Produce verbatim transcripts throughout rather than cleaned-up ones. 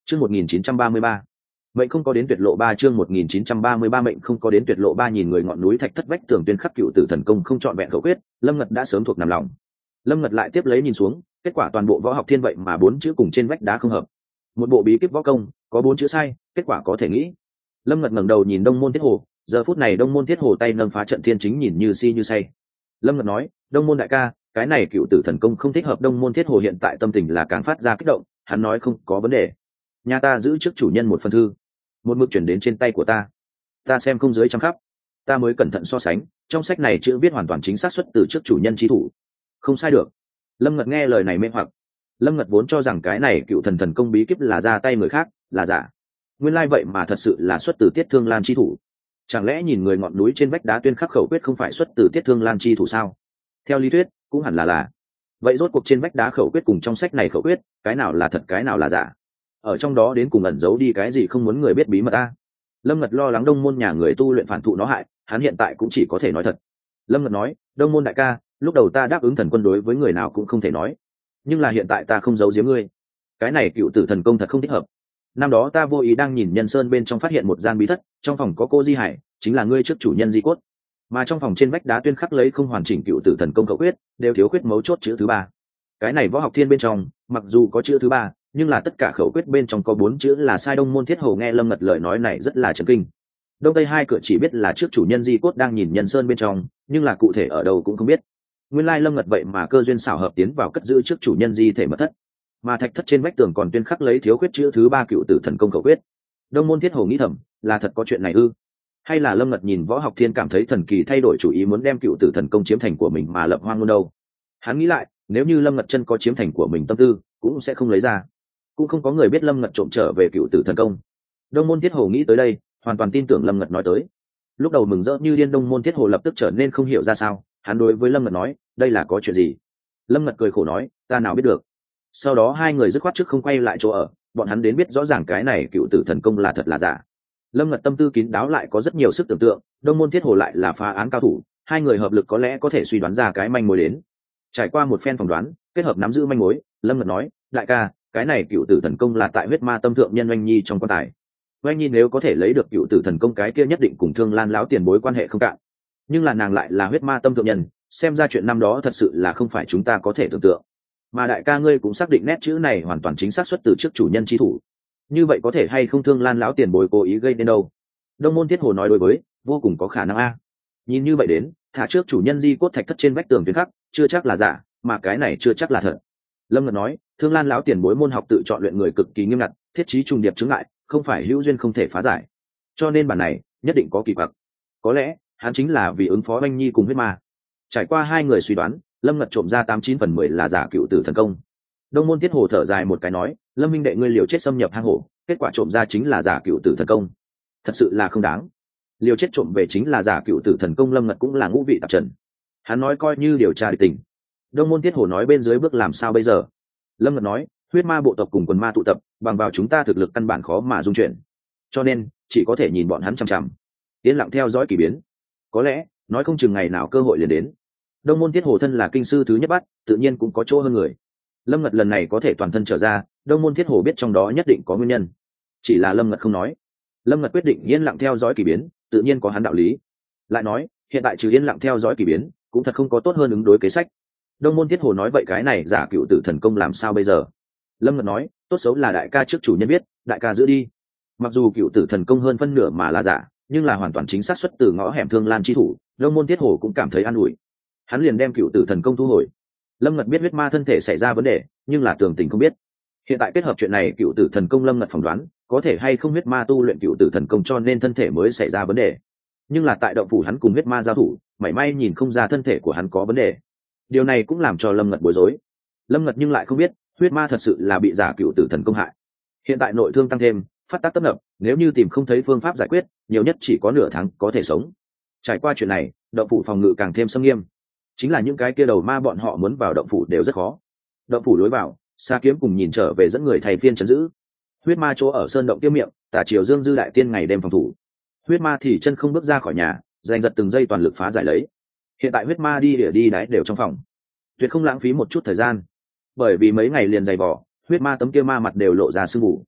Chương một nghìn chín trăm ba mươi ba, mệnh không có đến tuyệt lộ ba chương một nghìn chín trăm ba mươi ba mệnh không có đến tuyệt lộ ba nhìn người ngọn núi thạch thất vách tường tuyên khắc cựu tử thần công không chọn vẹn khẩu quyết, Lâm Ngật đã sớm thuộc nằm lòng. Lâm Ngật lại tiếp lấy nhìn xuống, kết quả toàn bộ võ học thiên vậy mà bốn chữ cùng trên vách đá không hợp. Một bộ bí kíp võ công, có bốn chữ sai, kết quả có thể nghĩ. Lâm Ngật ngẩng đầu nhìn Đông Môn Thiết Hồ, giờ phút này Đông Môn Thiết Hồ tay nâng phá trận thiên chính nhìn như si như say. Lâm Ngật nói, Đông Môn đại ca, cái này cựu tử thần công không thích hợp. Đông Môn Thiết Hồ hiện tại tâm tình là càng phát ra kích động, hắn nói không có vấn đề. Nhà ta giữ trước chủ nhân một phần thư, một mực chuyển đến trên tay của ta, ta xem không dưới trăm khắp, ta mới cẩn thận so sánh, trong sách này chữ viết hoàn toàn chính xác xuất từ trước chủ nhân chi thủ, không sai được. Lâm Ngật nghe lời này mê hoặc. Lâm Ngật vốn cho rằng cái này cựu thần thần công bí kíp là ra tay người khác, là giả, nguyên lai vậy mà thật sự là xuất từ Tiết Thương Lan chi thủ. Chẳng lẽ nhìn người ngọn núi trên vách đá tuyên khắc khẩu quyết không phải xuất từ Tiết Thương Lan chi thủ sao? Theo lý thuyết cũng hẳn là là. Vậy rốt cuộc trên vách đá khẩu quyết cùng trong sách này khẩu quyết, cái nào là thật cái nào là giả? Ở trong đó đến cùng ẩn giấu đi cái gì không muốn người biết bí mật ta? Lâm Ngật lo lắng Đông Môn nhà người tu luyện phản thụ nó hại, hắn hiện tại cũng chỉ có thể nói thật. Lâm Ngật nói, Đông Môn đại ca, lúc đầu ta đáp ứng thần quân đối với người nào cũng không thể nói, nhưng là hiện tại ta không giấu giếm ngươi, cái này cựu tử thần công thật không thích hợp. Năm đó ta vô ý đang nhìn Nhân Sơn bên trong phát hiện một gian bí thất, trong phòng có cô Di Hải, chính là ngươi trước chủ nhân Di Cốt, mà trong phòng trên vách đá tuyên khắc lấy không hoàn chỉnh cựu tử thần công khẩu quyết, đều thiếu khuyết mấu chốt chữ thứ ba. Cái này võ học thiên bên trong, mặc dù có chữ thứ ba, nhưng là tất cả khẩu quyết bên trong có bốn chữ là sai. Đông Môn Thiết Hồ nghe Lâm Ngật lời nói này rất là chấn kinh. Đông Tây hai cửa chỉ biết là trước chủ nhân Di Cốt đang nhìn Nhân Sơn bên trong, nhưng là cụ thể ở đâu cũng không biết. Nguyên lai Lâm Ngật vậy mà cơ duyên xảo hợp tiến vào cất giữ trước chủ nhân di thể mật thất, mà thạch thất trên vách tường còn tuyên khắc lấy thiếu khuyết chữ thứ ba cựu tử thần công khẩu quyết. Đông Môn Thiết Hồ nghĩ thầm, là thật có chuyện này ư? Hay là Lâm Ngật nhìn võ học thiên cảm thấy thần kỳ thay đổi chủ ý muốn đem cựu tử thần công chiếm thành của mình mà lập hoang luôn đâu? Hắn nghĩ lại, nếu như Lâm Ngật chân có chiếm thành của mình tâm tư, cũng sẽ không lấy ra, cũng không có người biết Lâm Ngật trộm trở về cựu tử thần công. Đông Môn Thiết Hồ nghĩ tới đây, hoàn toàn tin tưởng Lâm Ngật nói tới. Lúc đầu mừng rỡ như điên, Đông Môn Thiết Hồ lập tức trở nên không hiểu ra sao. Hắn đối với Lâm Ngật nói, đây là có chuyện gì? Lâm Ngật cười khổ nói, ta nào biết được. Sau đó hai người dứt khoát trước không quay lại chỗ ở, bọn hắn đến biết rõ ràng cái này cựu tử thần công là thật là giả. Lâm Ngật tâm tư kín đáo lại có rất nhiều sức tưởng tượng, Đông Môn Thiết Hồ lại là phá án cao thủ, hai người hợp lực có lẽ có thể suy đoán ra cái manh mối đến. Trải qua một phen phỏng đoán, kết hợp nắm giữ manh mối, Lâm Ngật nói, đại ca, cái này cựu tử thần công là tại huyết ma tâm thượng nhân Oanh Nhi trong quan tài. Oanh Nhi nếu có thể lấy được cựu tử thần công, cái kia nhất định cùng Thương Lan lão tiền bối quan hệ không cạn. Nhưng là nàng lại là huyết ma tâm thượng nhân, xem ra chuyện năm đó thật sự là không phải chúng ta có thể tưởng tượng. Mà đại ca ngươi cũng xác định nét chữ này hoàn toàn chính xác xuất từ trước chủ nhân chi thủ, như vậy có thể hay không Thương Lan lão tiền bối cố ý gây nên đâu? Đông Môn Thiết Hồ nói đối với, vô cùng có khả năng a. Nhìn như vậy đến, thả trước chủ nhân Di Cốt thạch thất trên vách tường tuyên khắc, chưa chắc là giả, mà cái này chưa chắc là thật. Lâm Ngật nói, Thương Lan lão tiền bối môn học tự chọn luyện người cực kỳ nghiêm ngặt, thiết trí trùng điệp chứng ngại, không phải hữu duyên không thể phá giải, cho nên bản này nhất định có kỳ quặc. Có lẽ hắn chính là vì ứng phó Oanh Nhi cùng huyết ma. Trải qua hai người suy đoán, Lâm Ngật trộm ra tám chín phần mười là giả cựu tử thần công. Đông Môn Thiết Hồ thở dài một cái nói, Lâm minh đệ ngươi liều chết xâm nhập hang hổ, kết quả trộm ra chính là giả cựu tử thần công, thật sự là không đáng. Liều chết trộm về chính là giả cựu tử thần công, Lâm Ngật cũng là ngũ vị tạp trần. Hắn nói coi như điều tra địch tình. Đông Môn Thiết Hồ nói bên dưới bước làm sao bây giờ? Lâm Ngật nói, huyết ma bộ tộc cùng quần ma tụ tập, bằng vào chúng ta thực lực căn bản khó mà dung chuyển, cho nên chỉ có thể nhìn bọn hắn chằm chằm, yên lặng theo dõi kỳ biến. Có lẽ nói không chừng ngày nào cơ hội liền đến. Đông Môn Thiết Hồ thân là kinh sư thứ nhất bắt, tự nhiên cũng có chỗ hơn người. Lâm Ngật lần này có thể toàn thân trở ra, Đông Môn Thiết Hồ biết trong đó nhất định có nguyên nhân, chỉ là Lâm Ngật không nói. Lâm Ngật quyết định yên lặng theo dõi kỳ biến, tự nhiên có hắn đạo lý. Lại nói, hiện tại trừ yên lặng theo dõi kỳ biến, cũng thật không có tốt hơn ứng đối kế sách. Đông Môn Thiết Hồ nói vậy cái này giả cựu tử thần công làm sao bây giờ? Lâm Ngật nói, tốt xấu là đại ca trước chủ nhân biết, đại ca giữ đi. Mặc dù cựu tử thần công hơn phân nửa mà là giả, nhưng là hoàn toàn chính xác xuất từ ngõ hẻm Thương Lan chi thủ, Đông Môn Thiết Hồ cũng cảm thấy an ủi. Hắn liền đem cựu tử thần công thu hồi. Lâm Ngật biết huyết ma thân thể xảy ra vấn đề, nhưng là tường tình không biết. Hiện tại kết hợp chuyện này, cựu tử thần công, Lâm Ngật phỏng đoán có thể hay không huyết ma tu luyện cựu tử thần công cho nên thân thể mới xảy ra vấn đề. Nhưng là tại động phủ hắn cùng huyết ma giao thủ, mảy may nhìn không ra thân thể của hắn có vấn đề. Điều này cũng làm cho Lâm Ngật bối rối. Lâm Ngật nhưng lại không biết, huyết ma thật sự là bị giả cựu tử thần công hại. Hiện tại nội thương tăng thêm, phát tác tấp nập, nếu như tìm không thấy phương pháp giải quyết, nhiều nhất chỉ có nửa tháng có thể sống. Trải qua chuyện này, động phủ phòng ngự càng thêm xâm nghiêm. Chính là những cái kia đầu ma bọn họ muốn vào động phủ đều rất khó. Động phủ lối vào, Sa Kiếm cùng nhìn trở về dẫn người thầy phiên trấn giữ. Huyết ma chỗ ở sơn động tiêu miệng, Tả Triều Dương Dư đại tiên ngày đêm phòng thủ. Huyết ma thì chân không bước ra khỏi nhà, giành giật từng giây toàn lực phá giải lấy. Hiện tại huyết ma đi địa đi đáy đều trong phòng, tuyệt không lãng phí một chút thời gian. Bởi vì mấy ngày liền dày vò, huyết ma tấm kia ma mặt đều lộ ra sưng mù.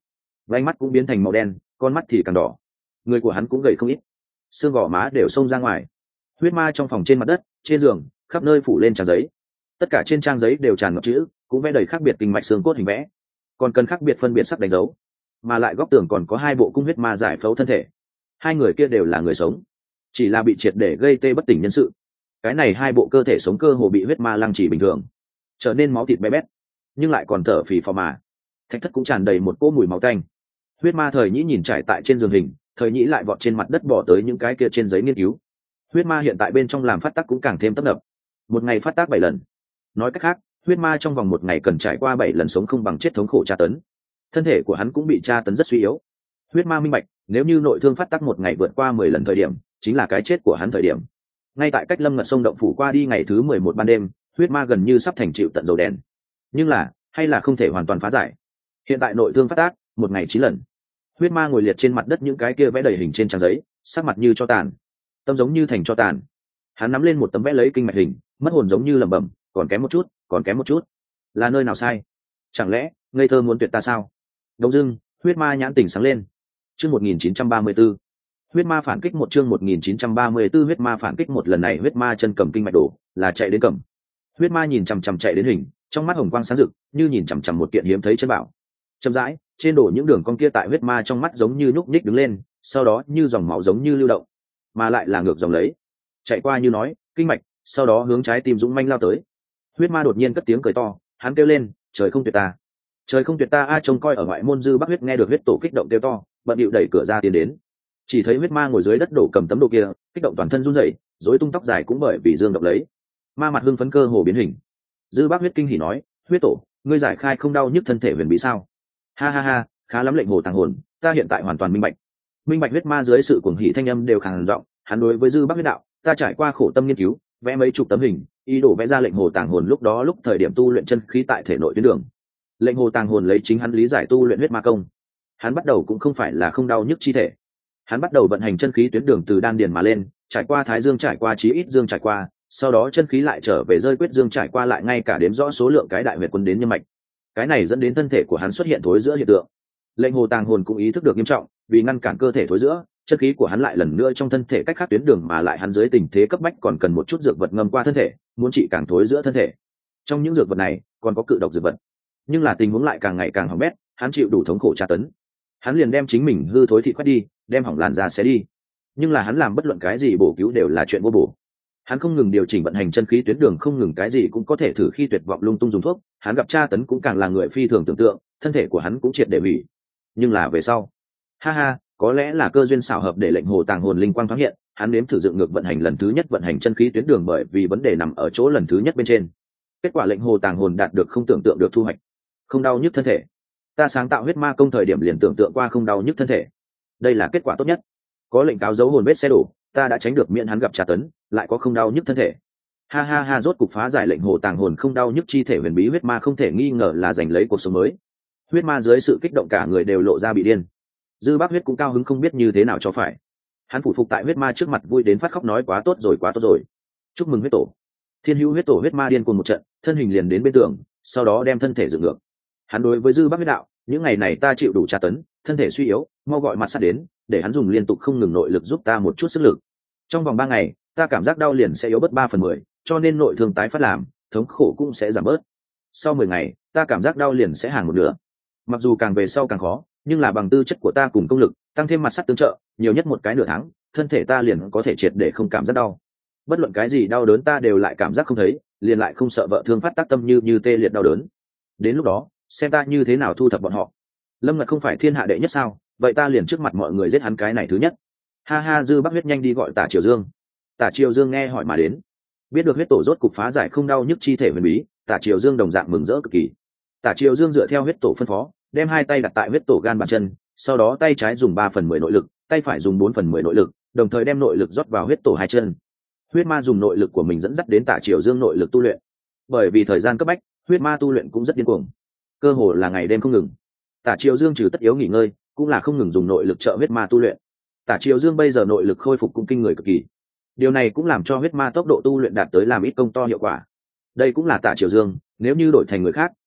vánh mắt cũng biến thành màu đen, con mắt thì càng đỏ. Người của hắn cũng gầy không ít, xương gò má đều xông ra ngoài. Huyết ma trong phòng, trên mặt đất, trên giường, khắp nơi phủ lên trang giấy. Tất cả trên trang giấy đều tràn ngập chữ, cũng vẽ đầy khác biệt kinh mạch xương cốt hình vẽ, còn cần khác biệt phân biệt sắc đánh dấu. Mà lại góc tường còn có hai bộ cung huyết ma giải phẫu thân thể. Hai người kia đều là người sống, chỉ là bị triệt để gây tê bất tỉnh nhân sự. Cái này hai bộ cơ thể sống cơ hồ bị huyết ma lăng trì bình thường, trở nên máu thịt bé bét, nhưng lại còn thở phì phò mà. Thạch thất cũng tràn đầy một cỗ mùi máu tanh. Huyết ma thời nhĩ nhìn trải tại trên giường hình, thời nhĩ lại vọt trên mặt đất bỏ tới những cái kia trên giấy nghiên cứu. Huyết ma hiện tại bên trong làm phát tác cũng càng thêm tấp nập, một ngày phát tác bảy lần. Nói cách khác, huyết ma trong vòng một ngày cần trải qua bảy lần sống không bằng chết thống khổ tra tấn. Thân thể của hắn cũng bị tra tấn rất suy yếu. Huyết ma minh bạch, nếu như nội thương phát tác một ngày vượt qua mười lần thời điểm, chính là cái chết của hắn thời điểm. Ngay tại cách Lâm Ngật sông động phủ qua đi ngày thứ mười một ban đêm, huyết ma gần như sắp thành chịu tận dầu đèn. Nhưng là, hay là không thể hoàn toàn phá giải. Hiện tại nội thương phát tác, một ngày chín lần. Huyết ma ngồi liệt trên mặt đất những cái kia vẽ đầy hình trên trang giấy, sắc mặt như cho tàn, tâm giống như thành cho tàn. Hắn nắm lên một tấm vẽ lấy kinh mạch hình, mất hồn giống như lẩm bẩm, còn kém một chút, còn kém một chút. Là nơi nào sai? Chẳng lẽ ngây thơ muốn tuyệt ta sao? Đông dưng, huyết ma nhãn tỉnh sáng lên. Chương một nghìn chín trăm ba mươi tư. Huyết ma phản kích một chương một nghìn chín trăm ba mươi tư huyết ma phản kích một lần này huyết ma chân cầm kinh mạch đổ, là chạy đến cầm. Huyết ma nhìn chằm chằm chạy đến hình, trong mắt hồng quang sáng rực, như nhìn chằm chằm một kiện hiếm thấy chân bảo. Chậm rãi, trên đổ những đường cong kia tại huyết ma trong mắt giống như nhúc nhích đứng lên, sau đó như dòng máu giống như lưu động, mà lại là ngược dòng lấy. Chạy qua như nói, kinh mạch, sau đó hướng trái tim dũng manh lao tới. Huyết ma đột nhiên cất tiếng cười to, hắn kêu lên, trời không tuyệt ta, trời không tuyệt ta a. Trông coi ở ngoại môn Dư Bắc Huyết nghe được huyết tổ kích động kêu to, bận điệu đẩy cửa ra tiến đến. Chỉ thấy huyết ma ngồi dưới đất đổ cầm tấm đồ kia, kích động toàn thân run rẩy, rối tung tóc dài cũng bởi vì dương động lấy. Ma mặt hưng phấn cơ hồ biến hình. Dư Bắc Huyết kinh hỉ nói, huyết tổ, ngươi giải khai không đau nhức thân thể huyền bí sao? Ha ha ha, khá lắm lệnh hồ tàng hồn, ta hiện tại hoàn toàn minh bạch. Minh bạch huyết ma dưới sự cuồng hỉ thanh âm đều khàn giọng, hắn đối với Dư Bắc Huyết đạo, ta trải qua khổ tâm nghiên cứu, vẽ mấy chục tấm hình, ý đồ vẽ ra lệnh hồ tàng hồn lúc đó lúc thời điểm tu luyện chân khí tại thể nội tuyến đường. Lệnh hồ tàng hồn lấy chính hắn lý giải tu luyện huyết ma công. Hắn bắt đầu cũng không phải là không đau nhức chi thể, hắn bắt đầu vận hành chân khí tuyến đường từ đan điền mà lên, trải qua thái dương, trải qua chí ít dương, trải qua sau đó chân khí lại trở về rơi quyết dương, trải qua lại ngay cả đếm rõ số lượng cái đại huyệt quân đến nhân mạch. Cái này dẫn đến thân thể của hắn xuất hiện thối giữa hiện tượng. Lệnh hồ tàng hồn cũng ý thức được nghiêm trọng, vì ngăn cản cơ thể thối giữa, chân khí của hắn lại lần nữa trong thân thể cách khác tuyến đường, mà lại hắn dưới tình thế cấp bách còn cần một chút dược vật ngâm qua thân thể, muốn trị càng thối giữa thân thể. Trong những dược vật này còn có cự độc dược vật, nhưng là tình huống lại càng ngày càng hỏng bét, hắn chịu đủ thống khổ tra tấn, hắn liền đem chính mình hư thối thịt quét đi, đem hỏng làn da xé đi. Nhưng là hắn làm bất luận cái gì bổ cứu đều là chuyện vô bổ. Hắn không ngừng điều chỉnh vận hành chân khí tuyến đường, không ngừng cái gì cũng có thể thử, khi tuyệt vọng lung tung dùng thuốc, hắn gặp tra tấn cũng càng là người phi thường tưởng tượng, thân thể của hắn cũng triệt để hủy. Nhưng là về sau, ha ha, có lẽ là cơ duyên xảo hợp để lệnh hồ tàng hồn linh quang thoáng hiện, hắn nếm thử dựng ngược vận hành lần thứ nhất vận hành chân khí tuyến đường, bởi vì vấn đề nằm ở chỗ lần thứ nhất bên trên. Kết quả lệnh hồ tàng hồn đạt được không tưởng tượng được thu hoạch, không đau nhức thân thể. Ta sáng tạo huyết ma công thời điểm liền tưởng tượng qua không đau nhức thân thể, đây là kết quả tốt nhất. Có lệnh cáo dấu hồn vết xe đổ, ta đã tránh được miễn hắn gặp tra tấn, lại có không đau nhức thân thể. Ha ha ha, rốt cục phá giải lệnh hồ tàng hồn không đau nhức chi thể huyền bí, huyết ma không thể nghi ngờ là giành lấy cuộc sống mới. Huyết ma dưới sự kích động cả người đều lộ ra bị điên. Dư Bác Huyết cũng cao hứng không biết như thế nào cho phải. Hắn phủ phục tại huyết ma trước mặt vui đến phát khóc, nói quá tốt rồi, quá tốt rồi, chúc mừng huyết tổ. Thiên hữu huyết tổ. Huyết ma điên cuồng một trận, thân hình liền đến bên tường, sau đó đem thân thể dựng ngược. Hắn đối với Dư Bác Huyết đạo, những ngày này ta chịu đủ tra tấn, thân thể suy yếu, mau gọi mặt sắt đến, để hắn dùng liên tục không ngừng nội lực giúp ta một chút sức lực. Trong vòng ba ngày, ta cảm giác đau liền sẽ yếu bớt ba phần mười, cho nên nội thương tái phát làm, thống khổ cũng sẽ giảm bớt. Sau mười ngày, ta cảm giác đau liền sẽ hàng một nửa. Mặc dù càng về sau càng khó, nhưng là bằng tư chất của ta cùng công lực, tăng thêm mặt sắt tương trợ, nhiều nhất một cái nửa tháng, thân thể ta liền có thể triệt để không cảm giác đau. Bất luận cái gì đau đớn ta đều lại cảm giác không thấy, liền lại không sợ vợ thương phát tác tâm như như tê liệt đau đớn. Đến lúc đó, xem ta như thế nào thu thập bọn họ. Lâm Ngật không phải thiên hạ đệ nhất sao, vậy ta liền trước mặt mọi người giết hắn cái này thứ nhất. Ha ha. Dư Bắc Huyết nhanh đi gọi Tả Triều Dương. Tả Triều Dương nghe hỏi mà đến, biết được huyết tổ rốt cục phá giải không đau nhức chi thể huyền bí, Tả Triều Dương đồng dạng mừng rỡ cực kỳ. Tả Triều Dương dựa theo huyết tổ phân phó, đem hai tay đặt tại huyết tổ gan bàn chân, sau đó tay trái dùng ba phần mười nội lực, tay phải dùng bốn phần mười nội lực, đồng thời đem nội lực rót vào huyết tổ hai chân. Huyết ma dùng nội lực của mình dẫn dắt đến Tả Triều Dương nội lực tu luyện. Bởi vì thời gian cấp bách, huyết ma tu luyện cũng rất điên cuồng, cơ hồ là ngày đêm không ngừng. Tả Triều Dương trừ tất yếu nghỉ ngơi, cũng là không ngừng dùng nội lực trợ huyết ma tu luyện. Tả Triều Dương bây giờ nội lực khôi phục cũng kinh người cực kỳ, điều này cũng làm cho huyết ma tốc độ tu luyện đạt tới làm ít công to hiệu quả. Đây cũng là Tả Triều Dương, nếu như đổi thành người khác,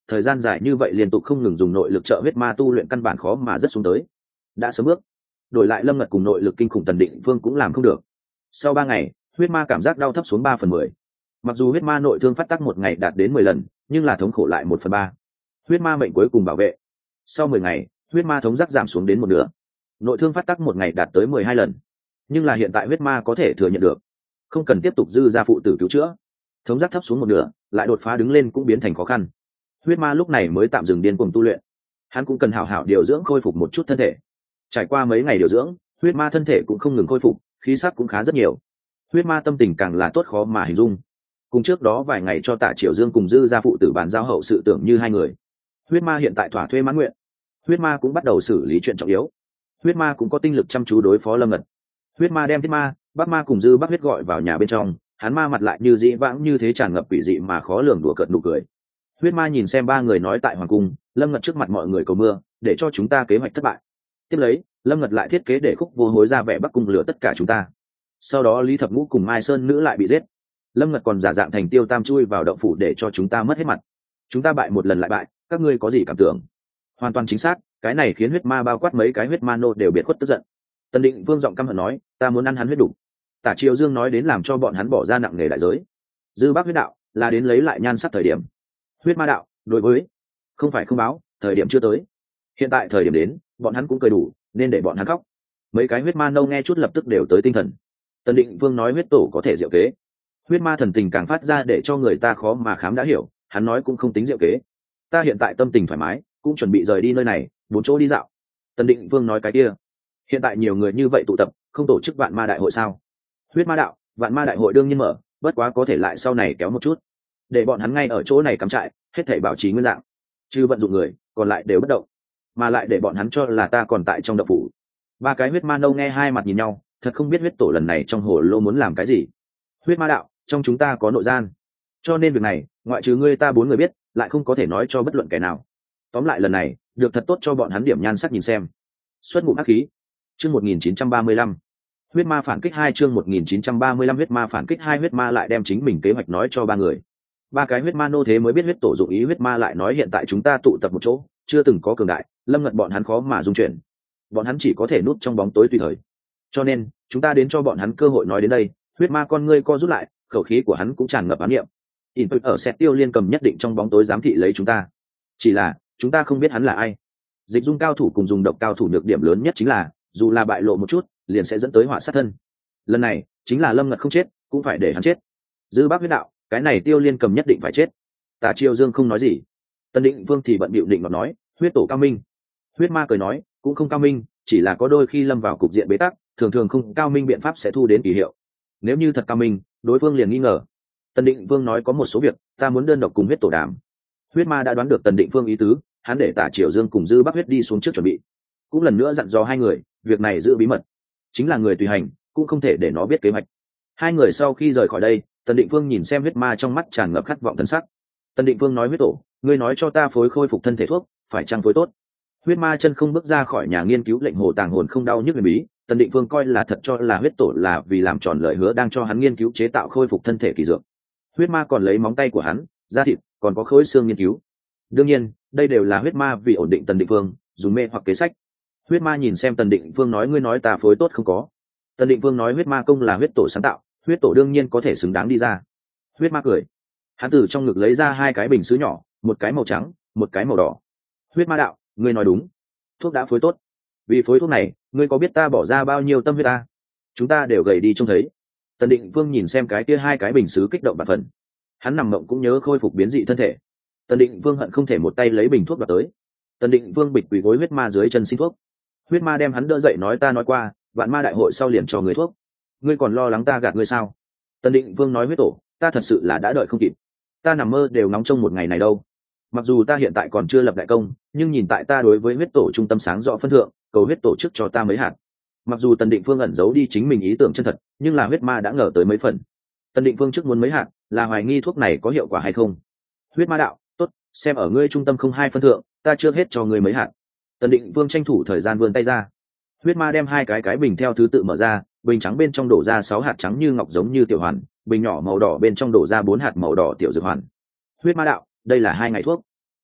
thời gian dài như vậy liên tục không ngừng dùng nội lực trợ huyết ma tu luyện căn bản khó mà rất xuống tới. Đã sớm bước đổi lại Lâm Ngật cùng nội lực kinh khủng Tần Định Vương cũng làm không được. Sau ba ngày, huyết ma cảm giác đau thấp xuống ba phần mười. Mặc dù huyết ma nội thương phát tác một ngày đạt đến mười lần, nhưng là thống khổ lại một phần ba. Huyết ma mệnh cuối cùng bảo vệ. Sau mười ngày, huyết ma thống giác giảm xuống đến một nửa. Nội thương phát tác một ngày đạt tới mười hai lần, nhưng là hiện tại huyết ma có thể thừa nhận được, không cần tiếp tục dư ra phụ tử cứu chữa. Thống giác thấp xuống một nửa, lại đột phá đứng lên cũng biến thành khó khăn. Huyết ma lúc này mới tạm dừng điên cuồng tu luyện. Hắn cũng cần hảo hảo điều dưỡng khôi phục một chút thân thể. Trải qua mấy ngày điều dưỡng, huyết ma thân thể cũng không ngừng khôi phục, khí sắc cũng khá rất nhiều. Huyết ma tâm tình càng là tốt khó mà hình dung. Cùng trước đó vài ngày cho Tạ Triều Dương cùng dư gia phụ tử bàn giao hậu sự tưởng như hai người. Huyết ma hiện tại thỏa thuê mãn nguyện. Huyết ma cũng bắt đầu xử lý chuyện trọng yếu. Huyết ma cũng có tinh lực chăm chú đối phó Lâm Ngật. Huyết ma đem Thiết ma, Bắc ma cùng dư Bắc huyết gọi vào nhà bên trong, hắn ma mặt lại như dĩ vãng như thế tràn ngập quỷ dị mà khó lường đùa cợt nụ cười. Huyết ma nhìn xem ba người nói tại hoàng cung, Lâm Ngật trước mặt mọi người cầu mưa, để cho chúng ta kế hoạch thất bại. Tiếp lấy, Lâm Ngật lại thiết kế để khúc vô hối ra vẻ Bắc cung lửa tất cả chúng ta. Sau đó Lý Thập Ngũ cùng Mai Sơn nữ lại bị giết. Lâm Ngật còn giả dạng thành Tiêu Tam chui vào động phủ để cho chúng ta mất hết mặt. Chúng ta bại một lần lại bại, các ngươi có gì cảm tưởng? Hoàn toàn chính xác, cái này khiến huyết ma bao quát mấy cái huyết ma nô đều biệt khuất tức giận. Tần Định Vương giọng căm hận nói, ta muốn ăn hắn huyết đủ. Tả Triều Dương nói đến làm cho bọn hắn bỏ ra nặng nề đại giới. Dư Bác huyết đạo là đến lấy lại nhan sắc thời điểm. Huyết ma đạo đối với không phải không báo, thời điểm chưa tới. Hiện tại thời điểm đến, bọn hắn cũng cười đủ, nên để bọn hắn khóc. Mấy cái huyết ma nô nghe chút lập tức đều tới tinh thần. Tần Định Vương nói huyết tổ có thể diệu kế. Huyết ma thần tình càng phát ra để cho người ta khó mà khám đã hiểu, hắn nói cũng không tính diệu kế. Ta hiện tại tâm tình thoải mái, cũng chuẩn bị rời đi nơi này, bốn chỗ đi dạo. Tần Định Vương nói cái kia, hiện tại nhiều người như vậy tụ tập, không tổ chức vạn ma đại hội sao? Huyết ma đạo, vạn ma đại hội đương nhiên mở, bất quá có thể lại sau này kéo một chút, để bọn hắn ngay ở chỗ này cắm trại, hết thảy bảo trì nguyên dạng, chứ vận dụng người, còn lại đều bất động, mà lại để bọn hắn cho là ta còn tại trong động phủ. Ba cái huyết ma nâu nghe hai mặt nhìn nhau, thật không biết huyết tổ lần này trong hồ lô muốn làm cái gì. Huyết ma đạo, trong chúng ta có nội gian, cho nên việc này ngoại trừ ngươi ta bốn người biết, lại không có thể nói cho bất luận kẻ nào. Tóm lại lần này được thật tốt cho bọn hắn điểm nhan sắc nhìn xem. Xuất ngụm ác khí. Chương một nghìn chín trăm ba mươi lăm. Huyết ma phản kích hai chương một nghìn chín trăm ba mươi lăm huyết ma phản kích hai huyết ma lại đem chính mình kế hoạch nói cho ba người. Ba cái huyết ma nô thế mới biết huyết tổ dụng ý. Huyết ma lại nói hiện tại chúng ta tụ tập một chỗ, chưa từng có cường đại, Lâm Ngật bọn hắn khó mà dung chuyển. Bọn hắn chỉ có thể núp trong bóng tối tùy thời. Cho nên, chúng ta đến cho bọn hắn cơ hội nói đến đây. Huyết ma con ngươi co rút lại, khẩu khí của hắn cũng tràn ngập ám niệm. In ở Sẹt Tiêu Liên cầm nhất định trong bóng tối giám thị lấy chúng ta. Chỉ là, chúng ta không biết hắn là ai. Dịch dung cao thủ cùng dùng độc cao thủ nhược điểm lớn nhất chính là, dù là bại lộ một chút, liền sẽ dẫn tới họa sát thân. Lần này, chính là Lâm Ngật không chết, cũng phải để hắn chết. Dư Bác huyết đạo, cái này Tiêu Liên cầm nhất định phải chết. Tả Triều Dương không nói gì. Tần Định Vương thì bận bịu định mà nói, huyết tổ cao minh. Huyết ma cười nói, cũng không cao minh, chỉ là có đôi khi lâm vào cục diện bế tắc, thường thường không cao minh biện pháp sẽ thu đến kỳ hiệu. Nếu như thật cao minh, đối phương liền nghi ngờ. Tần Định Vương nói có một số việc, ta muốn đơn độc cùng huyết tổ đàm. Huyết ma đã đoán được Tần Định Vương ý tứ, hắn để Tả Triều Dương cùng Dư Bắc huyết đi xuống trước chuẩn bị, cũng lần nữa dặn dò hai người, việc này giữ bí mật, chính là người tùy hành cũng không thể để nó biết kế hoạch. Hai người sau khi rời khỏi đây, Tần Định Vương nhìn xem huyết ma trong mắt tràn ngập khát vọng thân sắc. Tần Định Vương nói huyết tổ, ngươi nói cho ta phối khôi phục thân thể thuốc, phải chăng phối tốt? Huyết ma chân không bước ra khỏi nhà nghiên cứu lệnh hồ tàng hồn không đau nhức huyền bí. Tần Định Vương coi là thật cho là huyết tổ là vì làm tròn lời hứa đang cho hắn nghiên cứu chế tạo khôi phục thân thể kỳ dược. Huyết ma còn lấy móng tay của hắn, da thịt, còn có khối xương nghiên cứu. Đương nhiên, đây đều là huyết ma vì ổn định Tần Định Vương, dùng mê hoặc kế sách. Huyết ma nhìn xem Tần Định Vương nói ngươi nói ta phối tốt không có. Tần Định Vương nói huyết ma công là huyết tổ sáng tạo, huyết tổ đương nhiên có thể xứng đáng đi ra. Huyết ma cười, hắn từ trong ngực lấy ra hai cái bình sứ nhỏ, một cái màu trắng, một cái màu đỏ. Huyết ma đạo, ngươi nói đúng, thuốc đã phối tốt. Vì phối thuốc này, ngươi có biết ta bỏ ra bao nhiêu tâm huyết ta? Chúng ta đều gầy đi trông thấy. Tần Định Vương nhìn xem cái kia hai cái bình sứ kích động bạt phần, hắn nằm mộng cũng nhớ khôi phục biến dị thân thể. Tần Định Vương hận không thể một tay lấy bình thuốc đoạt tới. Tần Định Vương bịch quỳ gối huyết ma dưới chân xin thuốc. Huyết ma đem hắn đỡ dậy nói ta nói qua, vạn ma đại hội sau liền cho người thuốc, ngươi còn lo lắng ta gạt ngươi sao? Tần Định Vương nói huyết tổ, ta thật sự là đã đợi không kịp, ta nằm mơ đều ngóng trông một ngày này đâu. Mặc dù ta hiện tại còn chưa lập đại công, nhưng nhìn tại ta đối với huyết tổ trung tâm sáng rõ phân thượng, cầu huyết tổ chức cho ta mấy hạt. Mặc dù Tần Định Phương ẩn giấu đi chính mình ý tưởng chân thật, nhưng là huyết ma đã ngờ tới mấy phần. Tần Định Phương trước muốn mấy hạt, là hoài nghi thuốc này có hiệu quả hay không. Huyết ma đạo, tốt, xem ở ngươi trung tâm không hai phân thượng, ta chưa hết cho ngươi mấy hạt. Tần Định Vương tranh thủ thời gian vươn tay ra. Huyết ma đem hai cái cái bình theo thứ tự mở ra, bình trắng bên trong đổ ra sáu hạt trắng như ngọc giống như tiểu hoàn, bình nhỏ màu đỏ bên trong đổ ra bốn hạt màu đỏ tiểu dược hoàn. Huyết ma đạo, đây là hai ngày thuốc.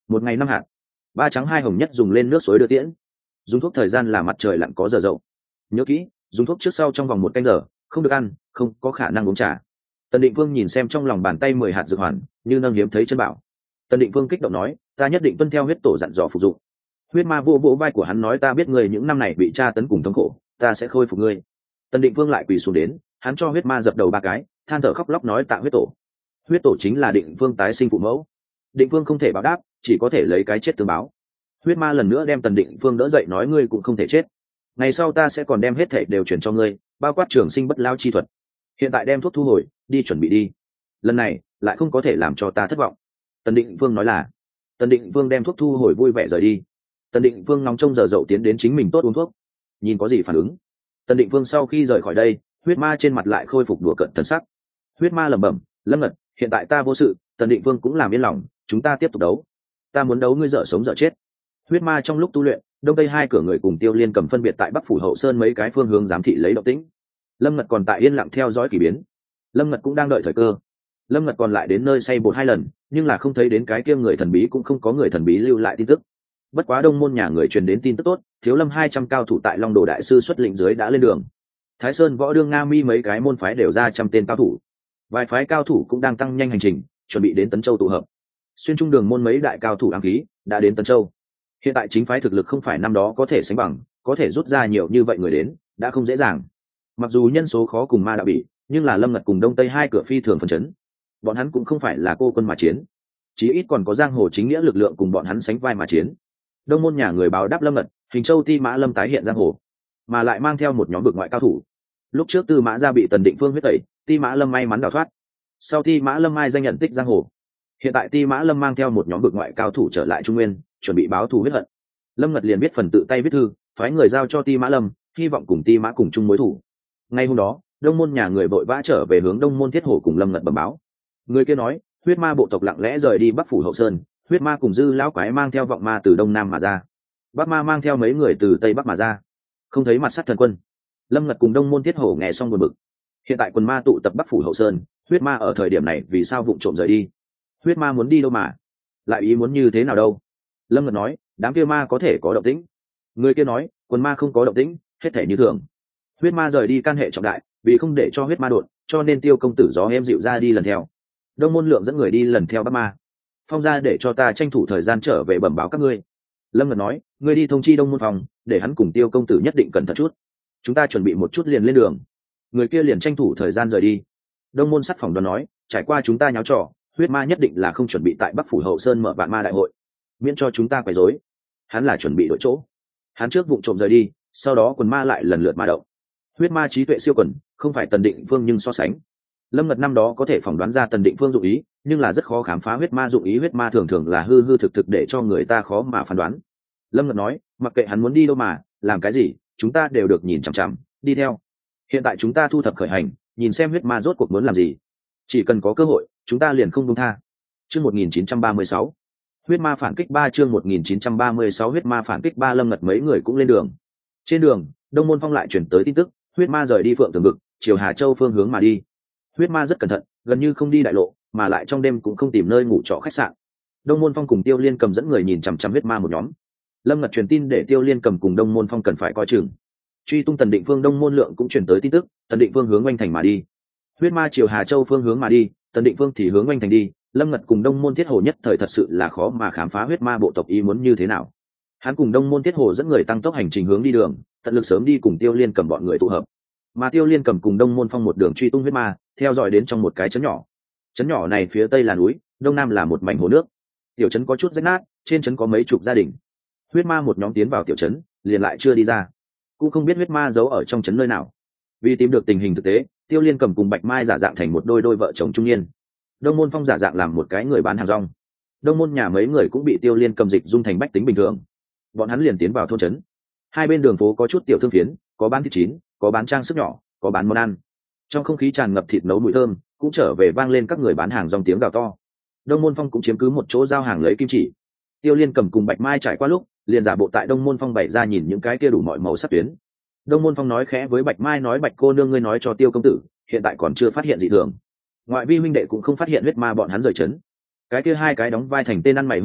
một ngày năm hạt, ba trắng hai hồng nhất dùng lên nước suối đưa tiễn. Dùng thuốc thời gian là mặt trời lặn có giờ dậu. Nhớ kỹ, dùng thuốc trước sau trong vòng một canh giờ, không được ăn, không có khả năng uống trà. Tần Định Vương nhìn xem trong lòng bàn tay mười hạt dược hoàn, như nâng hiếm thấy chân bảo. Tần Định Vương kích động nói, ta nhất định tuân theo huyết tổ dặn dò phục dụng. Huyết ma vô vỗ vai của hắn nói, ta biết người những năm này bị tra tấn cùng thống khổ, ta sẽ khôi phục ngươi. Tần Định Vương lại quỳ xuống đến, hắn cho huyết ma dập đầu ba cái, than thở khóc lóc nói tạ huyết tổ. Huyết tổ chính là Định Vương tái sinh phụ mẫu. Định Vương không thể báo đáp, chỉ có thể lấy cái chết tương báo. Huyết ma lần nữa đem Tần Định Vương đỡ dậy nói, ngươi cũng không thể chết. Ngày sau ta sẽ còn đem hết thảy đều chuyển cho ngươi, bao quát trường sinh bất lao chi thuật. Hiện tại đem thuốc thu hồi, đi chuẩn bị đi. Lần này lại không có thể làm cho ta thất vọng. Tần Định Vương nói là. Tần Định Vương đem thuốc thu hồi vui vẻ rời đi. Tần Định Vương nóng trông giờ dậu tiến đến chính mình tốt uống thuốc, nhìn có gì phản ứng. Tần Định Vương sau khi rời khỏi đây, huyết ma trên mặt lại khôi phục đùa cợt thần sắc. Huyết ma lẩm bẩm, Lâm Ngật, hiện tại ta vô sự, Tần Định Vương cũng làm yên lòng, chúng ta tiếp tục đấu. Ta muốn đấu ngươi dở sống dở chết. Huyết ma trong lúc tu luyện, đông tây hai cửa người cùng Tiêu Liên cầm phân biệt tại Bắc phủ hậu sơn mấy cái phương hướng giám thị lấy động tĩnh. Lâm Ngật còn tại yên lặng theo dõi kỳ biến. Lâm Ngật cũng đang đợi thời cơ. Lâm Ngật còn lại đến nơi say bột hai lần, nhưng là không thấy đến cái kia người thần bí, cũng không có người thần bí lưu lại tin tức. Bất quá đông môn nhà người truyền đến tin tức tốt, Thiếu Lâm hai trăm cao thủ tại Long Đồ đại sư xuất lĩnh dưới đã lên đường. Thái Sơn Võ Đương Nga Mi mấy cái môn phái đều ra trăm tên cao thủ. Vài phái cao thủ cũng đang tăng nhanh hành trình, chuẩn bị đến Tấn Châu tụ hợp. Xuyên trung đường môn mấy đại cao thủ ám khí đã đến Tấn Châu. Hiện tại chính phái thực lực không phải năm đó có thể sánh bằng, có thể rút ra nhiều như vậy người đến, đã không dễ dàng. Mặc dù nhân số khó cùng ma đạo bị, nhưng là Lâm Ngật cùng đông tây hai cửa phi thường phần chấn. Bọn hắn cũng không phải là cô quân mà chiến, chí ít còn có giang hồ chính nghĩa lực lượng cùng bọn hắn sánh vai mà chiến. Đông môn nhà người báo đáp Lâm Ngật, Hình Châu Ti Mã Lâm tái hiện giang hồ, mà lại mang theo một nhóm vực ngoại cao thủ. Lúc trước Tư Mã gia bị Tần Định Phương huyết tẩy, Ti Mã Lâm may mắn đào thoát. Sau Ti Mã Lâm mai danh nhận tích giang hồ. Hiện tại Ti Mã Lâm mang theo một nhóm vực ngoại cao thủ trở lại Trung Nguyên, chuẩn bị báo thù huyết hận. Lâm Ngật liền biết phần tự tay viết thư, phái người giao cho Ti Mã Lâm, hy vọng cùng Ti Mã cùng chung mối thù. Ngay hôm đó, đông môn nhà người vội vã trở về hướng đông môn Thiết Hổ cùng Lâm Ngật bẩm báo. Người kia nói, huyết ma bộ tộc lặng lẽ rời đi Bắc phủ hậu sơn, huyết ma cùng dư lão quái mang theo vọng ma từ đông nam mà ra, bắc ma mang theo mấy người từ tây bắc mà ra, không thấy mặt sắt thần quân. Lâm Ngật cùng đông môn Thiết Hổ nghe xong buồn bực. Hiện tại quần ma tụ tập Bắc phủ hậu sơn, huyết ma ở thời điểm này vì sao vụng trộm rời đi? Huyết ma muốn đi đâu mà lại ý muốn như thế nào đâu? Lâm Ngật nói, đám kia ma có thể có động tĩnh. Người kia nói, quần ma không có động tĩnh, hết thể như thường. Huyết ma rời đi can hệ trọng đại, vì không để cho huyết ma đột, cho nên Tiêu công tử gió em dịu ra đi lần theo. Đông môn lượng dẫn người đi lần theo Bắc ma. Phong ra để cho ta tranh thủ thời gian trở về bẩm báo các ngươi. Lâm Ngật nói, ngươi đi thông chi đông môn phòng, để hắn cùng Tiêu công tử nhất định cẩn thận chút. Chúng ta chuẩn bị một chút liền lên đường. Người kia liền tranh thủ thời gian rời đi. Đông môn sắt phòng đoán nói, trải qua chúng ta nháo trò, huyết ma nhất định là không chuẩn bị tại Bắc phủ hậu sơn mở vạn ma đại hội, miễn cho chúng ta quấy rối. Hắn là chuẩn bị đổi chỗ. Hắn trước vụng trộm rời đi, sau đó quần ma lại lần lượt mà động. Huyết ma trí tuệ siêu quần, không phải Tần Định Phương nhưng so sánh. Lâm Ngật năm đó có thể phỏng đoán ra Tần Định Phương dụng ý, nhưng là rất khó khám phá huyết ma dụng ý. Huyết ma thường thường là hư hư thực thực để cho người ta khó mà phán đoán. Lâm Ngật nói, mặc kệ hắn muốn đi đâu mà làm cái gì, chúng ta đều được nhìn chằm chằm, đi theo. Hiện tại chúng ta thu thập khởi hành, nhìn xem huyết ma rốt cuộc muốn làm gì. Chỉ cần có cơ hội, chúng ta liền không buông tha. Chương một nghìn chín trăm ba mươi sáu, huyết ma phản kích ba. Chương một nghìn chín trăm ba mươi sáu, huyết ma phản kích ba. Lâm Ngật mấy người cũng lên đường. Trên đường, Đông môn Phong lại chuyển tới tin tức, huyết ma rời đi Phượng Tường Vực, chiều Hà Châu phương hướng mà đi. Huyết ma rất cẩn thận, gần như không đi đại lộ, mà lại trong đêm cũng không tìm nơi ngủ trọ khách sạn. Đông môn Phong cùng Tiêu Liên cầm dẫn người nhìn chằm chằm huyết ma một nhóm. Lâm Ngật truyền tin để Tiêu Liên cầm cùng Đông môn Phong cần phải coi chừng. Truy tung Tần Định Phương, Đông môn Lượng cũng truyền tới tin tức, Tần Định Phương hướng Oanh Thành mà đi. Huyết ma chiều Hà Châu phương hướng mà đi, Tần Định Phương thì hướng Oanh Thành đi. Lâm Ngật cùng Đông môn Thiết Hồ nhất thời thật sự là khó mà khám phá huyết ma bộ tộc ý muốn như thế nào. Hắn cùng Đông môn Thiết Hồ dẫn người tăng tốc hành trình hướng đi đường, tận lực sớm đi cùng Tiêu Liên cầm bọn người tụ hợp. Mà Tiêu Liên cầm cùng Đông môn Phong một đường truy tung huyết ma, theo dõi đến trong một cái trấn nhỏ. Trấn nhỏ này phía tây là núi, đông nam là một mảnh hồ nước. Tiểu trấn có chút rách nát, trên trấn có mấy chục gia đình. Huyết ma một nhóm tiến vào tiểu trấn, liền lại chưa đi ra, cũng không biết huyết ma giấu ở trong trấn nơi nào. Vì tìm được tình hình thực tế, Tiêu Liên cầm cùng Bạch Mai giả dạng thành một đôi đôi vợ chồng trung niên. Đông môn Phong giả dạng làm một cái người bán hàng rong. Đông môn nhà mấy người cũng bị Tiêu Liên cầm dịch dung thành bách tính bình thường. Bọn hắn liền tiến vào thôn trấn. Hai bên đường phố có chút tiểu thương phiến, có bán thịt chín, có bán trang sức nhỏ, có bán món ăn. Trong không khí tràn ngập thịt nấu mùi thơm, cũng trở về vang lên các người bán hàng rong tiếng gào to. Đông môn Phong cũng chiếm cứ một chỗ giao hàng lấy kim chỉ. Tiêu Liên cầm cùng Bạch Mai trải qua lúc, liền giả bộ tại Đông môn Phong bày ra nhìn những cái kia đủ mọi màu sắc tuyến. Đông môn Phong nói khẽ với Bạch Mai nói, Bạch cô nương ngươi nói cho Tiêu công tử, hiện tại còn chưa phát hiện dị thường. Ngoại vi huynh đệ cũng không phát hiện huyết ma bọn hắn rời trấn. Cái kia hai cái đóng vai thành tên ăn mày huynh đệ,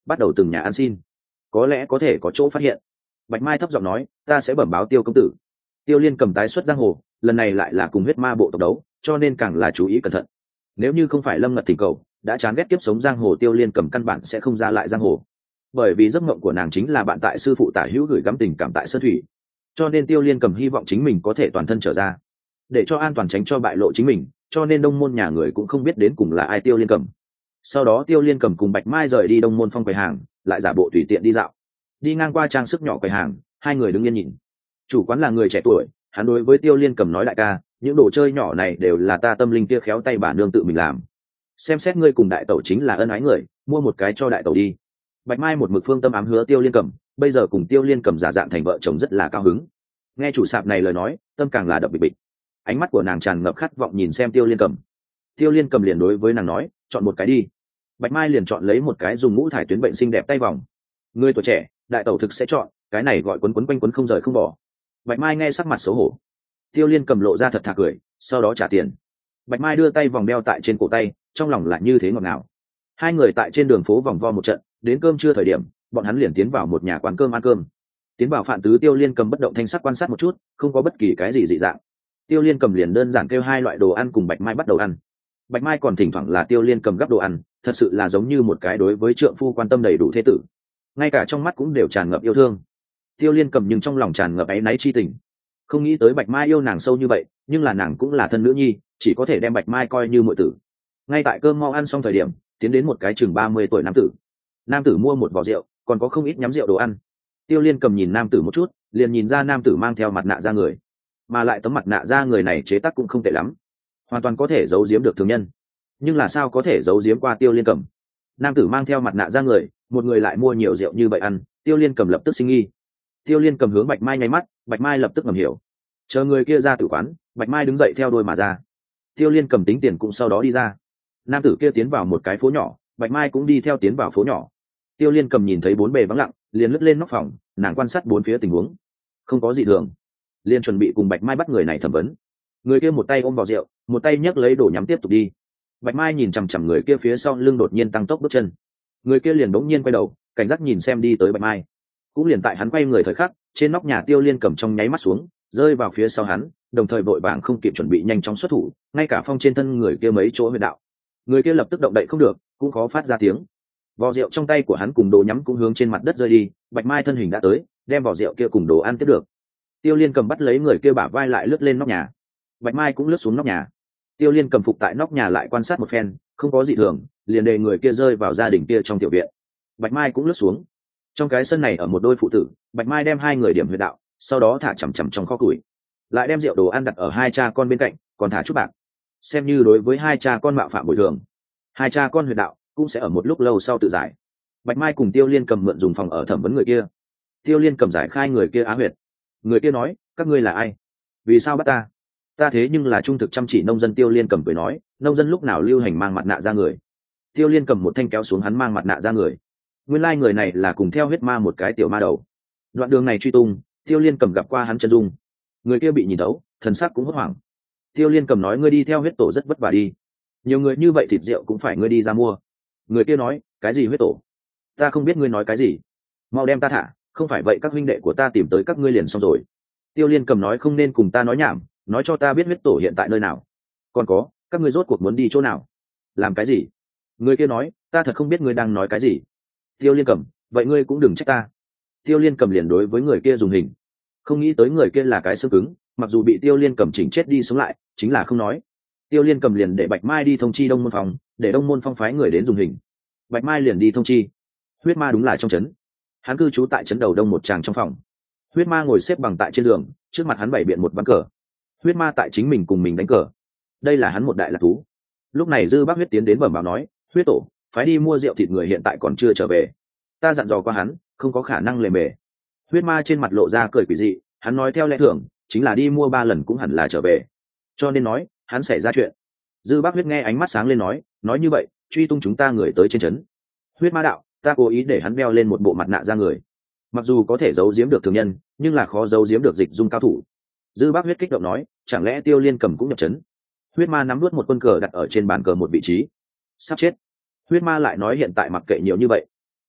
bắt đầu từng nhà ăn xin, có lẽ có thể có chỗ phát hiện. Bạch Mai thấp giọng nói, ta sẽ bẩm báo Tiêu công tử. Tiêu Liên cầm tái xuất giang hồ, lần này lại là cùng huyết ma bộ tộc đấu, cho nên càng là chú ý cẩn thận. Nếu như không phải Lâm Ngật thỉnh cầu, đã chán ghét kiếp sống giang hồ, Tiêu Liên cầm căn bản sẽ không ra lại giang hồ. Bởi vì giấc mộng của nàng chính là bạn tại sư phụ Tả Hữu gửi gắm tình cảm tại Sơn Thủy, cho nên Tiêu Liên cầm hy vọng chính mình có thể toàn thân trở ra, để cho an toàn, tránh cho bại lộ chính mình, cho nên đông môn nhà người cũng không biết đến cùng là ai Tiêu Liên cầm. Sau đó Tiêu Liên cầm cùng Bạch Mai rời đi đông môn phong quầy hàng, lại giả bộ tùy tiện đi dạo, đi ngang qua trang sức nhỏ quầy hàng, hai người đứng yên nhìn. Chủ quán là người trẻ tuổi, hắn đối với Tiêu Liên cầm nói, đại ca, những đồ chơi nhỏ này đều là ta tâm linh kia khéo tay bà nương tự mình làm, xem xét ngươi cùng đại tẩu chính là ân ái người, mua một cái cho đại tẩu đi. Bạch Mai một mực phương tâm ám hứa Tiêu Liên cầm, bây giờ cùng Tiêu Liên cầm giả dạng thành vợ chồng rất là cao hứng. Nghe chủ sạp này lời nói, tâm càng là đập bịch bịch, ánh mắt của nàng tràn ngập khát vọng nhìn xem Tiêu Liên cầm. Tiêu Liên cầm liền đối với nàng nói, chọn một cái đi. Bạch Mai liền chọn lấy một cái dùng ngũ thải tuyến bệnh xinh đẹp tay vòng. Người tuổi trẻ, đại tẩu thực sẽ chọn, cái này gọi quấn quấn quanh quấn không rời không bỏ. Bạch Mai nghe sắc mặt xấu hổ. Tiêu Liên cầm lộ ra thật thà cười, sau đó trả tiền. Bạch Mai đưa tay vòng đeo tại trên cổ tay, trong lòng lại như thế ngọt ngào. Hai người tại trên đường phố vòng vo một trận, đến cơm trưa thời điểm, bọn hắn liền tiến vào một nhà quán cơm ăn cơm. Tiến vào Phạn Tứ, Tiêu Liên cầm bất động thanh sắc quan sát một chút, không có bất kỳ cái gì dị dạng. Tiêu Liên cầm liền đơn giản kêu hai loại đồ ăn cùng Bạch Mai bắt đầu ăn. Bạch Mai còn thỉnh thoảng là Tiêu Liên cầm gắp đồ ăn, thật sự là giống như một cái đối với trượng phu quan tâm đầy đủ thế tử, ngay cả trong mắt cũng đều tràn ngập yêu thương. Tiêu Liên cầm nhưng trong lòng tràn ngập áy náy chi tình, không nghĩ tới Bạch Mai yêu nàng sâu như vậy, nhưng là nàng cũng là thân nữ nhi, chỉ có thể đem Bạch Mai coi như muội tử. Ngay tại cơm mau ăn xong thời điểm, tiến đến một cái chừng ba mươi tuổi nam tử. Nam tử mua một vò rượu, còn có không ít nhắm rượu đồ ăn. Tiêu Liên cầm nhìn nam tử một chút, liền nhìn ra nam tử mang theo mặt nạ da người, mà lại tấm mặt nạ da người này chế tác cũng không tệ lắm, hoàn toàn có thể giấu giếm được thường nhân. Nhưng là sao có thể giấu giếm qua Tiêu Liên cầm? Nam tử mang theo mặt nạ da người, một người lại mua nhiều rượu như vậy ăn, Tiêu Liên cầm lập tức sinh nghi. Tiêu Liên cầm hướng Bạch Mai nháy mắt, Bạch Mai lập tức ngầm hiểu. Chờ người kia ra tử quán, Bạch Mai đứng dậy theo đôi mà ra. Tiêu Liên cầm tính tiền cũng sau đó đi ra. Nam tử kia tiến vào một cái phố nhỏ, Bạch Mai cũng đi theo tiến vào phố nhỏ. Tiêu Liên cầm nhìn thấy bốn bề vắng lặng, liền lướt lên nóc phòng, nàng quan sát bốn phía tình huống, không có gì thường, liền chuẩn bị cùng Bạch Mai bắt người này thẩm vấn. Người kia một tay ôm vào rượu, một tay nhấc lấy đồ nhắm tiếp tục đi. Bạch Mai nhìn chằm chằm người kia phía sau lưng, đột nhiên tăng tốc bước chân. Người kia liền bỗng nhiên quay đầu, cảnh giác nhìn xem đi tới Bạch Mai. Cũng liền tại hắn quay người thời khắc, trên nóc nhà Tiêu Liên cầm trong nháy mắt xuống, rơi vào phía sau hắn, đồng thời vội vàng không kịp chuẩn bị nhanh chóng xuất thủ, ngay cả phong trên thân người kia mấy chỗ huyệt đạo. Người kia lập tức động đậy không được, cũng khó phát ra tiếng. Vò rượu trong tay của hắn cùng đồ nhắm cũng hướng trên mặt đất rơi đi. Bạch Mai thân hình đã tới, đem vò rượu kia cùng đồ ăn tiếp được. Tiêu Liên cầm bắt lấy người kia bả vai lại lướt lên nóc nhà. Bạch Mai cũng lướt xuống nóc nhà. Tiêu Liên cầm phục tại nóc nhà lại quan sát một phen, không có gì thường, liền để người kia rơi vào gia đình kia trong tiểu viện. Bạch Mai cũng lướt xuống. Trong cái sân này ở một đôi phụ tử, Bạch Mai đem hai người điểm huyệt đạo, sau đó thả chằm chằm trong kho củi, lại đem rượu đồ ăn đặt ở hai cha con bên cạnh, còn thả chút bạc, xem như đối với hai cha con mạo phạm bồi thường. Hai cha con huyệt đạo cũng sẽ ở một lúc lâu sau tự giải. Bạch Mai cùng Tiêu Liên cầm mượn dùng phòng ở thẩm vấn người kia. Tiêu Liên cầm giải khai người kia á huyệt. Người kia nói, các ngươi là ai? Vì sao bắt ta? Ta thế nhưng là trung thực chăm chỉ nông dân. Tiêu Liên cầm cười nói, nông dân lúc nào lưu hành mang mặt nạ ra người? Tiêu Liên cầm một thanh kéo xuống hắn mang mặt nạ ra người. Nguyên lai người này là cùng theo huyết ma một cái tiểu ma đầu. Đoạn đường này truy tung, Tiêu Liên cầm gặp qua hắn chân dung. Người kia bị nhìn thấu, thần sắc cũng hốt hoảng. Tiêu Liên cầm nói, ngươi đi theo huyết tổ rất vất vả đi, nhiều người như vậy thịt rượu cũng phải ngươi đi ra mua. Người kia nói, cái gì huyết tổ? Ta không biết ngươi nói cái gì, mau đem ta thả, không phải vậy các huynh đệ của ta tìm tới các ngươi liền xong rồi. Tiêu Liên cầm nói, không nên cùng ta nói nhảm, nói cho ta biết huyết tổ hiện tại nơi nào, còn có các ngươi rốt cuộc muốn đi chỗ nào, làm cái gì? Người kia nói, ta thật không biết ngươi đang nói cái gì. Tiêu Liên cầm, vậy ngươi cũng đừng trách ta. Tiêu Liên cầm liền đối với người kia dùng hình, không nghĩ tới người kia là cái xương cứng, mặc dù bị Tiêu Liên cầm chỉnh chết đi sống lại, chính là không nói. Tiêu Liên cầm liền để Bạch Mai đi thông chi đông môn phòng, để đông môn phong phái người đến dùng hình. Bạch Mai liền đi thông chi. Huyết ma đúng là trong trấn, hắn cư trú tại trấn đầu đông một tràng trong phòng. Huyết ma ngồi xếp bằng tại trên giường, trước mặt hắn bày biện một ván cờ. Huyết ma tại chính mình cùng mình đánh cờ, đây là hắn một đại lạc thú. Lúc này Dư Bác Huyết tiến đến bẩm báo nói, huyết tổ phái đi mua rượu thịt người hiện tại còn chưa trở về, ta dặn dò qua hắn, không có khả năng lề mề. Huyết ma trên mặt lộ ra cười quỷ dị, hắn nói theo lẽ thường chính là đi mua ba lần cũng hẳn là trở về, cho nên nói hắn xảy ra chuyện. Dư Bác Huyết nghe ánh mắt sáng lên nói, nói như vậy truy tung chúng ta người tới trên trấn. Huyết ma đạo, ta cố ý để hắn đeo lên một bộ mặt nạ ra người, mặc dù có thể giấu giếm được thường nhân, nhưng là khó giấu giếm được dịch dung cao thủ. Dư Bác Huyết kích động nói, chẳng lẽ Tiêu Liên cầm cũng nhập trấn? Huyết ma nắm nuốt một quân cờ đặt ở trên bàn cờ một vị trí. Sắp chết. Huyết ma lại nói, hiện tại mặc kệ nhiều như vậy,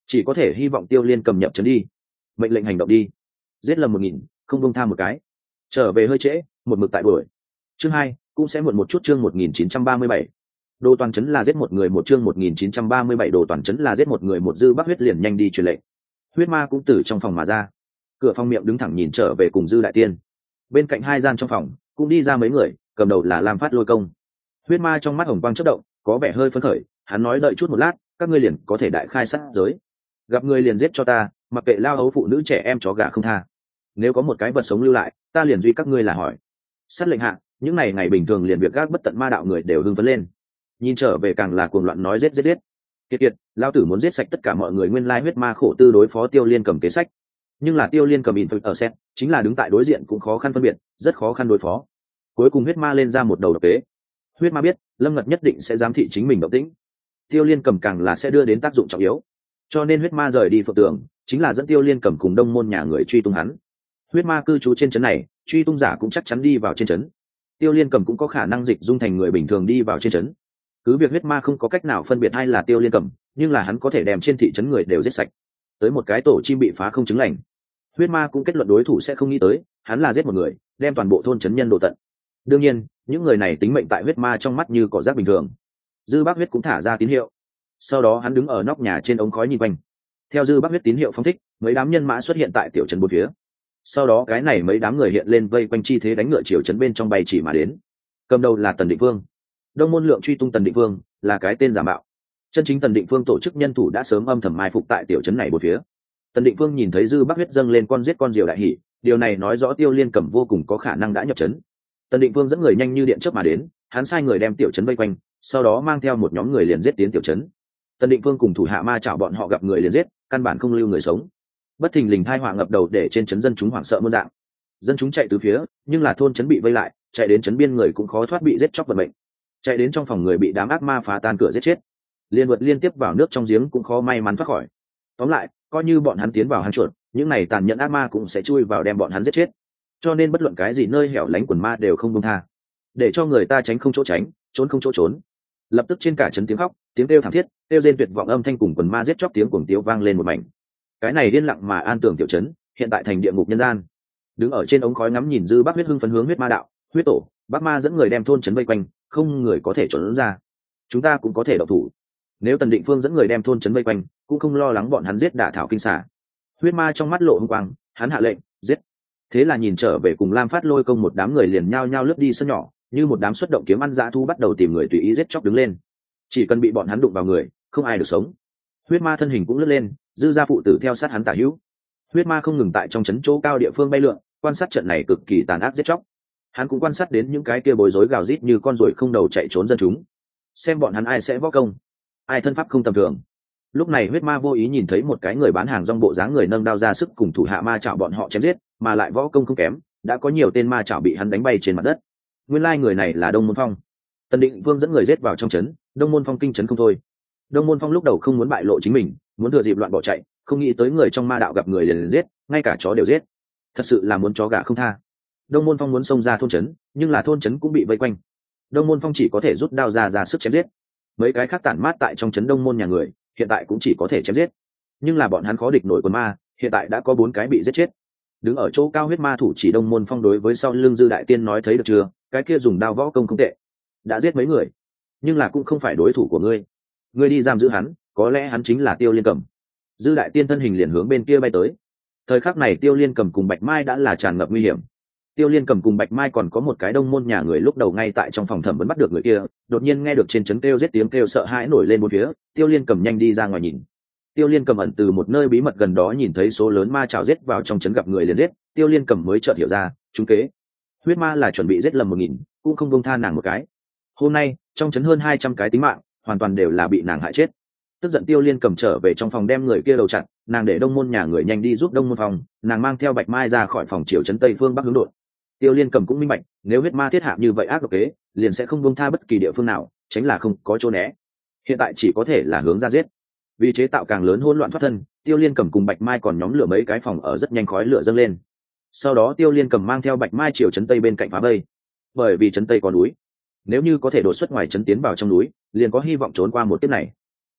chỉ có thể hy vọng tiêu liên cầm nhập trấn đi, mệnh lệnh hành động đi, giết lầm một nghìn, không bông tha một cái. Trở về hơi trễ, một mực tại buổi chương hai cũng sẽ muộn một chút. Chương một nghìn chín trăm ba mươi bảy đồ toàn trấn là giết một người một. Chương một nghìn chín trăm ba mươi bảy đồ toàn trấn là giết một người một. Dư Bắc Huyết liền nhanh đi truyền lệnh. Huyết ma cũng từ trong phòng mà ra, cửa phòng miệng đứng thẳng nhìn trở về cùng Dư Đại Tiên. Bên cạnh hai gian trong phòng cũng đi ra mấy người, cầm đầu là Lam Phát Lôi Công. Huyết ma trong mắt hồng quang chớp động, có vẻ hơi phấn khởi, hắn nói đợi chút một lát, các ngươi liền có thể đại khai sát giới. Gặp người liền giết cho ta, mặc kệ lao hấu phụ nữ trẻ em chó gà không tha. Nếu có một cái vật sống lưu lại, ta liền duy các ngươi là hỏi. Sát lệnh hạ, những ngày ngày bình thường liền việc gác bất tận ma đạo người đều hưng phấn lên. Nhìn trở về càng là cuồng loạn nói giết giết giết. Kiệt kiệt, lao tử muốn giết sạch tất cả mọi người. Nguyên lai huyết ma khổ tư đối phó Tiêu Liên cầm kế sách, nhưng là Tiêu Liên cầm in ở set, chính là đứng tại đối diện cũng khó khăn phân biệt, rất khó khăn đối phó. Cuối cùng huyết ma lên ra một đầu độc kế. Huyết ma biết Lâm Ngật nhất định sẽ giám thị chính mình động tĩnh, Tiêu Liên cầm càng là sẽ đưa đến tác dụng trọng yếu, cho nên huyết ma rời đi phượng tường chính là dẫn Tiêu Liên cầm cùng đông môn nhà người truy tung hắn. Huyết ma cư trú trên trấn này, truy tung giả cũng chắc chắn đi vào trên trấn. Tiêu Liên cầm cũng có khả năng dịch dung thành người bình thường đi vào trên trấn. Cứ việc huyết ma không có cách nào phân biệt ai là Tiêu Liên cầm, nhưng là hắn có thể đem trên thị trấn người đều giết sạch. Tới một cái tổ chim bị phá không chứng lành, huyết ma cũng kết luận đối thủ sẽ không nghĩ tới hắn là giết một người đem toàn bộ thôn trấn nhân độ tận. Đương nhiên những người này tính mệnh tại huyết ma trong mắt như cỏ rác bình thường. Dư Bác Huyết cũng thả ra tín hiệu, sau đó hắn đứng ở nóc nhà trên ống khói nhìn quanh. Theo Dư Bác Huyết tín hiệu phóng thích, mấy đám nhân mã xuất hiện tại tiểu trấn bốn phía. Sau đó cái này mấy đám người hiện lên vây quanh chi thế đánh ngựa chiều trấn bên trong bay chỉ mà đến. Cầm đầu là Tần Định Vương. Đông môn lượng truy tung Tần Định Vương là cái tên giả mạo, chân chính Tần Định Vương tổ chức nhân thủ đã sớm âm thầm mai phục tại tiểu trấn này bốn phía. Tần Định Vương nhìn thấy Dư Bác Huyết dâng lên con giết con diều đại hỉ, điều này nói rõ Tiêu Liên cầm vô cùng có khả năng đã nhập trấn. Tần Định Vương dẫn người nhanh như điện chớp mà đến, hắn sai người đem tiểu trấn vây quanh, sau đó mang theo một nhóm người liền giết tiến tiểu trấn. Tần Định Vương cùng thủ hạ ma chảo bọn họ gặp người liền giết, căn bản không lưu người sống. Bất thình lình tai họa ngập đầu để trên trấn dân chúng hoảng sợ muôn dạng. Dân chúng chạy từ phía, nhưng là thôn trấn bị vây lại, chạy đến trấn biên người cũng khó thoát bị giết chóc vận mệnh. Chạy đến trong phòng người bị đám ác ma phá tan cửa giết chết. Liên vượt liên tiếp vào nước trong giếng cũng khó may mắn thoát khỏi. Tóm lại, coi như bọn hắn tiến vào hang chuột, những này tàn nhẫn ác ma cũng sẽ chui vào đem bọn hắn giết chết. Cho nên bất luận cái gì nơi hẻo lánh quần ma đều không buông tha, để cho người ta tránh không chỗ tránh, trốn không chỗ trốn. Lập tức trên cả trấn tiếng khóc, tiếng kêu thảm thiết, kêu rên tuyệt vọng âm thanh cùng quần ma giết chóc tiếng cuồng tiếu vang lên một mảnh. Cái này điên lặng mà an tưởng tiểu trấn, hiện tại thành địa ngục nhân gian. Đứng ở trên ống khói ngắm nhìn Dư Bác Huyết hưng phấn hướng huyết ma đạo, huyết tổ, Bác ma dẫn người đem thôn trấn vây quanh, không người có thể trốn ra. Chúng ta cũng có thể động thủ. Nếu Tần Định Phương dẫn người đem thôn trấn vây quanh, cũng không lo lắng bọn hắn giết đả thảo kinh xà. Huyết ma trong mắt lộ hung quang, hắn hạ lệnh giết. Thế là nhìn trở về cùng Lam Phát Lôi Công một đám người liền nhao nhao lướt đi sân nhỏ, như một đám xuất động kiếm ăn dã thu bắt đầu tìm người tùy ý giết chóc đứng lên. Chỉ cần bị bọn hắn đụng vào người, không ai được sống. Huyết ma thân hình cũng lướt lên, Dư gia phụ tử theo sát hắn tả hữu. Huyết ma không ngừng tại trong trấn chỗ cao địa phương bay lượn, quan sát trận này cực kỳ tàn ác giết chóc. Hắn cũng quan sát đến những cái kia bối rối gào rít như con ruồi không đầu chạy trốn dân chúng, xem bọn hắn ai sẽ võ công, ai thân pháp không tầm thường. Lúc này huyết ma vô ý nhìn thấy một cái người bán hàng rong bộ dáng người nâng đao ra sức cùng thủ hạ ma chảo bọn họ chém giết, mà lại võ công không kém, đã có nhiều tên ma chảo bị hắn đánh bay trên mặt đất. Nguyên lai người này là Đông Môn Phong. Tần Định Vương dẫn người giết vào trong trấn, Đông Môn Phong kinh trấn không thôi. Đông Môn Phong lúc đầu không muốn bại lộ chính mình, muốn thừa dịp loạn bỏ chạy, không nghĩ tới người trong ma đạo gặp người liền, liền giết, ngay cả chó đều giết. Thật sự là muốn chó gà không tha. Đông Môn Phong muốn xông ra thôn trấn, nhưng là thôn trấn cũng bị vây quanh. Đông Môn Phong chỉ có thể rút đao ra ra sức chém giết. Mấy cái khác tản mát tại trong trấn Đông Môn nhà người, hiện tại cũng chỉ có thể chém giết. Nhưng là bọn hắn khó địch nổi quần ma, hiện tại đã có bốn cái bị giết chết. Đứng ở chỗ cao huyết ma thủ chỉ Đông Môn Phong đối với sau lưng Dư Đại Tiên nói thấy được chưa, cái kia dùng đao võ công không tệ, đã giết mấy người, nhưng là cũng không phải đối thủ của ngươi. Ngươi đi giam giữ hắn, có lẽ hắn chính là Tiêu Liên Cầm. Dư Đại Tiên thân hình liền hướng bên kia bay tới. Thời khắc này Tiêu Liên Cầm cùng Bạch Mai đã là tràn ngập nguy hiểm. Tiêu Liên Cầm cùng Bạch Mai còn có một cái Đông Môn nhà người lúc đầu ngay tại trong phòng thẩm vấn bắt được người kia, đột nhiên nghe được trên trấn kêu giết tiếng kêu sợ hãi nổi lên bốn phía. Tiêu Liên Cầm nhanh đi ra ngoài nhìn. Tiêu Liên Cầm ẩn từ một nơi bí mật gần đó nhìn thấy số lớn ma chảo giết vào trong trấn gặp người liền giết, Tiêu Liên Cầm mới chợt hiểu ra, trúng kế. Huyết ma là chuẩn bị giết lầm một nghìn, cũng không buông tha nàng một cái. Hôm nay trong trấn hơn hai trăm cái tính mạng, hoàn toàn đều là bị nàng hại chết. Tức giận Tiêu Liên Cầm trở về trong phòng đem người kia đầu chặt, nàng để Đông Môn nhà người nhanh đi giúp Đông Môn Phòng, nàng mang theo Bạch Mai ra khỏi phòng chiều trấn tây phương bắc hướng đột. Tiêu Liên Cầm cũng minh bạch, nếu huyết ma thiết hạ như vậy ác độc kế, liền sẽ không buông tha bất kỳ địa phương nào, tránh là không có chỗ né. Hiện tại chỉ có thể là hướng ra giết. Vì chế tạo càng lớn hỗn loạn thoát thân, Tiêu Liên Cầm cùng Bạch Mai còn nhóm lửa mấy cái phòng ở rất nhanh khói lửa dâng lên. Sau đó Tiêu Liên Cầm mang theo Bạch Mai chiều trấn tây bên cạnh phá vây. Bởi vì trấn tây có núi, nếu như có thể đột xuất ngoài trấn tiến vào trong núi, liền có hy vọng trốn qua một kiếp này.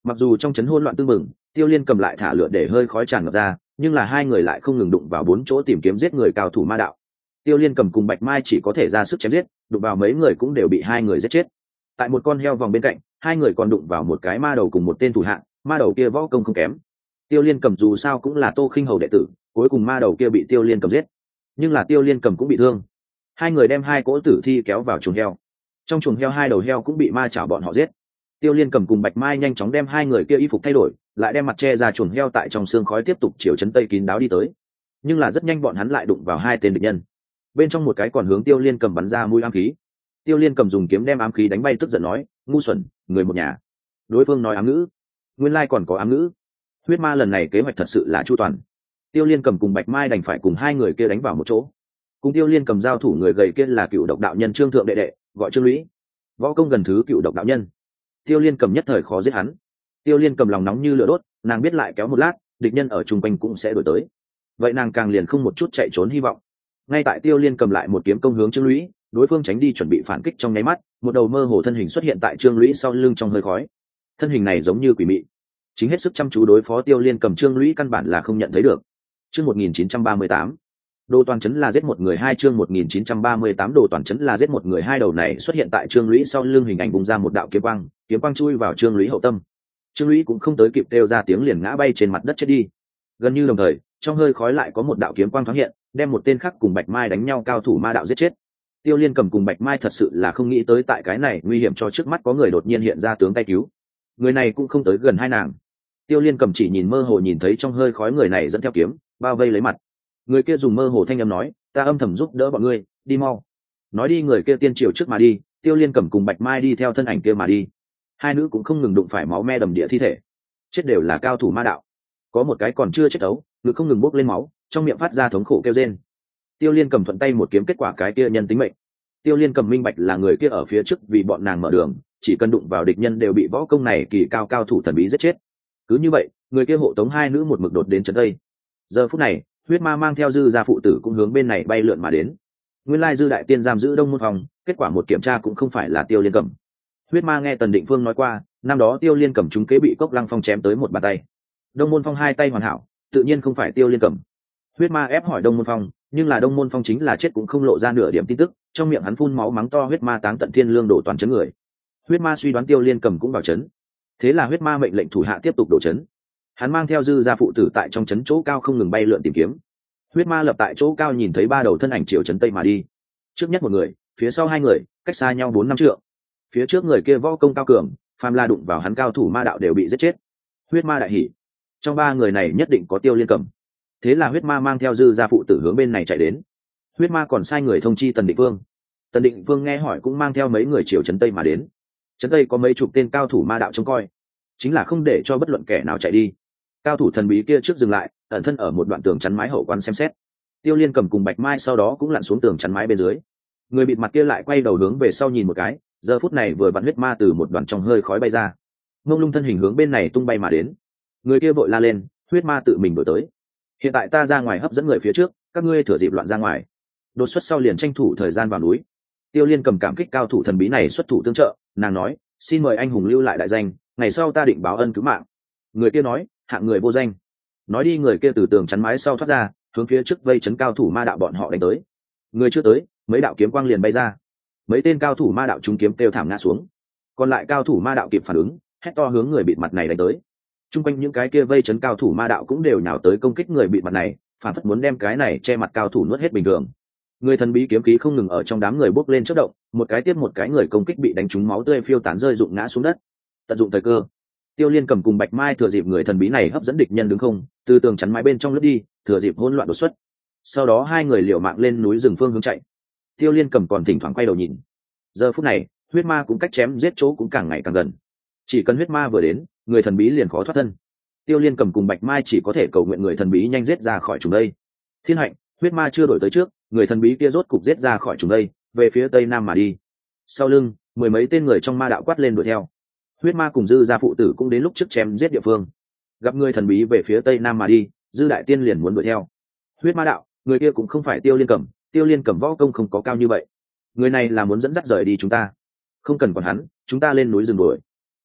Mặc dù trong chấn hỗn loạn tương mừng, Tiêu Liên cầm lại thả lửa để hơi khói tràn ngập ra, nhưng là hai người lại không ngừng đụng vào bốn chỗ tìm kiếm giết người cao thủ ma đạo. Tiêu Liên cầm cùng Bạch Mai chỉ có thể ra sức chém giết, đụng vào mấy người cũng đều bị hai người giết chết. Tại một con heo vòng bên cạnh, hai người còn đụng vào một cái ma đầu cùng một tên thủ hạ, ma đầu kia võ công không kém. Tiêu Liên cầm dù sao cũng là Tô Khinh Hầu đệ tử, cuối cùng ma đầu kia bị Tiêu Liên cầm giết, nhưng là Tiêu Liên cầm cũng bị thương. Hai người đem hai cỗ tử thi kéo vào chuồng heo, trong chuồng heo hai đầu heo cũng bị ma chảo bọn họ giết. Tiêu Liên cầm cùng Bạch Mai nhanh chóng đem hai người kia y phục thay đổi, lại đem mặt che ra chuồng heo tại trong xương khói tiếp tục chiều trấn tây kín đáo đi tới. Nhưng là rất nhanh bọn hắn lại đụng vào hai tên địch nhân, bên trong một cái còn hướng Tiêu Liên cầm bắn ra mũi ám khí. Tiêu Liên cầm dùng kiếm đem ám khí đánh bay, tức giận nói: ngu xuẩn, người một nhà. Đối phương nói ám ngữ, nguyên lai còn có ám ngữ. Huyết ma lần này kế hoạch thật sự là chu toàn. Tiêu Liên cầm cùng Bạch Mai đành phải cùng hai người kia đánh vào một chỗ. Cùng Tiêu Liên cầm giao thủ người gầy kia là cựu độc đạo nhân Trương Thượng đệ đệ, gọi Trương Lũy, võ công gần thứ cựu độc đạo nhân. Tiêu Liên cầm nhất thời khó giết hắn. Tiêu Liên cầm lòng nóng như lửa đốt, nàng biết lại kéo một lát địch nhân ở chung quanh cũng sẽ đuổi tới, vậy nàng càng liền không một chút chạy trốn hy vọng. Ngay tại Tiêu Liên cầm lại một kiếm công hướng Trương Lũy, đối phương tránh đi chuẩn bị phản kích trong nháy mắt, một đầu mơ hồ thân hình xuất hiện tại Trương Lũy sau lưng trong hơi khói. Thân hình này giống như quỷ mị, chính hết sức chăm chú đối phó Tiêu Liên cầm. Trương Lũy căn bản là không nhận thấy được. Chương một nghìn chín trăm ba mươi tám, Đồ toàn chấn là giết một người hai. Chương một nghìn chín trăm ba mươi tám, Đồ toàn chấn là giết một người hai. Đầu này xuất hiện tại Trương Lũy sau lưng hình ảnh bùng ra một đạo kiếm quang, kiếm quang chui vào Trương Lũy hậu tâm. Trương Lũy cũng không tới kịp kêu ra tiếng liền ngã bay trên mặt đất chết đi. Gần như đồng thời, trong hơi khói lại có một đạo kiếm quang thoáng hiện, đem một tên khác cùng Bạch Mai đánh nhau cao thủ ma đạo giết chết. Tiêu Liên cầm cùng Bạch Mai thật sự là không nghĩ tới tại cái này nguy hiểm cho trước mắt có người đột nhiên hiện ra tướng tay cứu. Người này cũng không tới gần hai nàng. Tiêu Liên cầm chỉ nhìn mơ hồ nhìn thấy trong hơi khói người này dẫn theo kiếm bao vây lấy mặt. Người kia dùng mơ hồ thanh âm nói: ta âm thầm giúp đỡ bọn ngươi, đi mau. Nói đi người kia tiên triều trước mà đi. Tiêu Liên cầm cùng Bạch Mai đi theo thân ảnh kia mà đi. Hai nữ cũng không ngừng đụng phải máu me đầm địa thi thể, chết đều là cao thủ ma đạo. Có một cái còn chưa chết đấu, ngực không ngừng bốc lên máu, trong miệng phát ra thống khổ kêu rên. Tiêu Liên cầm thuận tay một kiếm, kết quả cái kia nhân tính mệnh. Tiêu Liên cầm minh bạch là người kia ở phía trước vì bọn nàng mở đường, chỉ cần đụng vào địch nhân đều bị võ công này kỳ cao cao thủ thần bí giết chết. Cứ như vậy, người kia hộ tống hai nữ một mực đột đến trấn tây. Giờ phút này, Huyết Ma mang theo Dư gia phụ tử cũng hướng bên này bay lượn mà đến. Nguyên lai Dư đại tiên giam giữ Đông Môn Phong, kết quả một kiểm tra cũng không phải là Tiêu Liên cầm. Huyết Ma nghe Tần Định Phương nói qua, năm đó Tiêu Liên cầm chúng kế bị Cốc Lăng Phong chém tới một bàn tay. Đông Môn Phong hai tay hoàn hảo, tự nhiên không phải Tiêu Liên cầm. Huyết Ma ép hỏi Đông Môn Phong, nhưng là Đông Môn Phong chính là chết cũng không lộ ra nửa điểm tin tức, trong miệng hắn phun máu mắng to Huyết Ma táng tận thiên lương đổ toàn chấn người. Huyết Ma suy đoán Tiêu Liên cầm cũng vào chấn, thế là Huyết Ma mệnh lệnh thủ hạ tiếp tục đổ chấn. Hắn mang theo Dư gia phụ tử tại trong chấn chỗ cao không ngừng bay lượn tìm kiếm. Huyết Ma lập tại chỗ cao nhìn thấy ba đầu thân ảnh chiều chấn tây mà đi. Trước nhất một người, phía sau hai người, cách xa nhau bốn năm trượng. Phía trước người kia võ công cao cường, phàm la đụng vào hắn cao thủ ma đạo đều bị giết chết. Huyết Ma đại hỉ, trong ba người này nhất định có Tiêu Liên cầm. Thế là Huyết Ma mang theo Dư gia phụ tử hướng bên này chạy đến. Huyết Ma còn sai người thông chi Tần Định Vương. Tần Định Vương nghe hỏi cũng mang theo mấy người chiều trấn tây mà đến. Trấn tây có mấy chục tên cao thủ ma đạo trông coi, chính là không để cho bất luận kẻ nào chạy đi. Cao thủ thần bí kia trước dừng lại, ẩn thân ở một đoạn tường chắn mái hậu quan xem xét. Tiêu Liên cầm cùng Bạch Mai sau đó cũng lặn xuống tường chắn mái bên dưới. Người bịt mặt kia lại quay đầu hướng về sau nhìn một cái, giờ phút này vừa bắn Huyết Ma từ một đoạn trong hơi khói bay ra, mông lung thân hình hướng bên này tung bay mà đến. Người kia vội la lên: Huyết Ma tự mình đổi tới, hiện tại ta ra ngoài hấp dẫn người phía trước, các ngươi thừa dịp loạn ra ngoài. Đột xuất sau liền tranh thủ thời gian vào núi. Tiêu Liên cầm cảm kích cao thủ thần bí này xuất thủ tương trợ, nàng nói: xin mời anh hùng lưu lại đại danh, ngày sau ta định báo ân cứu mạng. Người kia nói: hạng người vô danh. Nói đi người kia từ tường chắn mái sau thoát ra, hướng phía trước vây chấn cao thủ ma đạo bọn họ đánh tới. Người chưa tới, mấy đạo kiếm quang liền bay ra, mấy tên cao thủ ma đạo trúng kiếm kêu thảm ngã xuống. Còn lại cao thủ ma đạo kịp phản ứng, hét to hướng người bịt mặt này đánh tới. Trung quanh những cái kia vây chấn cao thủ ma đạo cũng đều nhào tới công kích người bịt mặt này, phản phất muốn đem cái này che mặt cao thủ nuốt hết bình thường. Người thần bí kiếm khí không ngừng ở trong đám người bốc lên chớp động, một cái tiếp một cái người công kích bị đánh trúng máu tươi phiêu tán rơi rụng ngã xuống đất. Tận dụng thời cơ, Tiêu Liên cầm cùng Bạch Mai thừa dịp người thần bí này hấp dẫn địch nhân đứng không, từ tường chắn mái bên trong lướt đi, thừa dịp hỗn loạn đột xuất. Sau đó hai người liều mạng lên núi rừng phương hướng chạy. Tiêu Liên cầm còn thỉnh thoảng quay đầu nhìn. Giờ phút này, Huyết Ma cũng cách chém giết chỗ cũng càng ngày càng gần. Chỉ cần Huyết Ma vừa đến, người thần bí liền khó thoát thân. Tiêu Liên cầm cùng Bạch Mai chỉ có thể cầu nguyện người thần bí nhanh giết ra khỏi chúng đây. Thiên hạnh, Huyết Ma chưa đổi tới trước, người thần bí kia rốt cục giết ra khỏi chúng đây, về phía tây nam mà đi. Sau lưng, mười mấy tên người trong ma đạo quát lên đuổi theo. Huyết Ma cùng Dư gia phụ tử cũng đến lúc trước chém giết địa phương. Gặp người thần bí về phía tây nam mà đi, Dư đại tiên liền muốn đuổi theo. Huyết Ma đạo: người kia cũng không phải Tiêu Liên cầm, Tiêu Liên cầm võ công không có cao như vậy, người này là muốn dẫn dắt rời đi chúng ta. Không cần còn hắn, chúng ta lên núi rừng đuổi.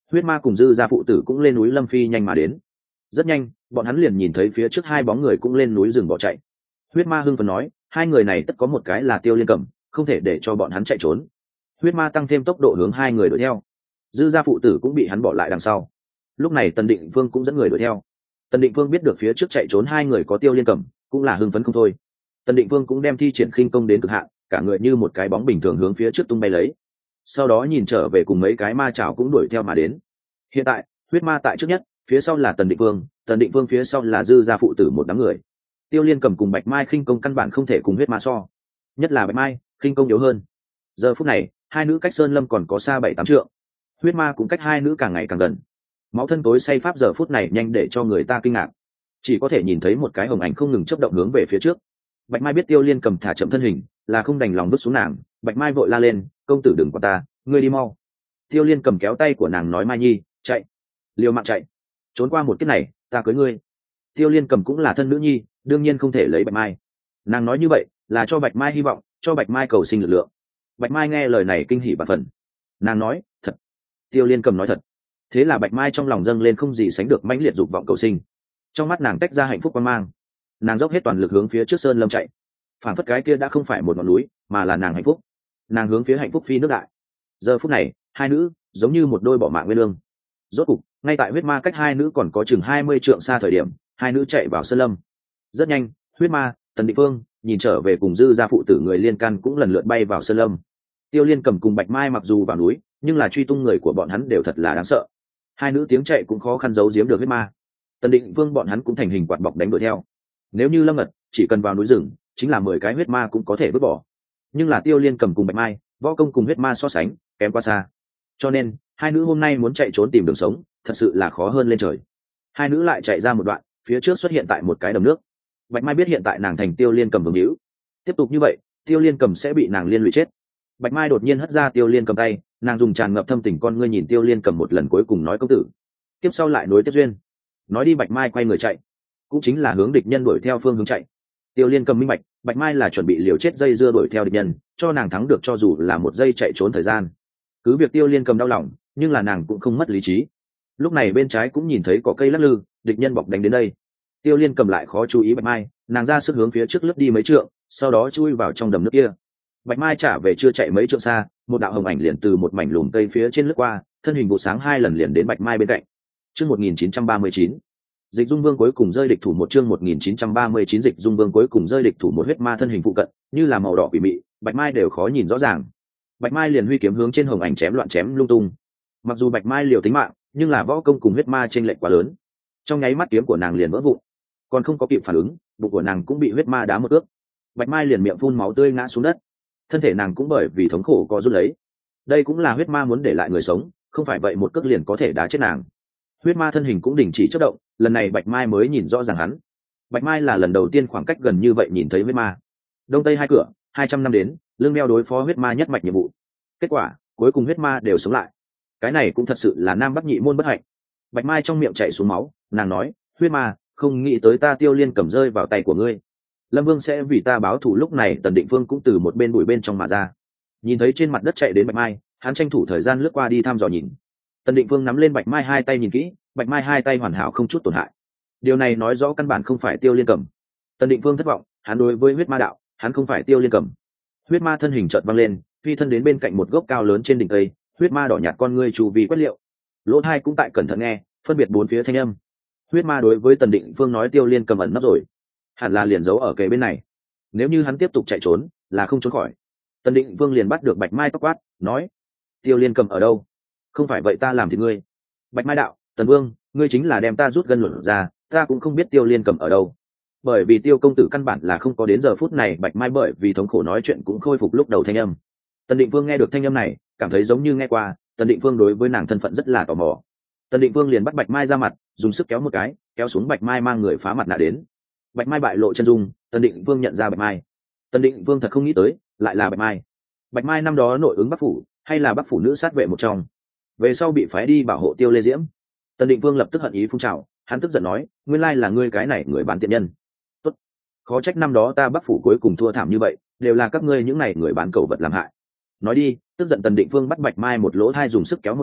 Huyết ma cùng dư gia phụ tử cũng lên núi lâm phi nhanh mà đến. Rất nhanh bọn hắn liền nhìn thấy phía trước hai bóng người cũng lên núi rừng bỏ chạy. Huyết ma hưng phấn nói, hai người này tất có một cái là Tiêu Liên Cẩm, không thể để cho bọn hắn chạy trốn. Huyết ma tăng thêm tốc độ hướng hai người đuổi theo. Dư gia phụ tử cũng bị hắn bỏ lại đằng sau. Lúc này Tần Định Vương cũng dẫn người đuổi theo. Tần Định Vương biết được phía trước chạy trốn hai người có Tiêu Liên Cẩm, cũng là hưng phấn không thôi. Tần Định Vương cũng đem thi triển khinh công đến cực hạn, cả người như một cái bóng bình thường hướng phía trước tung bay lấy. Sau đó nhìn trở về cùng mấy cái ma chảo cũng đuổi theo mà đến. Hiện tại Huyết ma tại trước nhất, phía sau là Tần Định Vương, Tần Định Vương phía sau là Dư gia phụ tử một đám người. Tiêu Liên Cẩm cùng Bạch Mai khinh công căn bản không thể cùng Huyết ma so, nhất là Bạch Mai khinh công yếu hơn. Giờ phút này hai nữ cách sơn lâm còn có xa bảy tám trượng, Huyết ma cũng cách hai nữ càng ngày càng gần. Máu thân tối say pháp giờ phút này nhanh để cho người ta kinh ngạc, chỉ có thể nhìn thấy một cái hồng ảnh không ngừng chớp động hướng về phía trước. Bạch Mai biết Tiêu Liên Cẩm thả chậm thân hình là không đành lòng vứt xuống nàng, Bạch Mai vội la lên, công tử đừng qua ta, ngươi đi mau. Tiêu Liên Cẩm kéo tay của nàng nói, Mai nhi chạy, liều mạng chạy, trốn qua một kiếp này ta cưới ngươi. Tiêu Liên Cẩm cũng là thân nữ nhi, đương nhiên không thể lấy Bạch Mai. Nàng nói như vậy là cho Bạch Mai hy vọng, cho Bạch Mai cầu sinh lực lượng. Bạch Mai nghe lời này kinh hỉ và phần. Nàng nói thật. Tiêu Liên Cẩm nói thật. Thế là Bạch Mai trong lòng dâng lên không gì sánh được mãnh liệt dục vọng cầu sinh. Trong mắt nàng tách ra hạnh phúc quan mang. Nàng dốc hết toàn lực hướng phía trước sơn lâm chạy. Phản phất cái kia đã không phải một ngọn núi, mà là nàng hạnh phúc. Nàng hướng phía hạnh phúc phi nước đại. Giờ phút này hai nữ giống như một đôi bỏ mạng nguyên lương. Rốt cục ngay tại Huyết ma cách hai nữ còn có chừng hai mươi trượng xa thời điểm, hai nữ chạy vào sơn lâm. Rất nhanh Huyết ma, Tần Định Vương nhìn trở về cùng Dư gia phụ tử người liên can cũng lần lượt bay vào sơn lâm. Tiêu Liên Cẩm cùng Bạch Mai mặc dù vào núi, nhưng là truy tung người của bọn hắn đều thật là đáng sợ. Hai nữ tiếng chạy cũng khó khăn giấu giếm được Huyết ma. Tần Định Vương bọn hắn cũng thành hình quạt bọc đánh đuổi theo. Nếu như Lâm Ngật chỉ cần vào núi rừng, chính là mười cái Huyết ma cũng có thể vứt bỏ. Nhưng là Tiêu Liên Cẩm cùng Bạch Mai, võ công cùng Huyết ma so sánh kém quá xa. Cho nên hai nữ hôm nay muốn chạy trốn tìm đường sống, thật sự là khó hơn lên trời. Hai nữ lại chạy ra một đoạn, phía trước xuất hiện tại một cái đầm nước. Bạch Mai biết hiện tại nàng thành Tiêu Liên Cẩm vương hữu, tiếp tục như vậy Tiêu Liên Cẩm sẽ bị nàng liên lụy chết. Bạch Mai đột nhiên hất ra Tiêu Liên Cẩm tay, nàng dùng tràn ngập thâm tình con ngươi nhìn Tiêu Liên Cẩm một lần cuối cùng nói, công tử. Tiếp sau lại nối tiếp duyên. Nói đi Bạch Mai quay người chạy, cũng chính là hướng địch nhân đuổi theo phương hướng chạy. Tiêu Liên Cẩm minh bạch, Bạch Mai là chuẩn bị liều chết dây dưa đuổi theo địch nhân, cho nàng thắng được cho dù là một giây chạy trốn thời gian. Cứ việc Tiêu Liên Cẩm đau lòng, nhưng là nàng cũng không mất lý trí. Lúc này bên trái cũng nhìn thấy cỏ cây lắc lư, địch nhân bọc đánh đến đây. Tiêu Liên Cẩm lại khó chú ý Bạch Mai, nàng ra sức hướng phía trước lướt đi mấy trượng, sau đó chui vào trong đầm nước kia. Bạch Mai trả về chưa chạy mấy trượng xa, một đạo hồng ảnh liền từ một mảnh lùm cây phía trên lướt qua, thân hình vụ sáng hai lần liền đến Bạch Mai bên cạnh. Chương một nghìn chín trăm ba mươi chín, Dịch Dung Vương cuối cùng rơi địch thủ một. Chương một nghìn chín trăm ba mươi chín, Dịch Dung Vương cuối cùng rơi địch thủ một. Huyết ma thân hình phụ cận, như là màu đỏ quỷ mị, Bạch Mai đều khó nhìn rõ ràng. Bạch Mai liền huy kiếm hướng trên hồng ảnh chém loạn chém lung tung. Mặc dù Bạch Mai liều tính mạng, nhưng là võ công cùng Huyết ma chênh lệch quá lớn. Trong nháy mắt kiếm của nàng liền vỡ vụn, còn không có kịp phản ứng, bụng của nàng cũng bị Huyết ma đá một ước. Bạch Mai liền miệng phun máu tươi ngã xuống đất, thân thể nàng cũng bởi vì thống khổ co rút lấy. Đây cũng là Huyết ma muốn để lại người sống, không phải vậy một cước liền có thể đá chết nàng. Huyết ma thân hình cũng đình chỉ chớp động, lần này Bạch Mai mới nhìn rõ ràng hắn. Bạch Mai là lần đầu tiên khoảng cách gần như vậy nhìn thấy Huyết ma. Đông tây hai cửa, hai trăm năm đến, lương đeo đối phó Huyết ma nhất mạch nhiệm vụ. Kết quả cuối cùng Huyết ma đều sống lại. Cái này cũng thật sự là nam bắc nhị môn bất hạnh. Bạch Mai trong miệng chảy xuống máu, nàng nói, Huyết ma, không nghĩ tới ta Tiêu Liên Cẩm rơi vào tay của ngươi. Lâm Vương sẽ vì ta báo thù. Lúc này Tần Định Vương cũng từ một bên bụi bên trong mà ra, nhìn thấy trên mặt đất chạy đến Bạch Mai, hắn tranh thủ thời gian lướt qua đi thăm dò nhìn. Tần Định Vương nắm lên Bạch Mai hai tay nhìn kỹ, Bạch Mai hai tay hoàn hảo không chút tổn hại. Điều này nói rõ căn bản không phải Tiêu Liên Cẩm. Tần Định Vương thất vọng, hắn đối với Huyết ma đạo, hắn không phải Tiêu Liên Cẩm. Huyết ma thân hình chợt văng lên, phi thân đến bên cạnh một gốc cao lớn trên đỉnh cây. Huyết ma đỏ nhạt con ngươi chu vi quét liệu, lỗ hai cũng tại cẩn thận nghe, phân biệt bốn phía thanh âm. Huyết ma đối với Tần Định Vương nói, Tiêu Liên Cẩm ẩn nấp rồi, hẳn là liền giấu ở kề bên này. Nếu như hắn tiếp tục chạy trốn, là không trốn khỏi. Tần Định Vương liền bắt được Bạch Mai tóc quát, nói, Tiêu Liên Cẩm ở đâu? Không phải vậy ta làm thì ngươi. Bạch Mai đạo, Tần Vương, ngươi chính là đem ta rút gân luận ra, ta cũng không biết Tiêu Liên Cẩm ở đâu. Bởi vì Tiêu công tử căn bản là không có đến giờ phút này. Bạch Mai bởi vì thống khổ nói chuyện cũng khôi phục lúc đầu thanh âm. Tần Định Vương nghe được thanh âm này, cảm thấy giống như nghe qua. Tần Định Vương đối với nàng thân phận rất là tò mò. Tần Định Vương liền bắt Bạch Mai ra mặt, dùng sức kéo một cái, kéo xuống Bạch Mai mang người phá mặt nạ đến. Bạch Mai bại lộ chân dung, Tần Định Vương nhận ra Bạch Mai. Tần Định Vương thật không nghĩ tới, lại là Bạch Mai. Bạch Mai năm đó nội ứng Bắc phủ, hay là Bắc phủ nữ sát vệ một trong, về sau bị phái đi bảo hộ Tiêu Lê Diễm. Tần Định Vương lập tức hận ý phun trào, hắn tức giận nói, nguyên lai là ngươi cái này người bán tiện nhân. Tốt, khó trách năm đó ta Bắc phủ cuối cùng thua thảm như vậy, đều là các ngươi những này người bán cầu vật làm hại. Nói đi, tức giận Tần Định Vương bắt Bạch Mai một lỗ thai dùng sức kéo một cái,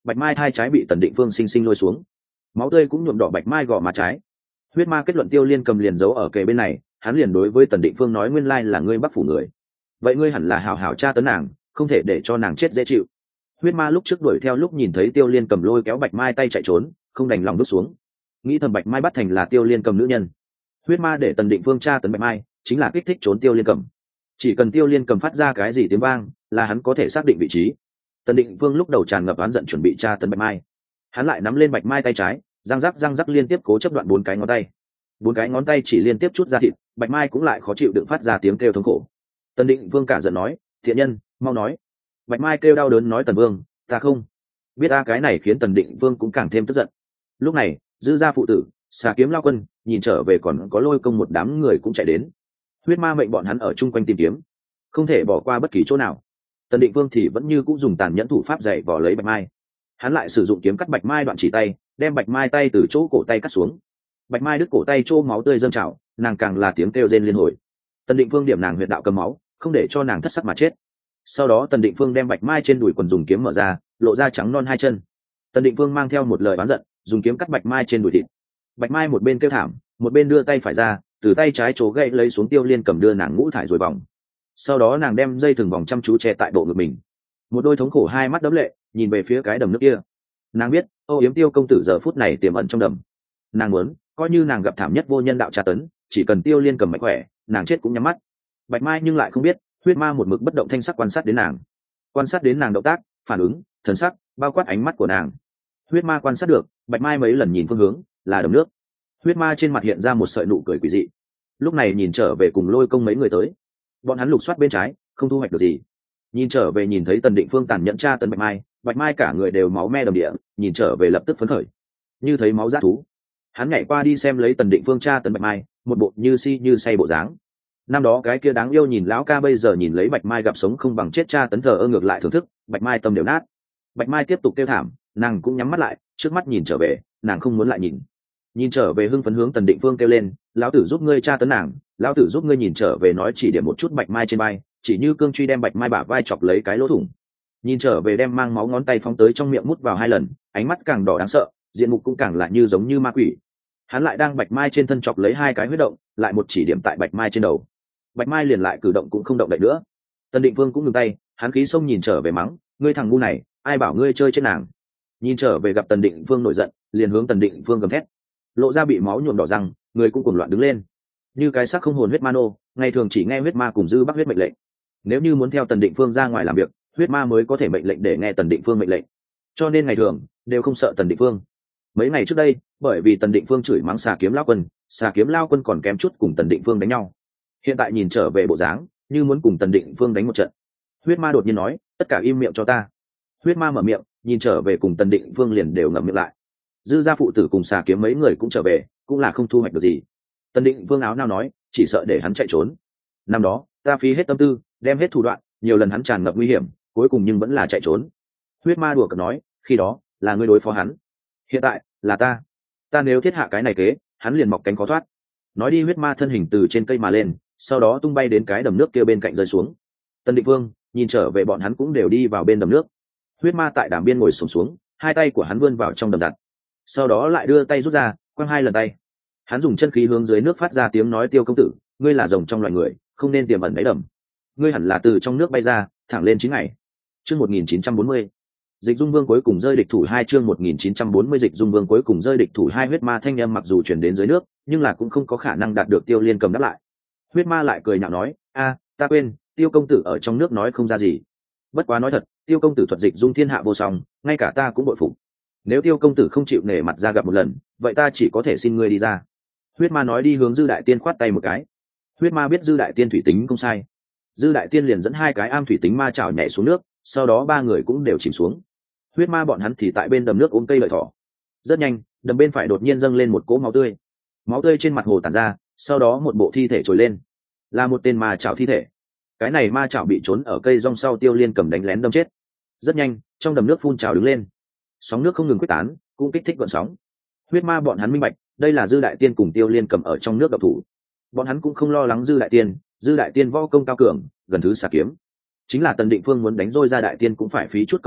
bạch mai thai trái bị tần định phương sinh sinh lôi xuống, máu tươi cũng nhuộm đỏ bạch mai gò má trái. Huyết ma kết luận Tiêu Liên Cầm liền giấu ở kề bên này, hắn liền đối với tần định phương nói nguyên lai là ngươi Bắc phủ người, vậy ngươi hẳn là hảo hảo tra tấn nàng, không thể để cho nàng chết dễ chịu. Huyết ma lúc trước đuổi theo lúc nhìn thấy Tiêu Liên Cầm lôi kéo bạch mai tay chạy trốn, không đành lòng bước xuống, nghĩ thầm bạch mai bắt thành là Tiêu Liên Cầm nữ nhân. Huyết ma để tần định phương tra tấn bạch mai chính là kích thích trốn Tiêu Liên Cầm, chỉ cần Tiêu Liên Cầm phát ra cái gì tiếng vang là hắn có thể xác định vị trí. Tần định phương lúc đầu tràn ngập oán giận chuẩn bị tra tấn bạch mai, hắn lại nắm lên bạch mai tay trái, răng rắc răng rắc liên tiếp cố chấp đoạn bốn cái ngón tay, bốn cái ngón tay chỉ liên tiếp chút ra thịt, bạch mai cũng lại khó chịu đựng phát ra tiếng kêu thống khổ. Tần định vương cả giận nói, thiện nhân mau nói. Bạch mai kêu đau đớn nói, tần vương ta không biết. Ta cái này khiến tần định vương cũng càng thêm tức giận. Lúc này dư gia phụ tử, xà kiếm lao quân nhìn trở về, còn có lôi công một đám người cũng chạy đến. Huyết ma mệnh bọn hắn ở chung quanh tìm kiếm, không thể bỏ qua bất kỳ chỗ nào. Tần định vương thì vẫn như cũng dùng tàn nhẫn thủ pháp dạy vò lấy bạch mai, hắn lại sử dụng kiếm cắt bạch mai đoạn chỉ tay, đem bạch mai tay từ chỗ cổ tay cắt xuống. Bạch mai đứt cổ tay, chỗ máu tươi dâng trào, nàng càng là tiếng kêu rên liên hồi. Tần định phương điểm nàng huyệt đạo cầm máu, không để cho nàng thất sắc mà chết. Sau đó tần định phương đem bạch mai trên đùi quần dùng kiếm mở ra, lộ ra trắng non hai chân. Tần định phương mang theo một lời oán giận, dùng kiếm cắt bạch mai trên đùi thịt. Bạch mai một bên kêu thảm, một bên đưa tay phải ra, từ tay trái chỗ gậy lấy xuống Tiêu Liên Cầm đưa nàng ngũ thải rồi vòng. Sau đó nàng đem dây thừng vòng chăm chú che tại bộ ngực mình, một đôi thống khổ hai mắt đẫm lệ nhìn về phía cái đầm nước kia. Nàng biết âu yếm Tiêu công tử giờ phút này tiềm ẩn trong đầm, nàng muốn coi như nàng gặp thảm nhất vô nhân đạo tra tấn, chỉ cần Tiêu Liên Cầm mạnh khỏe, nàng chết cũng nhắm mắt. Bạch mai nhưng lại không biết, huyết ma một mực bất động thanh sắc quan sát đến nàng, quan sát đến nàng động tác, phản ứng, thần sắc, bao quát ánh mắt của nàng. Huyết ma quan sát được bạch mai mấy lần nhìn phương hướng là đầm nước. Huyết ma trên mặt hiện ra một sợi nụ cười quỷ dị, lúc này nhìn trở về cùng lôi công mấy người tới. Bọn hắn lục soát bên trái không thu hoạch được gì, nhìn trở về nhìn thấy tần định phương tàn nhẫn tra tấn bạch mai, bạch mai cả người đều máu me đầm địa, nhìn trở về lập tức phấn khởi như thấy máu g thú. Hắn nhảy qua đi xem lấy tần định phương tra tấn bạch mai, một bộ như si như say bộ dáng. Năm đó cái kia đáng yêu nhìn lão ca bây giờ nhìn lấy bạch mai gặp sống không bằng chết tra tấn thờ ơ ngược lại thưởng thức. Bạch mai tâm đều nát. Bạch mai tiếp tục kêu thảm, nàng cũng nhắm mắt lại, trước mắt nhìn trở về, nàng không muốn lại nhìn. Nhìn trở về hưng phấn hướng tần định phương kêu lên, lão tử giúp ngươi tra tấn nàng, lão tử giúp ngươi. Nhìn trở về nói chỉ điểm một chút bạch mai trên vai, chỉ như cương truy đem bạch mai bả vai chọc lấy cái lỗ thủng. Nhìn trở về đem mang máu ngón tay phóng tới trong miệng mút vào hai lần, ánh mắt càng đỏ đáng sợ, diện mục cũng càng lại như giống như ma quỷ. Hắn lại đang bạch mai trên thân chọc lấy hai cái huyết động, lại một chỉ điểm tại bạch mai trên đầu. Bạch mai liền lại cử động cũng không động đậy nữa. Tần định vương cũng ngừng tay, hắn khí sông nhìn trở về mắng, ngươi thằng ngu này, ai bảo ngươi chơi chết nàng. Nhìn trở về gặp tần định vương nổi giận, liền hướng tần định vương gầm thét, lộ ra bị máu nhuộm đỏ răng, người cũng cuồng loạn đứng lên như cái xác không hồn huyết ma nô. Ngày thường chỉ nghe huyết ma cùng dư bắc huyết mệnh lệnh, nếu như muốn theo tần định phương ra ngoài làm việc, huyết ma mới có thể mệnh lệnh để nghe tần định phương mệnh lệnh, cho nên ngày thường đều không sợ tần định phương. Mấy ngày trước đây bởi vì tần định phương chửi mắng xà kiếm lao quân, xà kiếm lao quân còn kém chút cùng tần định phương đánh nhau. Hiện tại nhìn trở về bộ dáng như muốn cùng tần định phương đánh một trận. Huyết ma đột nhiên nói, tất cả im miệng cho ta. Huyết ma mở miệng, nhìn trở về cùng tần định phương liền đều ngậm miệng lại. Dư gia phụ tử cùng xà kiếm mấy người cũng trở về, cũng là không thu hoạch được gì. Tần định phương áo nao nói, chỉ sợ để hắn chạy trốn. Năm đó ta phí hết tâm tư, đem hết thủ đoạn, nhiều lần hắn tràn ngập nguy hiểm, cuối cùng nhưng vẫn là chạy trốn. Huyết ma đùa cợt nói, khi đó là ngươi đối phó hắn, hiện tại là ta. Ta nếu thiết hạ cái này kế, hắn liền mọc cánh khó thoát. Nói đi huyết ma thân hình từ trên cây mà lên, sau đó tung bay đến cái đầm nước kia bên cạnh rơi xuống. Tần định vương nhìn trở về bọn hắn cũng đều đi vào bên đầm nước. Huyết ma tại đàm biên ngồi xổm xuống, hai tay của hắn vươn vào trong đầm đặt, sau đó lại đưa tay rút ra, quăng hai lần tay. Hắn dùng chân khí hướng dưới nước phát ra tiếng nói, Tiêu công tử, ngươi là rồng trong loài người, không nên tiềm ẩn đáy đầm, ngươi hẳn là từ trong nước bay ra, thẳng lên chín ngày. Chương một nghìn chín trăm bốn mươi, Dịch Dung Vương cuối cùng rơi địch thủ hai. Chương một nghìn chín trăm bốn mươi Dịch Dung Vương cuối cùng rơi địch thủ hai. Huyết ma thanh âm mặc dù truyền đến dưới nước, nhưng là cũng không có khả năng đạt được Tiêu Liên Cầm đáp lại. Huyết ma lại cười nhạo nói, a, ta quên, Tiêu công tử ở trong nước nói không ra gì. Bất quá nói thật, Tiêu công tử thuật dịch dung thiên hạ vô song, ngay cả ta cũng bội phục. Nếu Tiêu công tử không chịu nể mặt ra gặp một lần, vậy ta chỉ có thể xin ngươi đi ra. Huyết ma nói đi hướng Dư đại tiên khoát tay một cái. Huyết ma biết Dư đại tiên thủy tính không sai, Dư đại tiên liền dẫn hai cái am thủy tính ma chảo nhảy xuống nước, sau đó ba người cũng đều chìm xuống. Huyết ma bọn hắn thì tại bên đầm nước ôm cây lợi thỏ. Rất nhanh, đầm bên phải đột nhiên dâng lên một cỗ máu tươi, máu tươi trên mặt hồ tản ra, sau đó một bộ thi thể trồi lên, là một tên ma chảo thi thể. Cái này ma chảo bị trốn ở cây rong sau Tiêu Liên Cầm đánh lén đâm chết. Rất nhanh, trong đầm nước phun trào đứng lên, sóng nước không ngừng quyết tán, cũng kích thích gợn sóng. Huyết ma bọn hắn minh bạch, đây là Dư đại tiên cùng Tiêu Liên Cầm ở trong nước độc thủ. Bọn hắn cũng không lo lắng Dư đại tiên, Dư đại tiên võ công cao cường, gần thứ xà kiếm. Chính là Tần Định Phương muốn đánh rôi ra đại tiên cũng phải phí chút công phu,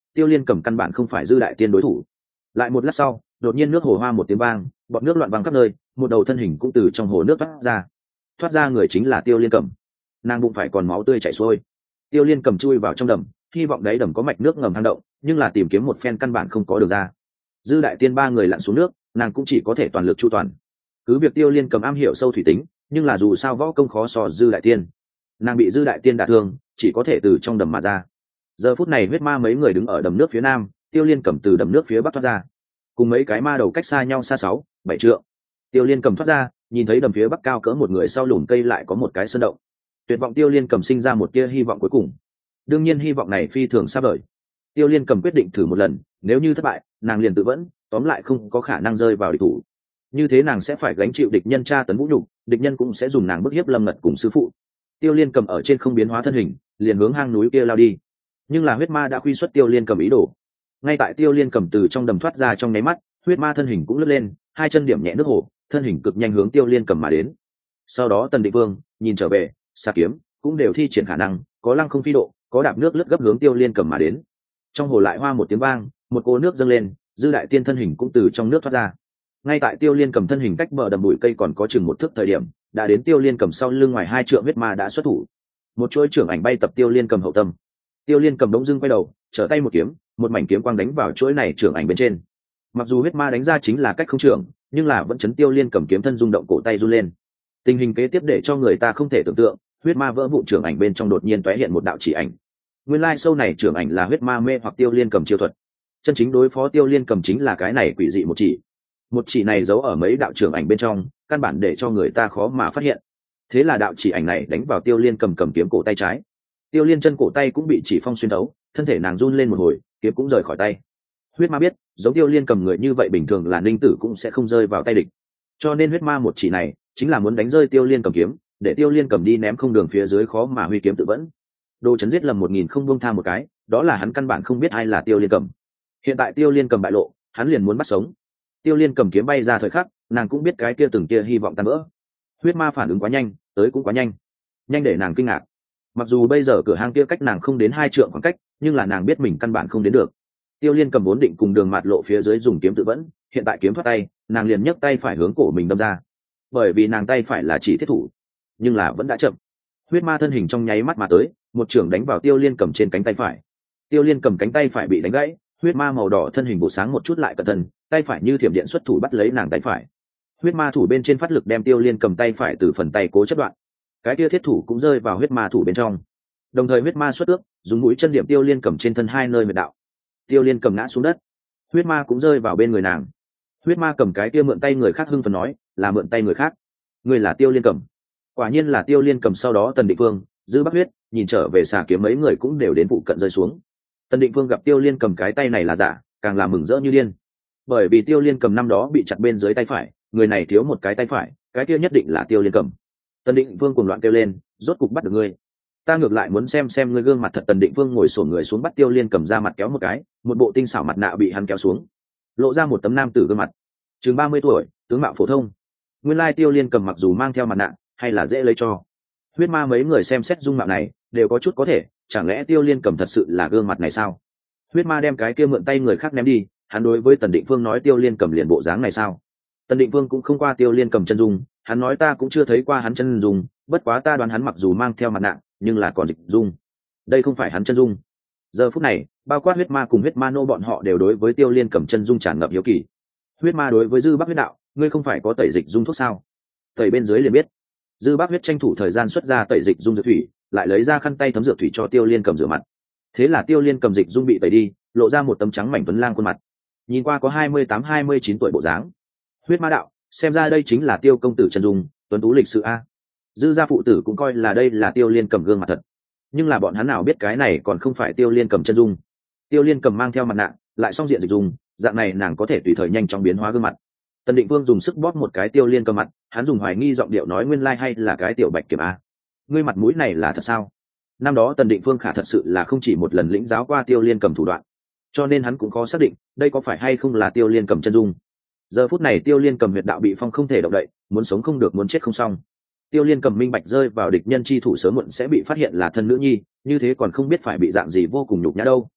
tiêu liên cầm căn bản không phải dư đại tiên đối thủ. Lại một lát sau, đột nhiên nước hồ hoa một tiếng vang, bọt nước loạn văng khắp nơi, một đầu thân hình cũng từ trong hồ nước thoát ra. Thoát ra người chính là tiêu liên cầm. Nàng bụng phải còn máu tươi chảy xuôi. Tiêu liên cầm chui vào trong đầm, hy vọng đáy đầm có mạch nước ngầm hang động, nhưng là tìm kiếm một phen căn bản không có được ra. Dư đại tiên ba người lặn xuống nước, nàng cũng chỉ có thể toàn lực chu toàn. Cứ việc tiêu liên cầm am hiểu sâu thủy tính, nhưng là dù sao võ công khó so dư đại tiên, nàng bị dư đại tiên đả thương, chỉ có thể từ trong đầm mà ra. Giờ phút này huyết ma mấy người đứng ở đầm nước phía nam, tiêu liên cầm từ đầm nước phía bắc thoát ra, cùng mấy cái ma đầu cách xa nhau xa sáu bảy trượng. Tiêu liên cầm thoát ra, nhìn thấy đầm phía bắc cao cỡ một người sau lùm cây lại có một cái sơn động. Tuyệt vọng tiêu liên cầm sinh ra một tia hy vọng cuối cùng. Đương nhiên hy vọng này phi thường xa vời. Tiêu liên cầm quyết định thử một lần, nếu như thất bại nàng liền tự vẫn, tóm lại không có khả năng rơi vào địch thủ. Như thế nàng sẽ phải gánh chịu địch nhân tra tấn vũ nhục, địch nhân cũng sẽ dùng nàng bức hiếp Lâm Ngật cùng sư phụ. Tiêu liên cầm ở trên không biến hóa thân hình, liền hướng hang núi kia lao đi. Nhưng là huyết ma đã quy xuất tiêu liên cầm ý đồ. Ngay tại tiêu liên cầm từ trong đầm thoát ra trong nháy mắt, huyết ma thân hình cũng lướt lên, hai chân điểm nhẹ nước hồ, thân hình cực nhanh hướng tiêu liên cầm mà đến. Sau đó Tần Định Vương nhìn trở về, xà kiếm cũng đều thi triển khả năng, có lăng không phi độ, có đạp nước lướt gấp hướng tiêu liên cầm mà đến. Trong hồ lại hoa một tiếng vang, một cô nước dâng lên, dư đại tiên thân hình cũng từ trong nước thoát ra. Ngay tại tiêu liên cầm thân hình cách bờ đầm bụi cây còn có chừng một thước thời điểm, đã đến tiêu liên cầm sau lưng ngoài hai trượng huyết ma đã xuất thủ. Một chuỗi trưởng ảnh bay tập tiêu liên cầm hậu tâm. Tiêu liên cầm đống dưng quay đầu, trở tay một kiếm, một mảnh kiếm quang đánh vào chuỗi này trưởng ảnh bên trên. Mặc dù huyết ma đánh ra chính là cách không trưởng, nhưng là vẫn chấn tiêu liên cầm kiếm thân rung động, cổ tay run lên. Tình hình kế tiếp để cho người ta không thể tưởng tượng, huyết ma vỡ vụn trưởng ảnh bên trong đột nhiên tóe hiện một đạo chỉ ảnh. Nguyên lai sâu này trưởng ảnh là huyết ma mê hoặc tiêu liên cầm chiêu thuật. Chân chính đối phó tiêu liên cầm chính là cái này quỷ dị một chỉ. Một chỉ này giấu ở mấy đạo trưởng ảnh bên trong, căn bản để cho người ta khó mà phát hiện. Thế là đạo chỉ ảnh này đánh vào tiêu liên cầm cầm kiếm cổ tay trái. Tiêu liên chân cổ tay cũng bị chỉ phong xuyên thấu, thân thể nàng run lên một hồi, kiếm cũng rời khỏi tay. Huyết ma biết, giống tiêu liên cầm người như vậy bình thường là ninh tử cũng sẽ không rơi vào tay địch, cho nên huyết ma một chỉ này chính là muốn đánh rơi tiêu liên cầm kiếm, để tiêu liên cầm đi ném không đường phía dưới khó mà huy kiếm tự vẫn. Đồ chấn giết lầm một nghìn không buông tha một cái, đó là hắn căn bản không biết ai là tiêu liên cầm. Hiện tại tiêu liên cầm bại lộ, hắn liền muốn bắt sống. Tiêu liên cầm kiếm bay ra thời khắc, nàng cũng biết cái kia từng kia hy vọng tan vỡ. Huyết ma phản ứng quá nhanh, tới cũng quá nhanh, nhanh để nàng kinh ngạc. Mặc dù bây giờ cửa hang kia cách nàng không đến hai trượng khoảng cách, nhưng là nàng biết mình căn bản không đến được. Tiêu liên cầm vốn định cùng đường mạt lộ phía dưới dùng kiếm tự vẫn, hiện tại kiếm thoát tay, nàng liền nhấc tay phải hướng cổ mình đâm ra. Bởi vì nàng tay phải là chỉ thiết thủ, nhưng là vẫn đã chậm. Huyết ma thân hình trong nháy mắt mà tới, một chưởng đánh vào tiêu liên cầm trên cánh tay phải. Tiêu liên cầm cánh tay phải bị đánh gãy, huyết ma màu đỏ thân hình bộ sáng một chút lại cẩn thận, tay phải như thiểm điện xuất thủ bắt lấy nàng tay phải. Huyết ma thủ bên trên phát lực đem tiêu liên cầm tay phải từ phần tay cố chất đoạn, cái kia thiết thủ cũng rơi vào huyết ma thủ bên trong. Đồng thời huyết ma xuất ước, dùng mũi chân điểm tiêu liên cầm trên thân hai nơi huyệt đạo. Tiêu liên cầm ngã xuống đất, huyết ma cũng rơi vào bên người nàng. Huyết ma cầm cái kia mượn tay người khác hưng phấn nói, là mượn tay người khác, người là tiêu liên cầm. Quả nhiên là tiêu liên cầm. Sau đó Tần Định Phương, Dư Bắc Huyết nhìn trở về xà kiếm mấy người cũng đều đến vụ cận rơi xuống. Tần Định Phương gặp tiêu liên cầm cái tay này là giả, càng là mừng rỡ như điên, bởi vì tiêu liên cầm năm đó bị chặt bên dưới tay phải, người này thiếu một cái tay phải, cái kia nhất định là tiêu liên cầm. Tần Định Phương cuồng loạn kêu lên, rốt cục bắt được ngươi, ta ngược lại muốn xem xem ngươi gương mặt thật. Tần Định Phương ngồi xổm người xuống bắt tiêu liên cầm ra mặt kéo một cái, một bộ tinh xảo mặt nạ bị hắn kéo xuống, lộ ra một tấm nam tử gương mặt, chừng ba mươi tuổi, tướng mạo phổ thông. Nguyên lai tiêu liên cầm mặc dù mang theo mặt nạ, hay là dễ lấy cho. Huyết ma mấy người xem xét dung mạo này đều có chút có thể, chẳng lẽ tiêu liên cầm thật sự là gương mặt này sao? Huyết ma đem cái kia mượn tay người khác ném đi, hắn đối với Tần Định Phương nói tiêu liên cầm liền bộ dáng này sao? Tần Định Phương cũng không qua tiêu liên cầm chân dung, hắn nói ta cũng chưa thấy qua hắn chân dung, bất quá ta đoán hắn mặc dù mang theo mặt nạ, nhưng là còn dịch dung, đây không phải hắn chân dung. Giờ phút này, bao quát huyết ma cùng huyết ma nô bọn họ đều đối với tiêu liên cầm chân dung tràn ngập hiếu kỳ. Huyết ma đối với Dư Bắc Huyết đạo, ngươi không phải có tẩy dịch dung thuốc sao? Tẩy bên dưới liền biết. Dư Bắc Huyết tranh thủ thời gian xuất ra tẩy dịch dung dược thủy, lại lấy ra khăn tay thấm dược thủy cho tiêu liên cầm rửa mặt. Thế là tiêu liên cầm dịch dung bị tẩy đi, lộ ra một tấm trắng mảnh tuấn lang khuôn mặt, nhìn qua có hai mươi tám hai mươi chín tuổi bộ dáng. Huyết ma đạo, xem ra đây chính là tiêu công tử chân dung, tuấn tú lịch sự a. Dư gia phụ tử cũng coi là đây là tiêu liên cầm gương mặt thật, nhưng là bọn hắn nào biết cái này còn không phải tiêu liên cầm chân dung. Tiêu liên cầm mang theo mặt nạ, lại song diện dịch dung, dạng này nàng có thể tùy thời nhanh chóng biến hóa gương mặt. Tần Định Vương dùng sức bóp một cái tiêu liên cầm mặt, hắn dùng hoài nghi giọng điệu nói, nguyên lai hay là cái tiểu bạch kiểm a, ngươi mặt mũi này là thật sao? Năm đó Tần Định Phương khả thật sự là không chỉ một lần lĩnh giáo qua tiêu liên cầm thủ đoạn, cho nên hắn cũng khó xác định đây có phải hay không là tiêu liên cầm chân dung. Giờ phút này tiêu liên cầm huyệt đạo bị phong không thể động đậy, muốn sống không được, muốn chết không xong. Tiêu liên cầm minh bạch rơi vào địch nhân chi thủ sớm muộn sẽ bị phát hiện là thân nữ nhi, như thế còn không biết phải bị dạng gì vô cùng nhục nhã đâu.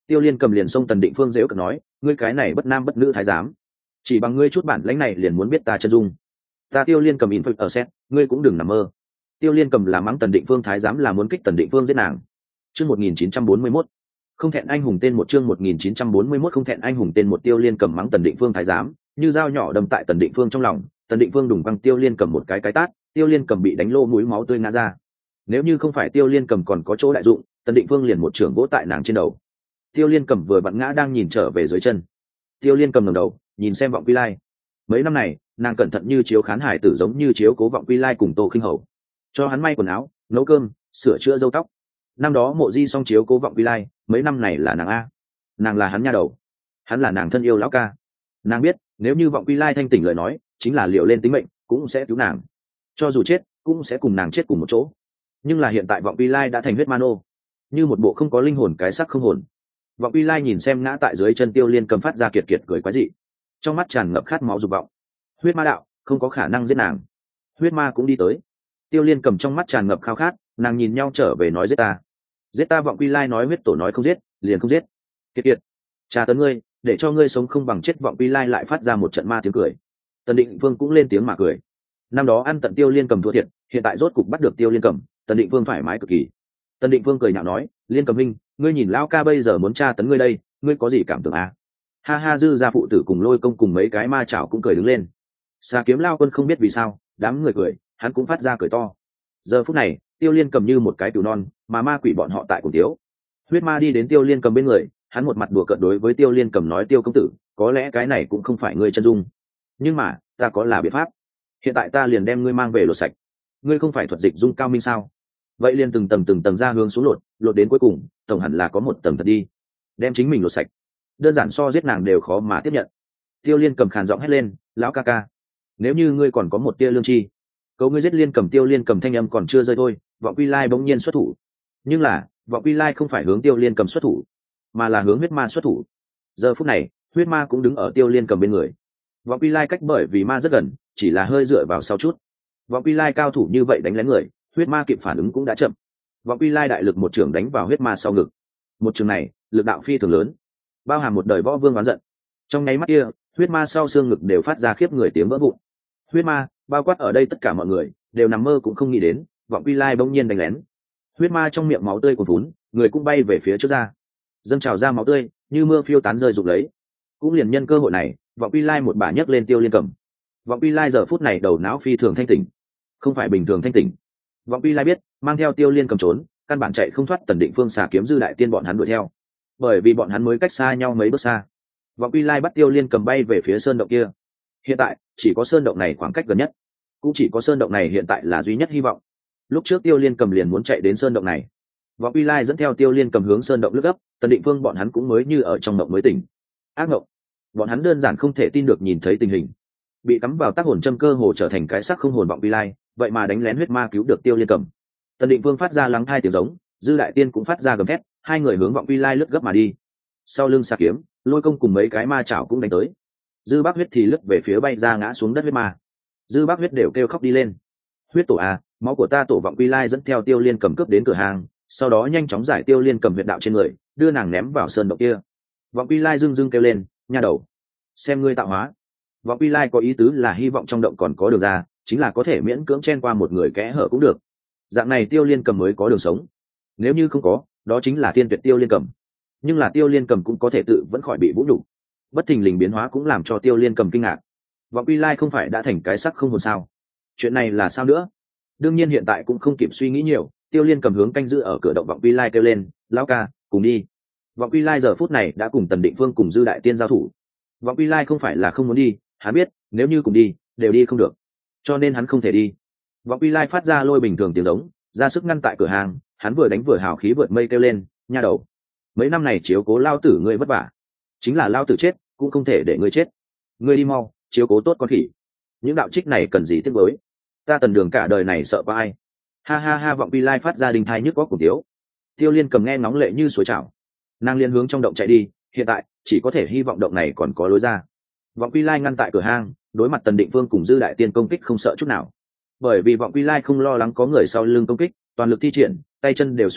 Tiêu Liên cầm liền xông Tần Định Phương dễu cợt nói, ngươi cái này bất nam bất nữ thái giám, chỉ bằng ngươi chút bản lãnh này liền muốn biết ta chân dung. Ta Tiêu Liên cầm in phật ở xét, ngươi cũng đừng nằm mơ. Tiêu Liên cầm là mắng Tần Định Phương thái giám là muốn kích Tần Định Phương giết nàng. Chương một nghìn chín trăm bốn mươi mốt, không thẹn anh hùng tên một chương một nghìn chín trăm bốn mươi mốt không thẹn anh hùng tên một. Tiêu Liên cầm mắng Tần Định Phương thái giám, như dao nhỏ đâm tại Tần Định Phương trong lòng. Tần Định Phương đùng quăng Tiêu Liên cầm một cái cái tát, Tiêu Liên cầm bị đánh lô mũi máu tươi ngã ra. Nếu như không phải Tiêu Liên cầm còn có chỗ đại dụng, Tần Định Phương liền một trưởng vỗ tại nàng trên đầu. Tiêu Liên cầm vừa vặn ngã đang nhìn trở về dưới chân. Tiêu Liên cầm ngẩng đầu, nhìn xem Vọng Quy Lai. Mấy năm này, nàng cẩn thận như chiếu khán hải tử giống như chiếu cố Vọng Quy Lai cùng Tô Khinh Hầu, cho hắn may quần áo, nấu cơm, sửa chữa râu tóc. Năm đó Mộ Di xong chiếu cố Vọng Quy Lai, mấy năm này là nàng a, nàng là hắn nha đầu, hắn là nàng thân yêu lão ca. Nàng biết, nếu như Vọng Quy Lai thanh tỉnh lời nói, chính là liệu lên tính mệnh, cũng sẽ cứu nàng. Cho dù chết, cũng sẽ cùng nàng chết cùng một chỗ. Nhưng là hiện tại Vọng Quy Lai đã thành huyết ma nô, như một bộ không có linh hồn cái xác không hồn. Vọng Quy Lai nhìn xem ngã tại dưới chân Tiêu Liên cầm phát ra kiệt kiệt cười quái dị, trong mắt tràn ngập khát máu dục vọng. Huyết ma đạo không có khả năng giết nàng. Huyết ma cũng đi tới. Tiêu Liên cầm trong mắt tràn ngập khao khát, nàng nhìn nhau trở về nói giết ta, giết ta. Vọng Quy Lai nói huyết tổ nói không giết, liền không giết. Kiệt kiệt, tra tấn ngươi, để cho ngươi sống không bằng chết. Vọng Quy Lai lại phát ra một trận ma tiếng cười. Tần Định Vương cũng lên tiếng mà cười. Năm đó ăn tận Tiêu Liên cầm thua thiệt, hiện tại rốt cục bắt được Tiêu Liên cầm, Tần Định Vương thoải mái cực kỳ. Tần Định Vương cười nhạo nói, Liên cầm minh, ngươi nhìn lão ca bây giờ muốn tra tấn ngươi đây, ngươi có gì cảm tưởng à? Ha ha. Dư gia phụ tử cùng Lôi công cùng mấy cái ma chảo cũng cười đứng lên. Xà Kiếm Lao Quân không biết vì sao, đám người cười, hắn cũng phát ra cười to. Giờ phút này, Tiêu Liên cầm như một cái tiểu non, mà ma quỷ bọn họ tại cùng tiếu. Huyết ma đi đến Tiêu Liên cầm bên người, hắn một mặt đùa cợt đối với Tiêu Liên cầm nói, Tiêu công tử, có lẽ cái này cũng không phải ngươi chân dung, nhưng mà ta có là biện pháp. Hiện tại ta liền đem ngươi mang về lột sạch. Ngươi không phải thuật dịch dung cao minh sao? Vậy liền từng tầng từng tầng ra hướng xuống lột, lột đến cuối cùng tổng hẳn là có một tầng thật đi. Đem chính mình lột sạch, đơn giản so giết nàng đều khó mà tiếp nhận. Tiêu Liên cầm khàn giọng hét lên, lão ca ca, nếu như ngươi còn có một tia lương tri, cầu ngươi giết Liên cầm. Tiêu Liên cầm thanh âm còn chưa rơi thôi, Vọng Quy Lai bỗng nhiên xuất thủ. Nhưng là Vọng Quy Lai không phải hướng Tiêu Liên cầm xuất thủ, mà là hướng huyết ma xuất thủ. Giờ phút này huyết ma cũng đứng ở Tiêu Liên cầm bên người. Vọng Quy Lai cách bởi vì ma rất gần, chỉ là hơi dựa vào sau chút. Vọng Quy Lai cao thủ như vậy đánh lén người, huyết ma kịp phản ứng cũng đã chậm. Vọng Quy Lai đại lực một trường đánh vào huyết ma sau ngực. Một trường này lực đạo phi thường lớn, bao hàm một đời võ vương oán giận. Trong nháy mắt kia, huyết ma sau xương ngực đều phát ra khiếp người tiếng vỡ vụn. Huyết ma bao quát ở đây tất cả mọi người đều nằm mơ cũng không nghĩ đến, Vọng Quy Lai bỗng nhiên đánh lén. Huyết ma trong miệng máu tươi cuồn vún, người cũng bay về phía trước ra, dâng trào ra máu tươi như mưa phiêu tán rơi rụng lấy. Cũng liền nhân cơ hội này, Vọng Quy Lai một bà nhấc lên Tiêu Liên cầm. Vọng Quy Lai giờ phút này đầu não phi thường thanh tỉnh, không phải bình thường thanh tỉnh. Vọng Quy Lai biết, mang theo Tiêu Liên cầm trốn, căn bản chạy không thoát Tần Định Phương Xà Kiếm Dư đại tiên bọn hắn đuổi theo, bởi vì bọn hắn mới cách xa nhau mấy bước xa. Vọng Quy Lai bắt Tiêu Liên cầm bay về phía sơn động kia. Hiện tại chỉ có sơn động này khoảng cách gần nhất, cũng chỉ có sơn động này hiện tại là duy nhất hy vọng. Lúc trước Tiêu Liên cầm liền muốn chạy đến sơn động này. Vọng Quy Lai dẫn theo Tiêu Liên cầm hướng sơn động lướt gấp, Tần Định Phương bọn hắn cũng mới như ở trong động mới tỉnh. Ác mộng, bọn hắn đơn giản không thể tin được nhìn thấy tình hình. Bị cắm vào tác hồn châm cơ hồ trở thành cái xác không hồn Vọng Quy Lai, vậy mà đánh lén huyết ma cứu được Tiêu Liên cầm. Tần Định Phương phát ra lắng hai tiếng giống, Dư đại tiên cũng phát ra gầm thét, hai người hướng Vọng Quy Lai lướt gấp mà đi. Sau lưng Xà Kiếm, Lôi công cùng mấy cái ma chảo cũng đánh tới. Dư Bác Huyết thì lướt về phía bay ra ngã xuống đất huyết ma. Dư Bác Huyết đều kêu khóc đi lên. Huyết tổ à, máu của ta tổ. Vọng Quy Lai dẫn theo Tiêu Liên cầm cướp đến cửa hàng, sau đó nhanh chóng giải Tiêu Liên cầm huyệt đạo trên người, đưa nàng ném vào sơn động kia. Vọng Quy Lai dưng dưng kêu lên, nha đầu, xem ngươi tạo hóa. Vọng Quy Lai có ý tứ là hy vọng trong động còn có đường ra, chính là có thể miễn cưỡng chen qua một người kẽ hở cũng được. Dạng này Tiêu Liên cầm mới có đường sống. Nếu như không có, đó chính là thiên tuyệt Tiêu Liên cầm. Nhưng là Tiêu Liên cầm cũng có thể tự vẫn khỏi bị vũ nhục. Bất thình lình biến hóa cũng làm cho Tiêu Liên cầm kinh ngạc. Vọng Quy Lai không phải đã thành cái sắc không hồn sao? Chuyện này là sao nữa? Đương nhiên hiện tại cũng không kịp suy nghĩ nhiều, Tiêu Liên cầm hướng canh giữ ở cửa động Vọng Quy Lai kêu lên, lão ca, cùng đi. Vọng Quy Lai giờ phút này đã cùng Tần Định Phương cùng Dư đại tiên giao thủ. Vọng Quy Lai không phải là không muốn đi, hắn biết nếu như cùng đi đều đi không được, cho nên hắn không thể đi. Vọng Quy Lai phát ra lôi bình thường tiếng giống, ra sức ngăn tại cửa hàng, hắn vừa đánh vừa hào khí vượt mây kêu lên, nha đầu, mấy năm này chiếu cố lao tử ngươi vất vả, chính là lao tử chết cũng không thể để ngươi chết, ngươi đi mau chiếu cố tốt con khỉ. Những đạo trích này cần gì tiếc với, ta Tần Đường cả đời này sợ có ai. Ha ha ha. Vọng Quy Lai phát ra đình thai nhức góc của tiếu. Tiêu Liên cầm nghe ngóng lệ như suối trào, nàng liên hướng trong động chạy đi, hiện tại chỉ có thể hy vọng động này còn có lối ra. Vọng Quy Lai ngăn tại cửa hang, đối mặt Tần Định Phương cùng Dư đại tiên công kích không sợ chút nào, bởi vì Vọng Quy Lai không lo lắng có người sau lưng công kích, toàn lực thi triển, tay chân đều xuất hiện,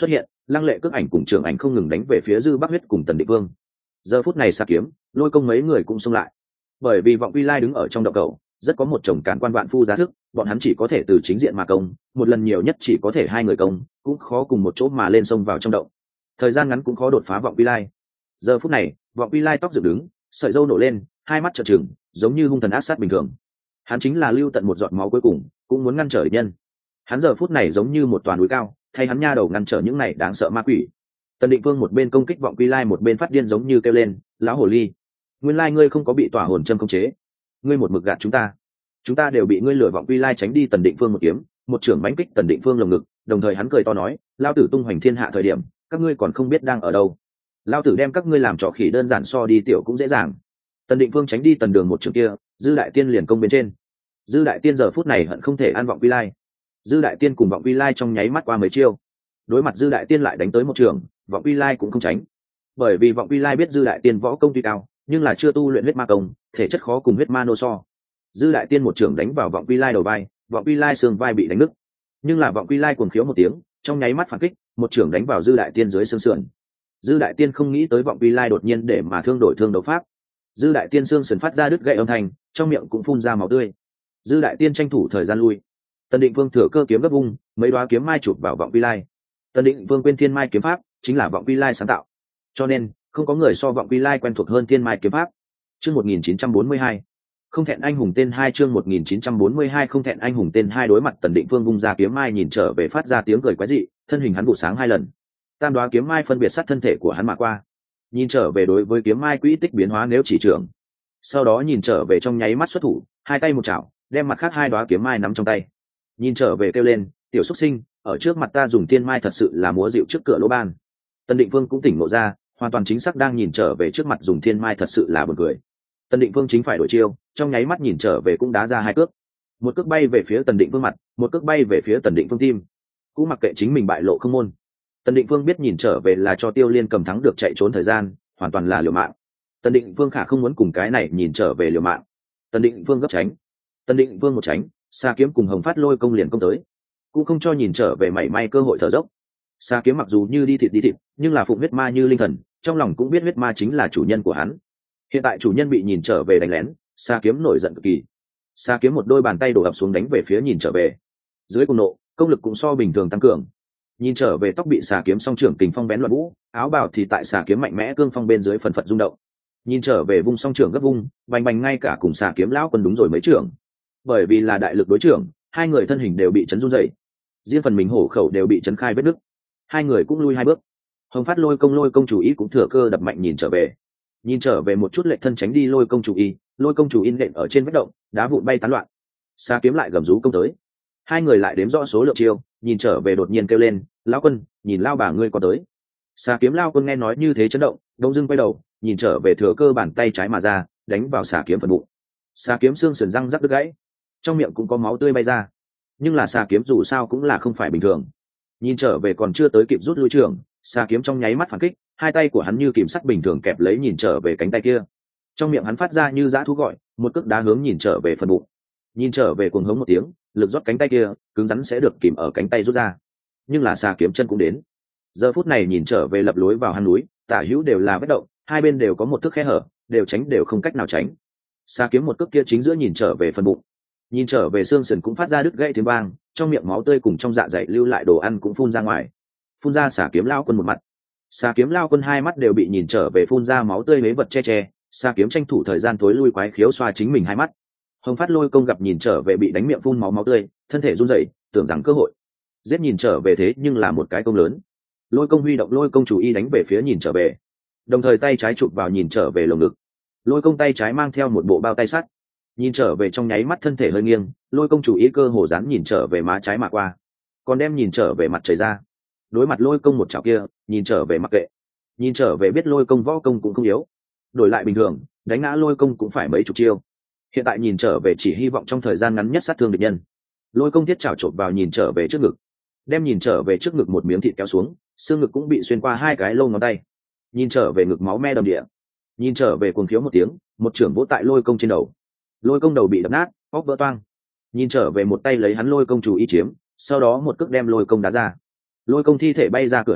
lăng lệ cước ảnh cùng trưởng ảnh không ngừng đánh về phía dư bắc huyết cùng tần định vương. Giờ phút này xạ kiếm lôi công mấy người cũng xông lại, bởi vì vọng quy lai đứng ở trong động cầu rất có một chồng cản quan vạn phu giá thức, bọn hắn chỉ có thể từ chính diện mà công, một lần nhiều nhất chỉ có thể hai người công, cũng khó cùng một chỗ mà lên sông vào trong động, thời gian ngắn cũng khó đột phá vọng quy lai. Giờ phút này vọng quy lai tóc dựng đứng, sợi râu nổ lên, hai mắt trợn trừng giống như hung thần ác sát bình thường. Hắn chính là lưu tận một giọt máu cuối cùng cũng muốn ngăn trở địch nhân. Hắn giờ phút này giống như một toàn núi cao, thay hắn nha đầu ngăn trở những này đáng sợ ma quỷ. Tần Định Vương một bên công kích vọng quy lai một bên phát điên giống như kêu lên, lão hồ ly, nguyên lai ngươi không có bị tỏa hồn châm khống chế, ngươi một mực gạt chúng ta, chúng ta đều bị ngươi lừa. Vọng quy lai tránh đi Tần Định Vương một kiếm, một trưởng mãnh kích Tần Định Vương lồng ngực, đồng thời hắn cười to nói, lao tử tung hoành thiên hạ thời điểm các ngươi còn không biết đang ở đâu, lao tử đem các ngươi làm trò khỉ đơn giản so đi tiểu cũng dễ dàng. Tần Định Vương tránh đi Tần Đường một trường kia, Dư Đại Tiên liền công bên trên. Dư Đại Tiên giờ phút này hận không thể ăn vọng quy lai. Dư Đại Tiên cùng vọng quy lai trong nháy mắt qua mấy chiêu, đối mặt Dư Đại Tiên lại đánh tới một trường, vọng quy lai cũng không tránh, bởi vì vọng quy lai biết Dư Đại Tiên võ công tuy cao nhưng là chưa tu luyện huyết ma công, thể chất khó cùng huyết ma nô so. Dư Đại Tiên một trường đánh vào vọng quy lai đầu vai, vọng quy lai xương vai bị đánh nứt, nhưng là vọng quy lai cuồng khiếu một tiếng, trong nháy mắt phản kích, một trường đánh vào Dư Đại Tiên dưới xương sườn. Dư Đại Tiên không nghĩ tới vọng quy lai đột nhiên để mà thương đổi thương đấu pháp, Dư Đại Tiên xương sườn phát ra đứt gãy âm thanh, trong miệng cũng phun ra máu tươi. Dư Đại Tiên tranh thủ thời gian lui. Tần Định Vương thừa cơ kiếm gấp vung, mấy đoá kiếm mai chụp vào vọng quy lai. Tần Định Vương quên thiên mai kiếm pháp chính là vọng quy lai sáng tạo, cho nên không có người so vọng quy lai quen thuộc hơn thiên mai kiếm pháp. Chương một nghìn chín trăm bốn mươi hai, không thẹn anh hùng tên hai. Chương một nghìn chín trăm bốn mươi hai, không thẹn anh hùng tên hai. Đối mặt Tần Định Vương vung ra kiếm mai nhìn trở về phát ra tiếng cười quái dị, thân hình hắn vụ sáng hai lần, tam đoá kiếm mai phân biệt sát thân thể của hắn mà qua, nhìn trở về đối với kiếm mai quỹ tích biến hóa nếu chỉ trưởng, sau đó nhìn trở về trong nháy mắt xuất thủ, hai tay một chảo đem mặt khác hai đoá kiếm mai nắm trong tay, nhìn trở về kêu lên, tiểu xuất sinh, ở trước mặt ta dùng thiên mai thật sự là múa dịu trước cửa lỗ ban. Tần Định Vương cũng tỉnh ngộ ra, hoàn toàn chính xác đang nhìn trở về trước mặt dùng thiên mai thật sự là buồn cười. Tần Định Vương chính phải đổi chiêu, trong nháy mắt nhìn trở về cũng đá ra hai cước, một cước bay về phía Tần Định Vương mặt, một cước bay về phía Tần Định Vương tim, cũng mặc kệ chính mình bại lộ không môn. Tần Định Vương biết nhìn trở về là cho Tiêu Liên cầm thắng được chạy trốn thời gian, hoàn toàn là liều mạng. Tần Định Vương khả không muốn cùng cái này nhìn trở về liều mạng. Tần Định Vương gấp tránh, Tần Định Vương một tránh, Sa kiếm cùng Hồng Phát Lôi công liền công tới, cũng không cho nhìn trở về mảy may cơ hội thở dốc. Sa kiếm mặc dù như đi thịt đi thịt, nhưng là phụng huyết ma như linh thần, trong lòng cũng biết huyết ma chính là chủ nhân của hắn. Hiện tại chủ nhân bị nhìn trở về đánh lén, Sa kiếm nổi giận cực kỳ. Sa kiếm một đôi bàn tay đổ ập xuống đánh về phía nhìn trở về. Dưới cùng nộ, công lực cũng so bình thường tăng cường. Nhìn trở về tóc bị Sa kiếm song trưởng kình phong bén loạn vũ, áo bào thì tại Sa kiếm mạnh mẽ cương phong bên dưới phần phật rung động. Nhìn trở về vung song trưởng gấp vung, bành bành ngay cả cùng Sa kiếm lão quân đúng rồi mấy trưởng. Bởi vì là đại lực đối trưởng, hai người thân hình đều bị chấn run dậy, riêng phần mình hổ khẩu đều bị chấn khai vết nứt, hai người cũng lui hai bước. Hồng Phát Lôi công Lôi công chủ ý cũng thừa cơ đập mạnh nhìn trở về, nhìn trở về một chút lệch thân tránh đi Lôi công chủ ý, Lôi công chủ in nện ở trên vách động, đá vụn bay tán loạn. Sa kiếm lại gầm rú công tới, hai người lại đếm rõ số lượng chiêu, nhìn trở về đột nhiên kêu lên, lão quân, nhìn lao bà ngươi có tới. Sa kiếm lao quân nghe nói như thế chấn động, đông dưng quay đầu, nhìn trở về thừa cơ bàn tay trái mà ra, đánh vào Sa kiếm phần bụng. Sa kiếm xương sườn răng rắc đứt gãy, trong miệng cũng có máu tươi bay ra, nhưng là Sa kiếm dù sao cũng là không phải bình thường. Nhìn trở về còn chưa tới kịp rút lui trường, Sa kiếm trong nháy mắt phản kích, hai tay của hắn như kìm sắt bình thường kẹp lấy nhìn trở về cánh tay kia, trong miệng hắn phát ra như dã thú gọi, một cước đá hướng nhìn trở về phần bụng. Nhìn trở về cuồng hống một tiếng, lực rót cánh tay kia cứng rắn sẽ được kìm ở cánh tay rút ra, nhưng là Sa kiếm chân cũng đến. Giờ phút này nhìn trở về lập lối vào hang núi, tả hữu đều là vết động, hai bên đều có một thước khe hở, đều tránh đều không cách nào tránh. Sa kiếm một cước kia chính giữa nhìn trở về phần bụng, nhìn trở về xương sườn cũng phát ra đứt gãy tiếng vang, trong miệng máu tươi cùng trong dạ dày lưu lại đồ ăn cũng phun ra ngoài, phun ra Sa kiếm lao quân một mặt. Sa kiếm lao quân hai mắt đều bị nhìn trở về phun ra máu tươi mấy vật che che, Sa kiếm tranh thủ thời gian tối lui quái khiếu xoa chính mình hai mắt. Hồng Phát Lôi công gặp nhìn trở về bị đánh miệng phun máu máu tươi, thân thể run rẩy, tưởng rằng cơ hội giết nhìn trở về, thế nhưng là một cái công lớn. Lôi công huy động Lôi công chủ y đánh về phía nhìn trở về, đồng thời tay trái chụp vào nhìn trở về lồng ngực. Lôi công tay trái mang theo một bộ bao tay sắt, nhìn trở về trong nháy mắt thân thể hơi nghiêng, Lôi công chủ ý cơ hồ dán nhìn trở về má trái mà qua, còn đem nhìn trở về mặt chảy ra. Đối mặt Lôi công một chảo kia, nhìn trở về mặc kệ, nhìn trở về biết Lôi công võ công cũng không yếu, đổi lại bình thường đánh ngã Lôi công cũng phải mấy chục chiêu. Hiện tại nhìn trở về chỉ hy vọng trong thời gian ngắn nhất sát thương địch nhân. Lôi công thiết chảo chộp vào nhìn trở về trước ngực, đem nhìn trở về trước ngực một miếng thịt kéo xuống, xương ngực cũng bị xuyên qua hai cái lông ngón tay. Nhìn trở về ngực máu me đầm địa, nhìn trở về cuồng khiếu một tiếng, một trưởng vỗ tại Lôi công trên đầu. Lôi công đầu bị đập nát, óc vỡ toang. Nhìn trở về một tay lấy hắn Lôi công chủ ý chiếm, sau đó một cước đem Lôi công đá ra. Lôi công thi thể bay ra cửa hang,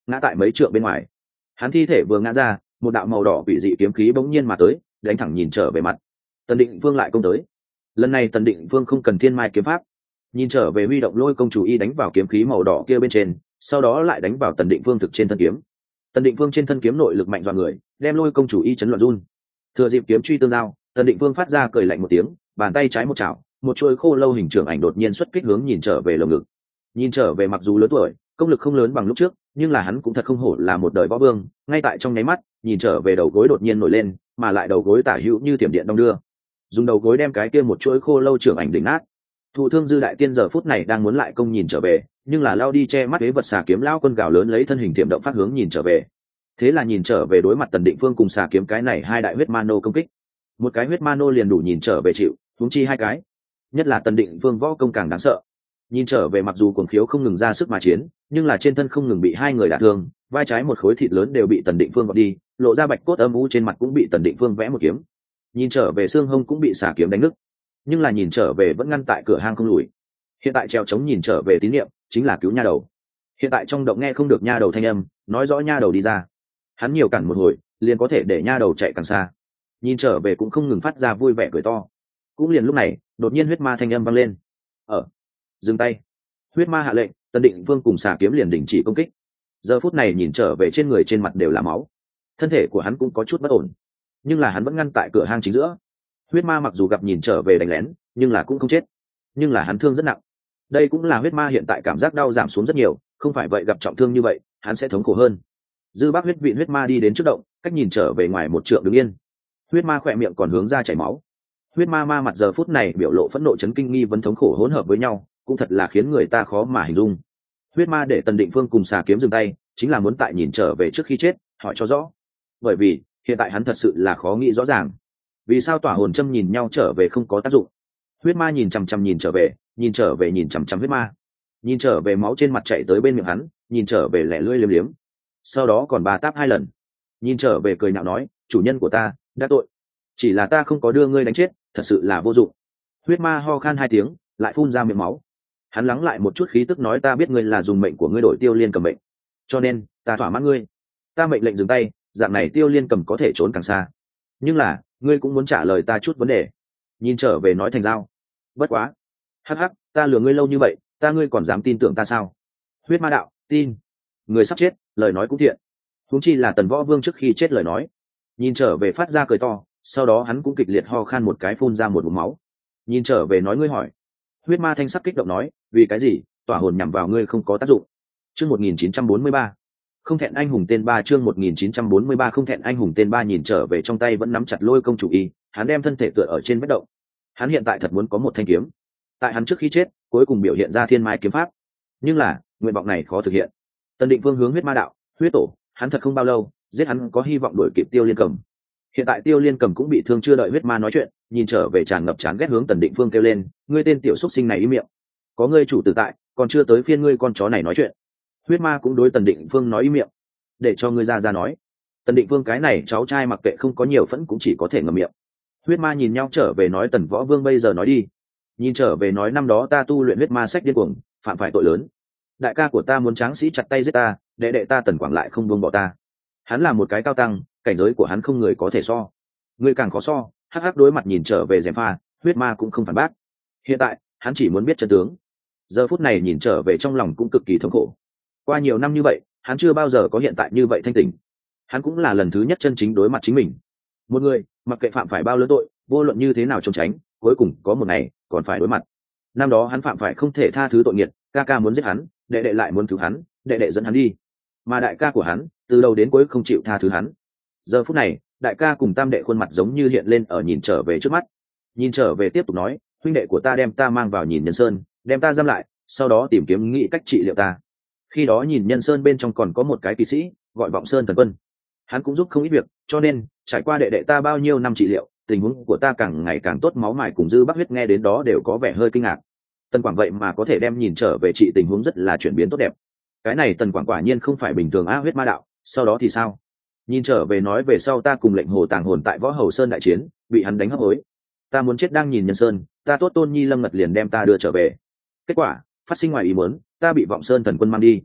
ngã tại mấy trượng bên ngoài. Hắn thi thể vừa ngã ra, một đạo màu đỏ quỷ dị kiếm khí bỗng nhiên mà tới, đánh thẳng nhìn trở về mặt. Tần Định Vương lại công tới. Lần này Tần Định Vương không cần thiên mai kiếm pháp, nhìn trở về huy động lôi công chủ y đánh vào kiếm khí màu đỏ kia bên trên, sau đó lại đánh vào Tần Định Vương thực trên thân kiếm. Tần Định Vương trên thân kiếm nội lực mạnh dọa người, đem lôi công chủ y chấn loạn run. Thừa dịp kiếm truy tương giao, Tần Định Vương phát ra cười lạnh một tiếng, bàn tay trái một chảo, một chuôi khô lâu hình trưởng ảnh đột nhiên xuất kích hướng nhìn trở về lồng ngực. Nhìn trở về mặc dù lớn tuổi, công lực không lớn bằng lúc trước, nhưng là hắn cũng thật không hổ là một đời võ vương, ngay tại trong nháy mắt, nhìn trở về đầu gối đột nhiên nổi lên, mà lại đầu gối tả hữu như thiểm điện đong đưa, dùng đầu gối đem cái kia một chuỗi khô lâu trưởng ảnh đỉnh nát. Thụ thương Dư Đại Tiên giờ phút này đang muốn lại công nhìn trở về, nhưng là lao đi che mắt ế vật xà kiếm lao quân gào lớn lấy thân hình tiềm động phát hướng nhìn trở về. Thế là nhìn trở về đối mặt Tần Định Phương cùng xà kiếm cái này hai đại huyết ma nô công kích, một cái huyết ma nô liền đủ nhìn trở về chịu, huống chi hai cái, nhất là Tần Định Phương võ công càng đáng sợ. Nhìn trở về mặc dù cuồng khiếu không ngừng ra sức mà chiến, nhưng là trên thân không ngừng bị hai người đả thương, vai trái một khối thịt lớn đều bị Tần Định Phương gọt đi, lộ ra bạch cốt âm u trên mặt cũng bị Tần Định Phương vẽ một kiếm. Nhìn trở về xương hông cũng bị xà kiếm đánh nứt, nhưng là nhìn trở về vẫn ngăn tại cửa hang không lùi. Hiện tại treo chống nhìn trở về tín niệm chính là cứu nha đầu. Hiện tại trong động nghe không được nha đầu thanh âm, nói rõ nha đầu đi ra, hắn nhiều cản một hồi liền có thể để nha đầu chạy càng xa. Nhìn trở về cũng không ngừng phát ra vui vẻ cười to. Cũng liền lúc này đột nhiên huyết ma thanh âm vang lên. Ở dừng tay. Huyết ma hạ lệnh, Tần Định Vương cùng xà kiếm liền đình chỉ công kích. Giờ phút này nhìn trở về trên người trên mặt đều là máu, thân thể của hắn cũng có chút bất ổn, nhưng là hắn vẫn ngăn tại cửa hang chính giữa. Huyết ma mặc dù gặp nhìn trở về đánh lén, nhưng là cũng không chết, nhưng là hắn thương rất nặng. Đây cũng là huyết ma hiện tại cảm giác đau giảm xuống rất nhiều, không phải vậy gặp trọng thương như vậy hắn sẽ thống khổ hơn. Dư Bác huyết vịn huyết ma đi đến trước động, cách nhìn trở về ngoài một trượng đứng yên. Huyết ma khỏe miệng còn hướng ra chảy máu. Huyết ma ma mặt giờ phút này biểu lộ phẫn nộ chấn kinh nghi vấn thống khổ hỗn hợp với nhau, cũng thật là khiến người ta khó mà hình dung. Huyết ma để Tần Định Phương cùng xà kiếm dừng tay, chính là muốn tại nhìn trở về trước khi chết hỏi cho rõ, bởi vì hiện tại hắn thật sự là khó nghĩ rõ ràng vì sao tỏa hồn châm nhìn nhau trở về không có tác dụng. Huyết ma nhìn chằm chằm nhìn trở về, nhìn trở về nhìn chằm chằm huyết ma, nhìn trở về máu trên mặt chạy tới bên miệng hắn, nhìn trở về lẻ lưỡi liếm liếm, sau đó còn ba táp hai lần. Nhìn trở về cười nhạo nói, chủ nhân của ta đã tội, chỉ là ta không có đưa ngươi đánh chết, thật sự là vô dụng. Huyết ma ho khan hai tiếng, lại phun ra miệng máu. Hắn lắng lại một chút khí tức nói, ta biết ngươi là dùng mệnh của ngươi đổi Tiêu Liên Cầm mệnh, cho nên ta thỏa mãn ngươi, ta mệnh lệnh dừng tay, dạng này Tiêu Liên Cầm có thể trốn càng xa, nhưng là ngươi cũng muốn trả lời ta chút vấn đề. Nhìn trở về nói thành dao. Bất quá hắc hắc, ta lừa ngươi lâu như vậy, ta ngươi còn dám tin tưởng ta sao? Huyết ma đạo, tin. Người sắp chết lời nói cũng thiện, huống chi là Tần Võ Vương trước khi chết lời nói. Nhìn trở về phát ra cười to, sau đó hắn cũng kịch liệt ho khan một cái, phun ra một ngụm máu. Nhìn trở về nói, ngươi hỏi. Huyết ma thanh sắc kích động nói, vì cái gì tỏa hồn nhằm vào ngươi không có tác dụng? Chương một nghìn chín trăm bốn mươi ba, không thẹn anh hùng tên ba. Chương một nghìn chín trăm bốn mươi ba, không thẹn anh hùng tên ba. Nhìn trở về trong tay vẫn nắm chặt lôi công chủ y, hắn đem thân thể tựa ở trên vết động. Hắn hiện tại thật muốn có một thanh kiếm, tại hắn trước khi chết cuối cùng biểu hiện ra thiên mai kiếm pháp, nhưng là nguyện vọng này khó thực hiện. Tần Định Vương hướng huyết ma đạo, huyết tổ, hắn thật không bao lâu giết hắn có hy vọng đuổi kịp Tiêu Liên Cầm. Hiện tại Tiêu Liên Cầm cũng bị thương, chưa đợi huyết ma nói chuyện, nhìn trở về tràn ngập chán ghét hướng Tần Định Vương kêu lên, ngươi tên tiểu xúc sinh này im miệng, có ngươi chủ tử tại, còn chưa tới phiên ngươi con chó này nói chuyện. Huyết ma cũng đối Tần Định Vương nói im miệng, để cho ngươi ra ra nói. Tần Định Vương cái này cháu trai mặc kệ không có nhiều phẫn cũng chỉ có thể ngậm miệng. Huyết ma nhìn nhau trở về nói, Tần Võ Vương bây giờ nói đi. Nhìn trở về nói, năm đó ta tu luyện huyết ma sách điên cuồng, phạm phải tội lớn, đại ca của ta muốn tráng sĩ chặt tay giết ta, đệ đệ ta Tần Quảng lại không buông bỏ ta. Hắn là một cái cao tăng, cảnh giới của hắn không người có thể so, người càng khó so. Hắc hắc đối mặt nhìn trở về gièm pha, huyết ma cũng không phản bác. Hiện tại hắn chỉ muốn biết chân tướng. Giờ phút này nhìn trở về trong lòng cũng cực kỳ thống khổ. Qua nhiều năm như vậy, hắn chưa bao giờ có hiện tại như vậy thanh tỉnh. Hắn cũng là lần thứ nhất chân chính đối mặt chính mình. Một người mặc kệ phạm phải bao lớn tội, vô luận như thế nào trốn tránh, cuối cùng có một ngày còn phải đối mặt. Năm đó hắn phạm phải không thể tha thứ tội nghiệt, ca ca muốn giết hắn, đệ đệ lại muốn cứu hắn, đệ đệ dẫn hắn đi, mà đại ca của hắn từ đầu đến cuối không chịu tha thứ hắn. Giờ phút này đại ca cùng tam đệ khuôn mặt giống như hiện lên ở nhìn trở về trước mắt. Nhìn trở về tiếp tục nói, huynh đệ của ta đem ta mang vào Nhìn Nhân Sơn, đem ta giam lại, sau đó tìm kiếm nghĩ cách trị liệu ta. Khi đó Nhìn Nhân Sơn bên trong còn có một cái kỳ sĩ gọi Vọng Sơn Thần Quân, hắn cũng giúp không ít việc, cho nên trải qua đệ đệ ta bao nhiêu năm trị liệu, tình huống của ta càng ngày càng tốt. Máu mài cùng Dư Bắc huyết nghe đến đó đều có vẻ hơi kinh ngạc. Tần Quảng vậy mà có thể đem nhìn trở về trị tình huống rất là chuyển biến tốt đẹp. Cái này Tần Quảng quả nhiên không phải bình thường. A huyết ma đạo, sau đó thì sao? Nhìn trở về nói, về sau ta cùng lệnh hồ tàng hồn tại Võ Hầu Sơn đại chiến, bị hắn đánh hấp hối, ta muốn chết đang Nhìn Nhân Sơn, ta tốt tôn nhi Lâm Ngật liền đem ta đưa trở về. Kết quả phát sinh ngoài ý muốn, ta bị Vọng Sơn Thần Quân mang đi.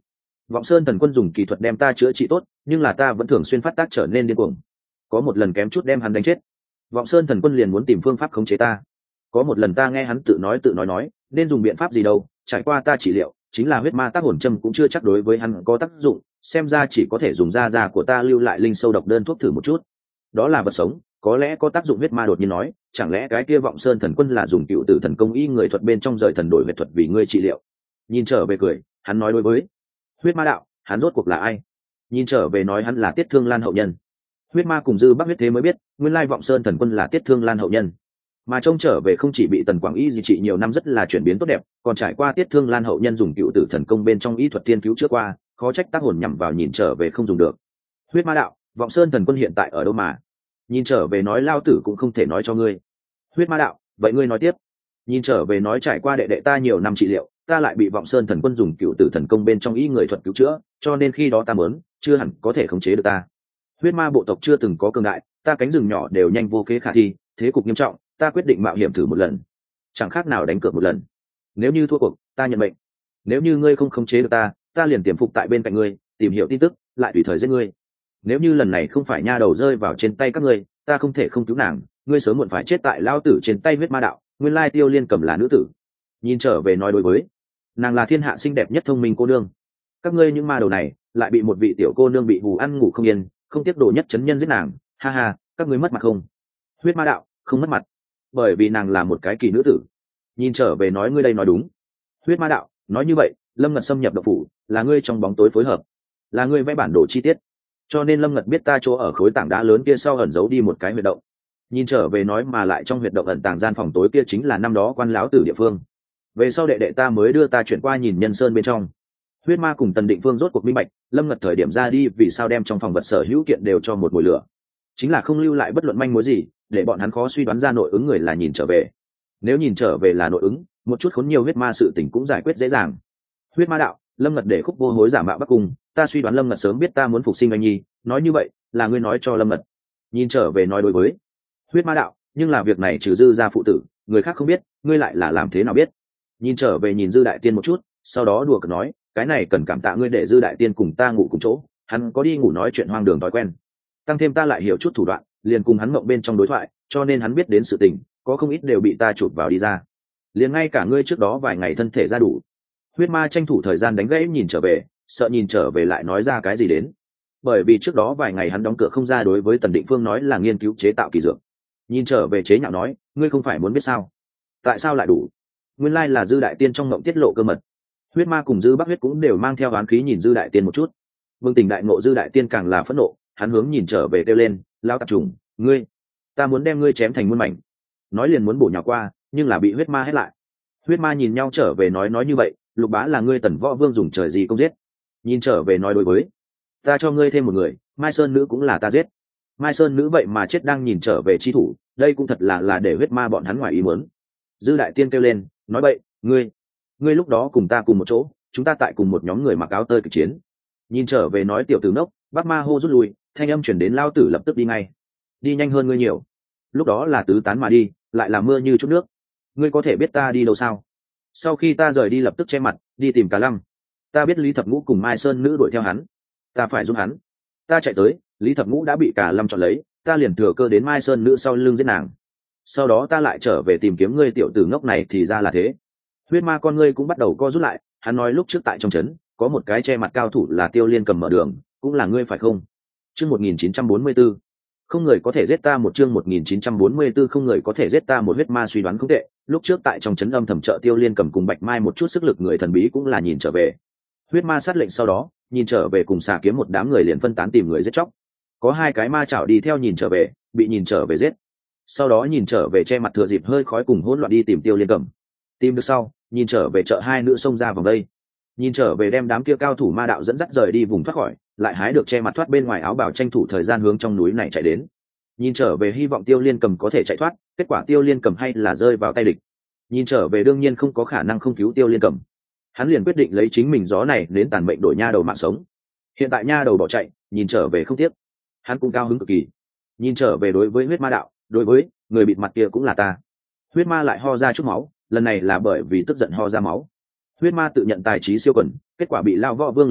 Vọng Sơn Thần Quân dùng kỳ thuật đem ta chữa trị tốt, nhưng là ta vẫn thường xuyên phát tác trở nên điên cuồng. Có một lần kém chút đem hắn đánh chết. Vọng Sơn Thần Quân liền muốn tìm phương pháp khống chế ta. Có một lần ta nghe hắn tự nói tự nói nói, nên dùng biện pháp gì đâu, trải qua ta trị liệu, chính là huyết ma tác hồn châm cũng chưa chắc đối với hắn có tác dụng, xem ra chỉ có thể dùng da da của ta lưu lại linh sâu độc đơn thuốc thử một chút. Đó là vật sống, có lẽ có tác dụng. Huyết ma đột nhiên nói, chẳng lẽ cái kia Vọng Sơn Thần Quân là dùng cựu tử thần công y người thuật bên trong rời thần đổi huyết thuật vì ngươi trị liệu? Nhìn trở về cười, hắn nói đối với huyết ma đạo, hắn rốt cuộc là ai? Nhìn trở về nói hắn là Tiết Thương Lan hậu nhân. Huyết ma cùng Dư Bắc huyết thế mới biết, nguyên lai Vọng Sơn Thần Quân là Tiết Thương Lan hậu nhân. Mà trông trở về không chỉ bị Tần Quảng Y di trị nhiều năm rất là chuyển biến tốt đẹp, còn trải qua Tiết Thương Lan hậu nhân dùng cựu tử thần công bên trong y thuật tiên cứu trước qua, khó trách tác hồn nhằm vào nhìn trở về không dùng được. Huyết ma đạo, Vọng Sơn Thần Quân hiện tại ở đâu mà? Nhìn trở về nói lao tử cũng không thể nói cho ngươi. Huyết ma đạo, vậy ngươi nói tiếp. Nhìn trở về nói trải qua đệ đệ ta nhiều năm trị liệu, ta lại bị Vọng Sơn Thần Quân dùng cựu tử thần công bên trong y người thuật cứu chữa, cho nên khi đó ta mớn chưa hẳn có thể khống chế được ta. Huyết ma bộ tộc chưa từng có cường đại, ta cánh rừng nhỏ đều nhanh vô kế khả thi, thế cục nghiêm trọng, ta quyết định mạo hiểm thử một lần, chẳng khác nào đánh cược một lần. Nếu như thua cuộc, ta nhận mệnh. Nếu như ngươi không khống chế được ta, ta liền tiềm phục tại bên cạnh ngươi, tìm hiểu tin tức, lại tùy thời giết ngươi. Nếu như lần này không phải nha đầu rơi vào trên tay các ngươi, ta không thể không cứu nàng, ngươi sớm muộn phải chết tại lao tử trên tay. Huyết ma đạo, nguyên lai Tiêu Liên Cầm là nữ tử. Nhìn trở về nói đối với, nàng là thiên hạ xinh đẹp nhất thông minh cô nương. Các ngươi những ma đầu này lại bị một vị tiểu cô nương bị hù ăn ngủ không yên, không tiếc đồ nhất chấn nhân giết nàng, ha ha, các ngươi mất mặt không? Huyết ma đạo, không mất mặt, bởi vì nàng là một cái kỳ nữ tử. Nhìn trở về nói ngươi đây nói đúng. Huyết ma đạo, nói như vậy Lâm Ngật xâm nhập động phủ là ngươi trong bóng tối phối hợp, là ngươi vẽ bản đồ chi tiết, cho nên Lâm Ngật biết ta chỗ ở khối tảng đá lớn kia sau ẩn giấu đi một cái huyệt động. Nhìn trở về nói mà lại trong huyệt động ẩn tàng gian phòng tối kia chính là năm đó quan lão tử địa phương. Về sau đệ đệ ta mới đưa ta chuyển qua nhìn Nhân Sơn bên trong. Huyết ma cùng Tần Định Phương rốt cuộc minh bạch Lâm Ngật thời điểm ra đi vì sao đem trong phòng vật sở hữu kiện đều cho một mùi lửa, chính là không lưu lại bất luận manh mối gì để bọn hắn khó suy đoán ra nội ứng người là nhìn trở về. Nếu nhìn trở về là nội ứng, một chút khốn nhiều huyết ma sự tình cũng giải quyết dễ dàng. Huyết ma đạo, Lâm Ngật để khúc vô hối giả mạo Bắc Cung, ta suy đoán Lâm Ngật sớm biết ta muốn phục sinh anh nhi, nói như vậy là ngươi nói cho Lâm Ngật. Nhìn trở về nói đối với huyết ma đạo, nhưng là việc này trừ Dư gia phụ tử, người khác không biết, ngươi lại là làm thế nào biết? Nhìn trở về nhìn Dư đại tiên một chút, sau đó đùa cợt nói, cái này cần cảm tạ ngươi để Dư đại tiên cùng ta ngủ cùng chỗ, hắn có đi ngủ nói chuyện hoang đường thói quen, tăng thêm ta lại hiểu chút thủ đoạn, liền cùng hắn mộng bên trong đối thoại, cho nên hắn biết đến sự tình có không ít đều bị ta chụp vào đi ra, liền ngay cả ngươi trước đó vài ngày thân thể ra đủ. Huyết ma tranh thủ thời gian đánh gãy nhìn trở về, sợ nhìn trở về lại nói ra cái gì đến, bởi vì trước đó vài ngày hắn đóng cửa không ra đối với Tần Định Phương nói là nghiên cứu chế tạo kỳ dược. Nhìn trở về chế nhạo nói, ngươi không phải muốn biết sao? Tại sao lại đủ? Nguyên lai là Dư đại tiên trong mộng tiết lộ cơ mật. Huyết ma cùng Dư Bắc huyết cũng đều mang theo oán khí nhìn Dư đại tiên một chút. Vương Tình đại ngộ Dư đại tiên càng là phẫn nộ, hắn hướng nhìn trở về kêu lên, lao tạp trùng, ngươi, ta muốn đem ngươi chém thành muôn mảnh. Nói liền muốn bổ nhào qua, nhưng là bị huyết ma hét lại. Huyết ma nhìn nhau trở về nói nói như vậy, Lục Bá là ngươi Tần Võ Vương dùng trời gì công giết. Nhìn trở về nói đối với, ta cho ngươi thêm một người, Mai Sơn nữ cũng là ta giết. Mai Sơn nữ vậy mà chết đang nhìn trở về chi thủ, đây cũng thật là là để huyết ma bọn hắn ngoài ý muốn. Dư đại tiên kêu lên, nói bậy, ngươi, ngươi lúc đó cùng ta cùng một chỗ, chúng ta tại cùng một nhóm người mặc áo tơi kịch chiến. Nhìn trở về nói tiểu tử nốc, Bắc Ma hô rút lui, thanh âm chuyển đến lao tử lập tức đi ngay, đi nhanh hơn ngươi nhiều. Lúc đó là tứ tán mà đi, lại là mưa như chút nước. Ngươi có thể biết ta đi đâu sao? Sau khi ta rời đi lập tức che mặt đi tìm Cả Lăng. Ta biết Lý Thập Ngũ cùng Mai Sơn nữ đuổi theo hắn, ta phải giúp hắn. Ta chạy tới, Lý Thập Ngũ đã bị Cả Lâm chọn lấy, ta liền thừa cơ đến Mai Sơn nữ sau lưng giết nàng. Sau đó ta lại trở về tìm kiếm ngươi tiểu tử ngốc này, thì ra là thế. Huyết ma con ngươi cũng bắt đầu co rút lại, hắn nói lúc trước tại trong trấn có một cái che mặt cao thủ là Tiêu Liên Cầm mở đường, cũng là ngươi phải không? Chương một nghìn chín trăm bốn mươi tư, không người có thể giết ta. Một chương một nghìn chín trăm bốn mươi tư, không người có thể giết ta. Một huyết ma suy đoán không tệ, lúc trước tại trong trấn âm thầm trợ Tiêu Liên Cầm cùng Bạch Mai một chút sức lực người thần bí cũng là nhìn trở về. Huyết ma sát lệnh sau đó, nhìn trở về cùng xà kiếm một đám người liền phân tán tìm người giết chóc. Có hai cái ma chảo đi theo nhìn trở về, bị nhìn trở về giết. Sau đó nhìn trở về che mặt thừa dịp hơi khói cùng hỗn loạn đi tìm Tiêu Liên Cầm. Tìm được sau, nhìn trở về chợ hai nữ xông ra vòng đây. Nhìn trở về đem đám kia cao thủ ma đạo dẫn dắt rời đi vùng thoát khỏi, lại hái được che mặt thoát bên ngoài áo bảo tranh thủ thời gian hướng trong núi này chạy đến. Nhìn trở về hy vọng Tiêu Liên Cầm có thể chạy thoát, kết quả Tiêu Liên Cầm hay là rơi vào tay địch. Nhìn trở về đương nhiên không có khả năng không cứu Tiêu Liên Cầm, hắn liền quyết định lấy chính mình gió này đến tàn mệnh đổi nha đầu mạng sống. Hiện tại nha đầu bỏ chạy, nhìn trở về không tiếc, hắn cũng cao hứng cực kỳ. Nhìn trở về đối với huyết ma đạo, đối với người bịt mặt kia cũng là ta. Huyết ma lại ho ra chút máu, lần này là bởi vì tức giận ho ra máu. Huyết ma tự nhận tài trí siêu quần, kết quả bị Lao Võ Vương lừa bịp,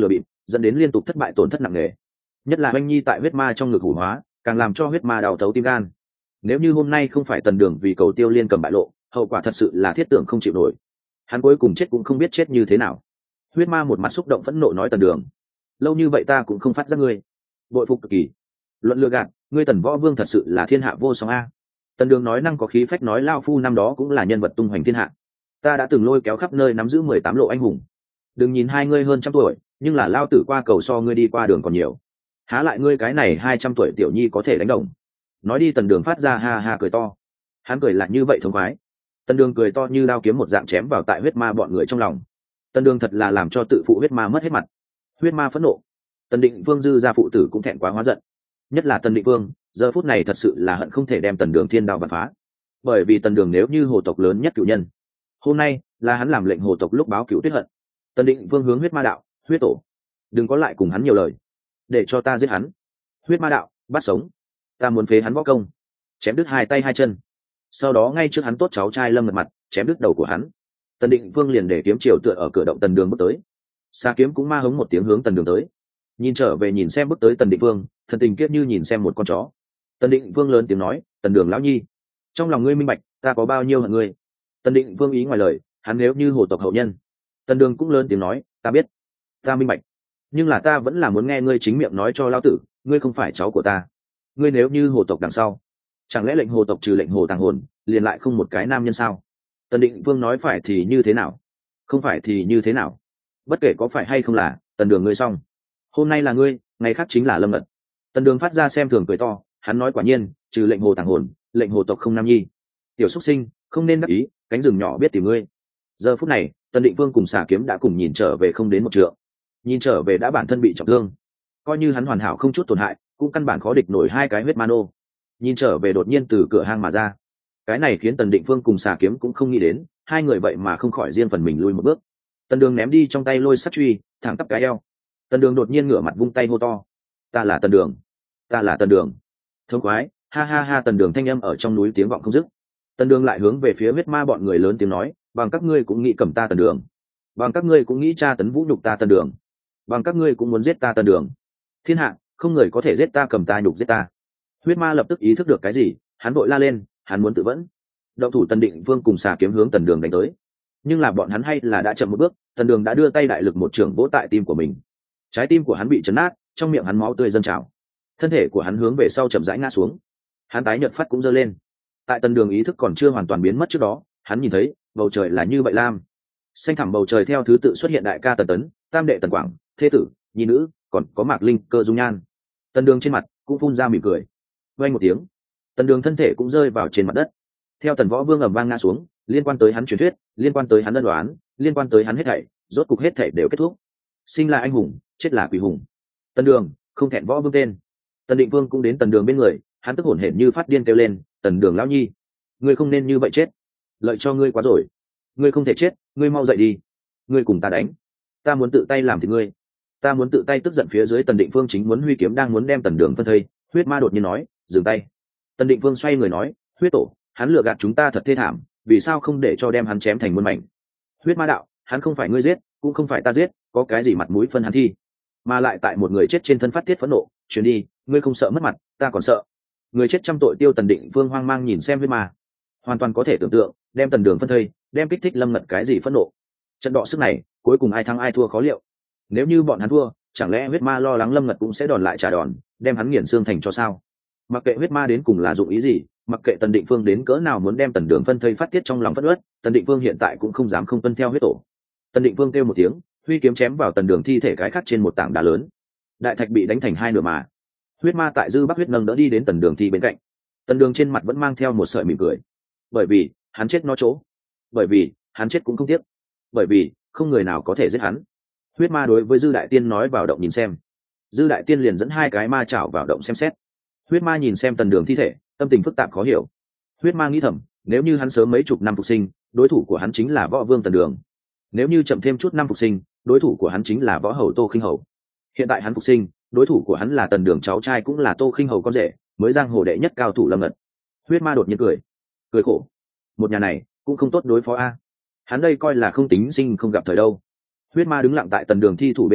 dẫn đến liên tục thất bại tổn thất nặng nề. Nhất là oanh nhi tại huyết ma trong ngực hủ hóa, càng làm cho huyết ma đào thấu tim gan. Nếu như hôm nay không phải Tần Đường vì cầu Tiêu Liên cầm bại lộ, hậu quả thật sự là thiết tưởng không chịu nổi. Hắn cuối cùng chết cũng không biết chết như thế nào. Huyết ma một mặt xúc động phẫn nộ nói: Tần Đường, lâu như vậy ta cũng không phát giác ngươi, bội phục cực kỳ. Luận lừa gạt, ngươi Tần Võ Vương thật sự là thiên hạ vô song a. Tần Đường nói năng có khí phách nói: lao phu năm đó cũng là nhân vật tung hoành thiên hạ, ta đã từng lôi kéo khắp nơi nắm giữ mười tám lộ anh hùng. Đừng nhìn hai ngươi hơn trăm tuổi, nhưng là lao tử qua cầu so ngươi đi qua đường còn nhiều. Há lại ngươi cái này hai trăm tuổi tiểu nhi có thể đánh đồng. Nói đi Tần Đường phát ra ha ha cười to. Hắn cười lại như vậy thông khoái. Tần Đường cười to như đao kiếm một dạng chém vào tại huyết ma bọn người trong lòng. Tần Đường thật là làm cho tự phụ huyết ma mất hết mặt. Huyết ma phẫn nộ, Tần Định Vương dư gia phụ tử cũng thẹn quá hóa giận. Nhất là Tần Định Vương, giờ phút này thật sự là hận không thể đem Tần Đường thiên đao bắn phá. Bởi vì Tần Đường nếu như hồ tộc lớn nhất cửu nhân, hôm nay là hắn làm lệnh hồ tộc lúc báo cửu tuyết hận. Tần Định Vương hướng huyết ma đạo: huyết tổ, đừng có lại cùng hắn nhiều lời, để cho ta giết hắn. Huyết ma đạo: bắt sống, ta muốn phế hắn võ công, chém đứt hai tay hai chân, sau đó ngay trước hắn tốt cháu trai Lâm Ngật mặt chém đứt đầu của hắn. Tần Định Vương liền để kiếm chiều tựa ở cửa động Tần Đường bước tới. Xa kiếm cũng ma hống một tiếng hướng Tần Đường tới. Nhìn trở về nhìn xem bước tới Tần Định Vương, thần tình kiết như nhìn xem một con chó. Tần Định Vương lớn tiếng nói: Tần Đường lão nhi, trong lòng ngươi minh bạch ta có bao nhiêu hận ngươi. Tần Định Vương ý ngoài lời, hắn nếu như hồ tộc hậu nhân. Tần Đường cũng lớn tiếng nói: ta biết, ta minh bạch, nhưng là ta vẫn là muốn nghe ngươi chính miệng nói cho lão tử, ngươi không phải cháu của ta. Ngươi nếu như hồ tộc đằng sau, chẳng lẽ lệnh hồ tộc trừ lệnh hồ tàng hồn liền lại không một cái nam nhân sao? Tần Định Vương nói: phải thì như thế nào, không phải thì như thế nào, bất kể có phải hay không là Tần Đường ngươi xong. Hôm nay là ngươi, ngày khác chính là Lâm Ngật. Tần Đường phát ra xem thường cười to, hắn nói: quả nhiên, trừ lệnh hồ tàng hồn, lệnh hồ tộc không nam nhi. Tiểu xuất sinh, không nên đắc ý, cánh rừng nhỏ biết tìm ngươi. Giờ phút này, Tần Định Vương cùng Xà Kiếm đã cùng nhìn trở về không đến một trượng. Nhìn trở về đã bản thân bị trọng thương, coi như hắn hoàn hảo không chút tổn hại, cũng căn bản khó địch nổi hai cái huyết ma nô. Nhìn trở về đột nhiên từ cửa hang mà ra, cái này khiến Tần Định Vương cùng Xà Kiếm cũng không nghĩ đến, hai người vậy mà không khỏi riêng phần mình lui một bước. Tần Đường ném đi trong tay lôi sắt truy, thẳng tắp cái eo. Tần Đường đột nhiên ngửa mặt vung tay hô to: ta là Tần Đường, ta là Tần Đường. Thông khoái, ha ha ha. Tần Đường thanh âm ở trong núi tiếng vọng không dứt. Tần Đường lại hướng về phía huyết ma bọn người lớn tiếng nói: bằng các ngươi cũng nghĩ cầm ta Tần Đường, bằng các ngươi cũng nghĩ tra tấn vũ nhục ta Tần Đường, bằng các ngươi cũng muốn giết ta Tần Đường. Thiên hạ không người có thể giết ta, cầm ta nhục giết ta. Huyết ma lập tức ý thức được cái gì, hắn vội la lên, hắn muốn tự vẫn. Động thủ. Tần Định Vương cùng Xà Kiếm hướng Tần Đường đánh tới, nhưng là bọn hắn hay là đã chậm một bước. Tần Đường đã đưa tay đại lực một trưởng vỗ tại tim của mình, trái tim của hắn bị chấn nát, trong miệng hắn máu tươi dâng trào, thân thể của hắn hướng về sau chậm rãi ngã xuống. Hắn tái nhợt phát cũng giơ lên. Tại Tần Đường ý thức còn chưa hoàn toàn biến mất trước đó, hắn nhìn thấy bầu trời là như vậy lam, xanh thẳm bầu trời theo thứ tự xuất hiện đại ca Tần Tấn, tam đệ Tần Quảng, thế tử, nhi nữ, còn có Mạc Linh Cơ dung nhan. Tần Đường trên mặt cũng phun ra mỉm cười. Vang một tiếng, Tần Đường thân thể cũng rơi vào trên mặt đất. Theo Tần Võ Vương ầm vang ngã xuống, liên quan tới hắn truyền thuyết, liên quan tới hắn ân đoán, liên quan tới hắn hết thảy, rốt cục hết thảy đều kết thúc. Sinh là anh hùng, chết là quỷ hùng. Tần Đường không thẹn Võ Vương tên. Tần Định Vương cũng đến Tần Đường bên người, hắn tức hổn hển như phát điên kêu lên: Tần Đường lão nhi, ngươi không nên như vậy chết, lợi cho ngươi quá rồi, ngươi không thể chết, ngươi mau dậy đi, ngươi cùng ta đánh, ta muốn tự tay làm thì ngươi, ta muốn tự tay. Tức giận phía dưới, Tần Định Vương chính muốn huy kiếm đang muốn đem Tần Đường phân thây, huyết ma đột nhiên nói: dừng tay. Tần Định Vương xoay người nói: huyết tổ, hắn lừa gạt chúng ta thật thê thảm, vì sao không để cho đem hắn chém thành muôn mảnh? Huyết ma đạo: hắn không phải ngươi giết, cũng không phải ta giết, có cái gì mặt mũi phân hắn thi, mà lại tại một người chết trên thân phát tiết phẫn nộ. Chuyến đi, ngươi không sợ mất mặt, ta còn sợ. Người chết trăm tội tiêu. Tần Định Vương hoang mang nhìn xem huyết ma, hoàn toàn có thể tưởng tượng đem Tần Đường phân thây, đem kích thích Lâm Ngật cái gì phẫn nộ. Trận đọ sức này cuối cùng ai thắng ai thua khó liệu. Nếu như bọn hắn thua, chẳng lẽ huyết ma lo lắng Lâm Ngật cũng sẽ đòn lại trả đòn, đem hắn nghiền xương thành cho sao? Mặc kệ huyết ma đến cùng là dụng ý gì, mặc kệ Tần Định Vương đến cỡ nào muốn đem Tần Đường phân thây phát tiết trong lòng phất uất, Tần Định Vương hiện tại cũng không dám không tuân theo huyết tổ. Tần Định Vương kêu một tiếng, huy kiếm chém vào Tần Đường thi thể cái khắc trên một tảng đá lớn. Đại thạch bị đánh thành hai nửa mà. Huyết ma tại dư bắc huyết nâng đỡ đi đến Tần Đường thi bên cạnh. Tần Đường trên mặt vẫn mang theo một sợi mỉm cười, bởi vì hắn chết nó chỗ, bởi vì hắn chết cũng không tiếc, bởi vì không người nào có thể giết hắn. Huyết ma đối với Dư Đại Tiên nói: vào động nhìn xem. Dư Đại Tiên liền dẫn hai cái ma chảo vào động xem xét. Huyết ma nhìn xem Tần Đường thi thể, tâm tình phức tạp khó hiểu. Huyết ma nghĩ thầm, nếu như hắn sớm mấy chục năm phục sinh, đối thủ của hắn chính là Võ Vương Tần Đường. Nếu như chậm thêm chút năm phục sinh, đối thủ của hắn chính là Võ Hầu Tô Khinh Hầu. Hiện tại hắn phục sinh, đối thủ của hắn là Tần Đường cháu trai, cũng là Tô Khinh Hầu con rể, mới giang hồ đệ nhất cao thủ Lâm Ngật. Huyết ma đột nhiên cười, cười khổ. Một nhà này cũng không tốt đối phó a. Hắn đây coi là không tính sinh không gặp thời đâu. Huyết ma đứng lặng tại Tần Đường thi thủ bên cạnh,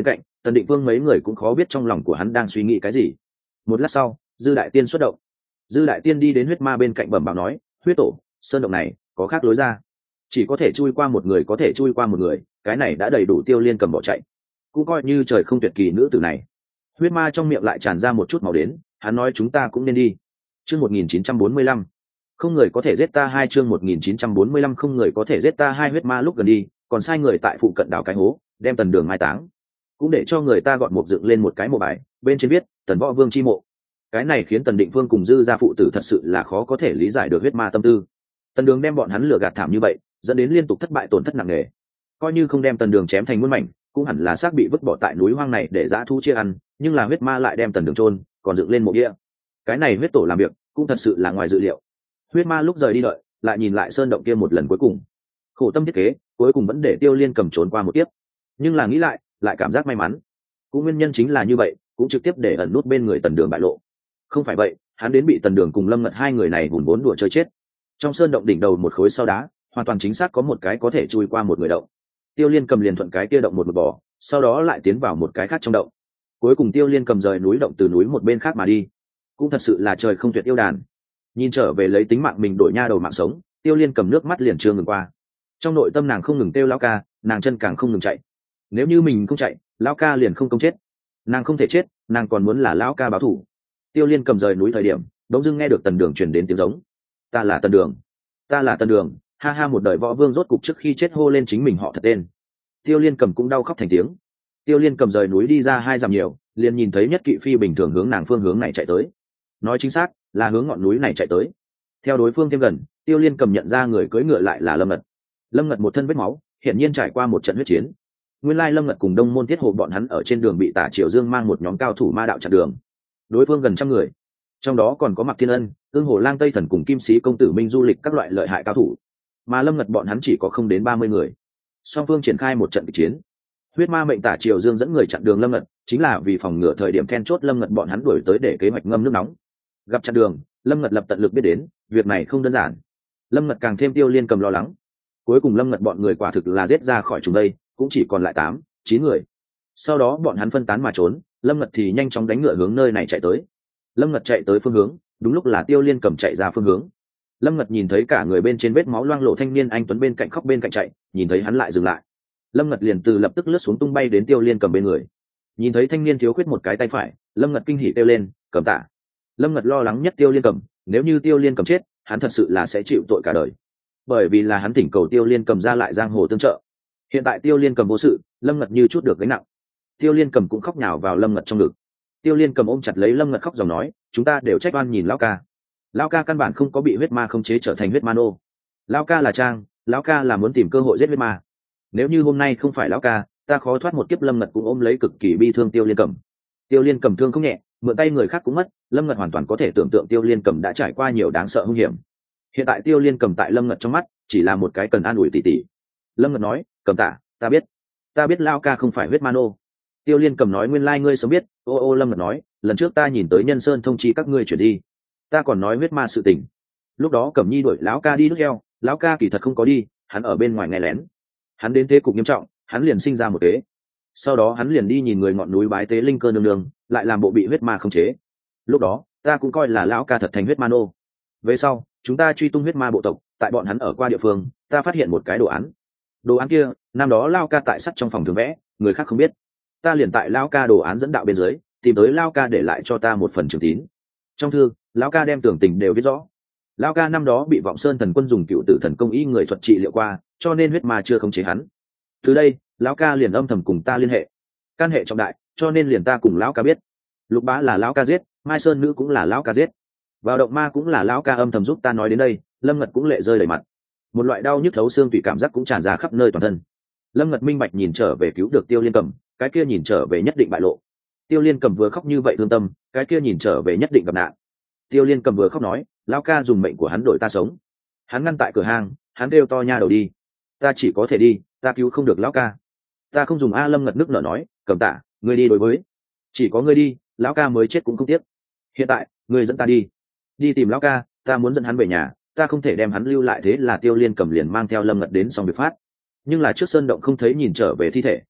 Tần Định Vương mấy người cũng khó biết trong lòng của hắn đang suy nghĩ cái gì. Một lát sau, Dư Đại Tiên xuất động. Dư Đại Tiên đi đến huyết ma bên cạnh bẩm báo nói, huyết tổ, sơn động này có khác lối ra, chỉ có thể chui qua một người có thể chui qua một người, cái này đã đầy đủ. Tiêu Liên cầm bỏ chạy, cũng coi như trời không tuyệt kỳ nữ tử này. Huyết ma trong miệng lại tràn ra một chút máu đến, hắn nói chúng ta cũng nên đi. Chương một nghìn chín trăm bốn mươi lăm, không người có thể giết ta hai. Chương một nghìn chín trăm bốn mươi lăm, không người có thể giết ta hai. Huyết ma lúc gần đi, còn sai người tại phụ cận đào cái hố, đem Tần Đường mai táng, cũng để cho người ta gọn một dựng lên một cái mộ bài, bên trên viết Tần Võ Vương chi mộ. Cái này khiến Tần Định Vương cùng Dư gia phụ tử thật sự là khó có thể lý giải được huyết ma tâm tư. Tần Đường đem bọn hắn lừa gạt thảm như vậy, dẫn đến liên tục thất bại tổn thất nặng nề. Coi như không đem Tần Đường chém thành muôn mảnh, cũng hẳn là xác bị vứt bỏ tại núi hoang này để dã thu chia ăn, nhưng là huyết ma lại đem Tần Đường chôn, còn dựng lên mộ địa. Cái này huyết tổ làm việc cũng thật sự là ngoài dự liệu. Huyết ma lúc rời đi đợi, lại nhìn lại sơn động kia một lần cuối cùng, khổ tâm thiết kế, cuối cùng vẫn để Tiêu Liên cầm trốn qua một tiếp. Nhưng là nghĩ lại, lại cảm giác may mắn. Cũng nguyên nhân chính là như vậy, cũng trực tiếp để ẩn nút bên người Tần Đường bại lộ. Không phải vậy, hắn đến bị Tần Đường cùng Lâm Ngật hai người này hùn vốn đùa chơi chết. Trong sơn động đỉnh đầu một khối sau đá, hoàn toàn chính xác có một cái có thể chui qua một người động. Tiêu Liên cầm liền thuận cái kia động một một bỏ, sau đó lại tiến vào một cái khác trong động. Cuối cùng Tiêu Liên cầm rời núi động từ núi một bên khác mà đi. Cũng thật sự là trời không tuyệt yêu đàn. Nhìn trở về lấy tính mạng mình đổi nha đầu mạng sống, Tiêu Liên cầm nước mắt liền chưa ngừng qua. Trong nội tâm nàng không ngừng kêu lão ca, nàng chân càng không ngừng chạy. Nếu như mình không chạy, lão ca liền không công chết. Nàng không thể chết, nàng còn muốn là lão ca báo thù. Tiêu Liên cầm rời núi thời điểm, đống dưng nghe được Tần Đường truyền đến tiếng giống. Ta là Tần Đường, ta là Tần Đường. Ha ha, một đời võ vương rốt cục trước khi chết hô lên chính mình họ thật tên. Tiêu Liên cầm cũng đau khóc thành tiếng. Tiêu Liên cầm rời núi đi ra hai dặm nhiều, liền nhìn thấy nhất kỵ phi bình thường hướng nàng phương hướng này chạy tới. Nói chính xác là hướng ngọn núi này chạy tới. Theo đối phương thêm gần, Tiêu Liên cầm nhận ra người cưỡi ngựa lại là Lâm Ngật. Lâm Ngật một thân vết máu, hiển nhiên trải qua một trận huyết chiến. Nguyên lai Lâm Ngật cùng Đông Môn Thiết Hộ bọn hắn ở trên đường bị Tả Triều Dương mang một nhóm cao thủ ma đạo chặn đường. Đối phương gần trăm người, trong đó còn có Mạc Thiên Ân, Ương Hồ Lang Tây Thần cùng Kim Sĩ công tử Minh Du Lịch các loại lợi hại cao thủ. Mà Lâm Ngật bọn hắn chỉ có không đến ba mươi người. Song phương triển khai một trận kịch chiến. Huyết ma mệnh Tả Triều Dương dẫn người chặn đường Lâm Ngật, chính là vì phòng ngừa thời điểm then chốt Lâm Ngật bọn hắn đuổi tới để kế hoạch ngâm nước nóng. Gặp chặn đường, Lâm Ngật lập tận lực biết đến, việc này không đơn giản. Lâm Ngật càng thêm Tiêu Liên cầm lo lắng. Cuối cùng Lâm Ngật bọn người quả thực là giết ra khỏi chúng đây, cũng chỉ còn lại tám, chín người. Sau đó bọn hắn phân tán mà trốn, Lâm Ngật thì nhanh chóng đánh ngựa hướng nơi này chạy tới. Lâm Ngật chạy tới phương hướng, đúng lúc là Tiêu Liên cầm chạy ra phương hướng. Lâm Ngật nhìn thấy cả người bên trên vết máu loang lổ thanh niên anh tuấn bên cạnh khóc bên cạnh chạy, nhìn thấy hắn lại dừng lại. Lâm Ngật liền từ lập tức lướt xuống tung bay đến Tiêu Liên cầm bên người. Nhìn thấy thanh niên thiếu khuyết một cái tay phải, Lâm Ngật kinh hỉ kêu lên, "Cầm tạ." Lâm Ngật lo lắng nhất Tiêu Liên cầm, nếu như Tiêu Liên cầm chết, hắn thật sự là sẽ chịu tội cả đời. Bởi vì là hắn thỉnh cầu Tiêu Liên cầm ra lại giang hồ tương trợ. Hiện tại Tiêu Liên cầm vô sự, Lâm Ngật như chút được gánh nặng. Tiêu Liên cầm cũng khóc nhào vào Lâm Ngật trong ngực. Tiêu Liên cầm ôm chặt lấy Lâm Ngật khóc dòng nói, "Chúng ta đều trách oan nhìn lão ca. Lão ca căn bản không có bị huyết ma khống chế trở thành huyết ma nô. Lão ca là trang, lão ca là muốn tìm cơ hội giết huyết ma. Nếu như hôm nay không phải lão ca, ta khó thoát một kiếp." Lâm Ngật cũng ôm lấy cực kỳ bi thương Tiêu Liên cầm. Tiêu Liên cầm thương không nhẹ, mượn tay người khác cũng mất, Lâm Ngật hoàn toàn có thể tưởng tượng Tiêu Liên cầm đã trải qua nhiều đáng sợ hung hiểm. Hiện tại Tiêu Liên cầm tại Lâm Ngật trong mắt chỉ là một cái cần an ủi tỉ tỉ. Lâm Ngật nói, "Cầm tạ, ta biết, ta biết lão ca không phải huyết ma nô." Tiêu Liên cầm nói, "Nguyên lai ngươi sớm biết." Ô ô Lâm Ngật nói, "Lần trước ta nhìn tới Nhân Sơn thông chi các ngươi chuyện gì, ta còn nói huyết ma sự tình. Lúc đó Cẩm Nhi đuổi lão ca đi đút heo, lão ca kỳ thật không có đi, hắn ở bên ngoài nghe lén. Hắn đến thế cục nghiêm trọng, hắn liền sinh ra một kế. Sau đó hắn liền đi nhìn người ngọn núi bái tế linh cơ nương nương, lại làm bộ bị huyết ma khống chế. Lúc đó ta cũng coi là lão ca thật thành huyết ma nô. Về sau chúng ta truy tung huyết ma bộ tộc, tại bọn hắn ở qua địa phương, ta phát hiện một cái đồ án. Đồ án kia, năm đó lão ca tại sắt trong phòng thường vẽ, người khác không biết. Ta liền tại lão ca đồ án dẫn đạo bên dưới, tìm tới lão ca để lại cho ta một phần trường tín. Trong thư, lão ca đem tường tình đều viết rõ. Lão ca năm đó bị Vọng Sơn thần quân dùng cựu tử thần công y người thuật trị liệu qua, cho nên huyết ma chưa khống chế hắn. Từ đây, lão ca liền âm thầm cùng ta liên hệ, can hệ trọng đại, cho nên liền ta cùng lão ca biết. Lục Bá là lão ca giết, Mai Sơn nữ cũng là lão ca giết, vào động ma cũng là lão ca âm thầm giúp ta. Nói đến đây, Lâm Ngật cũng lệ rơi đầy mặt, một loại đau nhức thấu xương tùy cảm giác cũng tràn ra khắp nơi toàn thân. Lâm Ngật minh bạch, nhìn trở về cứu được Tiêu Liên cầm, cái kia nhìn trở về nhất định bại lộ. Tiêu Liên cầm vừa khóc như vậy thương tâm, cái kia nhìn trở về nhất định gặp nạn. Tiêu Liên cầm vừa khóc nói, lão ca dùng mệnh của hắn đổi ta sống. Hắn ngăn tại cửa hang, hắn kêu to nha đầu đi, ta chỉ có thể đi, ta cứu không được lão ca, ta không dùng. A Lâm Ngật nước nở nói, Cầm tạ, ngươi đi đối với, chỉ có ngươi đi, lão ca mới chết cũng không tiếc. Hiện tại ngươi dẫn ta đi, đi tìm lão ca, ta muốn dẫn hắn về nhà, ta không thể đem hắn lưu lại. Thế là Tiêu Liên cầm liền mang theo Lâm Ngật đến xong việc phát. Nhưng là trước sơn động không thấy nhìn trở về thi thể.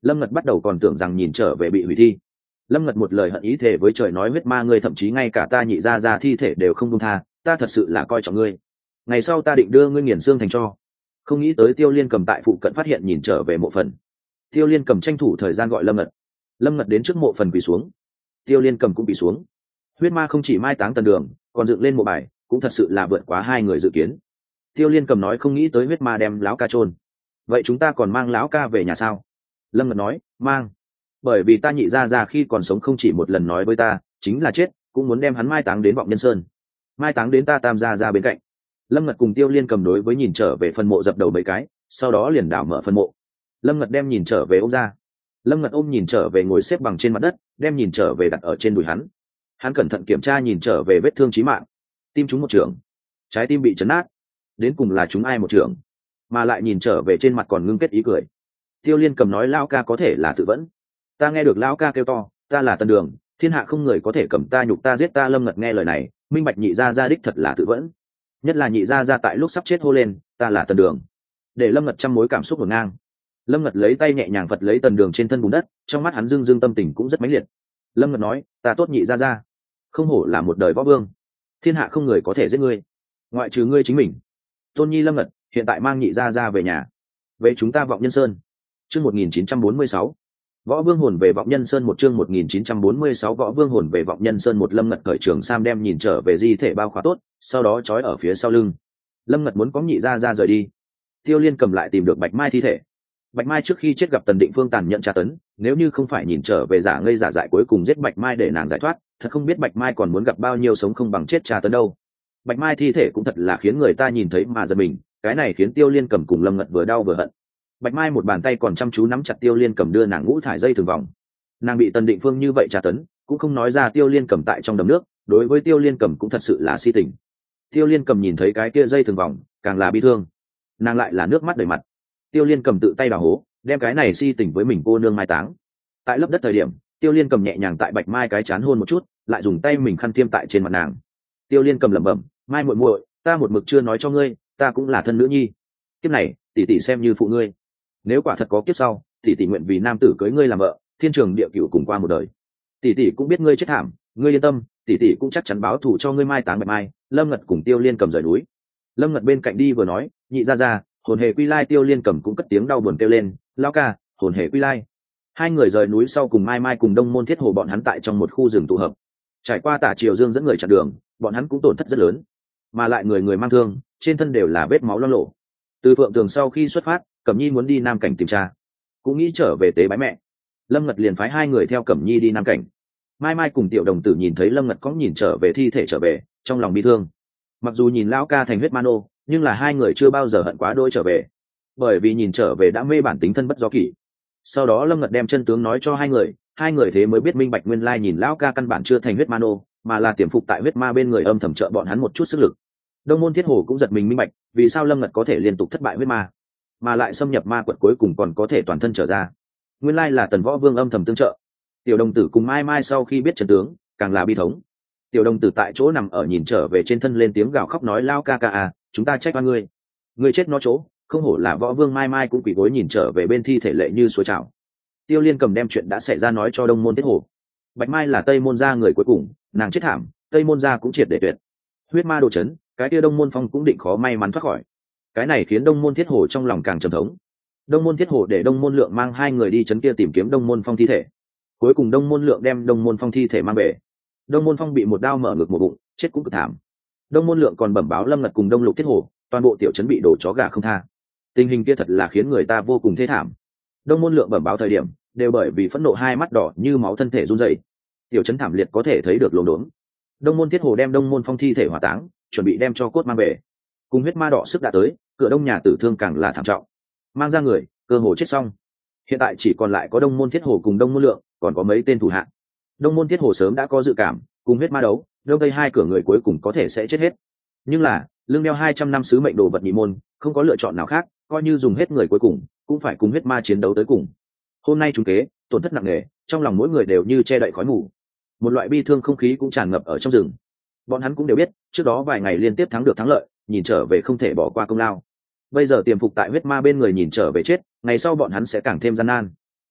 Lâm Ngật bắt đầu còn tưởng rằng nhìn trở về bị hủy thi. Lâm Ngật một lời hận ý thề với trời nói huyết ma ngươi thậm chí ngay cả ta nhị ra ra thi thể đều không buông tha, ta thật sự là coi trọng ngươi. Ngày sau ta định đưa ngươi nghiền xương thành cho. Không nghĩ tới Tiêu Liên Cầm tại phụ cận phát hiện nhìn trở về mộ phần. Tiêu Liên Cầm tranh thủ thời gian gọi Lâm Ngật. Lâm Ngật đến trước mộ phần quỳ xuống. Tiêu Liên Cầm cũng quỳ xuống. Huyết ma không chỉ mai táng Tần Đường, còn dựng lên mộ bài, cũng thật sự là vượt quá hai người dự kiến. Tiêu Liên Cầm nói không nghĩ tới huyết ma đem lão ca chôn. Vậy chúng ta còn mang lão ca về nhà sao? Lâm Ngật nói, mang. Bởi vì ta nhị ra ra khi còn sống không chỉ một lần nói với ta, chính là chết, cũng muốn đem hắn mai táng đến Vọng Nhân Sơn. Mai táng đến ta tam gia ra bên cạnh. Lâm Ngật cùng Tiêu Liên Cầm đối với nhìn trở về phần mộ dập đầu mấy cái, sau đó liền đảo mở phần mộ. Lâm Ngật đem nhìn trở về ôm ra. Lâm Ngật ôm nhìn trở về ngồi xếp bằng trên mặt đất, đem nhìn trở về đặt ở trên đùi hắn. Hắn cẩn thận kiểm tra nhìn trở về vết thương chí mạng, tim trúng một trường, trái tim bị chấn nát, đến cùng là chúng ai một trường, mà lại nhìn trở về trên mặt còn ngưng kết ý cười. Tiêu Liên Cầm nói lão ca có thể là tự vẫn. Ta nghe được lão ca kêu to, ta là Tần Đường, thiên hạ không người có thể cầm ta nhục ta giết ta. Lâm Ngật nghe lời này, minh bạch nhị gia gia đích thật là tự vẫn, nhất là nhị gia gia tại lúc sắp chết hô lên ta là Tần Đường, để Lâm Ngật trăm mối cảm xúc ngổn ngang. Lâm Ngật lấy tay nhẹ nhàng phật lấy Tần Đường trên thân bùn đất, trong mắt hắn dưng dưng tâm tình cũng rất mãnh liệt. Lâm Ngật nói, ta tốt nhị gia gia, không hổ là một đời võ vương, thiên hạ không người có thể giết ngươi, ngoại trừ ngươi chính mình. Tôn Nhi Lâm Ngật hiện tại mang nhị gia gia về nhà, về chúng ta Vọng Nhân Sơn. Chương một nghìn chín trăm bốn mươi sáu Võ Vương hồn về Vọng Nhân Sơn. Một chương một nghìn chín trăm bốn mươi sáu Võ Vương hồn về Vọng Nhân Sơn. Một Lâm Ngật cởi trường sam đem nhìn trở về di thể bao khóa tốt, sau đó trói ở phía sau lưng. Lâm Ngật muốn có nhị gia gia rời đi. Tiêu Liên Cầm lại tìm được Bạch Mai thi thể. Bạch Mai trước khi chết gặp Tần Định Phương tàn nhẫn tra tấn, nếu như không phải nhìn trở về giả ngây giả dại cuối cùng giết Bạch Mai để nàng giải thoát, thật không biết Bạch Mai còn muốn gặp bao nhiêu sống không bằng chết tra tấn đâu. Bạch Mai thi thể cũng thật là khiến người ta nhìn thấy mà giật mình, cái này khiến Tiêu Liên Cầm cùng Lâm Ngật vừa đau vừa hận. Bạch Mai một bàn tay còn chăm chú nắm chặt Tiêu Liên Cầm đưa nàng ngũ thải dây thường vòng. Nàng bị Tần Định Phương như vậy tra tấn, cũng không nói ra Tiêu Liên Cầm tại trong đầm nước, đối với Tiêu Liên Cầm cũng thật sự là si tình. Tiêu Liên Cầm nhìn thấy cái kia dây thường vòng, càng là bi thương. Nàng lại là nước mắt đầy mặt. Tiêu Liên Cầm tự tay đào hố, đem cái này si tình với mình cô nương mai táng. Tại lấp đất thời điểm, Tiêu Liên Cầm nhẹ nhàng tại Bạch Mai cái chán hôn một chút, lại dùng tay mình khăn tiêm tại trên mặt nàng. Tiêu Liên Cầm lẩm bẩm, Mai muội muội, ta một mực chưa nói cho ngươi, ta cũng là thân nữ nhi. Kiếp này, tỷ tỷ xem như phụ ngươi. Nếu quả thật có kiếp sau, tỷ tỷ nguyện vì nam tử cưới ngươi làm vợ, thiên trường địa cửu cùng qua một đời. Tỷ tỷ cũng biết ngươi chết thảm, ngươi yên tâm, tỷ tỷ cũng chắc chắn báo thù cho ngươi mai táng Bạch Mai. Lâm Ngật cùng Tiêu Liên Cầm rời núi. Lâm Ngật bên cạnh đi vừa nói, nhị gia gia, hồn hề quy lai. Tiêu Liên Cầm cũng cất tiếng đau buồn kêu lên, lão ca, hồn hề quy lai. Hai người rời núi sau cùng Mai Mai cùng Đông Môn Thiết Hồ bọn hắn tại trong một khu rừng tụ hợp. Trải qua Tả Triều Dương dẫn người chặn đường, bọn hắn cũng tổn thất rất lớn, mà lại người người mang thương, trên thân đều là vết máu loang lổ. Từ Phượng Tường sau khi xuất phát, Cẩm Nhi muốn đi Nam Cảnh tìm cha, cũng nghĩ trở về tế bái mẹ. Lâm Ngật liền phái hai người theo Cẩm Nhi đi Nam Cảnh. Mai Mai cùng Tiểu Đồng Tử nhìn thấy Lâm Ngật có nhìn trở về thi thể trở về, trong lòng bi thương. Mặc dù nhìn lão ca thành huyết ma nô, nhưng là hai người chưa bao giờ hận quá đôi trở về, bởi vì nhìn trở về đã mê bản tính thân bất do kỷ. Sau đó Lâm Ngật đem chân tướng nói cho hai người, hai người thế mới biết minh bạch nguyên lai nhìn lão ca căn bản chưa thành huyết ma nô, mà là tiềm phục tại huyết ma bên người âm thầm trợ bọn hắn một chút sức lực. Đông Môn Thiết Hồ cũng giật mình minh bạch, vì sao Lâm Ngật có thể liên tục thất bại huyết ma, mà lại xâm nhập ma quật cuối cùng còn có thể toàn thân trở ra. Nguyên lai là Tần Võ Vương âm thầm tương trợ. Tiểu Đồng Tử cùng Mai Mai sau khi biết chân tướng, càng là bi thống. Tiểu Đồng Tử tại chỗ nằm ở nhìn trở về trên thân lên tiếng gào khóc nói lao ca ca à, chúng ta trách oan ngươi, ngươi chết nó chỗ, không hổ là Võ Vương. Mai Mai cũng quỳ gối nhìn trở về bên thi thể lệ như suối trào. Tiêu Liên Cầm đem chuyện đã xảy ra nói cho Đông Môn Thiết Hồ. Bạch Mai là Tây Môn gia người cuối cùng, nàng chết thảm, Tây Môn gia cũng triệt để tuyệt. Huyết ma đồ chấn, cái kia Đông Môn Phong cũng định khó may mắn thoát khỏi. Cái này khiến Đông Môn Thiết Hồ trong lòng càng trầm thống. Đông Môn Thiết Hồ để Đông Môn Lượng mang hai người đi chấn kia tìm kiếm Đông Môn Phong thi thể. Cuối cùng Đông Môn Lượng đem Đông Môn Phong thi thể mang về. Đông Môn Phong bị một đao mở ngực một bụng, chết cũng cực thảm. Đông Môn Lượng còn bẩm báo Lâm Ngật cùng Đông Lục Thiết Hồ, toàn bộ tiểu trấn bị đổ chó gà không tha. Tình hình kia thật là khiến người ta vô cùng thê thảm. Đông Môn Lượng bẩm báo thời điểm, đều bởi vì phẫn nộ hai mắt đỏ như máu, thân thể run rẩy. Tiểu trấn thảm liệt có thể thấy được lồn đốn. Đông Môn Thiết Hồ đem Đông Môn Phong thi thể hỏa táng, chuẩn bị đem cho cốt mang về. Cùng huyết ma đỏ sức đã tới, cửa Đông nhà tử thương càng là thảm trọng, mang ra người cơ hồ chết xong. Hiện tại chỉ còn lại có Đông Môn Thiết Hồ cùng Đông Môn Lượng, còn có mấy tên thủ hạ. Đông Môn Thiết Hồ sớm đã có dự cảm, cùng huyết ma đấu, Đông Tây hai cửa người cuối cùng có thể sẽ chết hết. Nhưng là lương đeo hai trăm năm sứ mệnh đồ vật nhị môn, không có lựa chọn nào khác, coi như dùng hết người cuối cùng, cũng phải cùng huyết ma chiến đấu tới cùng. Hôm nay chúng kế, tổn thất nặng nề, trong lòng mỗi người đều như che đậy khói mù. Một loại bi thương không khí cũng tràn ngập ở trong rừng. Bọn hắn cũng đều biết, trước đó vài ngày liên tiếp thắng được thắng lợi, nhìn trở về không thể bỏ qua công lao. Bây giờ tiềm phục tại huyết ma bên người nhìn trở về chết, ngày sau bọn hắn sẽ càng thêm gian nan.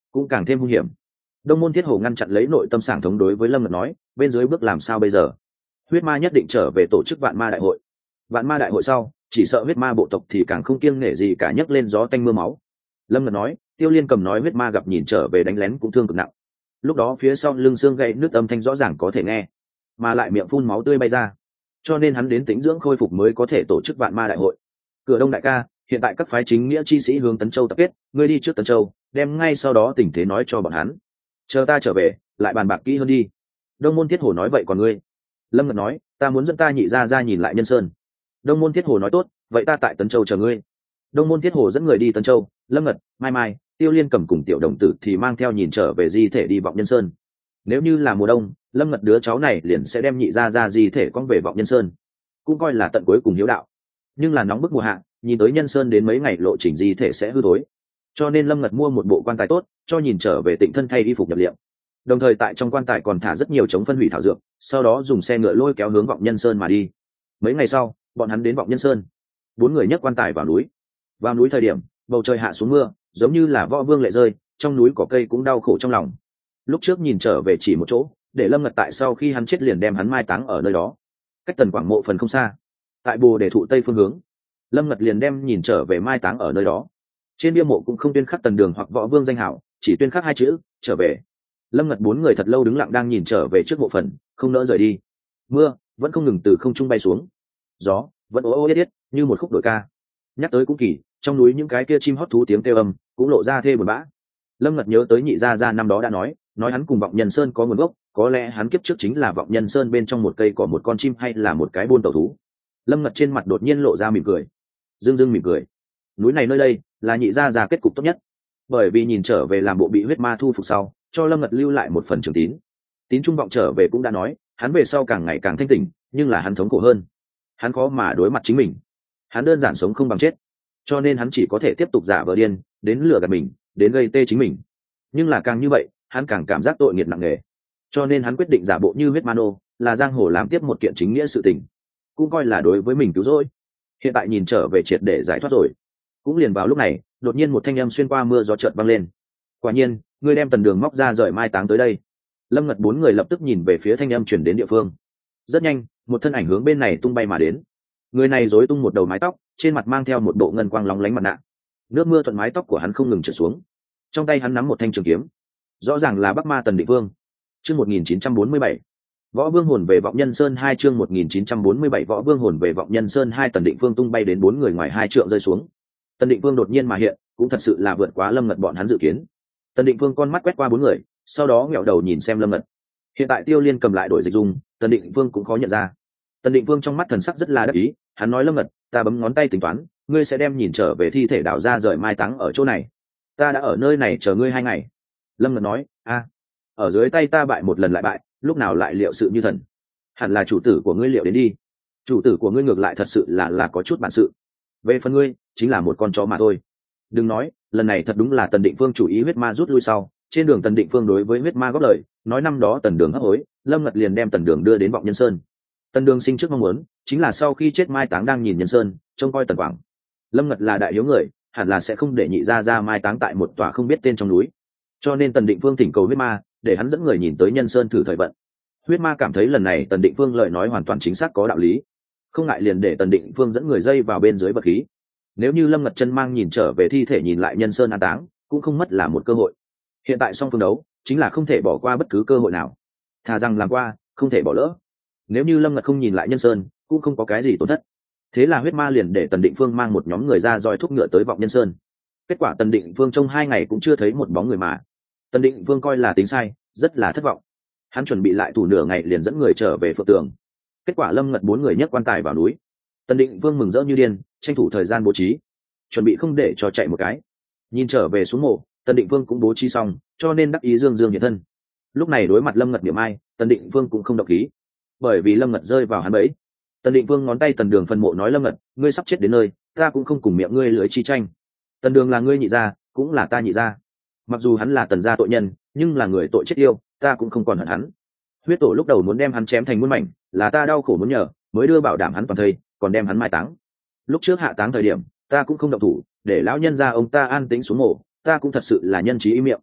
cũng càng thêm hung hiểm. Đông môn thiết hổ ngăn chặn lấy nội tâm sảng thống đối với Lâm Ngật nói, bên dưới bước làm sao bây giờ? Huyết ma nhất định trở về tổ chức vạn ma đại hội. Vạn ma đại hội sau, chỉ sợ huyết ma bộ tộc thì càng không kiêng nể gì cả, nhấc lên gió tanh mưa máu. Lâm Ngật nói, Tiêu Liên cầm nói huyết ma gặp nhìn trở về đánh lén cũng thương cực nặng. Lúc đó phía sau lưng xương gãy nước âm thanh rõ ràng có thể nghe, mà lại miệng phun máu tươi bay ra, cho nên hắn đến tĩnh dưỡng khôi phục mới có thể tổ chức vạn ma đại hội. Cửa Đông đại ca, hiện tại các phái chính nghĩa chi sĩ hướng Tấn Châu tập kết, ngươi đi trước Tấn Châu, đem ngay sau đó tình thế nói cho bọn hắn. Chờ ta trở về, lại bàn bạc kỹ hơn đi. Đông môn thiết hổ nói vậy còn ngươi? Lâm Ngật nói, ta muốn dẫn ta nhị ra ra nhìn lại Nhân Sơn. Đông môn thiết hổ nói tốt, vậy ta tại Tấn Châu chờ ngươi. Đông môn thiết hổ dẫn người đi Tấn Châu, Lâm Ngật, mai mai, Tiêu Liên cầm cùng tiểu đồng tử thì mang theo nhìn trở về di thể đi Vọng Nhân Sơn. Nếu như là mùa đông, Lâm Ngật đứa cháu này liền sẽ đem nhị ra ra di thể con về Vọng Nhân Sơn, cũng coi là tận cuối cùng hiếu đạo. Nhưng là nóng bức mùa hạ, nhìn tới Nhân Sơn đến mấy ngày lộ trình di thể sẽ hư tối, cho nên Lâm Ngật mua một bộ quan tài tốt cho nhìn trở về Tịnh thân thay y phục nhập liệm, đồng thời tại trong quan tài còn thả rất nhiều chống phân hủy thảo dược, sau đó dùng xe ngựa lôi kéo hướng Vọng Nhân Sơn mà đi. Mấy ngày sau, bọn hắn đến Vọng Nhân Sơn, bốn người nhấc quan tài vào núi. Vào núi thời điểm, bầu trời hạ xuống mưa, giống như là võ vương lệ rơi, trong núi cỏ cây cũng đau khổ trong lòng. Lúc trước nhìn trở về chỉ một chỗ, để Lâm Ngật tại sau khi hắn chết liền đem hắn mai táng ở nơi đó, cách Tần Quảng mộ phần không xa, tại Bồ Đề thụ tây phương hướng. Lâm Ngật liền đem nhìn trở về mai táng ở nơi đó. Trên bia mộ cũng không tuyên khắc Tần Đường hoặc võ vương danh hảo, chỉ tuyên khắc hai chữ trở về. Lâm Ngật bốn người thật lâu đứng lặng đang nhìn trở về trước mộ phần, không nỡ rời đi. Mưa vẫn không ngừng từ không trung bay xuống, gió vẫn ố ô yết yết như một khúc đội ca. Nhắc tới cũng kỳ, trong núi những cái kia chim hót thú tiếng kêu âm cũng lộ ra thê buồn bã. Lâm Ngật nhớ tới nhị gia gia năm đó đã nói, nói hắn cùng Vọng Nhân Sơn có nguồn gốc, có lẽ hắn kiếp trước chính là Vọng Nhân Sơn bên trong một cây cỏ một con chim hay là một cái buôn tàu thú. Lâm Ngật trên mặt đột nhiên lộ ra mỉm cười, dưng dưng mỉm cười. Núi này nơi đây là nhị gia gia kết cục tốt nhất, bởi vì nhìn trở về làm bộ bị huyết ma thu phục sau, cho Lâm Ngật lưu lại một phần trường tín. Tín trung Vọng trở về cũng đã nói, hắn về sau càng ngày càng thanh tỉnh, nhưng là hắn thống khổ hơn, hắn khó mà đối mặt chính mình, hắn đơn giản sống không bằng chết, cho nên hắn chỉ có thể tiếp tục giả vờ điên, đến lừa gạt mình, đến gây tê chính mình. Nhưng là càng như vậy, hắn càng cảm giác tội nghiệp nặng nề, cho nên hắn quyết định giả bộ như huyết ma nô, là giang hồ làm tiếp một kiện chính nghĩa sự tình, cũng coi là đối với mình cứu rỗi. Hiện tại nhìn trở về triệt để giải thoát rồi. Cũng liền vào lúc này, đột nhiên một thanh âm xuyên qua mưa gió chợt vang lên. Quả nhiên, ngươi đem Tần Đường móc ra rời mai táng tới đây. Lâm Ngật bốn người lập tức nhìn về phía thanh âm truyền đến địa phương. Rất nhanh, một thân ảnh hướng bên này tung bay mà đến. Người này rối tung một đầu mái tóc, trên mặt mang theo một bộ ngân quang lóng lánh mặt nạ. Nước mưa thuận mái tóc của hắn không ngừng trượt xuống. Trong tay hắn nắm một thanh trường kiếm, rõ ràng là Bắc Ma Tần Định Vương. Chương một nghìn chín trăm bốn mươi bảy, Võ Vương hồn về Vọng Nhân Sơn hai. Chương một nghìn chín trăm bốn mươi bảy Võ Vương hồn về Vọng Nhân Sơn hai. Tần Định Vương tung bay đến bốn người ngoài hai trượng rơi xuống. Tần Định Vương đột nhiên mà hiện, cũng thật sự là vượt quá Lâm Ngật bọn hắn dự kiến. Tần Định Vương con mắt quét qua bốn người, sau đó ngẹo đầu nhìn xem Lâm Ngật. Hiện tại Tiêu Liên cầm lại đổi dịch dung, Tần Định Vương cũng khó nhận ra. Tần Định Vương trong mắt thần sắc rất là đắc ý, hắn nói Lâm Ngật, ta bấm ngón tay tính toán, ngươi sẽ đem nhìn trở về thi thể đào ra rời mai táng ở chỗ này. Ta đã ở nơi này chờ ngươi hai ngày. Lâm Ngật nói, a, ở dưới tay ta bại một lần lại bại, lúc nào lại liệu sự như thần. Hẳn là chủ tử của ngươi liệu đến đi. Chủ tử của ngươi ngược lại thật sự là là có chút bản sự. Về phần ngươi, chính là một con chó mà thôi. Đừng nói, lần này thật đúng là Tần Định Phương chủ ý huyết ma rút lui sau, trên đường Tần Định Phương đối với huyết ma góp lời, nói năm đó Tần Đường hấp hối, Lâm Ngật liền đem Tần Đường đưa đến Vọng Nhân Sơn. Tần Đường sinh trước mong muốn, chính là sau khi chết mai táng đang nhìn Nhân Sơn, trông coi Tần Quảng. Lâm Ngật là đại hiếu người, hẳn là sẽ không để nhị gia ra mai táng tại một tòa không biết tên trong núi. Cho nên Tần Định Phương thỉnh cầu huyết ma, để hắn dẫn người nhìn tới Nhân Sơn thử thời vận. Huyết ma cảm thấy lần này Tần Định Phương lời nói hoàn toàn chính xác có đạo lý, không ngại liền để Tần Định Phương dẫn người dây vào bên dưới vật khí. Nếu như Lâm Ngật chân mang nhìn trở về thi thể nhìn lại Nhân Sơn an táng, cũng không mất là một cơ hội. Hiện tại song phương đấu, chính là không thể bỏ qua bất cứ cơ hội nào. Thà rằng làm qua, không thể bỏ lỡ. Nếu như Lâm Ngật không nhìn lại Nhân Sơn, cũng không có cái gì tổn thất. Thế là huyết ma liền để Tần Định Phương mang một nhóm người ra roi thúc ngựa tới Vọng Nhân Sơn. Kết quả Tần Định Phương trong hai ngày cũng chưa thấy một bóng người mà. Tần Định Phương coi là tính sai, rất là thất vọng. Hắn chuẩn bị lại thủ nửa ngày liền dẫn người trở về Phượng Tường. Kết quả Lâm Ngật bốn người nhấc quan tài vào núi. Tần Định Vương mừng rỡ như điên, tranh thủ thời gian bố trí, chuẩn bị không để cho chạy một cái. Nhìn trở về xuống mộ, Tần Định Vương cũng bố trí xong, cho nên đắc ý dương dương hiện thân. Lúc này đối mặt Lâm Ngật điểm ai, Tần Định Vương cũng không động khí, bởi vì Lâm Ngật rơi vào hắn bẫy. Tần Định Vương ngón tay Tần Đường phân mộ nói Lâm Ngật, ngươi sắp chết đến nơi, ta cũng không cùng miệng ngươi lưỡi chi tranh. Tần Đường là ngươi nhị gia, cũng là ta nhị gia. Mặc dù hắn là Tần gia tội nhân, nhưng là người tội chết yêu, ta cũng không còn hận hắn. Huyết tổ lúc đầu muốn đem hắn chém thành muôn mảnh, là ta đau khổ muốn nhờ, mới đưa bảo đảm hắn toàn thây, còn đem hắn mai táng. Lúc trước hạ táng thời điểm, ta cũng không động thủ, để lão nhân gia ông ta an tĩnh xuống mộ, ta cũng thật sự là nhân trí ý miệng.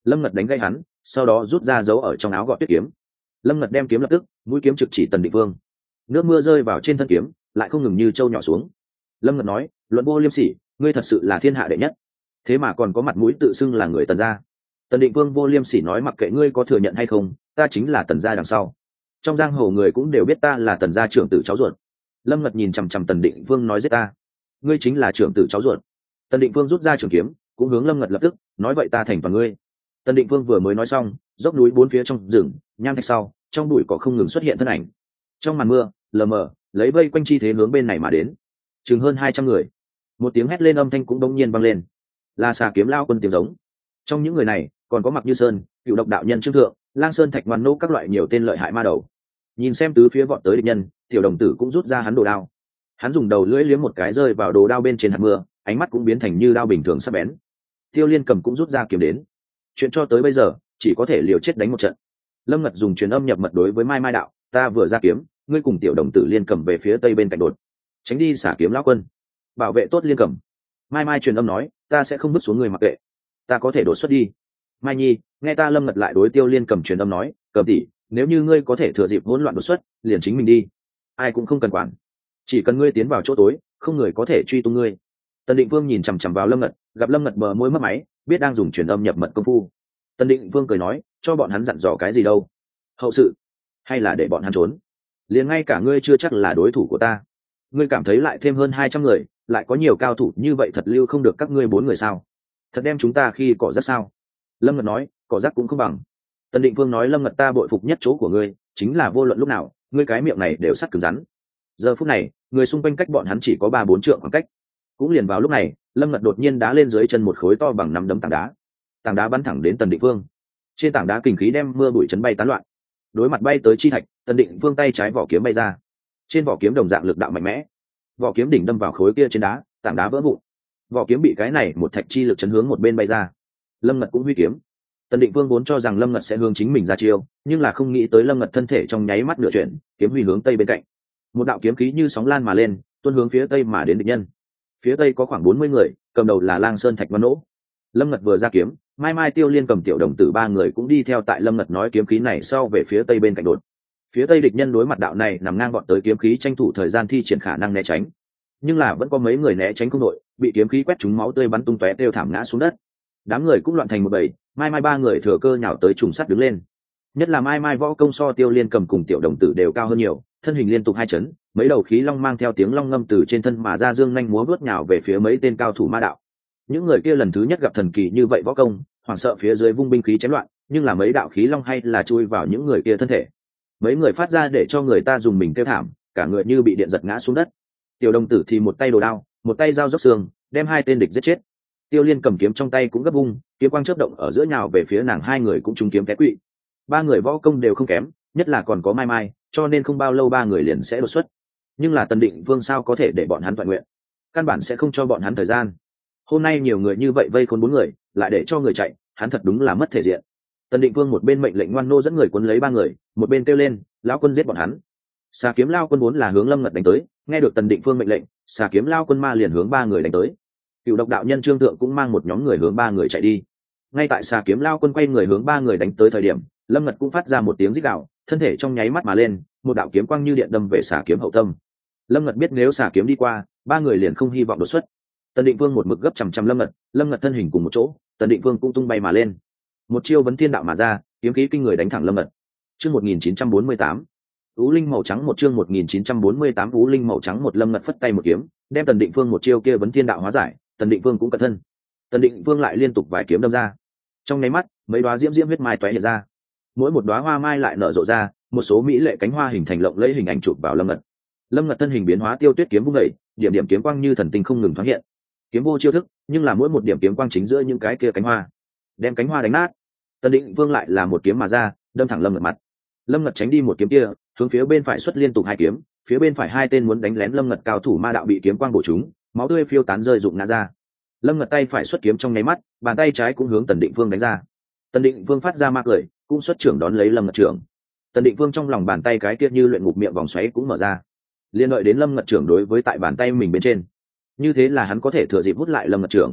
Lâm Ngật đánh gây hắn, sau đó rút ra giấu ở trong áo gọt tuyết kiếm. Lâm Ngật đem kiếm lập tức, mũi kiếm trực chỉ Tần Định Vương. Nước mưa rơi vào trên thân kiếm, lại không ngừng như trâu nhỏ xuống. Lâm Ngật nói, luận vô liêm sỉ, ngươi thật sự là thiên hạ đệ nhất, thế mà còn có mặt mũi tự xưng là người Tần gia. Tần Định Vương vô liêm sỉ nói, mặc kệ ngươi có thừa nhận hay không, ta chính là Tần gia đằng sau, trong giang hồ người cũng đều biết ta là Tần gia trưởng tử cháu ruột. Lâm Ngật nhìn chằm chằm Tần Định Vương nói, giết ta, ngươi chính là trưởng tử cháu ruột. Tần Định Vương rút ra trường kiếm, cũng hướng Lâm Ngật lập tức nói, vậy ta thành toàn ngươi. Tần Định Vương vừa mới nói xong, dốc núi bốn phía trong rừng nham thạch sau, trong bụi cỏ không ngừng xuất hiện thân ảnh. Trong màn mưa lờ mờ, lấy vây quanh chi thế hướng bên này mà đến, chừng hơn hai trăm người. Một tiếng hét lên âm thanh cũng đống nhiên vang lên, là Xà Kiếm Lao Quân tiếng giống. Trong những người này còn có Mặc Như Sơn, Cựu Độc Đạo Nhân Trương Thượng, Lang Sơn Thạch Ngoan Nô các loại nhiều tên lợi hại ma đầu. Nhìn xem tứ phía vọt tới địch nhân, tiểu đồng tử cũng rút ra hắn đồ đao. Hắn dùng đầu lưỡi liếm một cái rơi vào đồ đao bên trên hạt mưa, ánh mắt cũng biến thành như đao bình thường sắc bén. Tiêu Liên Cầm cũng rút ra kiếm đến. Chuyện cho tới bây giờ chỉ có thể liều chết đánh một trận. Lâm Ngật dùng truyền âm nhập mật đối với Mai Mai đạo, ta vừa ra kiếm, ngươi cùng tiểu đồng tử Liên Cầm về phía tây bên cạnh đột, tránh đi Xả Kiếm Lão Quân, bảo vệ tốt Liên Cầm. Mai Mai truyền âm nói, ta sẽ không bước xuống người mặc kệ, ta có thể đột xuất đi. Mai Nhi nghe ta. Lâm Ngật lại đối Tiêu Liên Cầm truyền âm nói, Cầm tỷ, nếu như ngươi có thể thừa dịp hỗn loạn đột xuất, liền chính mình đi, ai cũng không cần quản, chỉ cần ngươi tiến vào chỗ tối, không người có thể truy tung ngươi. Tần Định Vương nhìn chằm chằm vào Lâm Ngật, gặp Lâm Ngật bờ môi mất máy, biết đang dùng truyền âm nhập mật công phu. Tần Định Vương cười nói, cho bọn hắn dặn dò cái gì đâu, hậu sự, hay là để bọn hắn trốn, liền ngay cả ngươi chưa chắc là đối thủ của ta. Ngươi cảm thấy lại thêm hơn hai trăm người, lại có nhiều cao thủ như vậy, thật lưu không được các ngươi bốn người sao? Thật đem chúng ta khi cỏ rác sao? Lâm Ngật nói, cỏ rác cũng không bằng. Tần Định Vương nói, Lâm Ngật, ta bội phục nhất chỗ của ngươi chính là vô luận lúc nào ngươi cái miệng này đều sắt cứng rắn. Giờ phút này người xung quanh cách bọn hắn chỉ có ba bốn trượng khoảng cách. Cũng liền vào lúc này, Lâm Ngật đột nhiên đá lên dưới chân một khối to bằng nắm đấm tảng đá. Tảng đá bắn thẳng đến Tần Định Vương. Trên tảng đá kình khí đem mưa bụi chấn bay tán loạn. Đối mặt bay tới chi thạch, Tần Định Vương tay trái vỏ kiếm bay ra. Trên vỏ kiếm đồng dạng lực đạo mạnh mẽ, vỏ kiếm đỉnh đâm vào khối kia trên đá, tảng đá vỡ vụn. Vỏ kiếm bị cái này một thạch chi lực chấn hướng một bên bay ra. Lâm Ngật cũng huy kiếm. Tần Định Vương vốn cho rằng Lâm Ngật sẽ hướng chính mình ra chiêu, nhưng là không nghĩ tới Lâm Ngật thân thể trong nháy mắt nửa chuyển, kiếm huy hướng tây bên cạnh. Một đạo kiếm khí như sóng lan mà lên, tuôn hướng phía tây mà đến địch nhân. Phía tây có khoảng bốn mươi người, cầm đầu là Lang Sơn Thạch Ngoan Nỗ. Lâm Ngật vừa ra kiếm, Mai Mai, Tiêu Liên Cầm, tiểu đồng tử ba người cũng đi theo tại Lâm Ngật nói kiếm khí này sau về phía tây bên cạnh đột. Phía tây địch nhân đối mặt đạo này nằm ngang bọn tới kiếm khí, tranh thủ thời gian thi triển khả năng né tránh, nhưng là vẫn có mấy người né tránh không nổi, bị kiếm khí quét trúng máu tươi bắn tung tóe, kêu thảm ngã xuống đất. Đám người cũng loạn thành một bầy. Mai Mai ba người thừa cơ nhào tới trùng sắt đứng lên. Nhất là Mai Mai võ công so Tiêu Liên Cầm cùng tiểu đồng tử đều cao hơn nhiều, thân hình liên tục hai chấn, mấy đầu khí long mang theo tiếng long ngâm từ trên thân mà ra, dương nhanh múa vuốt nhào về phía mấy tên cao thủ ma đạo. Những người kia lần thứ nhất gặp thần kỳ như vậy võ công, hoảng sợ phía dưới vung binh khí chém loạn, nhưng là mấy đạo khí long hay là chui vào những người kia thân thể. Mấy người phát ra để cho người ta dùng mình kêu thảm, cả người như bị điện giật ngã xuống đất. Tiểu đồng tử thì một tay đồ đao, một tay dao róc xương, đem hai tên địch giết chết. Tiêu Liên Cầm kiếm trong tay cũng gấp vung, kiếm quang chớp động ở giữa nhào về phía nàng, hai người cũng trúng kiếm té quỵ. Ba người võ công đều không kém, nhất là còn có Mai Mai, cho nên không bao lâu ba người liền sẽ đột xuất. Nhưng là Tần Định Vương sao có thể để bọn hắn toàn nguyện, căn bản sẽ không cho bọn hắn thời gian. Hôm nay nhiều người như vậy vây khốn bốn người, lại để cho người chạy, hắn thật đúng là mất thể diện. Tần Định Vương một bên mệnh lệnh Ngoan Nô dẫn người cuốn lấy ba người, một bên kêu lên, lão quân giết bọn hắn. Xà Kiếm Lao Quân vốn là hướng Lâm Ngật đánh tới, nghe được Tần Định Vương mệnh lệnh, Xà Kiếm Lao Quân ma liền hướng ba người đánh tới. Cựu Độc Đạo Nhân Trương Thượng cũng mang một nhóm người hướng ba người chạy đi. Ngay tại Xà Kiếm Lao Quân quay người hướng ba người đánh tới thời điểm, Lâm Ngật cũng phát ra một tiếng rít gào, thân thể trong nháy mắt mà lên, một đạo kiếm quang như điện đâm về Xà Kiếm hậu tâm. Lâm Ngật biết nếu Xà Kiếm đi qua, ba người liền không hy vọng đột xuất. Tần Định Vương một mực gấp chằm chằm Lâm Ngật, Lâm Ngật thân hình cùng một chỗ, Tần Định Vương cũng tung bay mà lên, một chiêu vấn thiên đạo mà ra, kiếm khí kinh người đánh thẳng Lâm Ngật. Chương một nghìn chín trăm bốn mươi tám, Ú Linh màu trắng một, chương một nghìn chín trăm bốn mươi tám Ú Linh màu trắng một. Lâm Ngật phất tay một kiếm, đem Tần Định Vương một chiêu kia vấn thiên đạo hóa giải, Tần Định Vương cũng cẩn thân. Tần Định Vương lại liên tục vài kiếm đâm ra. Trong nháy mắt, mấy đóa diễm diễm huyết mai tóe hiện ra. Mỗi một đóa hoa mai lại nở rộ ra, một số mỹ lệ cánh hoa hình thành lộng lẫy hình ảnh chụp vào Lâm Ngật. Lâm Ngật thân hình biến hóa, tiêu tuyết kiếm vung đẩy, điểm điểm kiếm quang như thần tinh không ngừng thoáng hiện. Kiếm vô chiêu thức, nhưng là mỗi một điểm kiếm quang chính giữa những cái kia cánh hoa, đem cánh hoa đánh nát. Tần Định Vương lại là một kiếm mà ra, đâm thẳng Lâm Ngật mặt. Lâm Ngật tránh đi một kiếm kia, hướng phía bên phải xuất liên tục hai kiếm, phía bên phải hai tên muốn đánh lén Lâm Ngật cao thủ ma đạo bị kiếm quang bổ trúng, máu tươi phiêu tán rơi rụng ngã ra. Lâm Ngật tay phải xuất kiếm trong nháy mắt, bàn tay trái cũng hướng Tần Định Vương đánh ra. Tần Định Vương phát ra ma cười, cũng xuất trưởng đón lấy Lâm Ngật trưởng. Tần Định Vương trong lòng bàn tay cái kia như luyện ngục miệng vòng xoáy cũng mở ra, liên đợi đến Lâm Ngật trưởng đối với tại bàn tay mình bên trên. Như thế là hắn có thể thừa dịp hút lại Lâm Ngật trưởng.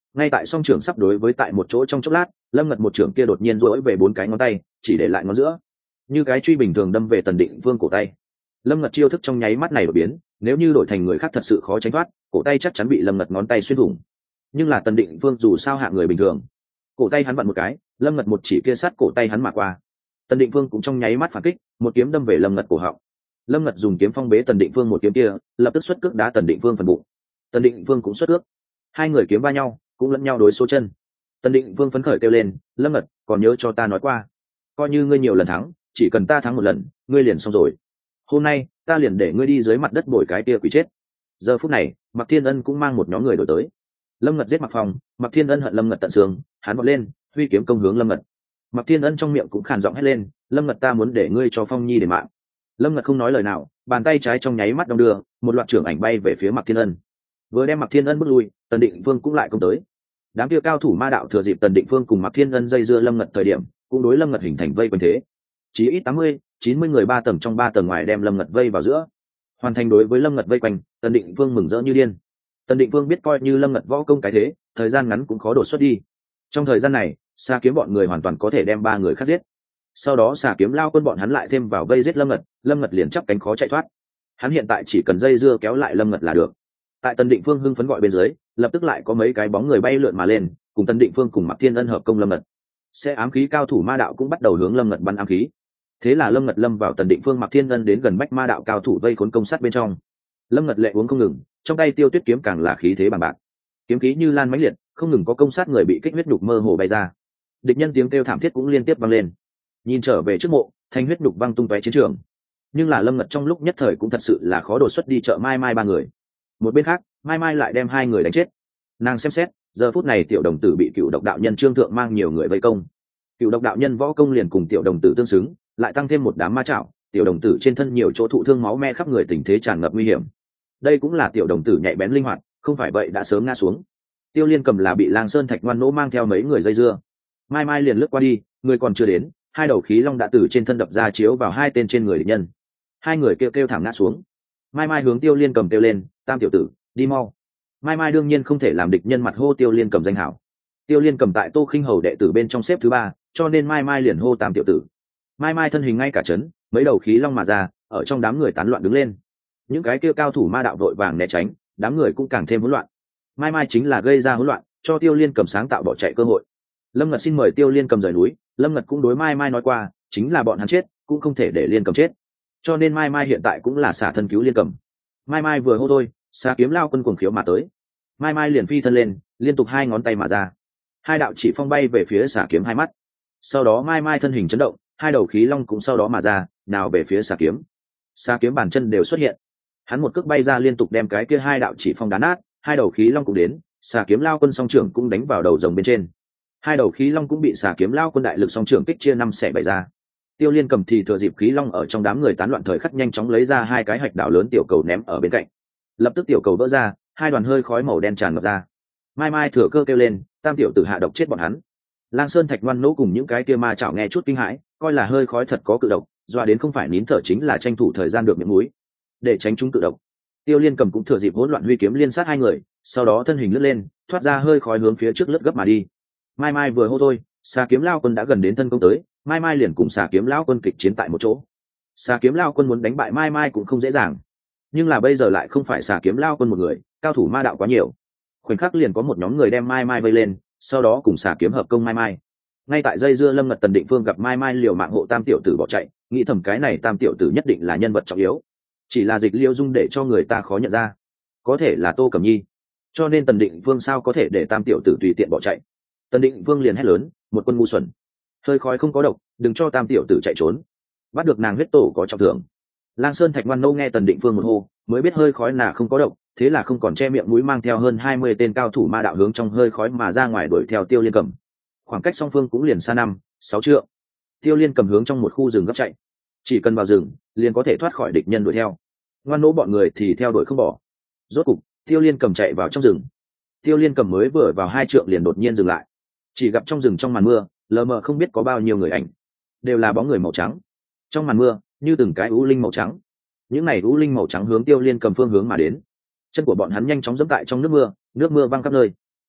Ngay tại song trưởng sắp đối với tại một chỗ trong chốc lát, lâm ngật một trưởng kia đột nhiên rỗi về bốn cái ngón tay, chỉ để lại ngón giữa, như cái truy bình thường đâm về Tần Định Vương cổ tay. Lâm ngật chiêu thức trong nháy mắt này đổi biến, nếu như đổi thành người khác thật sự khó tránh thoát, cổ tay chắc chắn bị lâm ngật ngón tay xuyên thủng. Nhưng là Tần Định Vương dù sao hạ người bình thường, cổ tay hắn vặn một cái, lâm ngật một chỉ kia sát cổ tay hắn mà qua. Tần Định Vương cũng trong nháy mắt phản kích, một kiếm đâm về lâm ngật cổ họng. Lâm ngật dùng kiếm phong bế Tần Định Vương một kiếm kia, lập tức xuất cước đá Tần Định Vương phần bụng. Tần Định Vương cũng xuất cước, hai người kiếm va nhau, cũng lẫn nhau đối số chân. Tần Định Vương phấn khởi kêu lên, lâm ngật, còn nhớ cho ta nói qua, coi như ngươi nhiều lần thắng, chỉ cần ta thắng một lần, ngươi liền xong rồi. Hôm nay ta liền để ngươi đi dưới mặt đất bồi cái kia quỷ chết. Giờ phút này Mạc Thiên Ân cũng mang một nhóm người đổi tới. Lâm ngật giết Mạc Phong, Mạc Thiên Ân hận lâm ngật tận xương, hắn vọt lên huy kiếm công hướng lâm ngật. Mạc Thiên Ân trong miệng cũng khàn giọng hét lên, lâm ngật, ta muốn để ngươi cho Phong Nhi để mạng. Lâm ngật không nói lời nào, bàn tay trái trong nháy mắt đong đưa, một loạt trưởng ảnh bay về phía Mạc Thiên Ân. Vừa đem Mạc Thiên Ân bước lui, Tần Định Vương cũng lại công tới. Đám kia cao thủ ma đạo thừa dịp Tần Định Vương cùng Mạc Thiên Ân dây dưa lâm ngật thời điểm, cũng đối lâm ngật hình thành vây quanh thế. Chỉ ít tám mươi, chín mươi người ba tầng trong ba tầng ngoài đem lâm ngật vây vào giữa, hoàn thành đối với lâm ngật vây quanh. Tần Định Vương mừng rỡ như điên. Tần Định Vương biết coi như lâm ngật võ công cái thế, thời gian ngắn cũng khó đột xuất đi. Trong thời gian này, Xà Kiếm bọn người hoàn toàn có thể đem ba người khác giết. Sau đó Xà Kiếm lao quân bọn hắn lại thêm vào vây giết lâm ngật, lâm ngật liền chắp cánh khó chạy thoát. Hắn hiện tại chỉ cần dây dưa kéo lại lâm ngật là được. Tại Tần Định Vương hưng phấn gọi bên dưới, lập tức lại có mấy cái bóng người bay lượn mà lên, cùng Tần Định Vương cùng Mạc Thiên Ân hợp công lâm ngật. Xe ám khí cao thủ ma đạo cũng bắt đầu hướng lâm ngật bắn ám khí. Thế là lâm ngật lâm vào Tần Định Vương Mạc Thiên Ân đến gần bách ma đạo cao thủ vây khốn công sát bên trong. Lâm ngật lệ uống không ngừng, trong tay Tiêu Tuyết kiếm càng là khí thế bằng bạc, kiếm khí như lan mãnh liệt, không ngừng có công sát người bị kích huyết nhục mơ hồ bay ra. Địch nhân tiếng kêu thảm thiết cũng liên tiếp vang lên. Nhìn trở về trước mộ, thanh huyết nhục văng tung tóe chiến trường. Nhưng là lâm ngật trong lúc nhất thời cũng thật sự là khó đột xuất đi chợ Mai Mai ba người. Một bên khác, Mai Mai lại đem hai người đánh chết. Nàng xem xét, giờ phút này tiểu đồng tử bị cựu độc đạo nhân Trương Thượng mang nhiều người vây công. Cựu độc đạo nhân võ công liền cùng tiểu đồng tử tương xứng, lại tăng thêm một đám ma chảo, tiểu đồng tử trên thân nhiều chỗ thụ thương máu me khắp người, tình thế tràn ngập nguy hiểm. Đây cũng là tiểu đồng tử nhạy bén linh hoạt, không phải vậy đã sớm ngã xuống. Tiêu Liên Cầm là bị Lang Sơn Thạch Ngoan nỗ mang theo mấy người dây dưa. Mai Mai liền lướt qua đi, người còn chưa đến, hai đầu khí long đã từ trên thân đập ra chiếu vào hai tên trên người địch nhân. Hai người kêu kêu thảm ngã xuống. Mai Mai hướng Tiêu Liên Cầm kêu lên, tam tiểu tử, đi mau. Mai Mai đương nhiên không thể làm địch nhân mặt hô Tiêu Liên Cầm danh hảo. Tiêu Liên Cầm tại Tô Khinh Hầu đệ tử bên trong xếp thứ ba, cho nên Mai Mai liền hô tam tiểu tử. Mai Mai thân hình ngay cả chấn, mấy đầu khí long mà ra, ở trong đám người tán loạn đứng lên. Những cái kêu cao thủ ma đạo đội vàng né tránh, đám người cũng càng thêm hỗn loạn. Mai Mai chính là gây ra hỗn loạn, cho Tiêu Liên Cầm sáng tạo bỏ chạy cơ hội. Lâm Ngật xin mời Tiêu Liên Cầm rời núi, Lâm Ngật cũng đối Mai Mai nói qua, chính là bọn hắn chết, cũng không thể để Liên Cầm chết. Cho nên Mai Mai hiện tại cũng là xả thân cứu Liên Cầm. Mai Mai vừa hô thôi, Xà Kiếm lao quân cuồng khiếu mà tới. Mai Mai liền phi thân lên, liên tục hai ngón tay mà ra. Hai đạo chỉ phong bay về phía Xà Kiếm hai mắt. Sau đó Mai Mai thân hình chấn động, hai đầu khí long cũng sau đó mà ra, nào về phía Xà Kiếm. Xà Kiếm bàn chân đều xuất hiện. Hắn một cước bay ra liên tục đem cái kia hai đạo chỉ phong đá nát, hai đầu khí long cũng đến, Xà Kiếm lao quân song trưởng cũng đánh vào đầu rồng bên trên. Hai đầu khí long cũng bị Xà Kiếm lao quân đại lực song trưởng kích chia năm xẻ bảy ra. Tiêu Liên Cầm thì thừa dịp khí long ở trong đám người tán loạn thời khắc nhanh chóng lấy ra hai cái hạch đảo lớn tiểu cầu ném ở bên cạnh. Lập tức tiểu cầu vỡ ra, hai đoàn hơi khói màu đen tràn ngập ra. Mai Mai thừa cơ kêu lên, tam tiểu tử hạ độc chết bọn hắn. Lang Sơn Thạch Ngoan nỗ cùng những cái kia ma chảo nghe chút kinh hãi, coi là hơi khói thật có cự độc, doa đến không phải nín thở chính là tranh thủ thời gian được miệng mũi. Để tránh chúng cự độc, Tiêu Liên Cầm cũng thừa dịp hỗn loạn huy kiếm liên sát hai người, sau đó thân hình lướt lên, thoát ra hơi khói hướng phía trước lướt gấp mà đi. Mai Mai vừa hô thôi, Xà Kiếm lao quân đã gần đến thân công tới, Mai Mai liền cùng Xà Kiếm lao quân kịch chiến tại một chỗ. Xà Kiếm lao quân muốn đánh bại Mai Mai cũng không dễ dàng, nhưng là bây giờ lại không phải Xà Kiếm lao quân một người, cao thủ ma đạo quá nhiều. Khoảnh khắc liền có một nhóm người đem Mai Mai vây lên, sau đó cùng Xà Kiếm hợp công Mai Mai. Ngay tại dây dưa Lâm Ngật Tần Định Phương gặp Mai Mai liều mạng hộ tam tiểu tử bỏ chạy, nghĩ thầm cái này tam tiểu tử nhất định là nhân vật trọng yếu, chỉ là dịch liêu dung để cho người ta khó nhận ra, có thể là Tô Cẩm Nhi, cho nên Tần Định Phương sao có thể để tam tiểu tử tùy tiện bỏ chạy. Tần Định Phương liền hét lớn, một quân ngu xuẩn, hơi khói không có độc, đừng cho tam tiểu tử chạy trốn, bắt được nàng huyết tổ có trọng thưởng. Lang Sơn Thạch Ngoan nô nghe Tần Định Phương một hô, mới biết hơi khói là không có độc, thế là không còn che miệng mũi mang theo hơn hai mươi tên cao thủ ma đạo hướng trong hơi khói mà ra ngoài đuổi theo Tiêu Liên Cầm. Khoảng cách song phương cũng liền xa năm, sáu trượng. Tiêu Liên Cầm hướng trong một khu rừng gấp chạy, chỉ cần vào rừng, liền có thể thoát khỏi địch nhân đuổi theo. Ngoan nô bọn người thì theo đuổi không bỏ. Rốt cục, Tiêu Liên Cầm chạy vào trong rừng. Tiêu Liên Cầm mới vừa vào hai trượng liền đột nhiên dừng lại. Chỉ gặp trong rừng trong màn mưa, lờ mờ không biết có bao nhiêu người ảnh, đều là bóng người màu trắng. Trong màn mưa, như từng cái u linh màu trắng. Những này u linh màu trắng hướng Tiêu Liên Cầm phương hướng mà đến. Chân của bọn hắn nhanh chóng dẫm tại trong nước mưa, nước mưa văng khắp nơi.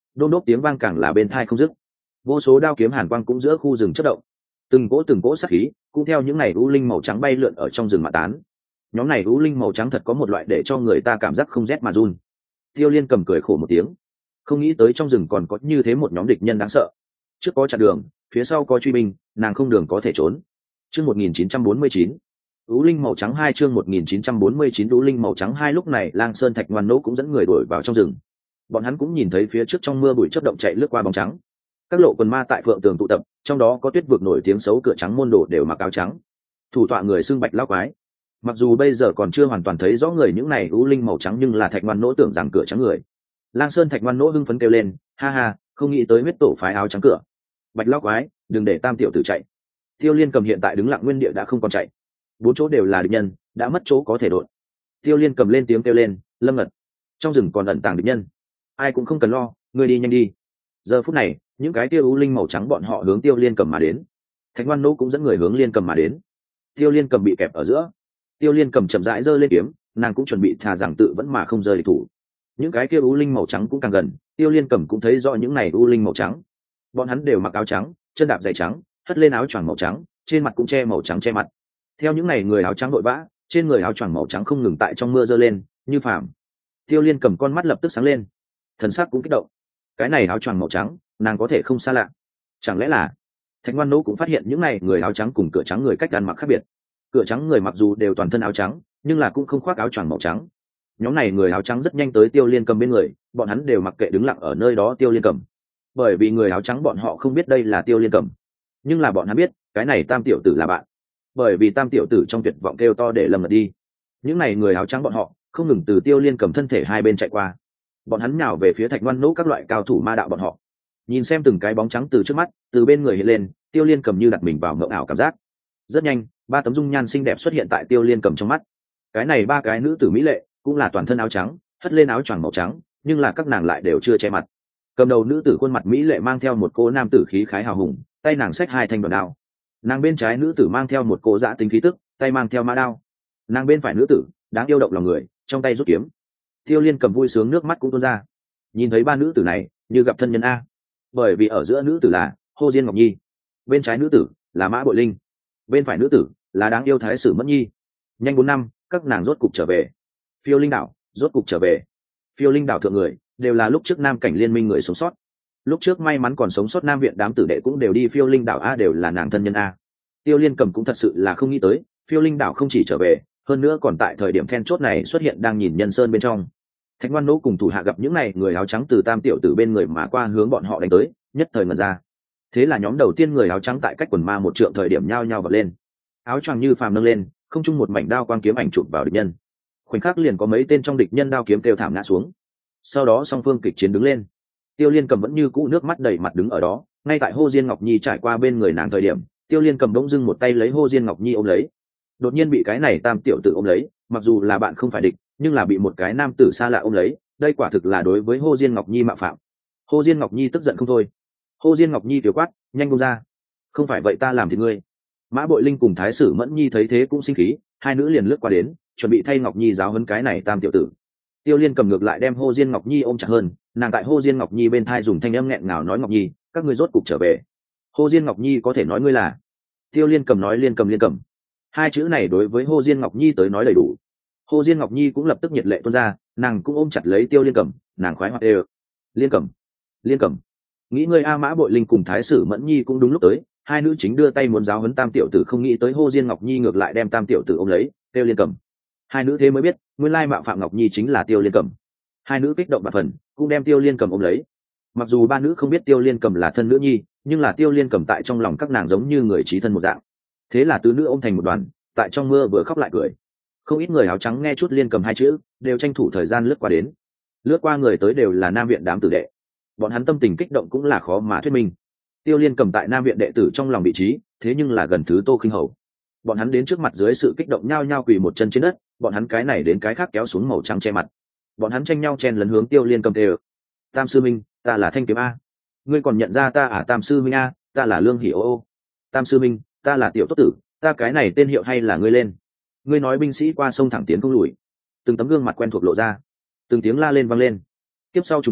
đôn đốt tiếng vang càng là bên thai không dứt. Vô số đao kiếm hàn quang cũng giữa khu rừng chất động, từng cỗ từng cỗ sát khí cũng theo những này u linh màu trắng bay lượn ở trong rừng mà tán. Nhóm này u linh màu trắng thật có một loại để cho người ta cảm giác không rét mà run. Tiêu Liên cầm cười khổ một tiếng, không nghĩ tới trong rừng còn có như thế một nhóm địch nhân đáng sợ. Trước có chặn đường, phía sau có truy binh, nàng không đường có thể trốn. Chương một nghìn chín trăm bốn mươi chín, u linh màu trắng hai. Chương một nghìn chín trăm bốn mươi chín, u linh màu trắng hai. Lúc này Lang Sơn Thạch Ngoan Nỗ cũng dẫn người đuổi vào trong rừng. Bọn hắn cũng nhìn thấy phía trước trong mưa bụi chớp động chạy lướt qua bóng trắng. Các lộ quần ma tại Phượng Tường tụ tập, trong đó có Tuyết Vực nổi tiếng xấu cửa trắng môn đồ đều mặc áo trắng. Thủ tọa người xưng Bạch lão quái. Mặc dù bây giờ còn chưa hoàn toàn thấy rõ người những này u linh màu trắng, nhưng là Thạch Ngoan Nỗ tưởng rằng cửa trắng người. Lang Sơn Thạch Ngoan Nỗ hưng phấn kêu lên, ha ha, không nghĩ tới huyết tổ phái áo trắng cửa. Bạch lão quái, đừng để Tam tiểu tử chạy. Tiêu Liên cầm hiện tại đứng lặng nguyên địa đã không còn chạy, bốn chỗ đều là địch nhân, đã mất chỗ có thể đột. Tiêu Liên cầm lên tiếng kêu lên, Lâm Ngật, trong rừng còn ẩn tàng địch nhân, ai cũng không cần lo, ngươi đi nhanh đi. Giờ phút này, những cái tiêu u linh màu trắng bọn họ hướng Tiêu Liên cầm mà đến. Thạch Ngoan Nỗ cũng dẫn người hướng Liên cầm mà đến. Tiêu Liên cầm bị kẹp ở giữa. Tiêu Liên cầm chậm rãi giơ lên kiếm, nàng cũng chuẩn bị thà rằng tự vẫn mà không rơi địch thủ. Những cái kia u linh màu trắng cũng càng gần, Tiêu Liên cầm cũng thấy rõ những này u linh màu trắng. Bọn hắn đều mặc áo trắng, chân đạp giày trắng, hất lên áo choàng màu trắng, trên mặt cũng che màu trắng che mặt. Theo những này người áo trắng vội vã, trên người áo choàng màu trắng không ngừng tại trong mưa giơ lên, như phàm. Tiêu Liên cầm con mắt lập tức sáng lên, thần sắc cũng kích động. Cái này áo choàng màu trắng, nàng có thể không xa lạ. Chẳng lẽ là Thạch Ngoan Nỗ cũng phát hiện những này người áo trắng cùng cửa trắng người cách ăn mặc khác biệt. Cửa trắng người mặc dù đều toàn thân áo trắng, nhưng là cũng không khoác áo choàng màu trắng. Nhóm này người áo trắng rất nhanh tới Tiêu Liên cầm bên người, bọn hắn đều mặc kệ đứng lặng ở nơi đó Tiêu Liên cầm. Bởi vì người áo trắng bọn họ không biết đây là Tiêu Liên cầm, nhưng là bọn hắn biết cái này Tam tiểu tử là bạn. Bởi vì Tam tiểu tử trong tuyệt vọng kêu to để Lâm Ngật đi. Những này người áo trắng bọn họ không ngừng từ Tiêu Liên cầm thân thể hai bên chạy qua, bọn hắn nhào về phía Thạch Ngoan Nỗ các loại cao thủ ma đạo bọn họ. Nhìn xem từng cái bóng trắng từ trước mắt, từ bên người hiện lên, Tiêu Liên cầm như đặt mình vào mộng ảo cảm giác. Rất nhanh, ba tấm dung nhan xinh đẹp xuất hiện tại Tiêu Liên cầm trong mắt. Cái này ba cái nữ tử mỹ lệ, cũng là toàn thân áo trắng, hất lên áo choàng màu trắng, nhưng là các nàng lại đều chưa che mặt. Cầm đầu nữ tử khuôn mặt mỹ lệ mang theo một cô nam tử khí khái hào hùng, tay nàng xách hai thanh đoạn đao. Nàng bên trái nữ tử mang theo một cô dã tính khí tức, tay mang theo mã đao. Nàng bên phải nữ tử đáng yêu động lòng người, trong tay rút kiếm. Tiêu Liên cầm vui sướng nước mắt cũng tuôn ra. Nhìn thấy ba nữ tử này như gặp thân nhân a, bởi vì ở giữa nữ tử là Hồ Diên Ngọc Nhi, bên trái nữ tử là Mã Bội Linh, bên phải nữ tử là đáng yêu Thái Sử Mẫn Nhi. Nhanh bốn năm, các nàng rốt cục trở về. Phiêu Linh đảo rốt cục trở về. Phiêu Linh đảo thượng người đều là lúc trước Nam Cảnh Liên Minh người sống sót. Lúc trước may mắn còn sống sót Nam Viện đám tử đệ cũng đều đi Phiêu Linh đảo a, đều là nàng thân nhân a. Tiêu Liên cầm cũng thật sự là không nghĩ tới, Phiêu Linh đảo không chỉ trở về, hơn nữa còn tại thời điểm then chốt này xuất hiện đang nhìn Nhân Sơn bên trong. Thạch Ngoan Nỗ cùng thủ hạ gặp những này người áo trắng từ Tam tiểu tử bên người mà qua hướng bọn họ đánh tới, nhất thời ngẩn ra. Thế là nhóm đầu tiên người áo trắng tại cách quần ma một trượng thời điểm nhao nhao bật lên, áo choàng như phàm nâng lên, không chung một mảnh đao quang kiếm ảnh chụp vào địch nhân. Khoảnh khắc liền có mấy tên trong địch nhân đao kiếm kêu thảm ngã xuống. Sau đó song phương kịch chiến đứng lên. Tiêu Liên cầm vẫn như cũ nước mắt đầy mặt đứng ở đó, ngay tại Hồ Diên Ngọc Nhi trải qua bên người nàng thời điểm, Tiêu Liên cầm bỗng dưng một tay lấy Hồ Diên Ngọc Nhi ôm lấy. Đột nhiên bị cái này Tam tiểu tử ôm lấy, mặc dù là bạn không phải địch, nhưng là bị một cái nam tử xa lạ ôm lấy, đây quả thực là đối với Hồ Diên Ngọc Nhi mạo phạm. Hồ Diên Ngọc Nhi tức giận không thôi. Hồ Diên Ngọc Nhi tiểu quát, nhanh buông ra, không phải vậy ta làm thì ngươi. Mã Bội Linh cùng Thái Sử Mẫn Nhi thấy thế cũng sinh khí, hai nữ liền lướt qua đến, chuẩn bị thay Ngọc Nhi giáo huấn cái này Tam tiểu tử. Tiêu Liên cầm ngược lại đem Hồ Diên Ngọc Nhi ôm chặt hơn, nàng tại Hồ Diên Ngọc Nhi bên thai dùng thanh âm nghẹn ngào nói, Ngọc Nhi, các ngươi rốt cục trở về. Hồ Diên Ngọc Nhi có thể nói ngươi là. Tiêu Liên cầm nói Liên cầm Liên cầm. Hai chữ này đối với Hồ Diên Ngọc Nhi tới nói đầy đủ. Hồ Diên Ngọc Nhi cũng lập tức nhiệt lệ tuôn ra, nàng cũng ôm chặt lấy Tiêu Liên cầm, nàng khoái hoạt đều. Liên cầm, Liên cầm. Nghĩ ngươi a. Mã Bội Linh cùng Thái Sử Mẫn Nhi cũng đúng lúc tới, hai nữ chính đưa tay muốn giáo huấn Tam tiểu tử, không nghĩ tới Hồ Diên Ngọc Nhi ngược lại đem Tam tiểu tử ôm lấy, Tiêu Liên cầm. Hai nữ thế mới biết, nguyên lai mạo phạm Ngọc Nhi chính là Tiêu Liên cầm. Hai nữ kích động bạt phần, cũng đem Tiêu Liên cầm ôm lấy. Mặc dù ba nữ không biết Tiêu Liên cầm là thân nữ nhi, nhưng là Tiêu Liên cầm tại trong lòng các nàng giống như người chí thân một dạng. Thế là tứ nữ ôm thành một đoàn, tại trong mưa vừa khóc lại cười. Không ít người áo trắng nghe chút Liên cầm hai chữ, đều tranh thủ thời gian lướt qua đến. Lướt qua người tới đều là Nam Viện đám tử đệ. Bọn hắn tâm tình kích động cũng là khó mà thuyết minh. Tiêu Liên cầm tại Nam Viện đệ tử trong lòng vị trí, thế nhưng là gần thứ Tô Khinh Hầu. Bọn hắn đến trước mặt dưới sự kích động nhao nhao quỳ một chân trên đất, bọn hắn cái này đến cái khác kéo xuống màu trắng che mặt. Bọn hắn tranh nhau chen lấn hướng Tiêu Liên cầm tê. Tam sư minh, ta là Thanh Kiếm a. Ngươi còn nhận ra ta à? Tam sư minh a, ta là Lương Hỉ ô ô. Tam sư minh, ta là Tiểu Tốt Tử, ta cái này tên hiệu hay là ngươi lên? Ngươi nói binh sĩ qua sông thẳng tiến không lùi. Từng tấm gương mặt quen thuộc lộ ra, từng tiếng la lên vang lên. Tiếp sau trùng phùng,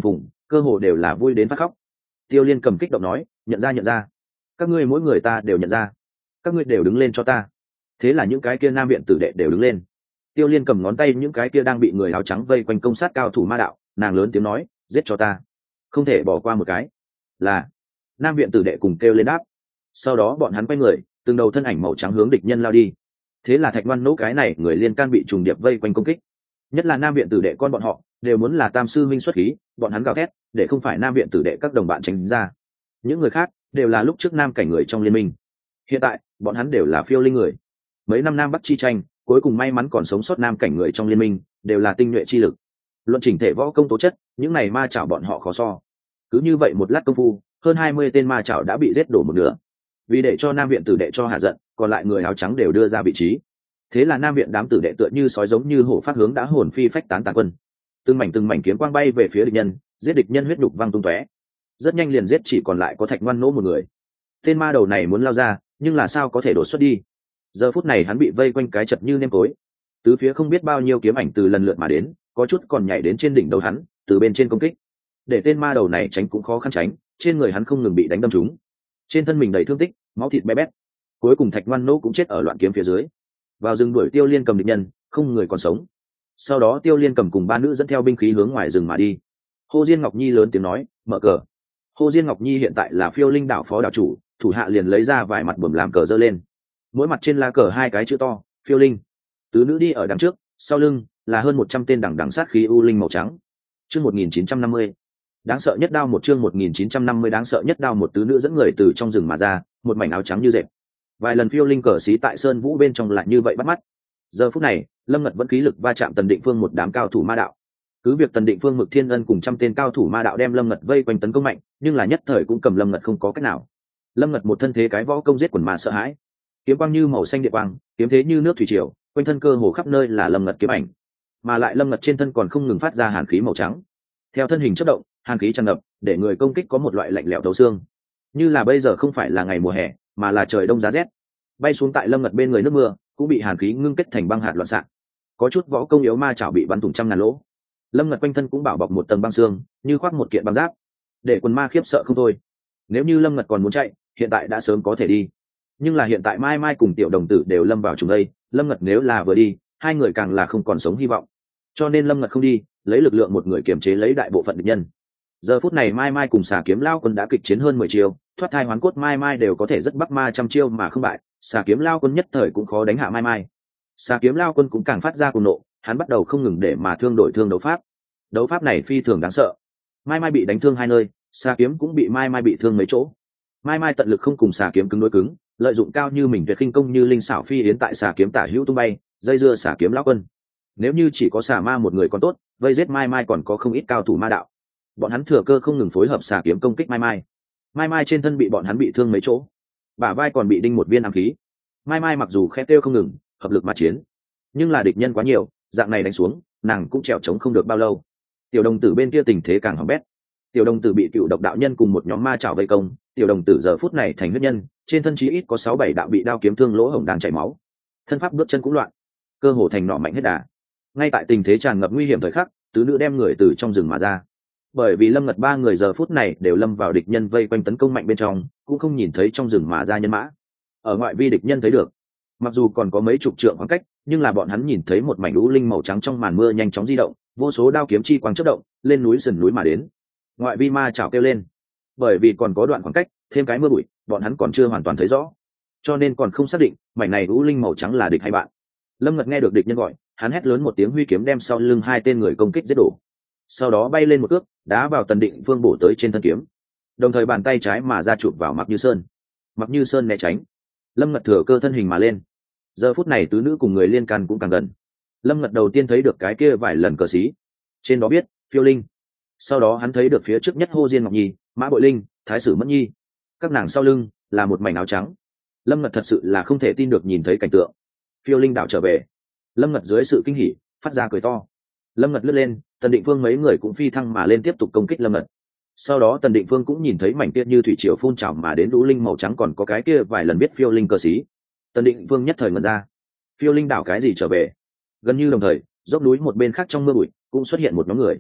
cơ hồ đều là vui đến phát khóc. Tiêu Liên cầm kích động nói, nhận ra nhận ra, các ngươi mỗi người ta đều nhận ra, các ngươi đều đứng lên cho ta. Thế là những cái kia nam viện tử đệ đều đứng lên. Tiêu Liên cầm ngón tay những cái kia đang bị người áo trắng vây quanh công sát cao thủ ma đạo, nàng lớn tiếng nói, giết cho ta, không thể bỏ qua một cái. Là nam viện tử đệ cùng kêu lên đáp. Sau đó bọn hắn quay người, từng đầu thân ảnh màu trắng hướng địch nhân lao đi. Thế là Thạch Ngoan Nỗ cái này người liên can bị trùng điệp vây quanh công kích. Nhất là nam viện tử đệ con bọn họ đều muốn là tam sư minh xuất khí, bọn hắn gào thét để không phải nam viện tử đệ các đồng bạn tránh ra. Những người khác đều là lúc trước nam cảnh người trong liên minh, hiện tại bọn hắn đều là phiêu linh người. Mấy năm nam bắc chi tranh, cuối cùng may mắn còn sống sót nam cảnh người trong liên minh đều là tinh nhuệ chi lực. Luận chỉnh thể võ công tố chất, những này ma chảo bọn họ khó so. Cứ như vậy một lát công phu, hơn hai mươi tên ma chảo đã bị giết đổ một nửa. Vì để cho nam viện tử đệ cho hạ giận, còn lại người áo trắng đều đưa ra vị trí. Thế là nam viện đám tử đệ tựa như sói giống như hổ phát hướng đã hồn phi phách tán tàn quân. Từng mảnh từng mảnh kiếm quang bay về phía địch nhân, giết địch nhân huyết nhục văng tung tóe. Rất nhanh liền giết chỉ còn lại có Thạch Ngoan Nỗ một người. Tên ma đầu này muốn lao ra, nhưng là sao có thể đột xuất đi? Giờ phút này hắn bị vây quanh cái chật như nêm tối. Tứ phía không biết bao nhiêu kiếm ảnh từ lần lượt mà đến, có chút còn nhảy đến trên đỉnh đầu hắn, từ bên trên công kích. Để tên ma đầu này tránh cũng khó khăn tránh, trên người hắn không ngừng bị đánh đâm trúng. Trên thân mình đầy thương tích, máu thịt bé bét. Cuối cùng Thạch Ngoan Nỗ cũng chết ở loạn kiếm phía dưới. Vào rừng đuổi Tiêu Liên cầm địch nhân, không người còn sống. Sau đó Tiêu Liên cầm cùng ba nữ dẫn theo binh khí hướng ngoài rừng mà đi. Hồ Diên Ngọc Nhi lớn tiếng nói, mở cờ. Hồ Diên Ngọc Nhi hiện tại là phiêu linh đảo phó đảo chủ, thủ hạ liền lấy ra vài mặt bẩm làm cờ dơ lên. Mỗi mặt trên lá cờ hai cái chữ to, phiêu linh. Tứ nữ đi ở đằng trước, sau lưng là hơn một trăm tên đằng đằng sát khí u linh màu trắng. Chương một nghìn chín trăm năm mươi. Đáng sợ nhất đao một chương một nghìn chín trăm năm mươi đáng sợ nhất đao một tứ nữ dẫn người từ trong rừng mà ra, một mảnh áo trắng như dệt. Vài lần phiêu linh cờ xí tại sơn vũ bên trong lại như vậy bắt mắt. Giờ phút này, Lâm Ngật vẫn khí lực va chạm Tần Định Phương một đám cao thủ ma đạo. Cứ việc Tần Định Phương Mực Thiên Ân cùng trăm tên cao thủ ma đạo đem Lâm Ngật vây quanh tấn công mạnh, nhưng là nhất thời cũng cầm Lâm Ngật không có cách nào. Lâm Ngật một thân thế cái võ công giết quần ma sợ hãi, kiếm quang như màu xanh địa quang, kiếm thế như nước thủy triều, quanh thân cơ hồ khắp nơi là Lâm Ngật kiếm ảnh, mà lại Lâm Ngật trên thân còn không ngừng phát ra hàn khí màu trắng. Theo thân hình chớp động, hàn khí tràn ngập, để người công kích có một loại lạnh lẽo thấu xương, như là bây giờ không phải là ngày mùa hè, mà là trời đông giá rét. Bay xuống tại Lâm Ngật bên người nước mưa cũng bị hàn khí ngưng kết thành băng hạt loạn xạ, có chút võ công yếu ma chảo bị bắn thủng trăm ngàn lỗ. Lâm Ngật quanh thân cũng bảo bọc một tầng băng xương, như khoác một kiện băng giáp, để quần ma khiếp sợ không thôi. Nếu như Lâm Ngật còn muốn chạy, hiện tại đã sớm có thể đi, nhưng là hiện tại Mai Mai cùng Tiểu Đồng Tử đều lâm vào trùng đây, Lâm Ngật nếu là vừa đi, hai người càng là không còn sống hy vọng. Cho nên Lâm Ngật không đi, lấy lực lượng một người kiềm chế lấy đại bộ phận địch nhân. Giờ phút này Mai Mai cùng Xà Kiếm Lao Quân đã kịch chiến hơn mười chiêu, thoát thai hoán cốt Mai Mai đều có thể rất bắc ma trăm chiêu mà không bại, Xà Kiếm Lao Quân nhất thời cũng khó đánh hạ Mai Mai. Xà Kiếm Lao Quân cũng càng phát ra cuồng nộ, hắn bắt đầu không ngừng để mà thương đổi thương đấu pháp. Đấu pháp này phi thường đáng sợ. Mai Mai bị đánh thương hai nơi, Xà Kiếm cũng bị Mai Mai bị thương mấy chỗ. Mai Mai tận lực không cùng Xà Kiếm cứng đối cứng, lợi dụng cao như mình tuyệt khinh công như linh xảo phi yến tại Xà Kiếm tả hữu tung bay, dây dưa Xà Kiếm Lao Quân. Nếu như chỉ có Xà Ma một người còn tốt, vây giết Mai Mai còn có không ít cao thủ ma đạo. Bọn hắn thừa cơ không ngừng phối hợp Xà Kiếm công kích Mai Mai. Mai Mai trên thân bị bọn hắn bị thương mấy chỗ, bả vai còn bị đinh một viên ám khí. Mai Mai mặc dù khẽ kêu không ngừng, hợp lực mà chiến, nhưng là địch nhân quá nhiều, dạng này đánh xuống, nàng cũng trèo trống không được bao lâu. Tiểu Đồng Tử bên kia tình thế càng hỏng bét. Tiểu Đồng Tử bị cựu độc đạo nhân cùng một nhóm ma chảo vây công, Tiểu Đồng Tử giờ phút này thành huyết nhân, trên thân chí ít có sáu bảy đạo bị đao kiếm thương lỗ hổng đang chảy máu, thân pháp bước chân cũng loạn, cơ hồ thành nọ mạnh hết đà. Ngay tại tình thế tràn ngập nguy hiểm thời khắc, tứ nữ đem người từ trong rừng mà ra. Bởi vì Lâm Ngật ba người giờ phút này đều lâm vào địch nhân vây quanh tấn công mạnh bên trong, cũng không nhìn thấy trong rừng mà ra nhân mã. Ở ngoại vi địch nhân thấy được, mặc dù còn có mấy chục trượng khoảng cách, nhưng là bọn hắn nhìn thấy một mảnh lũ linh màu trắng trong màn mưa nhanh chóng di động, vô số đao kiếm chi quang chớp động, lên núi sườn núi mà đến. Ngoại vi ma chảo kêu lên, bởi vì còn có đoạn khoảng cách, thêm cái mưa bụi, bọn hắn còn chưa hoàn toàn thấy rõ, cho nên còn không xác định mảnh này lũ linh màu trắng là địch hay bạn. Lâm Ngật nghe được địch nhân gọi, hắn hét lớn một tiếng, huy kiếm đem sau lưng hai tên người công kích giết đổ, sau đó bay lên một cước đá vào Tần Định Phương bổ tới trên thân kiếm, đồng thời bàn tay trái mà ra chụp vào Mặc Như Sơn. Mặc Như Sơn né tránh, Lâm Ngật thừa cơ thân hình mà lên. Giờ phút này tứ nữ cùng người liên can cũng càng gần. Lâm Ngật đầu tiên thấy được cái kia vài lần cờ xí, trên đó biết phiêu linh. Sau đó hắn thấy được phía trước nhất Hồ Diên Ngọc Nhi, Mã Bội Linh, Thái Sử Mẫn Nhi, các nàng sau lưng là một mảnh áo trắng. Lâm Ngật thật sự là không thể tin được nhìn thấy cảnh tượng. Phiêu linh đảo trở về. Lâm Ngật dưới sự kinh hỉ phát ra cười to. Lâm Ngật lướt lên, Tần Định Phương mấy người cũng phi thăng mà lên tiếp tục công kích Lâm Ngật. Sau đó Tần Định Phương cũng nhìn thấy mảnh kia như thủy triều phun trào mà đến lũ linh màu trắng, còn có cái kia vài lần biết phiêu linh cờ xí. Tần Định Phương nhất thời ngẩn ra, phiêu linh đảo cái gì trở về? Gần như đồng thời, dốc núi một bên khác trong mưa bụi cũng xuất hiện một nhóm người.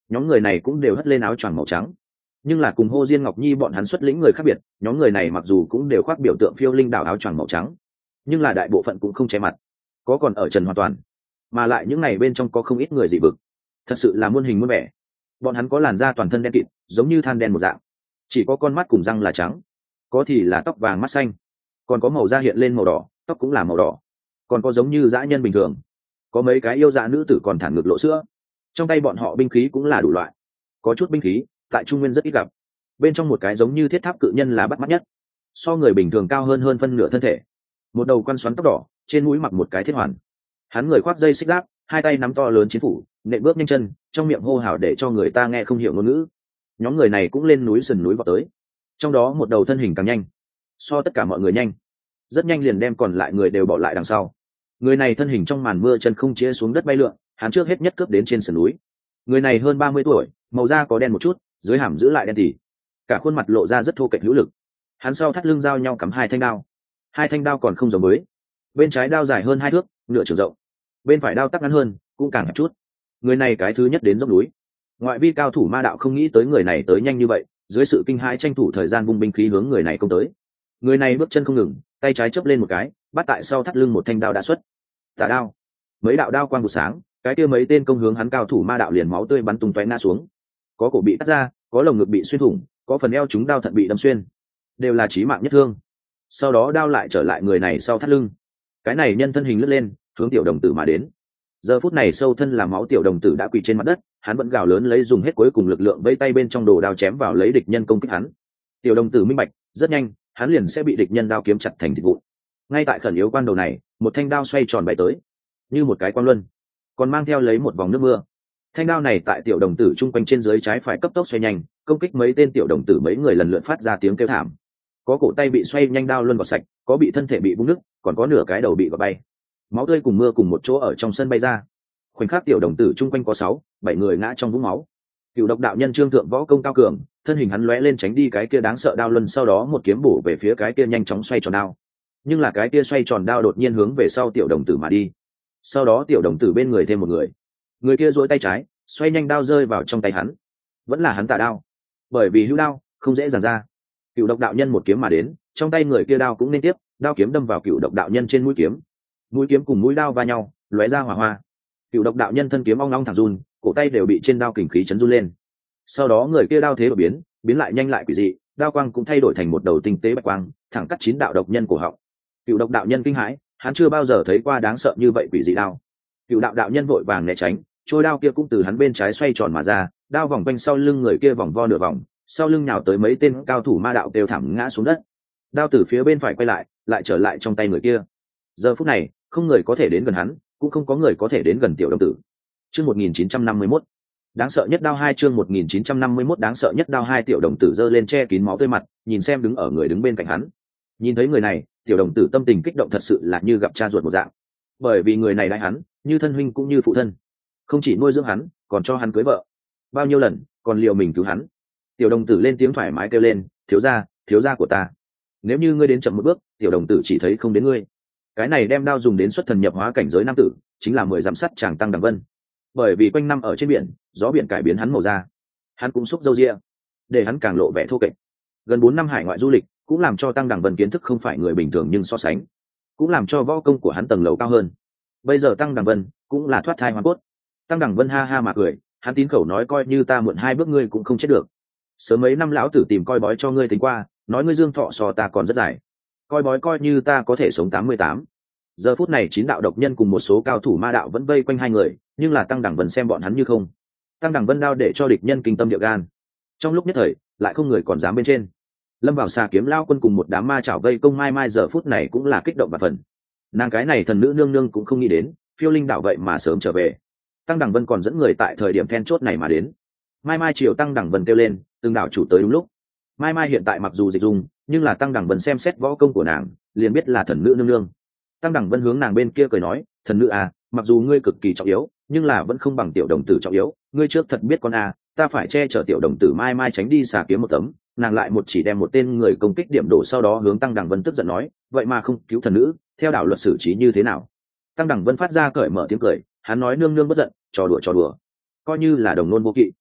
nhóm người này cũng đều hất lên áo choàng màu trắng, nhưng là cùng Hồ Diên Ngọc Nhi bọn hắn xuất lĩnh người khác biệt, nhóm người này mặc dù cũng đều khoác biểu tượng Phiêu Linh Đảo áo choàng màu trắng, nhưng là đại bộ phận cũng không che mặt, có còn ở trần hoàn toàn, mà lại những này bên trong có không ít người dị vực, thật sự là muôn hình muôn vẻ. Bọn hắn có làn da toàn thân đen kịt, giống như than đen một dạng, chỉ có con mắt cùng răng là trắng, có thì là tóc vàng mắt xanh, còn có màu da hiện lên màu đỏ, tóc cũng là màu đỏ, còn có giống như dã nhân bình thường, có mấy cái yêu dã nữ tử còn thản ngực lộ sữa. Trong tay bọn họ binh khí cũng là đủ loại, có chút binh khí tại Trung Nguyên rất ít gặp. Bên trong một cái giống như thiết tháp cự nhân là bắt mắt nhất, so người bình thường cao hơn hơn phân nửa thân thể, một đầu quăn xoắn tóc đỏ, trên mũi mặc một cái thiết hoàn. Hắn người khoác dây xích giáp, hai tay nắm to lớn chiến phủ, nện bước nhanh chân, trong miệng hô hào để cho người ta nghe không hiểu ngôn ngữ. Nhóm người này cũng lên núi sườn núi vào tới, trong đó một đầu thân hình càng nhanh, so tất cả mọi người nhanh, rất nhanh liền đem còn lại người đều bỏ lại đằng sau. Người này thân hình trong màn mưa chân không chĩa xuống đất bay lượn, hắn trước hết nhất cướp đến trên sườn núi. Người này hơn ba mươi tuổi, màu da có đen một chút, dưới hàm giữ lại đen tỉ, cả khuôn mặt lộ ra rất thô kệch hữu lực. Hắn sau thắt lưng giao nhau cắm hai thanh đao, hai thanh đao còn không giống mới, bên trái đao dài hơn hai thước, nửa chiều rộng, bên phải đao tắc ngắn hơn, cũng càng hẹp chút. Người này cái thứ nhất đến dốc núi. Ngoại vi cao thủ ma đạo không nghĩ tới người này tới nhanh như vậy, dưới sự kinh hãi tranh thủ thời gian vung binh khí hướng người này công tới. Người này bước chân không ngừng, tay trái chớp lên một cái, bắt tại sau thắt lưng một thanh đao đã xuất. Tà đao, mấy đạo đao quang vụ sáng, cái kia mấy tên công hướng hắn cao thủ ma đạo liền máu tươi bắn tung tóe ngã xuống. Có cổ bị cắt ra, có lồng ngực bị xuyên thủng, có phần eo chúng đao thận bị đâm xuyên, đều là chí mạng nhất thương. Sau đó đao lại trở lại người này sau thắt lưng. Cái này nhân thân hình lướt lên, hướng tiểu đồng tử mà đến. Giờ phút này sâu thân là máu tiểu đồng tử đã quỳ trên mặt đất, hắn vẫn gào lớn lấy dùng hết cuối cùng lực lượng vây tay bên trong đồ đao chém vào lấy địch nhân công kích hắn. Tiểu đồng tử minh bạch, rất nhanh, hắn liền sẽ bị địch nhân đao kiếm chặt thành thịt vụn. Ngay tại khẩn yếu quan đầu này, một thanh đao xoay tròn bay tới, như một cái quang luân, còn mang theo lấy một vòng nước mưa. Thanh đao này tại tiểu đồng tử trung quanh trên dưới trái phải cấp tốc xoay nhanh, công kích mấy tên tiểu đồng tử, mấy người lần lượt phát ra tiếng kêu thảm. Có cổ tay bị xoay nhanh đao luân vào sạch, có bị thân thể bị bung nứt, còn có nửa cái đầu bị gọt bay. Máu tươi cùng mưa cùng một chỗ ở trong sân bay ra. Khoảnh khắc tiểu đồng tử trung quanh có sáu, bảy người ngã trong vũng máu. Cựu độc đạo nhân Trương Thượng võ công cao cường, thân hình hắn lóe lên tránh đi cái kia đáng sợ đao luân, sau đó một kiếm bổ về phía cái kia nhanh chóng xoay tròn đao. Nhưng là cái kia xoay tròn đao đột nhiên hướng về sau tiểu đồng tử mà đi. Sau đó tiểu đồng tử bên người thêm một người. Người kia duỗi tay trái, xoay nhanh đao rơi vào trong tay hắn. Vẫn là hắn tà đao. Bởi vì hữu đao, không dễ dàng ra. Cựu độc đạo nhân một kiếm mà đến, trong tay người kia đao cũng nên tiếp, đao kiếm đâm vào cựu độc đạo nhân trên mũi kiếm. Mũi kiếm cùng mũi đao va nhau, lóe ra hỏa hoa. Cựu độc đạo nhân thân kiếm ong ong thẳng run, cổ tay đều bị trên đao kình khí chấn run lên. Sau đó người kia đao thế đổi biến, biến lại nhanh lại quỷ dị, đao quang cũng thay đổi thành một đầu tinh tế bạch quang, thẳng cắt chín đạo độc nhân cổ họng. Cựu độc đạo nhân kinh hãi, hắn chưa bao giờ thấy qua đáng sợ như vậy quỷ dị đao. Cựu đạo đạo nhân vội vàng né tránh, trôi đao kia cũng từ hắn bên trái xoay tròn mà ra, đao vòng quanh sau lưng người kia vòng vo nửa vòng, sau lưng nhào tới mấy tên cao thủ ma đạo đều thẳng ngã xuống đất. Đao từ phía bên phải quay lại, lại trở lại trong tay người kia. Giờ phút này, không người có thể đến gần hắn, cũng không có người có thể đến gần tiểu đồng tử. Chương một nghìn chín trăm năm mươi mốt, đáng sợ nhất đao hai. Chương một nghìn chín trăm năm mươi mốt, đáng sợ nhất đao hai. Tiểu đồng tử giơ lên che kín máu tươi mặt, nhìn xem đứng ở người đứng bên cạnh hắn. Nhìn thấy người này, tiểu đồng tử tâm tình kích động thật sự là như gặp cha ruột một dạng, bởi vì người này đại hắn, như thân huynh cũng như phụ thân, không chỉ nuôi dưỡng hắn, còn cho hắn cưới vợ, bao nhiêu lần, còn liều mình cứu hắn. Tiểu đồng tử lên tiếng thoải mái kêu lên, thiếu gia, thiếu gia của ta, nếu như ngươi đến chậm một bước, tiểu đồng tử chỉ thấy không đến ngươi. Cái này đem đao dùng đến xuất thần nhập hóa cảnh giới nam tử, chính là mười giám sắt chàng Tăng Đằng Vân. Bởi vì quanh năm ở trên biển, gió biển cải biến hắn màu da, hắn cũng xúc râu ria, để hắn càng lộ vẻ thô kệch. Gần bốn năm hải ngoại du lịch, cũng làm cho Tăng Đằng Vân kiến thức không phải người bình thường, nhưng so sánh, cũng làm cho võ công của hắn tầng lầu cao hơn. Bây giờ Tăng Đằng Vân cũng là thoát thai hoàn cốt. Tăng Đằng Vân ha ha mà cười, hắn tín khẩu nói coi như ta muộn hai bước ngươi cũng không chết được. Sớm mấy năm lão tử tìm coi bói cho ngươi tính qua, nói ngươi dương thọ so ta còn rất dài, coi bói coi như ta có thể sống tám mươi tám. Giờ phút này chín đạo độc nhân cùng một số cao thủ ma đạo vẫn vây quanh hai người, nhưng là Tăng Đằng Vân xem bọn hắn như không. Tăng Đằng Vân đao để cho địch nhân kinh tâm địa gan, trong lúc nhất thời lại không người còn dám bên trên. Lâm vào xà kiếm lao quân cùng một đám ma chảo vây công Mai Mai giờ phút này cũng là kích động và phần. Nàng cái này thần nữ nương nương cũng không nghĩ đến Phiêu Linh đảo vậy mà sớm trở về. Tăng Đằng Vân còn dẫn người tại thời điểm then chốt này mà đến. Mai Mai chiều Tăng Đằng Vân kêu lên, từng đảo chủ tới đúng lúc. Mai Mai hiện tại mặc dù dịch dung, nhưng là Tăng Đằng Vân xem xét võ công của nàng, liền biết là thần nữ nương nương. Tăng Đằng Vân hướng nàng bên kia cười nói, thần nữ à, mặc dù ngươi cực kỳ trọng yếu, nhưng là vẫn không bằng tiểu đồng tử trọng yếu. Ngươi trước thật biết con à, ta phải che chở tiểu đồng tử Mai Mai tránh đi xà kiếm một tấm. Nàng lại một chỉ đem một tên người công kích điểm đổ, sau đó hướng Tăng Đằng Vân tức giận nói, vậy mà không cứu thần nữ, theo đạo luật xử trí như thế nào? Tăng Đằng Vân phát ra cởi mở tiếng cười, hắn nói nương nương bất giận, trò đùa trò đùa, coi như là đồng nôn vô kỵ.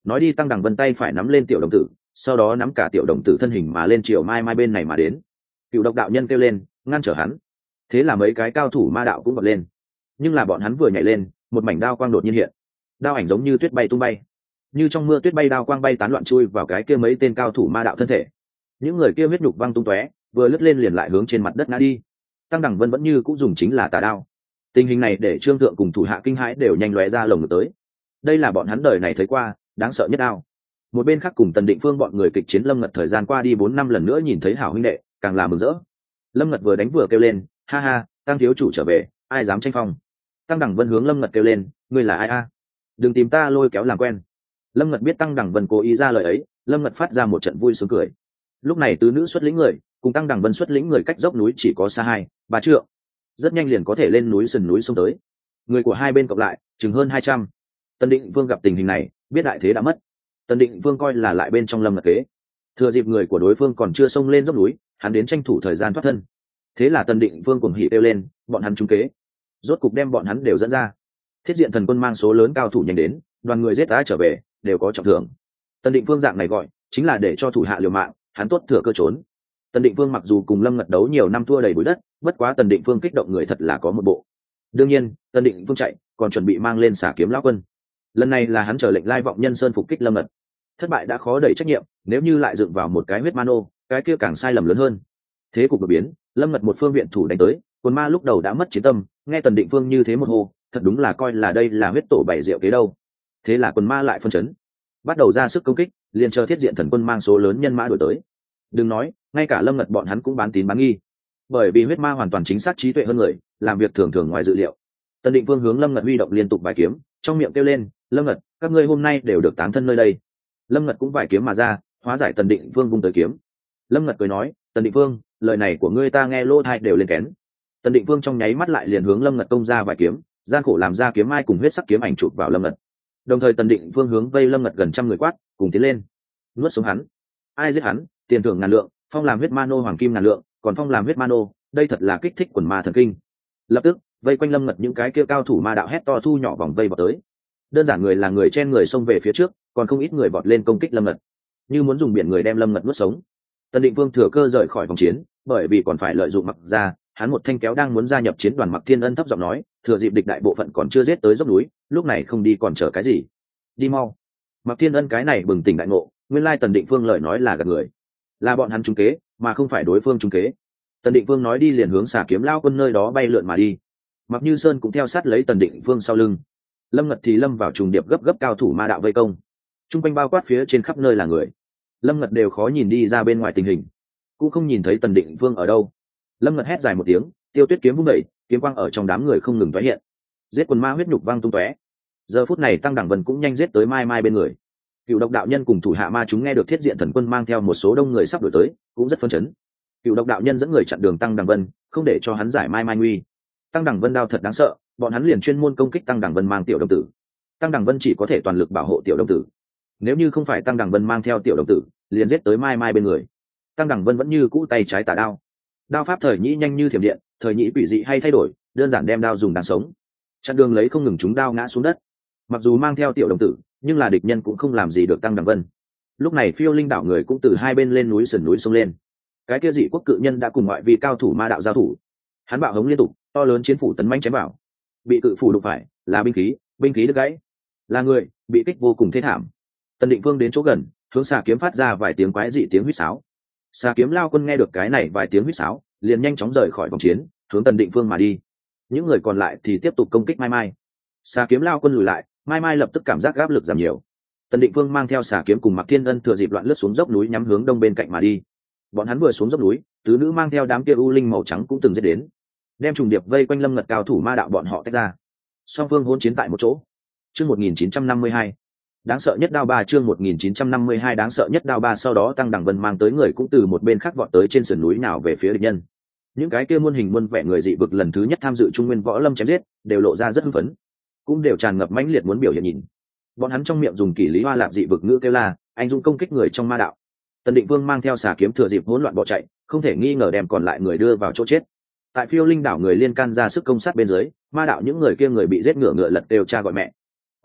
nói đi. Tăng Đằng Vân tay phải nắm lên tiểu đồng tử, sau đó nắm cả tiểu đồng tử thân hình mà lên chiều mai mai bên này mà đến. Cựu độc đạo nhân kêu lên ngăn trở hắn, thế là mấy cái cao thủ ma đạo cũng bật lên. Nhưng là bọn hắn vừa nhảy lên, một mảnh đao quang đột nhiên hiện, đao ảnh giống như tuyết bay tung bay, như trong mưa tuyết bay, đao quang bay tán loạn chui vào cái kia mấy tên cao thủ ma đạo thân thể. Những người kia huyết nhục văng tung tóe, vừa lướt lên liền lại hướng trên mặt đất ngã đi. Tăng Đằng Vân vẫn như cũng dùng chính là tà đao. Tình hình này để Trương Thượng cùng thủ hạ kinh hãi đều nhanh lóe ra lồng ngực tới. Đây là bọn hắn đời này thấy qua đáng sợ nhất đao. Một bên khác cùng Tần Định Phương bọn người kịch chiến, Lâm Ngật thời gian qua đi bốn năm lần nữa nhìn thấy hảo huynh đệ, càng là mừng rỡ. Lâm Ngật vừa đánh vừa kêu lên, ha ha, Tăng thiếu chủ trở về, ai dám tranh phong. Tăng Đằng Vân hướng Lâm Ngật kêu lên, ngươi là ai a? Đừng tìm ta lôi kéo làm quen. Lâm Ngật biết Tăng Đằng Vân cố ý ra lời ấy, Lâm Ngật phát ra một trận vui sướng cười. Lúc này tứ nữ xuất lĩnh người cùng Tăng Đằng Vân xuất lĩnh người cách dốc núi chỉ có xa hai ba trượng, rất nhanh liền có thể lên núi sườn núi xông tới. Người của hai bên cộng lại chừng hơn hai trăm. Tần Định Vương gặp tình hình này, biết đại thế đã mất. Tần Định Vương coi là lại bên trong Lâm Ngật kế, thừa dịp người của đối phương còn chưa xông lên dốc núi, hắn đến tranh thủ thời gian thoát thân. Thế là Tần Định Vương cuồng hỉ kêu lên, bọn hắn trúng kế, rốt cục đem bọn hắn đều dẫn ra. Thiết Diện Thần Quân mang số lớn cao thủ nhanh đến, đoàn người giết đã trở về đều có trọng thưởng. Tần Định Vương dạng này gọi chính là để cho thủ hạ liều mạng, hắn tốt thừa cơ trốn. Tần Định Vương mặc dù cùng Lâm Ngật đấu nhiều năm thua đầy bụi đất, bất quá Tần Định Vương kích động người thật là có một bộ. Đương nhiên, Tần Định Vương chạy, còn chuẩn bị mang lên xả kiếm lão quân. Lần này là hắn chờ lệnh lai vọng nhân sơn phục kích Lâm Ngật. Thất bại đã khó đẩy trách nhiệm, nếu như lại dựng vào một cái huyết mano, cái kia càng sai lầm lớn hơn. Thế cục đột biến, Lâm Ngật một phương viện thủ đánh tới, Quần Ma lúc đầu đã mất chiến tâm, nghe Tần Định Vương như thế một hồ, thật đúng là coi là đây là huyết tổ bảy diệu kế đâu. Thế là Quần Ma lại phân chấn, bắt đầu ra sức công kích, liền chờ Thiết Diện Thần Quân mang số lớn nhân mã đuổi tới. Đừng nói, ngay cả Lâm Ngật bọn hắn cũng bán tín bán nghi, bởi vì huyết ma hoàn toàn chính xác trí tuệ hơn người, làm việc thường thường ngoài dự liệu. Tần Định Vương hướng Lâm Ngật huy động liên tục vài kiếm, trong miệng kêu lên, Lâm Ngật, các ngươi hôm nay đều được tán thân nơi đây. Lâm Ngật cũng vài kiếm mà ra, hóa giải Tần Định Vương vung tới kiếm. Lâm Ngật cười nói, Tần Định Vương, lời này của ngươi ta nghe lỗ tai đều lên kén. Tần Định Vương trong nháy mắt lại liền hướng Lâm Ngật công ra vài kiếm, gian khổ làm ra kiếm mai cùng huyết sắc kiếm ảnh chụp vào Lâm Ngật. Đồng thời Tần Định Vương hướng vây Lâm Ngật gần trăm người quát, cùng tiến lên, nuốt xuống hắn. Ai giết hắn, tiền thưởng ngàn lượng, phong làm huyết mano hoàng kim ngàn lượng, còn phong làm huyết mano, đây thật là kích thích quần ma thần kinh. Lập tức, vây quanh Lâm Ngật những cái kia cao thủ ma đạo hét to thu nhỏ vòng vây vào tới. Đơn giản người là người chen người xông về phía trước, còn không ít người vọt lên công kích Lâm Ngật, như muốn dùng biển người đem Lâm Ngật nuốt sống. Tần Định Vương thừa cơ rời khỏi vòng chiến, bởi vì còn phải lợi dụng Mặc ra, hắn một thanh kéo đang muốn gia nhập chiến đoàn Mặc Thiên Ân thấp giọng nói, thừa dịp địch đại bộ phận còn chưa giết tới dốc núi, lúc này không đi còn chờ cái gì? Đi mau! Mặc Thiên Ân cái này bừng tỉnh đại ngộ, nguyên lai Tần Định Vương lời nói là gạt người, là bọn hắn trúng kế, mà không phải đối phương trúng kế. Tần Định Vương nói đi liền hướng xả kiếm lao quân nơi đó bay lượn mà đi. Mặc Như Sơn cũng theo sát lấy Tần Định Vương sau lưng. Lâm Ngật thì lâm vào trùng điệp gấp gấp cao thủ ma đạo vây công, trung quanh bao quát phía trên khắp nơi là người. Lâm Ngật đều khó nhìn đi ra bên ngoài tình hình, cũng không nhìn thấy Tần Định Vương ở đâu. Lâm Ngật hét dài một tiếng, Tiêu Tuyết kiếm vung đẩy, kiếm quang ở trong đám người không ngừng tái hiện, giết quần ma huyết nhục văng tung tóe. Giờ phút này Tăng Đằng Vân cũng nhanh giết tới mai mai bên người. Cựu độc đạo nhân cùng thủ hạ ma chúng nghe được Thiết Diện Thần Quân mang theo một số đông người sắp đuổi tới, cũng rất phấn chấn. Cựu độc đạo nhân dẫn người chặn đường Tăng Đằng Vân, không để cho hắn giải mai mai nguy. Tăng Đằng Vân đao thật đáng sợ, bọn hắn liền chuyên môn công kích Tăng Đằng Vân mang tiểu đồng tử. Tăng Đằng Vân chỉ có thể toàn lực bảo hộ tiểu đồng tử, nếu như không phải Tăng Đằng Vân mang theo tiểu đồng tử, liền giết tới mai mai bên người. Tăng Đằng Vân vẫn như cũ tay trái tà đao, đao pháp thời nhĩ nhanh như thiểm điện, thời nhĩ quỷ dị hay thay đổi, đơn giản đem đao dùng đáng sống, chặn đường lấy không ngừng chúng đao ngã xuống đất. Mặc dù mang theo tiểu đồng tử, nhưng là địch nhân cũng không làm gì được Tăng Đằng Vân. Lúc này Phiêu Linh đảo người cũng từ hai bên lên núi sườn núi xông lên. Cái kia dị quốc cự nhân đã cùng ngoại vi cao thủ ma đạo giao thủ, hắn bạo hống liên tục, to lớn chiến phủ tấn mãnh chém vào, bị cự phủ đụng phải, là binh khí, binh khí đứt gãy, là người bị kích vô cùng thê thảm. Tần Định Vương đến chỗ gần, hướng xà kiếm phát ra vài tiếng quái dị tiếng huýt sáo. Xà kiếm lao quân nghe được cái này vài tiếng huýt sáo, liền nhanh chóng rời khỏi vòng chiến, hướng Tần Định Vương mà đi. Những người còn lại thì tiếp tục công kích mai mai. Xà kiếm lao quân lùi lại, mai mai lập tức cảm giác áp lực giảm nhiều. Tần Định Vương mang theo xà kiếm cùng Mặc Thiên Ân thừa dịp loạn lướt xuống dốc núi nhắm hướng đông bên cạnh mà đi. Bọn hắn vừa xuống dốc núi, tứ nữ mang theo đám kia u linh màu trắng cũng từng giết đến, đem trùng điệp vây quanh Lâm Ngật cao thủ ma đạo bọn họ tách ra. Song phương hỗn chiến tại một chỗ. Chương một nghìn chín trăm năm mươi hai, đáng sợ nhất đao ba. Chương một nghìn chín trăm năm mươi hai, đáng sợ nhất đao ba. Sau đó Tăng Đằng Vân mang tới người cũng từ một bên khác vọt tới trên sườn núi nào về phía địch nhân. Những cái kia muôn hình muôn vẻ người dị vực lần thứ nhất tham dự Trung Nguyên võ lâm chém giết, đều lộ ra rất hưng phấn, cũng đều tràn ngập mãnh liệt muốn biểu hiện nhìn. Bọn hắn trong miệng dùng kỷ lý hoa lạp dị vực ngữ kêu la, anh dũng công kích người trong ma đạo. Tần Định Vương mang theo xà kiếm thừa dịp hỗn loạn bỏ chạy, không thể nghi ngờ đem còn lại người đưa vào chỗ chết. Tại Phiêu Linh đảo người liên can ra sức công sát bên dưới, ma đạo những người kia người bị giết ngựa ngựa lật đều cha gọi mẹ.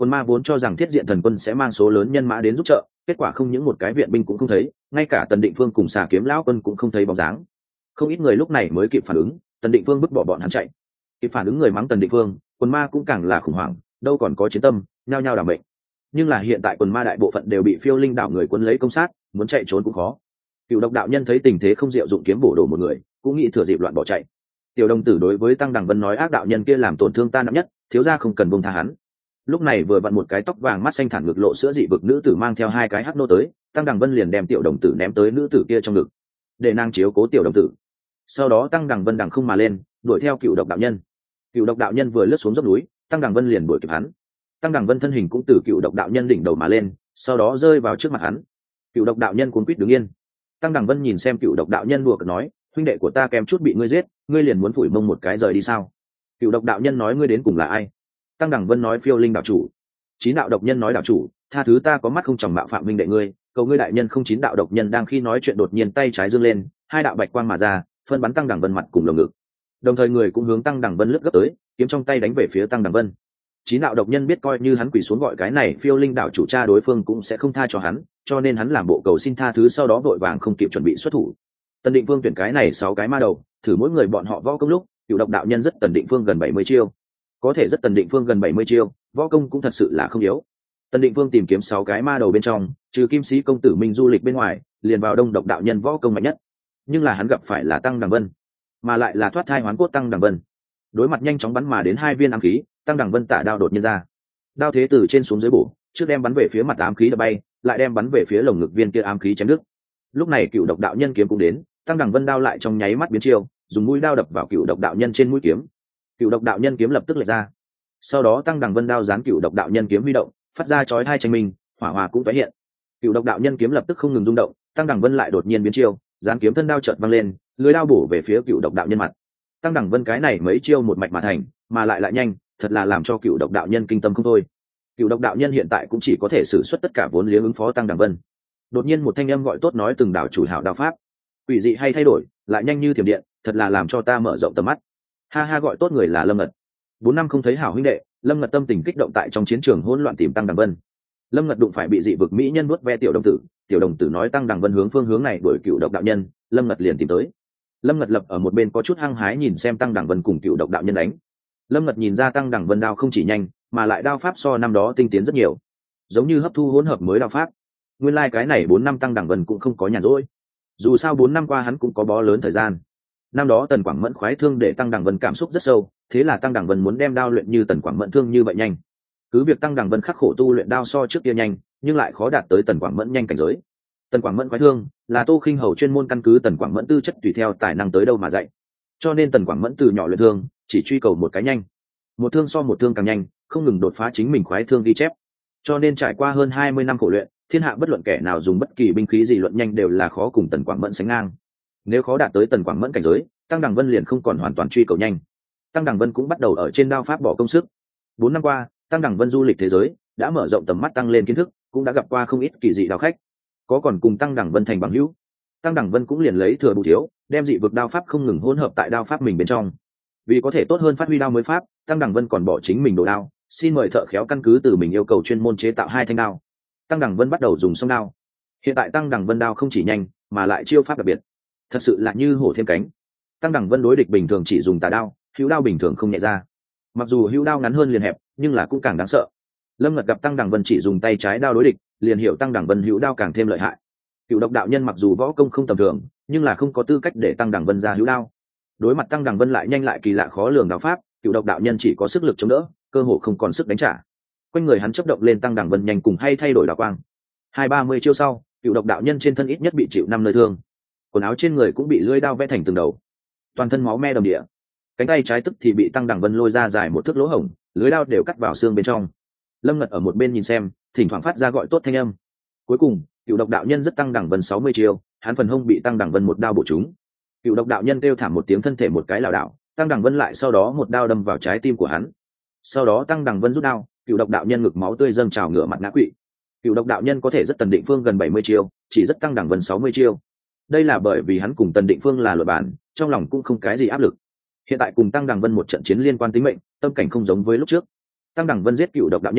Quân ma vốn cho rằng thiết diện thần quân sẽ mang số lớn nhân mã đến giúp trợ, kết quả không những một cái viện binh cũng không thấy, ngay cả Tần Định Phương cùng Xà Kiếm lão quân cũng không thấy bóng dáng. Không ít người lúc này mới kịp phản ứng, Tần Định Phương vứt bỏ bọn hắn chạy. Kịp phản ứng người mắng Tần Định Phương, quân ma cũng càng là khủng hoảng, đâu còn có chiến tâm, nhao nhao đảm mệnh. Nhưng là hiện tại quân ma đại bộ phận đều bị Phiêu Linh đảo người quân lấy công sát, muốn chạy trốn cũng khó. Cựu Độc đạo nhân thấy tình thế không diệu, dụng kiếm bổ đổ một người, cũng nghĩ thừa dịp loạn bỏ chạy. Tiểu đồng tử đối với Tăng Đằng Vân nói, ác đạo nhân kia làm tổn thương ta nặng nhất, thiếu gia không cần buông tha hắn. Lúc này vừa vặn một cái tóc vàng mắt xanh thản ngực lộ sữa dị vực nữ tử mang theo hai cái hắc nô tới, Tăng Đằng Vân liền đem tiểu đồng tử ném tới nữ tử kia trong ngực, để nàng chiếu cố tiểu đồng tử. Sau đó Tăng Đằng Vân đằng không mà lên, đuổi theo Cựu Độc đạo nhân. Cựu Độc đạo nhân vừa lướt xuống dốc núi, Tăng Đằng Vân liền đuổi kịp hắn. Tăng Đằng Vân thân hình cũng từ Cựu Độc đạo nhân đỉnh đầu mà lên, sau đó rơi vào trước mặt hắn. Cựu Độc đạo nhân cuống quýt đứng yên. Tăng Đằng Vân nhìn xem Cựu Độc đạo nhân đùa cợt nói, huynh đệ của ta kém chút bị ngươi giết, ngươi liền muốn phủi mông một cái rời đi sao? Cựu Độc đạo nhân nói, ngươi đến cùng là ai? Tăng Đằng Vân nói, Phiêu Linh đạo chủ. Chín đạo độc nhân nói, đạo chủ, tha thứ ta có mắt không tròng mạo phạm huynh đệ ngươi, cầu ngươi đại nhân không. Chín đạo độc nhân đang khi nói chuyện đột nhiên tay trái giương lên, hai đạo bạch quang mà ra, phân bắn Tăng Đằng Vân mặt cùng lồng ngực. Đồng thời người cũng hướng Tăng Đằng Vân lướt gấp tới, kiếm trong tay đánh về phía Tăng Đằng Vân. Chín đạo độc nhân biết coi như hắn quỳ xuống gọi cái này Phiêu Linh đạo chủ cha đối phương cũng sẽ không tha cho hắn, cho nên hắn làm bộ cầu xin tha thứ, sau đó vội vàng không kịp chuẩn bị xuất thủ. Tần Định Phương tuyển cái này sáu cái ma đầu, thử mỗi người bọn họ võ công lúc, Cựu Độc đạo nhân rất Tần Định Phương gần bảy mươi chiêu. Có thể rất Tần Định Phương gần bảy mươi chiêu, võ công cũng thật sự là không yếu. Tần Định Phương tìm kiếm sáu cái ma đầu bên trong, trừ Kim Sĩ công tử Minh Du Lịch bên ngoài, liền vào Đông Độc đạo nhân võ công mạnh nhất. Nhưng là hắn gặp phải là Tăng Đằng Vân, mà lại là thoát thai hoán cốt Tăng Đằng Vân. Đối mặt nhanh chóng bắn mà đến hai viên ám khí, Tăng Đằng Vân tả đao đột nhiên ra. Đao thế từ trên xuống dưới bổ, trước đem bắn về phía mặt ám khí đập bay, lại đem bắn về phía lồng ngực viên kia ám khí chém đứt. Lúc này Cựu Độc đạo nhân kiếm cũng đến, Tăng Đằng Vân đao lại trong nháy mắt biến chiêu, dùng mũi đao đập vào Cựu Độc đạo nhân trên mũi kiếm. Cựu Độc đạo nhân kiếm lập tức lệch ra. Sau đó Tăng Đằng Vân đao giáng Cựu Độc đạo nhân kiếm huy động, phát ra chói hai tranh minh, hỏa hòa cũng tái hiện. Cựu Độc đạo nhân kiếm lập tức không ngừng rung động, Tăng Đằng Vân lại đột nhiên biến chiêu, giáng kiếm thân đao chợt văng lên, lưỡi đao bổ về phía Cựu Độc đạo nhân mặt. Tăng Đằng Vân cái này mấy chiêu một mạch mà thành, mà lại lại nhanh, thật là làm cho Cựu Độc đạo nhân kinh tâm không thôi. Cựu Độc đạo nhân hiện tại cũng chỉ có thể sử xuất tất cả vốn liếng ứng phó Tăng Đằng Vân. Đột nhiên một thanh âm gọi tốt nói, từng đạo chủ hảo đạo pháp, quỷ dị hay thay đổi, lại nhanh như thiểm điện, thật là làm cho ta mở rộng tầm mắt. Ha ha, gọi tốt người là Lâm Ngật. Bốn năm không thấy hảo huynh đệ, Lâm Ngật tâm tình kích động tại trong chiến trường hỗn loạn tìm Tăng Đằng Vân. Lâm Ngật đụng phải bị dị vực mỹ nhân nuốt ve tiểu đồng tử, tiểu đồng tử nói Tăng Đằng Vân hướng phương hướng này đuổi Cựu Độc đạo nhân, Lâm Ngật liền tìm tới. Lâm Ngật lập ở một bên có chút hăng hái nhìn xem Tăng Đằng Vân cùng Cựu Độc đạo nhân đánh. Lâm Ngật nhìn ra Tăng Đằng Vân đao không chỉ nhanh, mà lại đao pháp so năm đó tinh tiến rất nhiều, giống như hấp thu hỗn hợp mới đao pháp. Nguyên lai like cái này bốn năm Tăng Đằng Vân cũng không có nhàn rỗi, dù sao bốn năm qua hắn cũng có bó lớn thời gian. Năm đó Tần Quảng Mẫn khoái thương để Tăng Đằng Vân cảm xúc rất sâu, thế là Tăng Đằng Vân muốn đem đao luyện như Tần Quảng Mẫn thương như vậy nhanh. Cứ việc Tăng Đằng Vân khắc khổ tu luyện đao so trước kia nhanh, nhưng lại khó đạt tới Tần Quảng Mẫn nhanh cảnh giới. Tần Quảng Mẫn khoái thương là Tô Khinh Hầu chuyên môn căn cứ Tần Quảng Mẫn tư chất tùy theo tài năng tới đâu mà dạy, cho nên Tần Quảng Mẫn từ nhỏ luyện thương chỉ truy cầu một cái nhanh, một thương so một thương càng nhanh, không ngừng đột phá chính mình khoái thương ghi chép. Cho nên trải qua hơn hai mươi năm khổ luyện, thiên hạ bất luận kẻ nào dùng bất kỳ binh khí gì luận nhanh đều là khó cùng Tần Quảng Mẫn sánh ngang. Nếu khó đạt tới Tần Quảng Mẫn cảnh giới, Tăng Đằng Vân liền không còn hoàn toàn truy cầu nhanh. Tăng Đằng Vân cũng bắt đầu ở trên đao pháp bỏ công sức. Bốn năm qua, Tăng Đằng Vân du lịch thế giới, đã mở rộng tầm mắt, tăng lên kiến thức, cũng đã gặp qua không ít kỳ dị đao khách, có còn cùng Tăng Đằng Vân thành bằng hữu. Tăng Đằng Vân cũng liền lấy thừa bù thiếu, đem dị vực đao pháp không ngừng hỗn hợp tại đao pháp mình bên trong. Vì có thể tốt hơn phát huy đao mới pháp, Tăng Đằng Vân còn bỏ chính mình đồ đao, xin mời thợ khéo căn cứ từ mình yêu cầu chuyên môn chế tạo hai thanh đao. Tăng Đằng Vân bắt đầu dùng song đao. Hiện tại Tăng Đằng Vân đao không chỉ nhanh, mà lại chiêu pháp đặc biệt, thật sự là như hổ thêm cánh. Tăng Đằng Vân đối địch bình thường chỉ dùng tà đao, hữu đao bình thường không nhẹ ra. Mặc dù hữu đao ngắn hơn liền hẹp, nhưng là cũng càng đáng sợ. Lâm Ngật gặp Tăng Đằng Vân chỉ dùng tay trái đao đối địch, liền hiểu Tăng Đằng Vân hữu đao càng thêm lợi hại. Cựu Độc đạo nhân mặc dù võ công không tầm thường, nhưng là không có tư cách để Tăng Đằng Vân ra hữu đao. Đối mặt Tăng Đằng Vân lại nhanh lại kỳ lạ khó lường đao pháp, Cựu Độc đạo nhân chỉ có sức lực chống đỡ, cơ hồ không còn sức đánh trả. Quanh người hắn chấp động lên Tăng Đằng Vân nhanh cùng hay thay đổi đao quang. Hai ba mươi chiêu sau, Cựu Độc đạo nhân trên thân ít nhất bị chịu năm nơi thương, quần áo trên người cũng bị lưỡi đao vẽ thành từng đầu, toàn thân máu me đầm địa. Cánh tay trái tức thì bị Tăng Đằng Vân lôi ra dài một thước lỗ hổng, lưỡi đao đều cắt vào xương bên trong. Lâm Ngật ở một bên nhìn xem, thỉnh thoảng phát ra gọi tốt thanh âm. Cuối cùng, Cựu Độc đạo nhân rất Tăng Đằng Vân sáu mươi chiêu, hắn phần hông bị Tăng Đằng Vân một đao bổ trúng. Cựu Độc đạo nhân kêu thảm một tiếng, thân thể một cái lảo đảo, Tăng Đằng Vân lại sau đó một đao đâm vào trái tim của hắn. Sau đó Tăng Đằng Vân rút đao, Cựu Độc đạo nhân ngực máu tươi dâng trào, ngửa mặt ngã quỵ. Cựu Độc đạo nhân có thể rất Tần Định Phương gần bảy mươi chiêu, chỉ rất Tăng Đằng Vân sáu mươi chiêu. Đây là bởi vì hắn cùng Tần Định Phương là luật bản, trong lòng cũng không cái gì áp lực. Hiện tại cùng Tăng Đằng Vân một trận chiến liên quan tính mệnh, tâm cảnh không giống với lúc trước. Tăng Đằng Vân giết Cựu Độc đạo nhân,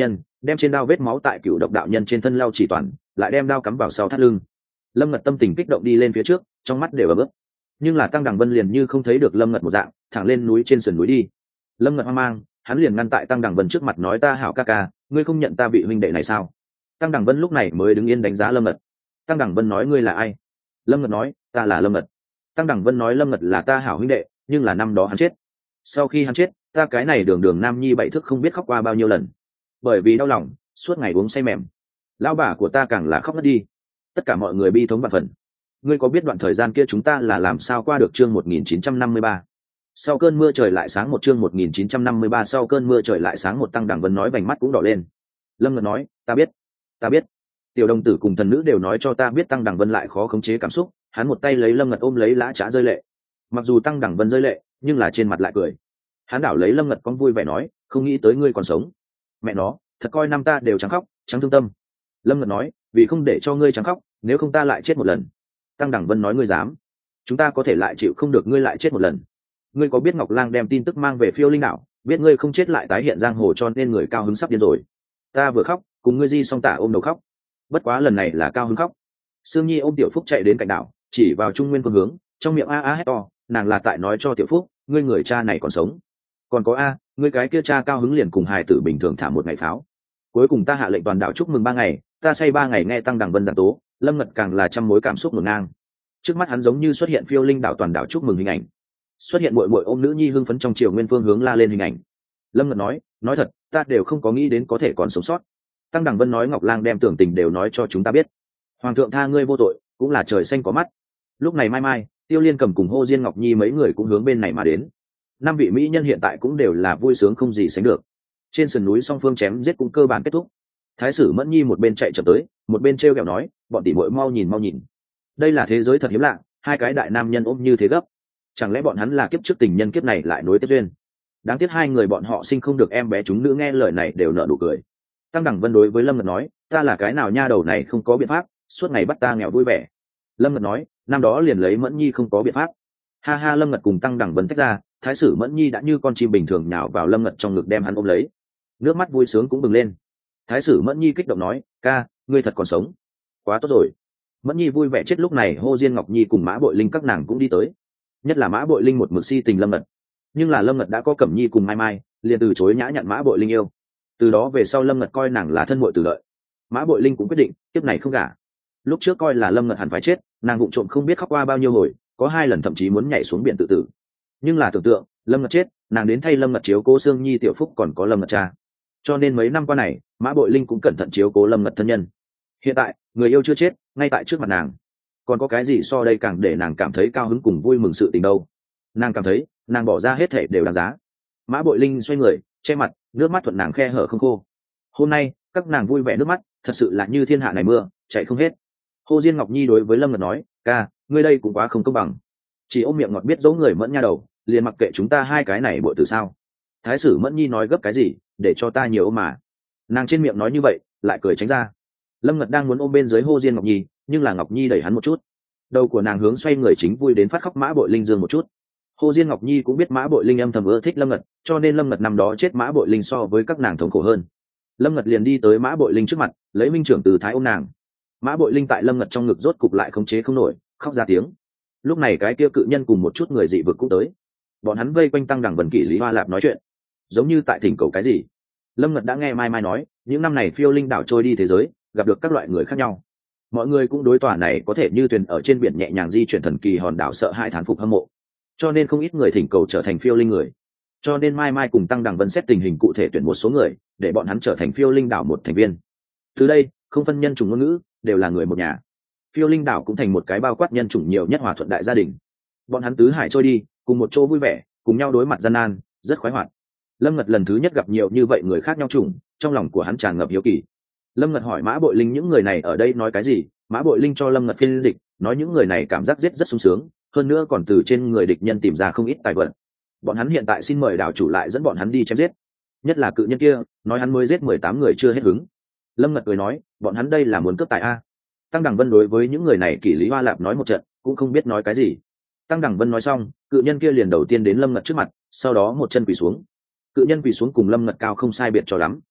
đem trên đao vết máu tại cựu độc đạo nhân trên thân lau chỉ toàn, lại đem đao cắm vào sau thắt lưng. Lâm Ngật tâm tình kích động đi lên phía trước, trong mắt đều ấm ức. Nhưng là Tăng Đằng Vân liền như không thấy được Lâm Ngật một dạng, thẳng lên núi trên sườn núi đi. Lâm Ngật hoang mang, hắn liền ngăn tại Tăng Đằng Vân trước mặt nói ta hảo ca ca, ngươi không nhận ta vị huynh đệ này sao? Tăng Đằng Vân lúc này mới đứng yên đánh giá Lâm Ngật. Tăng Đằng Vân nói ngươi là ai? Lâm Ngật nói ta là Lâm Ngật. Tăng Đằng Vân nói Lâm Ngật là ta hảo huynh đệ, nhưng là năm đó hắn chết. Sau khi hắn chết, ta cái này đường đường nam nhi bảy thức không biết khóc qua bao nhiêu lần, bởi vì đau lòng suốt ngày uống say mềm. Lão bà của ta càng là khóc ngất đi. Tất cả mọi người bi thống vạn phần. Ngươi có biết đoạn thời gian kia chúng ta là làm sao qua được chương một nghìn chín trăm năm mươi ba? Sau cơn mưa trời lại sáng một chương một nghìn chín trăm năm mươi ba sau cơn mưa trời lại sáng một. Tăng Đằng Vân nói vành mắt cũng đỏ lên. Lâm Ngật nói ta biết, ta biết. Tiểu đồng tử cùng thần nữ đều nói cho ta biết. Tăng Đằng Vân lại khó khống chế cảm xúc, hắn một tay lấy Lâm Ngật ôm lấy lã trá rơi lệ. Mặc dù Tăng Đằng Vân rơi lệ, nhưng là trên mặt lại cười. Hắn đảo lấy Lâm Ngật con vui vẻ nói không nghĩ tới ngươi còn sống. Mẹ nó, thật coi năm ta đều trắng khóc trắng thương tâm. Lâm Ngật nói vì không để cho ngươi trắng khóc, nếu không ta lại chết một lần. Tăng Đằng Vân nói ngươi dám? Chúng ta có thể lại chịu không được ngươi lại chết một lần. Ngươi có biết Ngọc Lang đem tin tức mang về Phiêu Linh đảo, biết ngươi không chết lại tái hiện giang hồ, cho nên người cao hứng sắp điên rồi. Ta vừa khóc cùng ngươi di song tả ôm đầu khóc, bất quá lần này là cao hứng khóc. Sương Nhi ôm Tiểu Phúc chạy đến cạnh đảo, chỉ vào trung nguyên phương hướng, trong miệng a a hét to, nàng là tại nói cho Tiểu Phúc ngươi người cha này còn sống. Còn có a, ngươi cái kia cha cao hứng liền cùng hài tử bình thường thả một ngày pháo. Cuối cùng ta hạ lệnh toàn đảo chúc mừng ba ngày, ta say ba ngày nghe Tăng Đằng Vân giảng tố. Lâm Ngật càng là trăm mối cảm xúc ngổn ngang. Trước mắt hắn giống như xuất hiện Phiêu Linh đảo toàn đảo chúc mừng hình ảnh, xuất hiện muội muội ôm nữ nhi hưng phấn trong triều nguyên phương hướng la lên hình ảnh. Lâm Ngật nói nói thật, ta đều không có nghĩ đến có thể còn sống sót. Tăng Đằng Vân nói Ngọc Lang đem tưởng tình đều nói cho chúng ta biết. Hoàng thượng tha ngươi vô tội, cũng là trời xanh có mắt. Lúc này mai mai, Tiêu Liên Cầm cùng Hô Diên Ngọc Nhi mấy người cũng hướng bên này mà đến. Năm vị mỹ nhân hiện tại cũng đều là vui sướng không gì sánh được. Trên sườn núi song phương chém giết cũng cơ bản kết thúc. Thái sử Mẫn Nhi một bên chạy chậm tới, một bên trêu ghẹo nói bọn tỷ muội mau nhìn mau nhìn, đây là thế giới thật hiếm lạ, hai cái đại nam nhân ôm như thế gấp, chẳng lẽ bọn hắn là kiếp trước tình nhân kiếp này lại nối tiếp duyên. Đáng tiếc hai người bọn họ sinh không được em bé, chúng nữ nghe lời này đều nở nụ cười. Tăng Đằng Vân đối với Lâm Ngật nói ta là cái nào nha đầu này không có biện pháp, suốt ngày bắt ta nghèo vui vẻ. Lâm Ngật nói năm đó liền lấy Mẫn Nhi không có biện pháp. Ha ha. Lâm Ngật cùng Tăng Đằng Vân tách ra, Thái sử Mẫn Nhi đã như con chim bình thường nhào vào Lâm Ngật trong ngực đem hắn ôm lấy, nước mắt vui sướng cũng bừng lên. Thái sử Mẫn Nhi kích động nói ca, ngươi thật còn sống, quá tốt rồi. Mẫn Nhi vui vẻ chết. Lúc này Hô Diên Ngọc Nhi cùng Mã Bội Linh các nàng cũng đi tới, nhất là Mã Bội Linh một mực si tình Lâm Ngật, nhưng là Lâm Ngật đã có Cẩm Nhi cùng Mai Mai, liền từ chối nhã nhận Mã Bội Linh yêu. Từ đó về sau Lâm Ngật coi nàng là thân muội từ lợi. Mã Bội Linh cũng quyết định tiếp này không gả. Lúc trước coi là Lâm Ngật hẳn phải chết, nàng vụng trộm không biết khóc qua bao nhiêu hồi, có hai lần thậm chí muốn nhảy xuống biển tự tử. Nhưng là tưởng tượng Lâm Ngật chết, nàng đến thay Lâm Ngật chiếu cố Sương Nhi Tiểu Phúc còn có Lâm Ngật cha, cho nên mấy năm qua này Mã Bội Linh cũng cẩn thận chiếu cố Lâm Ngật thân nhân. Hiện tại người yêu chưa chết, ngay tại trước mặt nàng, còn có cái gì so đây càng để nàng cảm thấy cao hứng cùng vui mừng sự tình đâu. Nàng cảm thấy nàng bỏ ra hết thể đều đáng giá. Mã Bội Linh xoay người che mặt, nước mắt thuận nàng khe hở không khô. Hôm nay các nàng vui vẻ nước mắt thật sự là như thiên hạ này mưa chạy không hết. Hồ Diên Ngọc Nhi đối với Lâm Ngật nói ca, ngươi đây cũng quá không công bằng, chỉ ôm miệng ngọt biết dỗ người Mẫn nha đầu, liền mặc kệ chúng ta hai cái này bội từ sao. Thái sử Mẫn Nhi nói gấp cái gì, để cho ta nhiều ôm mà. Nàng trên miệng nói như vậy lại cười tránh ra. Lâm Ngật đang muốn ôm bên dưới Hồ Diên Ngọc Nhi, nhưng là Ngọc Nhi đẩy hắn một chút, đầu của nàng hướng xoay người chính vui đến phát khóc Mã Bội Linh dương một chút. Hồ Diên Ngọc Nhi cũng biết Mã Bội Linh âm thầm ưa thích Lâm Ngật, cho nên Lâm Ngật năm đó chết Mã Bội Linh so với các nàng thống khổ hơn. Lâm Ngật liền đi tới Mã Bội Linh trước mặt, lấy minh trưởng từ thái ôm nàng. Mã Bội Linh tại Lâm Ngật trong ngực rốt cục lại khống chế không nổi, khóc ra tiếng. Lúc này cái kia cự nhân cùng một chút người dị vực cũng tới, bọn hắn vây quanh Tăng Đằng Vân Kỷ Lý Hoa Lạp nói chuyện, giống như tại thỉnh cầu cái gì. Lâm Ngật đã nghe Mai Mai nói những năm này Phiêu Linh đảo trôi đi thế giới, gặp được các loại người khác nhau, mọi người cũng đối tòa này có thể như thuyền ở trên biển nhẹ nhàng di chuyển thần kỳ hòn đảo sợ hãi thán phục hâm mộ, cho nên không ít người thỉnh cầu trở thành Phiêu Linh người. Cho nên Mai Mai cùng Tăng Đằng Vân xét tình hình cụ thể tuyển một số người để bọn hắn trở thành Phiêu Linh đảo một thành viên. Từ đây không phân nhân chủng ngôn ngữ, đều là người một nhà. Phiêu Linh đảo cũng thành một cái bao quát nhân chủng nhiều nhất hòa thuận đại gia đình. Bọn hắn tứ hải trôi đi, cùng một chỗ vui vẻ, cùng nhau đối mặt gian nan, rất khoái hoạt. Lâm Ngật lần thứ nhất gặp nhiều như vậy người khác nhau chủng, trong lòng của hắn tràn ngập hiếu kỳ. Lâm Ngật hỏi Mã Bội Linh những người này ở đây nói cái gì. Mã Bội Linh cho Lâm Ngật phiên dịch, nói những người này cảm giác giết rất sung sướng, hơn nữa còn từ trên người địch nhân tìm ra không ít tài vật. Bọn hắn hiện tại xin mời đảo chủ lại dẫn bọn hắn đi chém giết, nhất là cự nhân kia, nói hắn mới giết mười tám người chưa hết hứng. Lâm Ngật cười nói bọn hắn đây là muốn cướp tài a. Tăng Đằng Vân đối với những người này Kỷ Lý Hoa Lạp nói một trận, cũng không biết nói cái gì. Tăng Đằng Vân nói xong, cự nhân kia liền đầu tiên đến Lâm Ngật trước mặt, sau đó một chân quỳ xuống. Cự nhân quỳ xuống cùng Lâm Ngật cao không sai biệt cho lắm.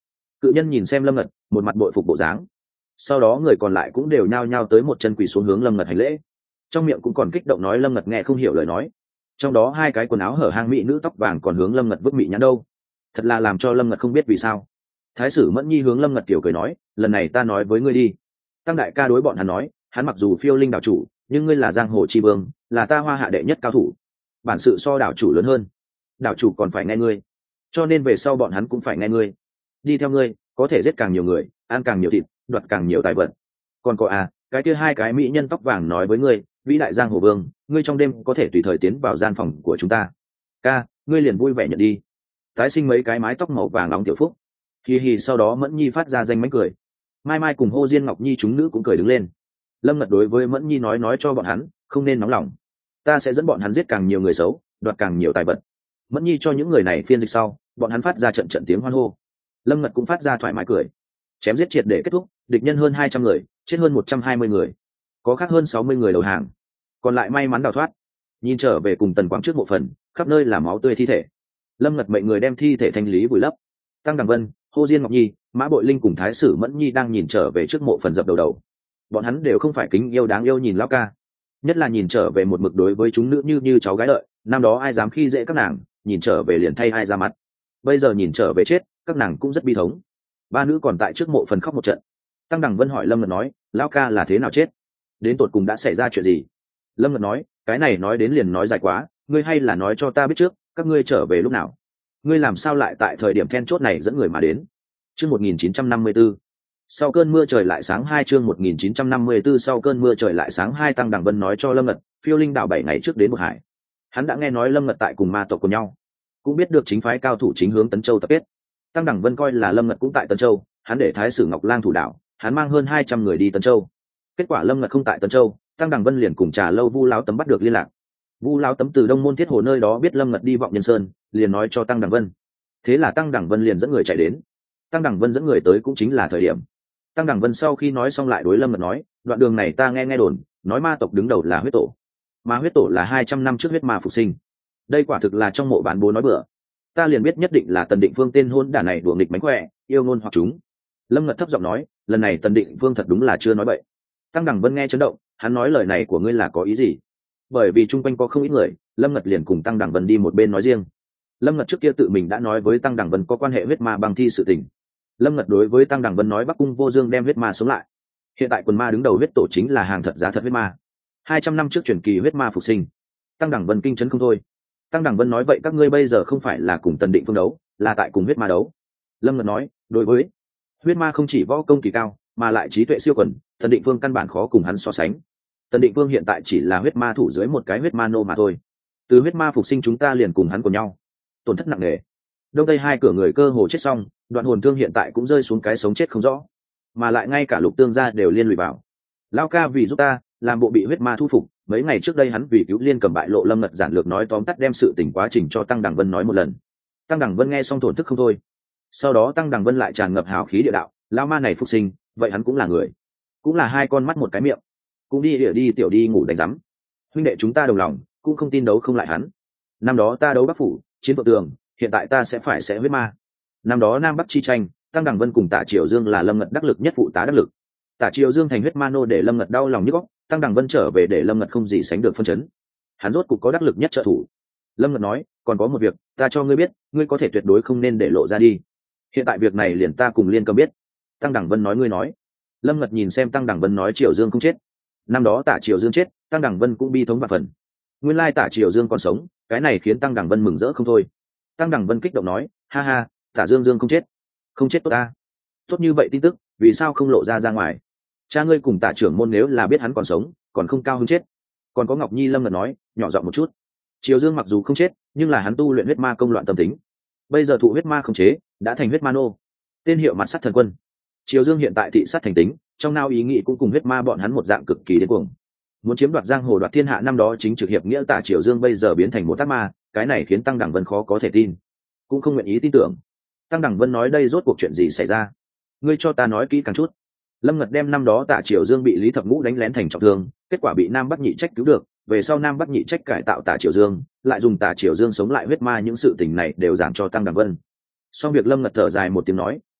Cự nhân nhìn xem Lâm Ngật, một mặt bội phục bộ dáng. Sau đó người còn lại cũng đều nhao nhao tới một chân quỳ xuống hướng Lâm Ngật hành lễ, trong miệng cũng còn kích động nói Lâm Ngật nghe không hiểu lời nói. Trong đó hai cái quần áo hở hang mỹ nữ tóc vàng còn hướng Lâm Ngật vứt mị nhãn đâu, thật là làm cho Lâm Ngật không biết vì sao. Thái sử Mẫn Nhi hướng Lâm Ngật kiểu cười nói, lần này ta nói với ngươi đi. Tăng đại ca đối bọn hắn nói, hắn mặc dù phiêu linh đảo chủ, nhưng ngươi là giang hồ chi vương, là ta Hoa Hạ đệ nhất cao thủ, bản sự so đảo chủ lớn hơn, đảo chủ còn phải nghe ngươi, cho nên về sau bọn hắn cũng phải nghe ngươi. Đi theo ngươi có thể giết càng nhiều người, ăn càng nhiều thịt, đoạt càng nhiều tài vật. Còn có à, cái kia hai cái mỹ nhân tóc vàng nói với ngươi, vĩ đại giang hồ vương, ngươi trong đêm có thể tùy thời tiến vào gian phòng của chúng ta. Ca, ngươi liền vui vẻ nhận đi. Tái sinh mấy cái mái tóc màu vàng nóng tiểu phúc. Hi hi, sau đó Mẫn Nhi phát ra danh mánh cười. Mai Mai cùng Hô Diên Ngọc Nhi chúng nữ cũng cười đứng lên. Lâm Ngật đối với Mẫn Nhi nói nói cho bọn hắn, không nên nóng lòng, ta sẽ dẫn bọn hắn giết càng nhiều người xấu, đoạt càng nhiều tài vật. Mẫn Nhi cho những người này phiên dịch sau, bọn hắn phát ra trận trận tiếng hoan hô. Lâm Ngật cũng phát ra thoải mái cười. Chém giết triệt để kết thúc, địch nhân hơn hai trăm người, chết hơn một trăm hai mươi người, có khác hơn sáu mươi người đầu hàng, còn lại may mắn đào thoát. Nhìn trở về cùng Tần Quảng trước mộ phần, khắp nơi là máu tươi thi thể. Lâm Ngật mệnh người đem thi thể thanh lý vùi lấp. Tăng Đằng Vân, Hô Diên Ngọc Nhi, Mã Bội Linh cùng Thái sử Mẫn Nhi đang nhìn trở về trước mộ phần dập đầu đầu. Bọn hắn đều không phải kính yêu đáng yêu nhìn lão ca, nhất là nhìn trở về một mực đối với chúng nữ như như cháu gái lợi, năm đó ai dám khi dễ các nàng, nhìn trở về liền thay ai ra mặt. Bây giờ nhìn trở về chết, các nàng cũng rất bi thống. Ba nữ còn tại trước mộ phần khóc một trận. Tăng Đằng Vân hỏi Lâm Ngật nói, lão ca là thế nào chết, đến tột cùng đã xảy ra chuyện gì? Lâm Ngật nói, cái này nói đến liền nói dài quá, ngươi hay là nói cho ta biết trước, các ngươi trở về lúc nào, ngươi làm sao lại tại thời điểm then chốt này dẫn người mà đến? Chương một nghìn chín trăm năm mươi tư, sau cơn mưa trời lại sáng hai. Chương một nghìn chín trăm năm mươi tư, sau cơn mưa trời lại sáng hai. Tăng Đằng Vân nói cho Lâm Ngật, phiêu linh đảo bảy ngày trước đến một hải. Hắn đã nghe nói Lâm Ngật tại cùng ma tộc của nhau, cũng biết được chính phái cao thủ chính hướng Tấn Châu tập kết. Tăng Đằng Vân coi là Lâm Ngật cũng tại Tấn Châu, hắn để Thái sử Ngọc Lang thủ đảo, hắn mang hơn hai trăm người đi Tấn Châu. Kết quả Lâm Ngật không tại Tấn Châu, Tăng Đằng Vân liền cùng Trà Lâu Vu Lão Tấm bắt được liên lạc. Vu Lão Tấm từ Đông Môn Thiết Hồ nơi đó biết Lâm Ngật đi Vọng Nhân Sơn, liền nói cho Tăng Đằng Vân. Thế là Tăng Đằng Vân liền dẫn người chạy đến. Tăng Đằng Vân dẫn người tới cũng chính là thời điểm. Tăng Đằng Vân sau khi nói xong lại đối Lâm Ngật nói, đoạn đường này ta nghe nghe đồn, nói ma tộc đứng đầu là huyết tổ, mà huyết tổ là hai trăm năm trước huyết ma phục sinh. Đây quả thực là trong mộ bán bố nói bừa. Ta liền biết nhất định là Tần Định Phương tên hôn đản này đùa nghịch mánh khỏe, yêu ngôn hoặc chúng. Lâm Ngật thấp giọng nói, lần này Tần Định Phương thật đúng là chưa nói bậy. Tăng Đằng Vân nghe chấn động, hắn nói lời này của ngươi là có ý gì? Bởi vì chung quanh có không ít người, Lâm Ngật liền cùng Tăng Đằng Vân đi một bên nói riêng. Lâm Ngật trước kia tự mình đã nói với Tăng Đằng Vân có quan hệ huyết ma băng thi sự tình. Lâm Ngật đối với Tăng Đằng Vân nói Bắc Cung Vô Dương đem huyết ma sống lại. Hiện tại quần ma đứng đầu huyết tổ chính là hàng thật giá thật huyết ma. Hai trăm năm trước truyền kỳ huyết ma phục sinh. Tăng Đằng Vân kinh chấn không thôi. Tăng Đằng Vân nói vậy các ngươi bây giờ không phải là cùng Tần Định Phương đấu, là tại cùng huyết ma đấu. Lâm Ngật nói, đối với huyết ma không chỉ võ công kỳ cao, mà lại trí tuệ siêu quần, Tần Định Phương căn bản khó cùng hắn so sánh. Tần Định Phương hiện tại chỉ là huyết ma thủ dưới một cái huyết ma nô mà thôi. Từ huyết ma phục sinh chúng ta liền cùng hắn cùng nhau, tổn thất nặng nề. Đông tây hai cửa người cơ hồ chết xong, đoạn hồn thương hiện tại cũng rơi xuống cái sống chết không rõ, mà lại ngay cả Lục Tương gia đều liên lụy vào. Lao ca vì giúp ta làm bộ bị huyết ma thu phục, mấy ngày trước đây hắn vì cứu Liên Cầm bại lộ, Lâm Ngật giản lược nói tóm tắt đem sự tình quá trình cho Tăng Đằng Vân nói một lần. Tăng Đằng Vân nghe xong thổn thức không thôi. Sau đó Tăng Đằng Vân lại tràn ngập hào khí địa đạo, lao ma này phục sinh, vậy hắn cũng là người, cũng là hai con mắt một cái miệng, cũng đi địa đi tiểu đi ngủ đánh rắm. Huynh đệ chúng ta đồng lòng, cũng không tin đấu không lại hắn. Năm đó ta đấu Bắc Phủ, chiến Phượng Tường, hiện tại ta sẽ phải sẽ huyết ma. Năm đó Nam Bắc chi tranh, Tăng Đằng Vân cùng Tả Triều Dương là Lâm Ngật đắc lực nhất phụ tá đắc lực. Tả Triều Dương thành huyết ma nô để Lâm Ngật đau lòng nhức óc, Tăng Đằng Vân trở về để Lâm Ngật không gì sánh được phân chấn. Hắn rốt cục có đắc lực nhất trợ thủ. Lâm Ngật nói, còn có một việc, ta cho ngươi biết, ngươi có thể tuyệt đối không nên để lộ ra đi. Hiện tại việc này liền ta cùng Liên Cầm biết. Tăng Đằng Vân nói ngươi nói. Lâm Ngật nhìn xem Tăng Đằng Vân nói Triều Dương không chết. Năm đó Tả Triều Dương chết, Tăng Đằng Vân cũng bi thống và phần. Nguyên lai Tả Triều Dương còn sống, cái này khiến Tăng Đằng Vân mừng rỡ không thôi. Tăng Đằng Vân kích động nói, ha ha, Tả Dương Dương không chết, không chết tốt ta. Tốt như vậy tin tức, vì sao không lộ ra ra ngoài? Cha ngươi cùng Tả trưởng môn nếu là biết hắn còn sống, còn không cao hứng chết. Còn có Ngọc Nhi. Lâm Ngật nói, nhỏ giọng một chút. Triều Dương mặc dù không chết, nhưng là hắn tu luyện huyết ma công loạn tâm tính, bây giờ thụ huyết ma khống chế, đã thành huyết ma nô, tên hiệu mặt sắt thần quân. Triều Dương hiện tại thị sát thành tính, trong nao ý nghĩ cũng cùng huyết ma bọn hắn một dạng cực kỳ điên cuồng, muốn chiếm đoạt giang hồ đoạt thiên hạ. Năm đó chính trực hiệp nghĩa Tả Triều Dương bây giờ biến thành một ác ma, cái này khiến Tăng Đằng Vân khó có thể tin, cũng không nguyện ý tin tưởng. Tăng Đằng Vân nói, đây rốt cuộc chuyện gì xảy ra, ngươi cho ta nói kỹ càng chút. Lâm Ngật đem năm đó Tả Triều Dương bị Lý Thập Ngũ đánh lén thành trọng thương, kết quả bị Nam Bắc Nhị Trách cứu được, về sau Nam Bắc Nhị Trách cải tạo Tả Triều Dương, lại dùng Tả Triều Dương sống lại huyết ma, những sự tình này đều giảng cho Tăng Đằng Vân. Xong việc Lâm Ngật thở dài một tiếng nói,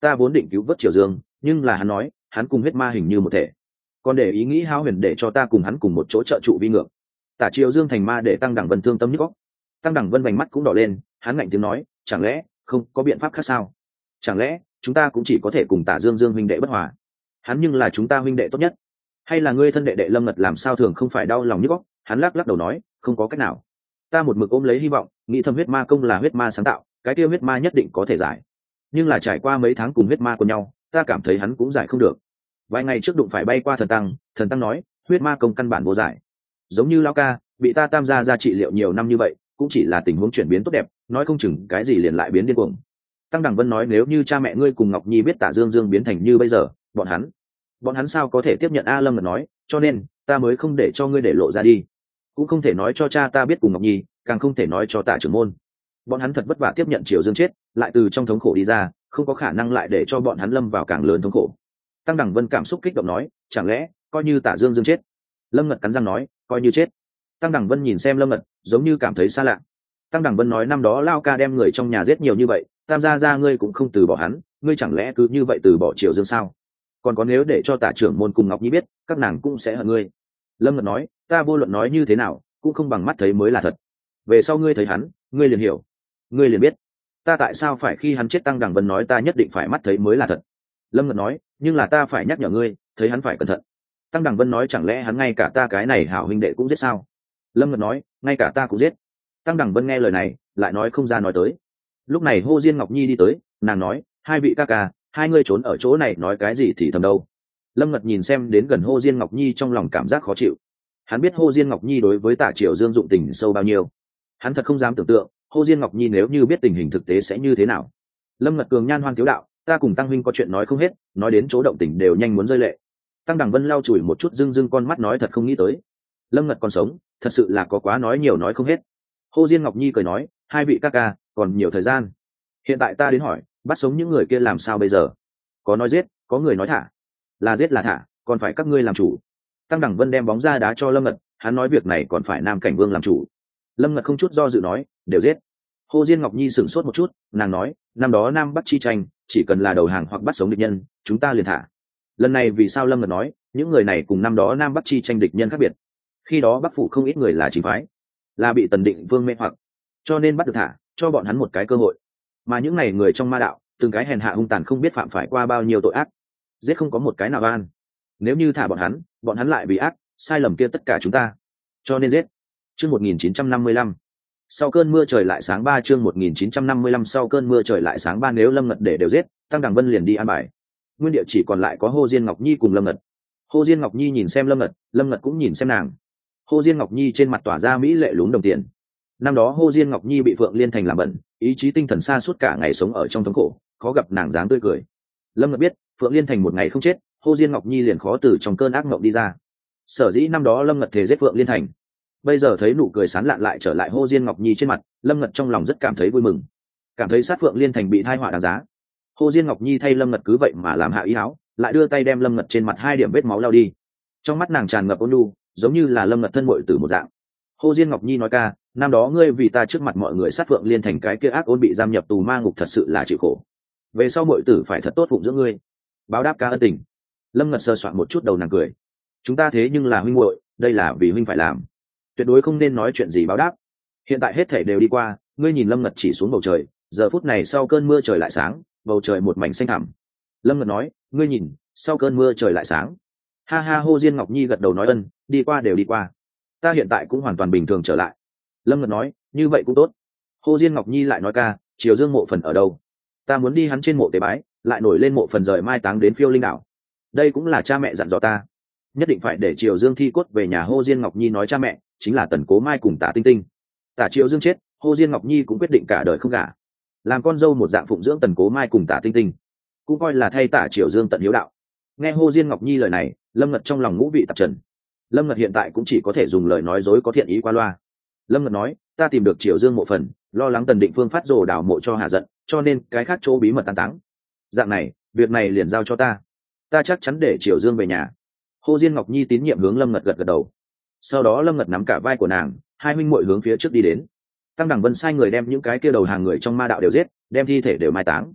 ta vốn định cứu vớt Triều Dương, nhưng là hắn nói hắn cùng huyết ma hình như một thể, còn để ý nghĩ hao huyền để cho ta cùng hắn cùng một chỗ trợ trụ vi ngược. Tả Triều Dương thành ma để Tăng Đẳng Vân thương tâm nhức óc. Tăng Đẳng Vân vành mắt cũng đỏ lên, hắn ngạnh tiếng nói, chẳng lẽ không có biện pháp khác sao? Chẳng lẽ chúng ta cũng chỉ có thể cùng Tả Dương Dương huynh đệ bất hòa? Hắn nhưng là chúng ta huynh đệ tốt nhất. Hay là ngươi thân đệ đệ Lâm Ngật làm sao thường không phải đau lòng nhức óc? Hắn lắc lắc đầu nói, không có cách nào. Ta một mực ôm lấy hy vọng, nghĩ thầm huyết ma công là huyết ma sáng tạo, cái kia huyết ma nhất định có thể giải. Nhưng là trải qua mấy tháng cùng huyết ma của nhau, ta cảm thấy hắn cũng giải không được. Vài ngày trước đụng phải bay qua thần tăng, thần tăng nói, huyết ma công căn bản vô giải. Giống như lão ca, bị ta tam gia ra trị liệu nhiều năm như vậy, cũng chỉ là tình huống chuyển biến tốt đẹp, nói không chừng cái gì liền lại biến điên cuồng. Tăng Đẳng Vân nói nếu như cha mẹ ngươi cùng Ngọc Nhi biết Tả Dương Dương biến thành như bây giờ, bọn hắn, bọn hắn sao có thể tiếp nhận? A Lâm Ngật nói, cho nên ta mới không để cho ngươi để lộ ra đi, cũng không thể nói cho cha ta biết cùng Ngọc Nhi, càng không thể nói cho Tả trưởng môn. Bọn hắn thật vất vả tiếp nhận Triều Dương chết, lại từ trong thống khổ đi ra, không có khả năng lại để cho bọn hắn lâm vào càng lớn thống khổ. Tăng Đẳng Vân cảm xúc kích động nói, chẳng lẽ coi như Tả Dương Dương chết? Lâm Ngật cắn răng nói, coi như chết. Tăng Đẳng Vân nhìn xem Lâm Ngật, giống như cảm thấy xa lạ. Tăng Đẳng Vân nói, năm đó Lao ca đem người trong nhà giết nhiều như vậy, tam gia gia ngươi cũng không từ bỏ hắn, ngươi chẳng lẽ cứ như vậy từ bỏ Triều Dương sao? Còn có nếu để cho Tả trưởng môn cùng Ngọc Nhi biết, các nàng cũng sẽ hận ngươi. Lâm Ngật nói, ta vô luận nói như thế nào cũng không bằng mắt thấy mới là thật. Về sau ngươi thấy hắn, ngươi liền hiểu, ngươi liền biết ta tại sao phải khi hắn chết. Tăng Đẳng Vân nói, ta nhất định phải mắt thấy mới là thật. Lâm Ngật nói, nhưng là ta phải nhắc nhở ngươi, thấy hắn phải cẩn thận. Tăng Đẳng Vân nói, chẳng lẽ hắn ngay cả ta cái này hảo huynh đệ cũng giết sao? Lâm Ngật nói, ngay cả ta cũng giết. Tăng Đẳng Vân nghe lời này, lại nói không ra nói tới. Lúc này Hô Diên Ngọc Nhi đi tới, nàng nói, hai vị ca ca, hai ngươi trốn ở chỗ này nói cái gì thì thầm đâu? Lâm Ngật nhìn xem đến gần Hô Diên Ngọc Nhi, trong lòng cảm giác khó chịu. Hắn biết Hô Diên Ngọc Nhi đối với Tả Triều Dương dụng tình sâu bao nhiêu. Hắn thật không dám tưởng tượng Hô Diên Ngọc Nhi nếu như biết tình hình thực tế sẽ như thế nào. Lâm Ngật cường nhan hoan thiếu đạo, ta cùng Tăng huynh có chuyện nói không hết, nói đến chỗ động tình đều nhanh muốn rơi lệ. Tăng Đẳng Vân lau chùi một chút dưng dưng con mắt, nói thật không nghĩ tới Lâm Ngật còn sống, thật sự là có quá nói nhiều nói không hết. Hô Diên Ngọc Nhi cười nói, hai vị ca ca còn nhiều thời gian, hiện tại ta đến hỏi, bắt sống những người kia làm sao bây giờ? Có nói giết, có người nói thả, là giết là thả, còn phải các ngươi làm chủ. Tăng Đẳng Vân đem bóng ra đá cho Lâm Ngật, hắn nói việc này còn phải Nam Cảnh Vương làm chủ. Lâm Ngật không chút do dự nói, đều giết. Hô Diên Ngọc Nhi sửng sốt một chút, nàng nói, năm đó Nam Bắc chi tranh, chỉ cần là đầu hàng hoặc bắt sống địch nhân, chúng ta liền thả. Lần này vì sao? Lâm Ngật nói, những người này cùng năm đó Nam Bắc chi tranh địch nhân khác biệt. Khi đó Bắc phủ không ít người là chính phái, là bị Tần Định Vương mê hoặc, cho nên bắt được thả, cho bọn hắn một cái cơ hội. Mà những này người trong ma đạo, từng cái hèn hạ hung tàn, không biết phạm phải qua bao nhiêu tội ác, giết không có một cái nào an. Nếu như thả bọn hắn, bọn hắn lại vì ác, sai lầm kia tất cả chúng ta, cho nên giết. Chương một nghìn chín trăm năm mươi lăm, sau cơn mưa trời lại sáng ba. Chương một nghìn chín trăm năm mươi lăm, sau cơn mưa trời lại sáng ba. Nếu Lâm Ngật để đều giết, Tăng Đẳng Vân liền đi an bài. Nguyên địa chỉ còn lại có Hô Diên Ngọc Nhi cùng Lâm Ngật. Hô Diên Ngọc Nhi nhìn xem Lâm Ngật, Lâm Ngật cũng nhìn xem nàng. Hô Diên Ngọc Nhi trên mặt tỏa ra mỹ lệ lún đồng tiền. Năm đó Hô Diên Ngọc Nhi bị Phượng Liên Thành làm bẩn, ý chí tinh thần xa suốt cả ngày sống ở trong thống khổ, khó gặp nàng dáng tươi cười. Lâm Ngật biết, Phượng Liên Thành một ngày không chết, Hô Diên Ngọc Nhi liền khó từ trong cơn ác mộng đi ra. Sở dĩ năm đó Lâm Ngật thề giết Phượng Liên Thành, bây giờ thấy nụ cười sán lạn lại trở lại Hô Diên Ngọc Nhi trên mặt, Lâm Ngật trong lòng rất cảm thấy vui mừng, cảm thấy sát Phượng Liên Thành bị tai họa đáng giá. Hô Diên Ngọc Nhi thay Lâm Ngật cứ vậy mà làm hạ ý áo, lại đưa tay đem Lâm Ngật trên mặt hai điểm vết máu lau đi. Trong mắt nàng tràn ngập ôn nhu, giống như là Lâm Ngật thân muội tử một dạng. Hô Diên Ngọc Nhi nói, ca, năm đó ngươi vì ta trước mặt mọi người sát Phượng Liên Thành cái kia ác ôn bị giam nhập tù ma ngục, thật sự là chịu khổ. Về sau muội tử phải thật tốt phụng dưỡng ngươi, báo đáp ca ân tình. Lâm Ngật sờ soạn một chút đầu, nàng cười, chúng ta thế nhưng là huynh muội, đây là vì huynh phải làm, tuyệt đối không nên nói chuyện gì báo đáp. Hiện tại hết thể đều đi qua, ngươi nhìn. Lâm Ngật chỉ xuống bầu trời, giờ phút này sau cơn mưa trời lại sáng, bầu trời một mảnh xanh thẳm. Lâm Ngật nói, ngươi nhìn, sau cơn mưa trời lại sáng. Ha ha. Hô Diên Ngọc Nhi gật đầu nói, ân, đi qua đều đi qua, ta hiện tại cũng hoàn toàn bình thường trở lại. Lâm Ngật nói, như vậy cũng tốt. Hô Diên Ngọc Nhi lại nói, ca, Triều Dương mộ phần ở đâu? Ta muốn đi hắn trên mộ tế bái, lại nổi lên mộ phần rời mai táng đến Phiêu Linh đảo. Đây cũng là cha mẹ dặn dò ta, nhất định phải để Triều Dương thi cốt về nhà. Hô Diên Ngọc Nhi nói, cha mẹ chính là Tần Cố Mai cùng Tả Tinh Tinh. Tả Triều Dương chết, Hô Diên Ngọc Nhi cũng quyết định cả đời không gả, làm con dâu một dạng phụng dưỡng Tần Cố Mai cùng Tả Tinh Tinh, cũng coi là thay Tả Triều Dương tận hiếu đạo. Nghe Hô Diên Ngọc Nhi lời này, Lâm Ngật trong lòng ngũ vị tạp trần. Lâm Ngật hiện tại cũng chỉ có thể dùng lời nói dối có thiện ý qua loa. Lâm Ngật nói, ta tìm được Triều Dương mộ phần, lo lắng Tần Định Phương phát rồ đào mộ cho hạ giận, cho nên cái khác chỗ bí mật an táng. Dạng này, việc này liền giao cho ta, ta chắc chắn để Triều Dương về nhà. Hô Diên Ngọc Nhi tín nhiệm hướng Lâm Ngật gật gật đầu. Sau đó Lâm Ngật nắm cả vai của nàng, hai huynh muội hướng phía trước đi đến. Tăng Đẳng Vân sai người đem những cái kia đầu hàng người trong ma đạo đều giết, đem thi thể đều mai táng.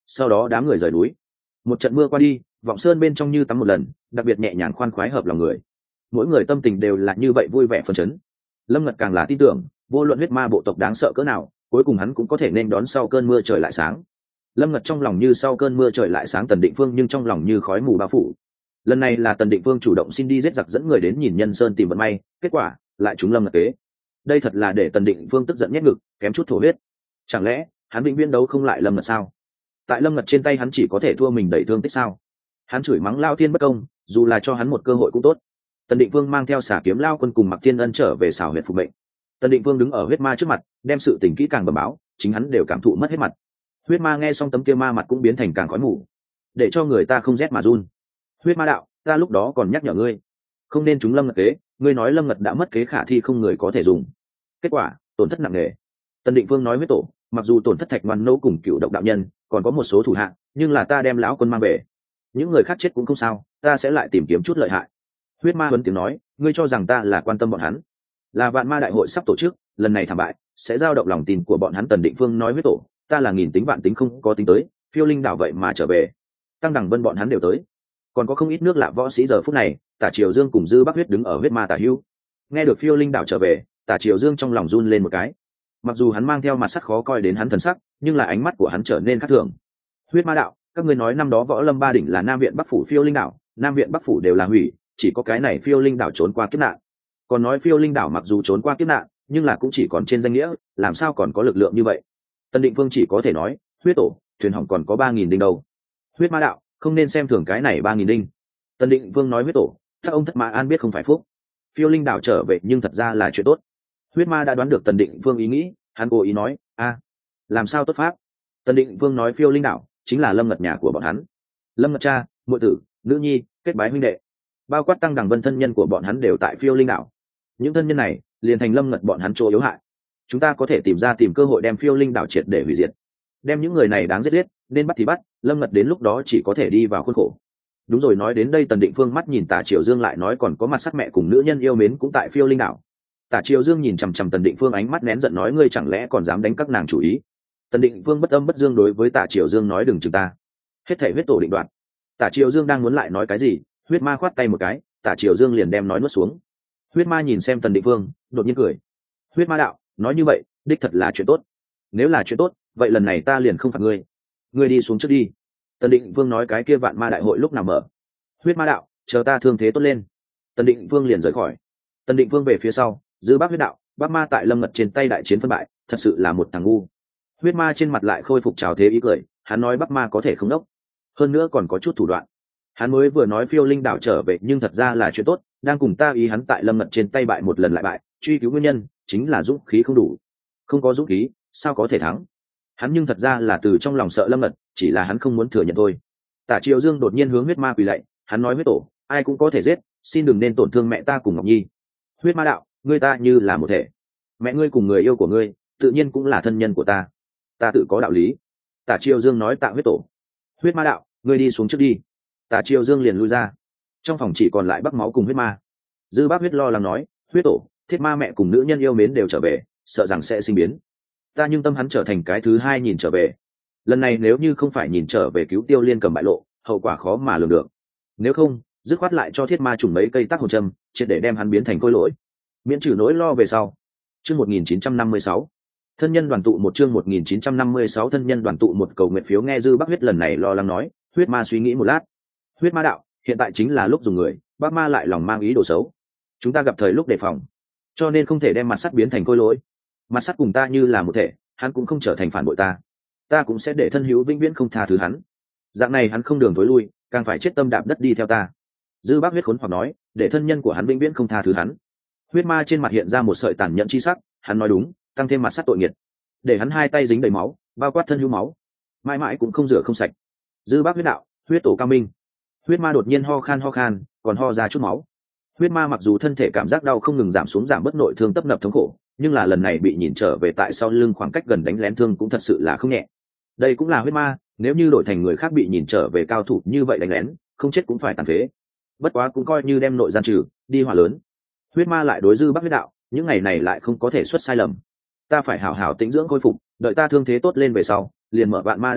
Sau đó đám người rời núi. Một trận mưa qua đi, vọng sơn bên trong như tắm một lần, đặc biệt nhẹ nhàng khoan khoái hợp lòng người. Mỗi người tâm tình đều là như vậy vui vẻ phấn chấn. Lâm Ngật càng là tin tưởng, vô luận huyết ma bộ tộc đáng sợ cỡ nào, cuối cùng hắn cũng có thể nên đón sau cơn mưa trời lại sáng. Lâm Ngật trong lòng như sau cơn mưa trời lại sáng Tần Định Phương, nhưng trong lòng như khói mù bao phủ. Lần này là Tần Định Phương chủ động xin đi giết giặc, dẫn người đến nhìn Nhân Sơn tìm vận may, kết quả lại trúng Lâm Ngật kế. Đây thật là để Tần Định Phương tức giận nhét ngực, kém chút thổ huyết. Chẳng lẽ hắn vĩnh viễn đấu không lại Lâm Ngật sao? Tại Lâm Ngật trên tay hắn chỉ có thể thua mình đẩy thương tích sao? Hắn chửi mắng Lao Thiên bất công, dù là cho hắn một cơ hội cũng tốt. Tần Định Phương mang theo xả kiếm Lao Quân cùng Mặc Thiên Ân trở về xảo huyệt phục mệnh. Tần Định Phương đứng ở huyết ma trước mặt, đem sự tình kỹ càng bẩm báo, chính hắn đều cảm thụ mất hết mặt. Huyết ma nghe xong tấm kia ma mặt cũng biến thành càng khói mù, để cho người ta không rét mà run. Huyết ma đạo, ta lúc đó còn nhắc nhở ngươi, không nên trúng Lâm Ngật kế, ngươi nói Lâm Ngật đã mất kế khả thi, không người có thể dùng. Kết quả tổn thất nặng nề. Tần Định Phương nói huyết tổ, mặc dù tổn thất Thạch Ngoan Nỗ cùng Cựu Độc đạo nhân, còn có một số thủ hạ, nhưng là ta đem lão quân mang về, những người khác chết cũng không sao, ta sẽ lại tìm kiếm chút lợi hại. Huyết ma huấn tiếng nói, ngươi cho rằng ta là quan tâm bọn hắn? Là vạn ma đại hội sắp tổ chức, lần này thảm bại sẽ dao động lòng tin của bọn hắn. Tần Định Phương nói huyết tổ, ta là nghìn tính vạn tính không có tính tới, phiêu linh đảo vậy mà trở về, tăng đẳng vân bọn hắn đều tới, còn có không ít nước lạ võ sĩ. Giờ phút này Tả Triều Dương cùng Dư Bắc Huyết đứng ở huyết ma tả hưu, nghe được phiêu linh đảo trở về, Tả Triều Dương trong lòng run lên một cái. Mặc dù hắn mang theo mặt sắc khó coi đến hắn thần sắc, nhưng là ánh mắt của hắn trở nên khác thường. Huyết ma đạo, các ngươi nói năm đó võ lâm ba đỉnh là Nam Viện Bắc Phủ phiêu linh đảo, Nam Viện Bắc Phủ đều là hủy, chỉ có cái này phiêu linh đảo trốn qua kiếp nạn. Còn nói phiêu linh đảo mặc dù trốn qua kiếp nạn, nhưng là cũng chỉ còn trên danh nghĩa, làm sao còn có lực lượng như vậy? Tần Định Phương chỉ có thể nói, huyết tổ, thuyền hỏng còn có ba nghìn đinh đâu. Huyết ma đạo, không nên xem thường cái này ba nghìn đinh. Tần Định Phương nói huyết tổ, các ông thất mã an biết không phải phúc, phiêu linh đảo trở về nhưng thật ra là chuyện tốt. Huyết ma đã đoán được Tần Định Phương ý nghĩ, hắn cố ý nói, a, làm sao tốt pháp? Tần Định Phương nói phiêu linh đảo chính là Lâm Ngật nhà của bọn hắn, Lâm Ngật cha, muội tử, nữ nhi, kết bái huynh đệ, bao quát tăng đẳng vân thân nhân của bọn hắn đều tại phiêu linh đảo. Những thân nhân này liền thành Lâm Ngật bọn hắn chỗ yếu hại, chúng ta có thể tìm ra tìm cơ hội đem phiêu linh đảo triệt để hủy diệt, đem những người này đáng giết giết, nên bắt thì bắt. Lâm Ngật đến lúc đó chỉ có thể đi vào khuôn khổ. Đúng rồi, nói đến đây Tần Định Phương mắt nhìn Tả Triều Dương lại nói, còn có mặt sắc mẹ cùng nữ nhân yêu mến cũng tại phiêu linh đảo. Tả Triều Dương nhìn chằm chằm Tần Định Phương, ánh mắt nén giận nói, ngươi chẳng lẽ còn dám đánh các nàng chủ ý? Tần Định Phương bất âm bất dương đối với Tả Triều Dương nói, đừng chừng ta, hết thể huyết tổ định đoạt. Tả Triều Dương đang muốn lại nói cái gì, huyết ma khoát tay một cái, Tả Triều Dương liền đem nói nuốt xuống. Huyết ma nhìn xem Tần Định Phương, đột nhiên cười. Huyết ma đạo, nói như vậy đích thật là chuyện tốt. Nếu là chuyện tốt, vậy lần này ta liền không phạt ngươi, ngươi đi xuống trước đi. Tần Định Phương nói, cái kia vạn ma đại hội lúc nào mở? Huyết ma đạo, chờ ta thương thế tốt lên. Tần Định Phương liền rời khỏi. Tần Định Phương về phía sau, Dư Bác Huyết đạo, Bác ma tại Lâm Ngật trên tay đại chiến phân bại, thật sự là một thằng ngu. Huyết ma trên mặt lại khôi phục trào thế ý cười, hắn nói Bác ma có thể không đốc, hơn nữa còn có chút thủ đoạn. Hắn mới vừa nói phiêu linh đảo trở về, nhưng thật ra là chuyện tốt, đang cùng ta ý hắn tại Lâm Ngật trên tay bại một lần lại bại, truy cứu nguyên nhân chính là dũng khí không đủ. Không có dũng khí sao có thể thắng? Hắn nhưng thật ra là từ trong lòng sợ Lâm Ngật, chỉ là hắn không muốn thừa nhận thôi. Tả Triều Dương đột nhiên hướng huyết ma quỳ lạy, hắn nói huyết tổ, ai cũng có thể giết, xin đừng nên tổn thương mẹ ta cùng Ngọc Nhi. Huyết ma đạo, ngươi ta như là một thể, mẹ ngươi cùng người yêu của ngươi tự nhiên cũng là thân nhân của ta, ta tự có đạo lý. Tả Triều Dương nói tạ huyết tổ. Huyết ma đạo, ngươi đi xuống trước đi. Tả Triều Dương liền lui ra, trong phòng chỉ còn lại Bắc Máu cùng huyết ma. Dư Bác Huyết lo lắng nói, huyết tổ, thiết ma mẹ cùng nữ nhân yêu mến đều trở về, sợ rằng sẽ sinh biến. Ta nhưng tâm hắn trở thành cái thứ hai nhìn trở về, lần này nếu như không phải nhìn trở về cứu Tiêu Liên cầm bại lộ, hậu quả khó mà lường được. Nếu không, dứt khoát lại cho thiết ma trùng mấy cây tác hồn châm, triệt để đem hắn biến thành khôi lỗi, miễn trừ nỗi lo về sau. Chương một nghìn chín trăm năm mươi sáu, thân nhân đoàn tụ. Một chương một nghìn chín trăm năm mươi sáu, thân nhân đoàn tụ. Một cầu nguyện phiếu. Nghe Dư Bác Huyết lần này lo lắng nói, huyết ma suy nghĩ một lát. Huyết ma đạo, hiện tại chính là lúc dùng người, bác ma lại lòng mang ý đồ xấu, chúng ta gặp thời lúc đề phòng, cho nên không thể đem mặt sắt biến thành khôi lỗi. Mặt sắt cùng ta như là một thể, hắn cũng không trở thành phản bội ta, ta cũng sẽ để thân hữu vĩnh viễn không tha thứ hắn. Dạng này hắn không đường thối lui, càng phải chết tâm đạp đất đi theo ta. Dư Bác Huyết khốn hoặc nói, để thân nhân của hắn vĩnh viễn không tha thứ hắn. Huyết ma trên mặt hiện ra một sợi tàn nhẫn chi sắc, hắn nói đúng, tăng thêm mặt sắt tội nghiệt, để hắn hai tay dính đầy máu, bao quát thân hữu máu, mãi mãi cũng không rửa không sạch. Dư Bác Huyết đạo, huyết tổ cao minh. Huyết ma đột nhiên ho khan ho khan, còn ho ra chút máu. Huyết ma mặc dù thân thể cảm giác đau không ngừng giảm xuống, giảm bớt nội thương tấp nập thống khổ, nhưng là lần này bị nhìn trở về tại sau lưng khoảng cách gần đánh lén thương cũng thật sự là không nhẹ. Đây cũng là huyết ma, nếu như đổi thành người khác bị nhìn trở về cao thủ như vậy đánh lén, không chết cũng phải tàn phế. Bất quá cũng coi như đem nội gian trừ, đi hỏa lớn. Huyết ma lại đối Dư Bác Huyết đạo, những ngày này lại không có thể xuất sai lầm, ta phải hảo hảo tĩnh dưỡng khôi phục, đợi ta thương thế tốt lên về sau, liền mở vạn ma đại hội,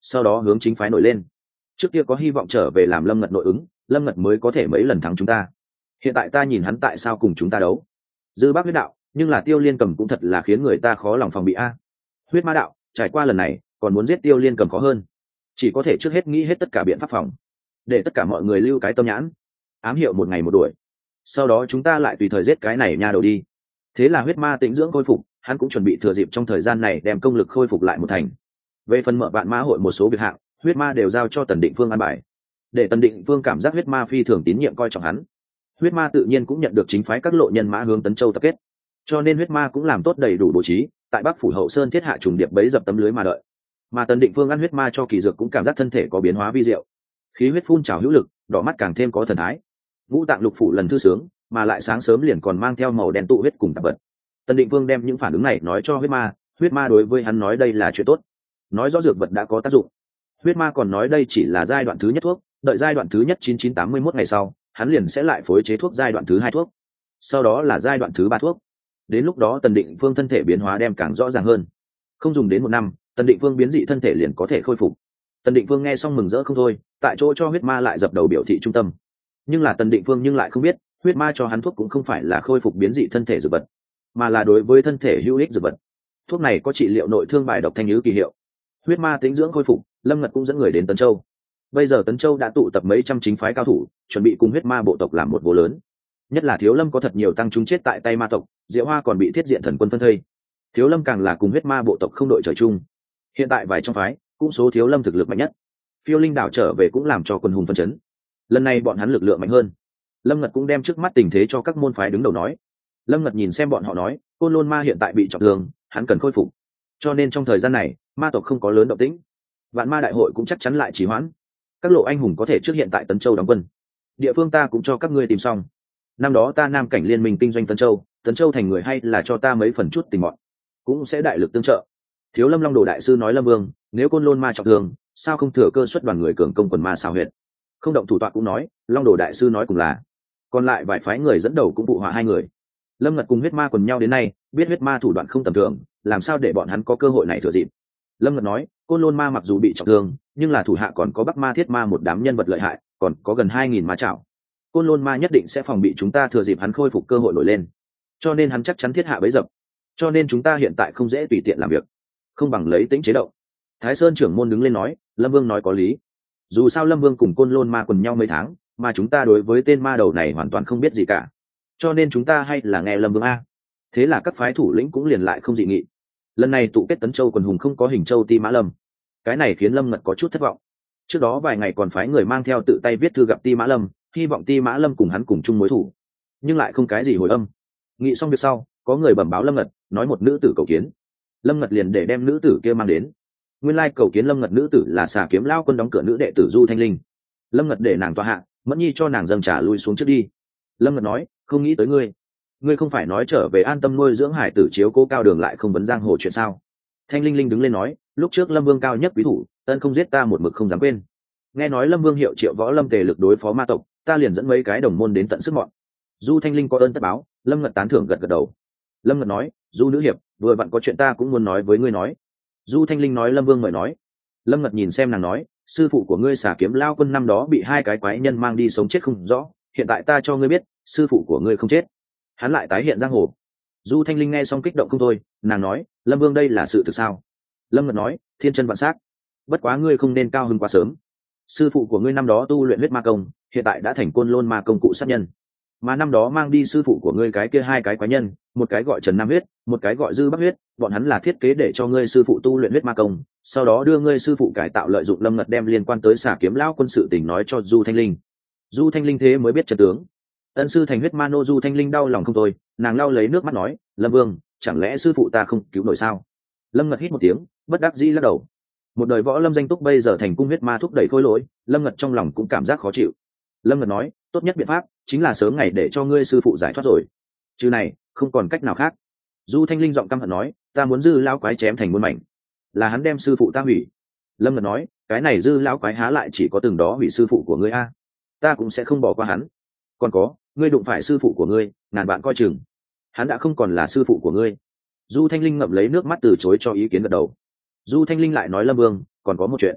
sau đó hướng chính phái nổi lên. Trước kia có hy vọng trở về làm Lâm Ngật nội ứng, Lâm Ngật mới có thể mấy lần thắng chúng ta. Hiện tại ta nhìn hắn tại sao cùng chúng ta đấu. Dư Bác huyết đạo, nhưng là Tiêu Liên Cầm cũng thật là khiến người ta khó lòng phòng bị a. Huyết Ma đạo, trải qua lần này còn muốn giết Tiêu Liên Cầm khó hơn, chỉ có thể trước hết nghĩ hết tất cả biện pháp phòng, để tất cả mọi người lưu cái tâm nhãn, ám hiệu một ngày một đuổi, sau đó chúng ta lại tùy thời giết cái này nha đầu đi. Thế là Huyết Ma tĩnh dưỡng khôi phục, hắn cũng chuẩn bị thừa dịp trong thời gian này đem công lực khôi phục lại một thành. Về phần mở vạn ma hội một số việc hạng, Huyết Ma đều giao cho Tần Định Phương an bài, để Tần Định Phương cảm giác Huyết Ma phi thường tín nhiệm coi trọng hắn. Huyết Ma tự nhiên cũng nhận được chính phái các lộ nhân mã hướng Tấn Châu tập kết, cho nên Huyết Ma cũng làm tốt đầy đủ bố trí, tại Bắc phủ hậu sơn thiết hạ trùng điệp bấy dập tấm lưới mà đợi. Mà Tần Định Phương ăn huyết ma cho kỳ dược cũng cảm giác thân thể có biến hóa vi diệu, khí huyết phun trào hữu lực, đỏ mắt càng thêm có thần thái. Ngũ tạng lục phủ lần thư sướng, mà lại sáng sớm liền còn mang theo màu đen tụ huyết cùng tạp vật. Tần Định Phương đem những phản ứng này nói cho huyết ma, huyết ma đối với hắn nói đây là chuyện tốt, nói rõ dược vật đã có tác dụng. Huyết ma còn nói đây chỉ là giai đoạn thứ nhất thuốc, đợi giai đoạn thứ nhất chín chín tám mươi mốt ngày sau, hắn liền sẽ lại phối chế thuốc giai đoạn thứ hai thuốc, sau đó là giai đoạn thứ ba thuốc. Đến lúc đó Tần Định Phương thân thể biến hóa đem càng rõ ràng hơn, không dùng đến một năm, Tần Định Phương biến dị thân thể liền có thể khôi phục. Tần Định Phương nghe xong mừng rỡ không thôi, tại chỗ cho huyết ma lại dập đầu biểu thị trung tâm. Nhưng là Tần Định Phương nhưng lại không biết, huyết ma cho hắn thuốc cũng không phải là khôi phục biến dị thân thể dược vật, mà là đối với thân thể hữu ích dược vật. Thuốc này có trị liệu nội thương bài độc thanh nhứ kỳ hiệu. Huyết ma tính dưỡng khôi phục, Lâm Ngật cũng dẫn người đến Tấn Châu. Bây giờ Tấn Châu đã tụ tập mấy trăm chính phái cao thủ, chuẩn bị cùng huyết ma bộ tộc làm một vô lớn. Nhất là Thiếu Lâm có thật nhiều tăng chúng chết tại tay ma tộc, Diệu Hoa còn bị Thiết Diện Thần quân phân thây. Thiếu Lâm càng là cùng huyết ma bộ tộc không đội trời chung. Hiện tại vài trong phái cũng số Thiếu Lâm thực lực mạnh nhất. Phiêu Linh đảo trở về cũng làm cho quân hùng phân chấn. Lần này bọn hắn lực lượng mạnh hơn. Lâm Ngật cũng đem trước mắt tình thế cho các môn phái đứng đầu nói. Lâm Ngật nhìn xem bọn họ nói, Côn Lôn Ma hiện tại bị trọng thương, hắn cần khôi phục, cho nên trong thời gian này ma tộc không có lớn động tĩnh, Vạn Ma đại hội cũng chắc chắn lại trì hoãn. Các lộ anh hùng có thể trước hiện tại Tấn Châu đóng quân, địa phương ta cũng cho các ngươi tìm xong. Năm đó ta Nam Cảnh liên minh kinh doanh Tấn Châu, Tấn Châu thành người hay là cho ta mấy phần chút tình mọn, cũng sẽ đại lực tương trợ. Thiếu Lâm Long Đồ đại sư nói Lâm Vương, nếu Côn Lôn Ma trọng thương, sao không thừa cơ xuất đoàn người cường công quần ma xào huyệt? Không động thủ tọa cũng nói, Long Đồ đại sư nói cùng là. Còn lại vài phái người dẫn đầu cũng phụ họa hai người. Lâm Ngật cùng huyết ma quần nhau đến nay, biết huyết ma thủ đoạn không tầm thường, làm sao để bọn hắn có cơ hội này thừa dịp. Lâm Ngật nói, Côn Lôn Ma mặc dù bị trọng thương, nhưng là thủ hạ còn có Bắc Ma Thiết Ma một đám nhân vật lợi hại, còn có gần hai nghìn ma trảo. Côn Lôn Ma nhất định sẽ phòng bị chúng ta thừa dịp hắn khôi phục cơ hội nổi lên, cho nên hắn chắc chắn thiết hạ bấy dập. Cho nên chúng ta hiện tại không dễ tùy tiện làm việc, không bằng lấy tính chế động. Thái Sơn trưởng môn đứng lên nói, Lâm Vương nói có lý. Dù sao Lâm Vương cùng Côn Lôn Ma quần nhau mấy tháng, mà chúng ta đối với tên ma đầu này hoàn toàn không biết gì cả, cho nên chúng ta hay là nghe Lâm Vương a. Thế là các phái thủ lĩnh cũng liền lại không dị nghị. Lần này tụ kết Tấn Châu quần hùng không có Hình Châu Ti Mã Lâm, cái này khiến Lâm Ngật có chút thất vọng. Trước đó vài ngày còn phái người mang theo tự tay viết thư gặp Ti Mã Lâm, hy vọng Ti Mã Lâm cùng hắn cùng chung mối thủ, nhưng lại không cái gì hồi âm. Nghị xong việc sau, có người bẩm báo Lâm Ngật, nói một nữ tử cầu kiến. Lâm Ngật liền để đem nữ tử kia mang đến. Nguyên lai cầu kiến Lâm Ngật nữ tử là Xà Kiếm Lao quân đóng cửa nữ đệ tử Du Thanh Linh. Lâm Ngật để nàng tọa hạ, Mẫn Nhi cho nàng dâng trà lui xuống trước đi. Lâm Ngật nói, không nghĩ tới ngươi, ngươi không phải nói trở về an tâm nuôi dưỡng hải tử chiếu cố cao đường lại không vấn giang hồ chuyện sao? Thanh Linh Linh đứng lên nói, lúc trước Lâm Vương cao nhất quý thủ, ân không giết ta một mực không dám quên. Nghe nói Lâm Vương hiệu triệu võ lâm tề lực đối phó ma tộc, ta liền dẫn mấy cái đồng môn đến tận sức mọn. Du Thanh Linh có ơn tất báo, Lâm Ngật tán thưởng gật gật đầu. Lâm Ngật nói, Du nữ hiệp, vừa vặn có chuyện ta cũng muốn nói với ngươi nói. Du Thanh Linh nói Lâm Vương mời nói. Lâm Ngật nhìn xem nàng nói, sư phụ của ngươi Xà Kiếm Lao quân năm đó bị hai cái quái nhân mang đi sống chết không rõ, hiện tại ta cho ngươi biết, sư phụ của ngươi không chết, hắn lại tái hiện giang hồ. Du Thanh Linh nghe xong kích động không thôi, nàng nói, Lâm Vương đây là sự thực sao? Lâm Ngật nói, thiên chân vạn s á c, bất quá ngươi không nên cao hứng quá sớm. Sư phụ của ngươi năm đó tu luyện huyết ma công, hiện tại đã thành Côn Lôn Ma công cụ sát nhân, mà năm đó mang đi sư phụ của ngươi cái kia hai cái quái nhân, một cái gọi Trần Nam huyết, một cái gọi Dư Bắc huyết, bọn hắn là thiết kế để cho ngươi sư phụ tu luyện huyết ma công, sau đó đưa ngươi sư phụ cải tạo lợi dụng. Lâm Ngật đem liên quan tới Xà Kiếm Lão quân sự tình nói cho Du Thanh Linh. Du Thanh Linh thế mới biết chân tướng. Ân sư thành huyết ma nô. Du Thanh Linh đau lòng không thôi, nàng lau lấy nước mắt nói, Lâm Vương, chẳng lẽ sư phụ ta không cứu nổi sao? Lâm Ngật hít một tiếng, bất đắc dĩ lắc đầu. Một đời võ lâm danh túc bây giờ thành cung huyết ma thúc đẩy khôi lỗi, Lâm Ngật trong lòng cũng cảm giác khó chịu. Lâm Ngật nói, tốt nhất biện pháp chính là sớm ngày để cho ngươi sư phụ giải thoát rồi, chứ này không còn cách nào khác. Du Thanh Linh giọng căm hận nói, ta muốn Dư lão quái chém thành muôn mảnh, là hắn đem sư phụ ta hủy. Lâm Ngật nói, cái này Dư lão quái há lại chỉ có từng đó hủy sư phụ của ngươi a, ta cũng sẽ không bỏ qua hắn. Còn có, ngươi đụng phải sư phụ của ngươi, ngàn bạn coi chừng, hắn đã không còn là sư phụ của ngươi. Du Thanh Linh ngậm lấy nước mắt từ chối cho ý kiến gật đầu. Du Thanh Linh lại nói, Lâm Vương, còn có một chuyện.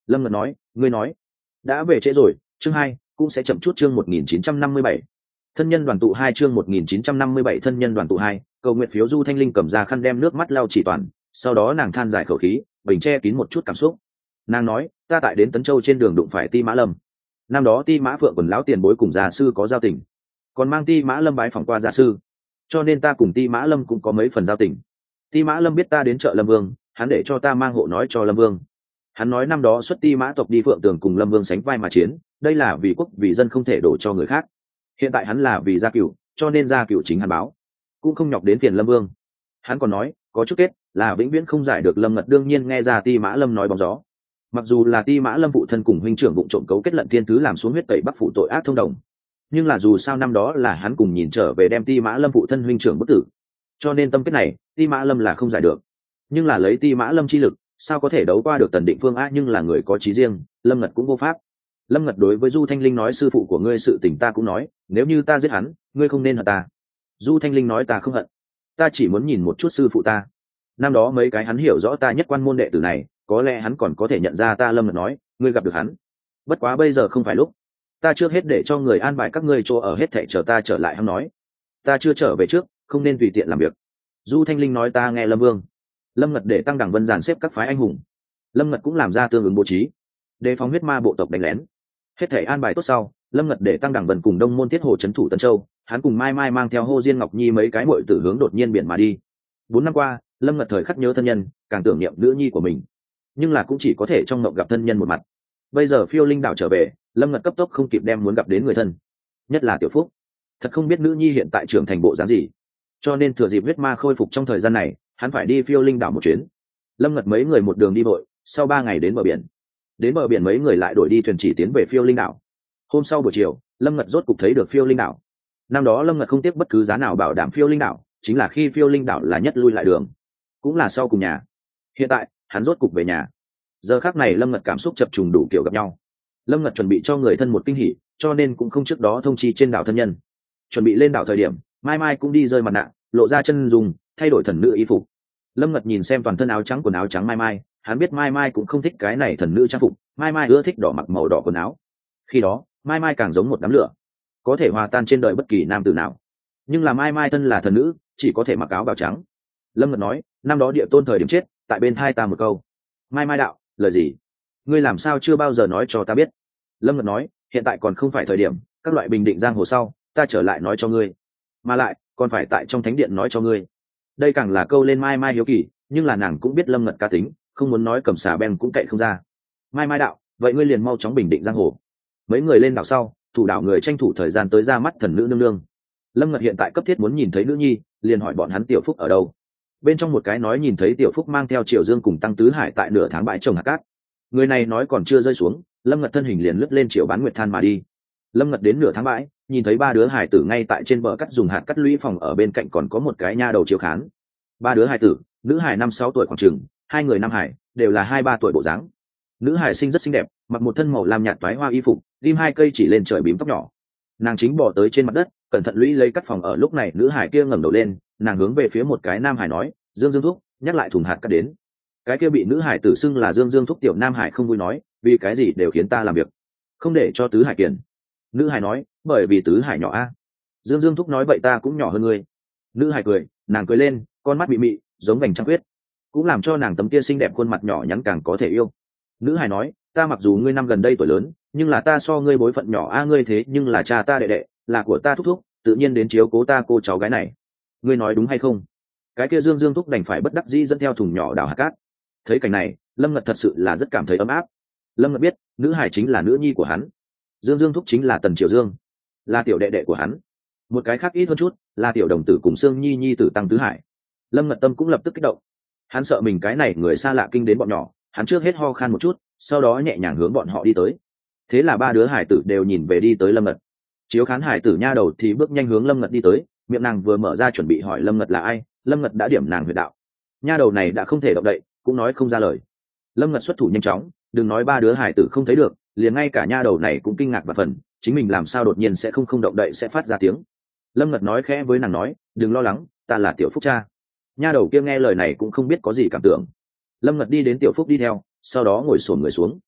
Lâm Ngật nói, ngươi nói đã về trễ rồi. Chương hai cũng sẽ chậm chút. Chương một nghìn chín trăm năm mươi bảy thân nhân đoàn tụ hai. Chương một nghìn chín trăm năm mươi bảy thân nhân đoàn tụ hai. Cầu nguyện phiếu. Du Thanh Linh cầm ra khăn đem nước mắt lau chỉ toàn, sau đó nàng than dài khẩu khí, bình che kín một chút cảm xúc. Nàng nói, ta tại đến Tấn Châu trên đường đụng phải Ti Mã Lâm. Năm đó Ti Mã Phượng quần lão tiền bối cùng gia sư có giao tình, còn mang Ti Mã Lâm bái phỏng qua gia sư, cho nên ta cùng Ti Mã Lâm cũng có mấy phần giao tình. Ti Mã Lâm biết ta đến chợ Lâm Vương, hắn để cho ta mang hộ nói cho Lâm Vương. Hắn nói năm đó xuất Ti Mã tộc đi Phượng Tường cùng Lâm Vương sánh vai mà chiến, đây là vì quốc vì dân không thể đổ cho người khác. Hiện tại hắn là vì gia cửu, cho nên gia cửu chính hắn báo, cũng không nhọc đến phiền Lâm Vương. Hắn còn nói, có chút kết là vĩnh viễn không giải được. Lâm Ngật đương nhiên nghe ra Ti Mã Lâm nói bóng gió. Mặc dù là Ti Mã Lâm phụ thân cùng huynh trưởng vụng trộm cấu kết lận thiên thứ làm xuống huyết tẩy bắc phụ tội ác thông đồng, nhưng là dù sao năm đó là hắn cùng nhìn trở về đem Ti Mã Lâm phụ thân huynh trưởng bất tử, cho nên tâm kết này Ti Mã Lâm là không giải được. Nhưng là lấy Ti Mã Lâm chi lực sao có thể đấu qua được Tần Định Phương a? Nhưng là người có trí riêng, Lâm Ngật cũng vô pháp. Lâm Ngật đối với Du Thanh Linh nói, sư phụ của ngươi sự tình ta cũng nói, nếu như ta giết hắn, ngươi không nên hận ta. Du Thanh Linh nói, ta không hận, ta chỉ muốn nhìn một chút sư phụ ta. Năm đó mấy cái hắn hiểu rõ ta nhất quan môn đệ tử này, có lẽ hắn còn có thể nhận ra ta. Lâm Ngật nói, ngươi gặp được hắn, bất quá bây giờ không phải lúc, ta trước hết để cho người an bài các ngươi chỗ ở hết thảy, chờ ta trở lại. Hắn nói, ta chưa trở về trước, không nên tùy tiện làm việc. Du Thanh Linh nói, ta nghe Lâm Vương. Lâm Ngật để Tăng Đẳng Vân dàn xếp các phái anh hùng, Lâm Ngật cũng làm ra tương ứng bố trí, đề phòng huyết ma bộ tộc đánh lén. Hết thảy an bài tốt sau, Lâm Ngật để Tăng Đẳng Vân cùng Đông Môn Tiết Hồ trấn thủ Tân Châu, hắn cùng Mai Mai mang theo Hồ Diên Ngọc Nhi mấy cái muội tử hướng đột nhiên biển mà đi. Bốn năm qua, Lâm Ngật thời khắc nhớ thân nhân, càng tưởng niệm nữ nhi của mình, nhưng là cũng chỉ có thể trong mộng gặp thân nhân một mặt. Bây giờ Phiêu Linh đảo trở về, Lâm Ngật cấp tốc không kịp đem muốn gặp đến người thân, nhất là Tiểu Phúc. Thật không biết nữ nhi hiện tại trưởng thành bộ dáng gì, cho nên thừa dịp huyết ma khôi phục trong thời gian này, hắn phải đi Phiêu Linh đảo một chuyến. Lâm Ngật mấy người một đường đi vội, sau ba ngày đến bờ biển. Đến bờ biển mấy người lại đổi đi thuyền chỉ tiến về Phiêu Linh đảo. Hôm sau buổi chiều, Lâm Ngật rốt cục thấy được Phiêu Linh đảo. Năm đó Lâm Ngật không tiếc bất cứ giá nào bảo đảm Phiêu Linh đảo, chính là khi Phiêu Linh đảo là nhất lui lại đường, cũng là sau cùng nhà. Hiện tại hắn rốt cục về nhà. Giờ khắc này Lâm Ngật cảm xúc chập trùng đủ kiểu gặp nhau. Lâm Ngật chuẩn bị cho người thân một kinh hỉ, cho nên cũng không trước đó thông chi trên đảo thân nhân. Chuẩn bị lên đảo thời điểm, Mai Mai cũng đi rơi mặt nạ, lộ ra chân dùng, thay đổi thần nữ y phục. Lâm Ngật nhìn xem toàn thân áo trắng quần áo trắng Mai Mai, hắn biết Mai Mai cũng không thích cái này thần nữ trang phục, Mai Mai ưa thích đỏ mặc màu đỏ quần áo. Khi đó Mai Mai càng giống một đám lửa, có thể hòa tan trên đời bất kỳ nam tử nào. Nhưng là Mai Mai thân là thần nữ, chỉ có thể mặc áo bào trắng. Lâm Ngật nói, năm đó địa tôn thời điểm chết, tại bên thai ta một câu. Mai Mai đạo, lời gì? Ngươi làm sao chưa bao giờ nói cho ta biết? Lâm Ngật nói, hiện tại còn không phải thời điểm, các loại bình định giang hồ sau, ta trở lại nói cho ngươi, mà lại còn phải tại trong thánh điện nói cho ngươi. Đây càng là câu lên Mai Mai hiếu kỳ, nhưng là nàng cũng biết Lâm Ngật cá tính, không muốn nói cầm xà beng cũng cậy không ra. Mai Mai đạo, vậy ngươi liền mau chóng bình định giang hồ. Mấy người lên đảo sau, thủ đảo người tranh thủ thời gian tới ra mắt thần nữ nương nương. Lâm Ngật hiện tại cấp thiết muốn nhìn thấy nữ nhi, liền hỏi bọn hắn Tiểu Phúc ở đâu. Bên trong một cái nói nhìn thấy Tiểu Phúc mang theo Triều Dương cùng Tăng Tứ Hải tại nửa tháng bãi trồng hạt cát. Người này nói còn chưa rơi xuống, Lâm Ngật thân hình liền lướt lên Triều Bán Nguyệt Than mà đi. Lâm Ngật đến nửa tháng bãi, nhìn thấy ba đứa hải tử ngay tại trên bờ cắt dùng hạt cắt lũy phòng, ở bên cạnh còn có một cái nha đầu chiếu khán. Ba đứa hải tử, nữ hải năm sáu tuổi khoảng chừng, hai người nam hải đều là hai ba tuổi bộ dáng. Nữ hải sinh rất xinh đẹp, mặc một thân màu lam nhạt toái hoa y phục, ghim hai cây chỉ lên trời bím tóc nhỏ. Nàng chính bỏ tới trên mặt đất, cẩn thận lũy lấy cắt phòng. Ở lúc này nữ hải kia ngẩng đầu lên, nàng hướng về phía một cái nam hải nói, Dương Dương thúc, nhắc lại thùng hạt cắt đến. Cái kia bị nữ hải tử xưng là Dương Dương thúc tiểu nam hải không vui nói, vì cái gì đều khiến ta làm việc, không để cho tứ hải kiền. Nữ hải nói, bởi vì tứ hải nhỏ a. Dương Dương thúc nói, vậy ta cũng nhỏ hơn ngươi. Nữ hải cười, nàng cười lên, con mắt bị mị giống vành trăng khuyết, cũng làm cho nàng tấm kia xinh đẹp khuôn mặt nhỏ nhắn càng có thể yêu. Nữ hải nói, ta mặc dù ngươi năm gần đây tuổi lớn, nhưng là ta so ngươi bối phận nhỏ a. Ngươi thế nhưng là cha ta đệ đệ, là của ta thúc thúc, tự nhiên đến chiếu cố ta cô cháu gái này. Ngươi nói đúng hay không? Cái kia Dương Dương thúc đành phải bất đắc dĩ dẫn theo thùng nhỏ đào hạt cát. Thấy cảnh này, Lâm Ngật thật sự là rất cảm thấy ấm áp. Lâm Ngật biết nữ hải chính là nữ nhi của hắn, Dương Dương thúc chính là Tần Triều Dương, là tiểu đệ đệ của hắn. Một cái khác ít hơn chút là tiểu đồng tử cùng Sương Nhi nhi tử Tăng Tứ Hải. Lâm Ngật tâm cũng lập tức kích động, hắn sợ mình cái này người xa lạ kinh đến bọn nhỏ, hắn trước hết ho khan một chút, sau đó nhẹ nhàng hướng bọn họ đi tới. Thế là ba đứa hải tử đều nhìn về đi tới Lâm Ngật. Chiếu khán hải tử nha đầu thì bước nhanh hướng Lâm Ngật đi tới, miệng nàng vừa mở ra chuẩn bị hỏi Lâm Ngật là ai, Lâm Ngật đã điểm nàng huyệt đạo. Nha đầu này đã không thể động đậy, cũng nói không ra lời. Lâm Ngật xuất thủ nhanh chóng, đừng nói ba đứa hải tử không thấy được, liền ngay cả nha đầu này cũng kinh ngạc và phần, chính mình làm sao đột nhiên sẽ không không động đậy sẽ phát ra tiếng. Lâm Ngật nói khẽ với nàng nói, đừng lo lắng, ta là Tiểu Phúc cha. Nha đầu kia nghe lời này cũng không biết có gì cảm tưởng. Lâm Ngật đi đến Tiểu Phúc đi theo, sau đó ngồi xổm người xuống.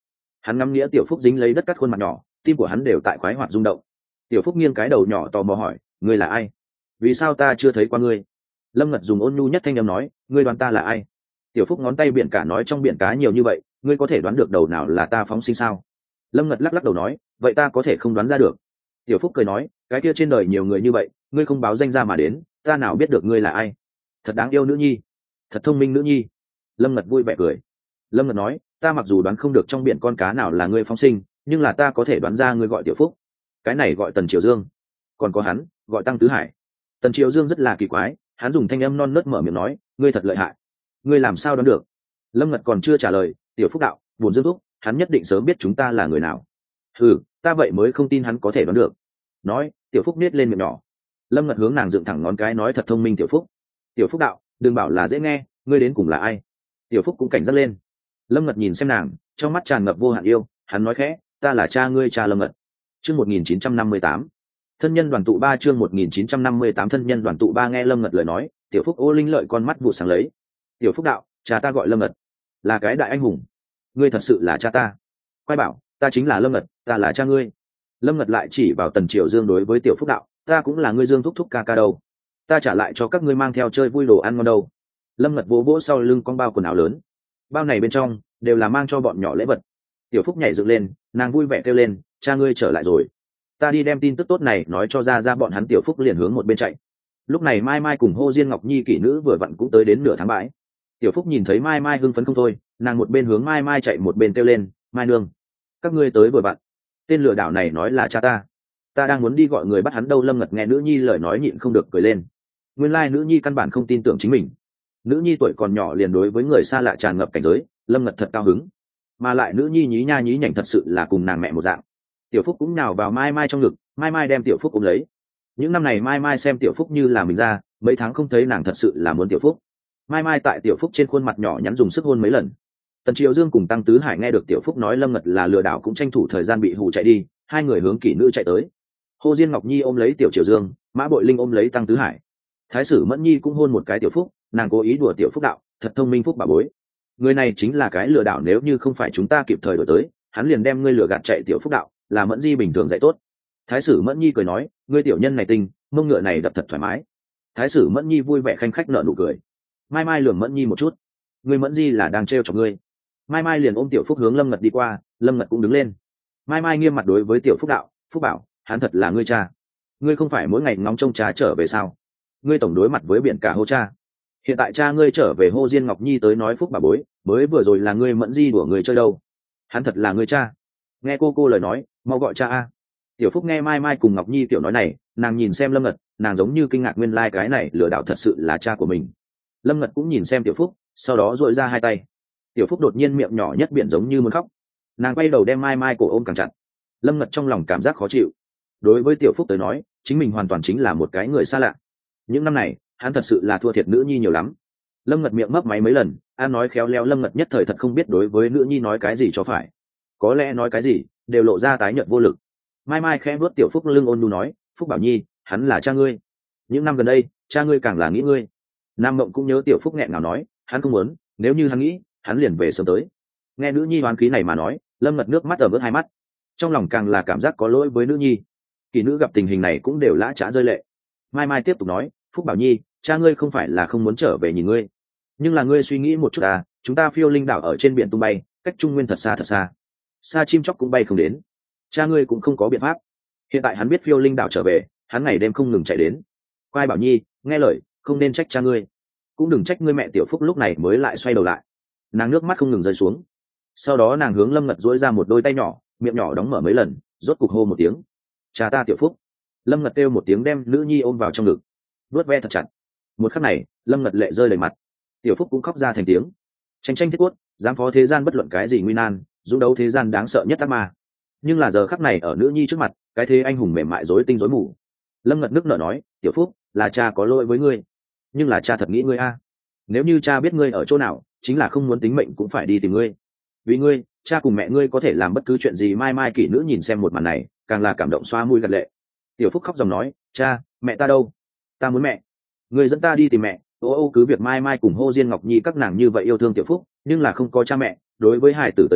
Hắn ngắm nghĩa tiểu phúc dính lấy đất cắt khuôn mặt nhỏ, tim của hắn đều tại khoái hoạt rung động. Tiểu phúc nghiêng cái đầu nhỏ tò mò hỏi, ngươi là ai? Vì sao ta chưa thấy qua ngươi? Lâm Ngật dùng ôn nhu nhất thanh âm nói, ngươi đoán ta là ai? Tiểu phúc ngón tay biển cả nói, trong biển cá nhiều như vậy, ngươi có thể đoán được đầu nào là ta phóng sinh sao? Lâm Ngật lắc lắc đầu nói, vậy ta có thể không đoán ra được. Tiểu phúc cười nói, cái kia trên đời nhiều người như vậy, ngươi không báo danh ra mà đến, ta nào biết được ngươi là ai? Thật đáng yêu nữ nhi, thật thông minh nữ nhi. Lâm Ngật vui vẻ cười. Lâm Ngật nói, ta mặc dù đoán không được trong biển con cá nào là ngươi phóng sinh, nhưng là ta có thể đoán ra ngươi gọi Tiểu Phúc. Cái này gọi Tần Triều Dương, còn có hắn gọi Tăng Tứ Hải. Tần Triều Dương rất là kỳ quái, hắn dùng thanh âm non nớt mở miệng nói, ngươi thật lợi hại, ngươi làm sao đoán được? Lâm Ngật còn chưa trả lời, Tiểu Phúc đạo, buồn Dương Thúc, hắn nhất định sớm biết chúng ta là người nào. Ừ, ta vậy mới không tin hắn có thể đoán được. Nói, Tiểu Phúc nết lên miệng nhỏ. Lâm Ngật hướng nàng dựng thẳng ngón cái nói, thật thông minh Tiểu Phúc. Tiểu Phúc đạo, đừng bảo là dễ nghe, ngươi đến cùng là ai? Tiểu Phúc cũng cảnh giác lên. Lâm Ngật nhìn xem nàng, trong mắt tràn ngập vô hạn yêu, hắn nói khẽ, ta là cha ngươi, cha Lâm Ngật. Chương một nghìn chín trăm năm mươi tám, thân nhân đoàn tụ ba. Chương một nghìn chín trăm năm mươi tám, thân nhân đoàn tụ ba. Nghe Lâm Ngật lời nói, Tiểu Phúc ô linh lợi con mắt vụ sáng lấy. Tiểu Phúc đạo, cha ta gọi Lâm Ngật, là cái đại anh hùng. Ngươi thật sự là cha ta? Quay bảo, ta chính là Lâm Ngật, ta là cha ngươi. Lâm Ngật lại chỉ vào Tần Triều Dương đối với Tiểu Phúc đạo, ta cũng là ngươi Dương thúc thúc ca ca đâu, ta trả lại cho các ngươi mang theo chơi vui đồ ăn ngon đâu. Lâm Ngật vỗ vỗ sau lưng con bao quần áo lớn, bao này bên trong đều là mang cho bọn nhỏ lễ vật. Tiểu Phúc nhảy dựng lên, nàng vui vẻ kêu lên, cha ngươi trở lại rồi, ta đi đem tin tức tốt này nói cho ra ra bọn hắn. Tiểu Phúc liền hướng một bên chạy. Lúc này Mai Mai cùng Hô Diên Ngọc Nhi kỷ nữ vừa vặn cũng tới đến nửa tháng bãi. Tiểu Phúc nhìn thấy Mai Mai hưng phấn không thôi, nàng một bên hướng Mai Mai chạy một bên kêu lên, Mai nương, các ngươi tới vừa vặn. Tên lừa đảo này nói là cha ta, ta đang muốn đi gọi người bắt hắn đâu. Lâm Ngật nghe nữ nhi lời nói nhịn không được cười lên. Nguyên lai nữ nhi căn bản không tin tưởng chính mình. Nữ nhi tuổi còn nhỏ liền đối với người xa lạ tràn ngập cảnh giới, Lâm Ngật thật cao hứng. Mà lại nữ nhi nhí nha nhí nhảnh thật sự là cùng nàng mẹ một dạng. Tiểu Phúc cũng nhào vào Mai Mai trong ngực, Mai Mai đem Tiểu Phúc ôm lấy. Những năm này Mai Mai xem Tiểu Phúc như là mình ra, mấy tháng không thấy nàng thật sự là muốn Tiểu Phúc. Mai Mai tại Tiểu Phúc trên khuôn mặt nhỏ nhắn dùng sức hôn mấy lần. Tần Triều Dương cùng Tăng Tứ Hải nghe được Tiểu Phúc nói Lâm Ngật là lừa đảo cũng tranh thủ thời gian bị hù chạy đi, hai người hướng kỷ nữ chạy tới. Hồ Diên Ngọc Nhi ôm lấy Tiểu Triều Dương, Mã Bội Linh ôm lấy Tăng Tứ Hải. Thái sử Mẫn Nhi cũng hôn một cái Tiểu Phúc, nàng cố ý đùa Tiểu Phúc đạo, thật thông minh Phúc bà bối, người này chính là cái lừa đảo, nếu như không phải chúng ta kịp thời đổi tới, hắn liền đem ngươi lừa gạt chạy. Tiểu Phúc đạo, là Mẫn Di bình thường dạy tốt. Thái sử Mẫn Nhi cười nói, ngươi tiểu nhân này tinh, mông ngựa này đập thật thoải mái. Thái sử Mẫn Nhi vui vẻ khanh khách nở nụ cười. Mai Mai lườm Mẫn Nhi một chút, ngươi Mẫn Di là đang trêu chọc ngươi. Mai Mai liền ôm Tiểu Phúc hướng Lâm Ngật đi qua, Lâm Ngật cũng đứng lên. Mai Mai nghiêm mặt đối với Tiểu Phúc đạo, Phúc bảo, hắn thật là ngươi cha, ngươi không phải mỗi ngày ngóng trông cha trở về sao? Ngươi tổng đối mặt với biển cả hô cha, hiện tại cha ngươi trở về. Hô Diên Ngọc Nhi tới nói, Phúc bà bối, mới vừa rồi là ngươi Mẫn Di đùa người chơi đâu, hắn thật là ngươi cha. Nghe cô cô lời nói, mau gọi cha a. Tiểu Phúc nghe Mai Mai cùng Ngọc Nhi tiểu nói này, nàng nhìn xem Lâm Ngật, nàng giống như kinh ngạc, nguyên lai cái này lừa đảo thật sự là cha của mình. Lâm Ngật cũng nhìn xem Tiểu Phúc, sau đó dội ra hai tay. Tiểu Phúc đột nhiên miệng nhỏ nhất biển giống như muốn khóc, nàng quay đầu đem Mai Mai cổ ôm càng chặt. Lâm Ngật trong lòng cảm giác khó chịu. Đối với Tiểu Phúc tới nói, chính mình hoàn toàn chính là một cái người xa lạ. Những năm này hắn thật sự là thua thiệt nữ nhi nhiều lắm. Lâm Ngật miệng mấp máy mấy lần, an nói khéo léo, Lâm Ngật nhất thời thật không biết đối với nữ nhi nói cái gì cho phải, có lẽ nói cái gì đều lộ ra tái nhợt vô lực. Mai Mai khẽ vuốt Tiểu Phúc lưng ôn nhu nói, Phúc bảo nhi, hắn là cha ngươi, những năm gần đây cha ngươi càng là nghĩ ngươi. Nam Mộng cũng nhớ Tiểu Phúc nghẹn ngào nói, hắn không muốn, nếu như hắn nghĩ, hắn liền về sớm tới. Nghe nữ nhi hoán khí này mà nói, Lâm Ngật nước mắt ở vớt hai mắt, trong lòng càng là cảm giác có lỗi với nữ nhi. Kỳ nữ gặp tình hình này cũng đều lã chã rơi lệ. Mai Mai tiếp tục nói, Phúc bảo nhi, cha ngươi không phải là không muốn trở về nhìn ngươi, nhưng là ngươi suy nghĩ một chút à, chúng ta phiêu linh đảo ở trên biển tung bay, cách Trung Nguyên thật xa thật xa, xa chim chóc cũng bay không đến, cha ngươi cũng không có biện pháp. Hiện tại hắn biết phiêu linh đảo trở về, hắn ngày đêm không ngừng chạy đến. Quai bảo nhi, nghe lời, không nên trách cha ngươi, cũng đừng trách ngươi mẹ. Tiểu Phúc lúc này mới lại xoay đầu lại, nàng nước mắt không ngừng rơi xuống. Sau đó nàng hướng Lâm Ngật duỗi ra một đôi tay nhỏ, miệng nhỏ đóng mở mấy lần, rốt cục hô một tiếng, cha ta. Tiểu Phúc. Lâm Ngật kêu một tiếng đem nữ nhi ôm vào trong ngực, vuốt ve thật chặt. Một khắc này Lâm Ngật lệ rơi đầy mặt. Tiểu Phúc cũng khóc ra thành tiếng. Tranh tranh thiết quất, dám phó thế gian bất luận cái gì nguy nan, dũng đấu thế gian đáng sợ nhất ác ma. Nhưng là giờ khắc này ở nữ nhi trước mặt, cái thế anh hùng mềm mại rối tinh rối mù. Lâm Ngật nước nở nói, Tiểu Phúc, là cha có lỗi với ngươi, nhưng là cha thật nghĩ ngươi a. Nếu như cha biết ngươi ở chỗ nào, chính là không muốn tính mệnh cũng phải đi tìm ngươi. Vì ngươi, cha cùng mẹ ngươi có thể làm bất cứ chuyện gì. Mai Mai kỷ nữ nhìn xem một màn này, càng là cảm động xoa mũi gật lệ. Tiểu Phúc khóc dòng nói, cha, mẹ ta đâu? Ta muốn mẹ, người dẫn ta đi tìm mẹ. Ô ô cứ việc Mai Mai cùng Hô Diên Ngọc Nhi các nàng như vậy yêu thương Tiểu Phúc, nhưng là không có cha mẹ, đối với hải tử tới nói,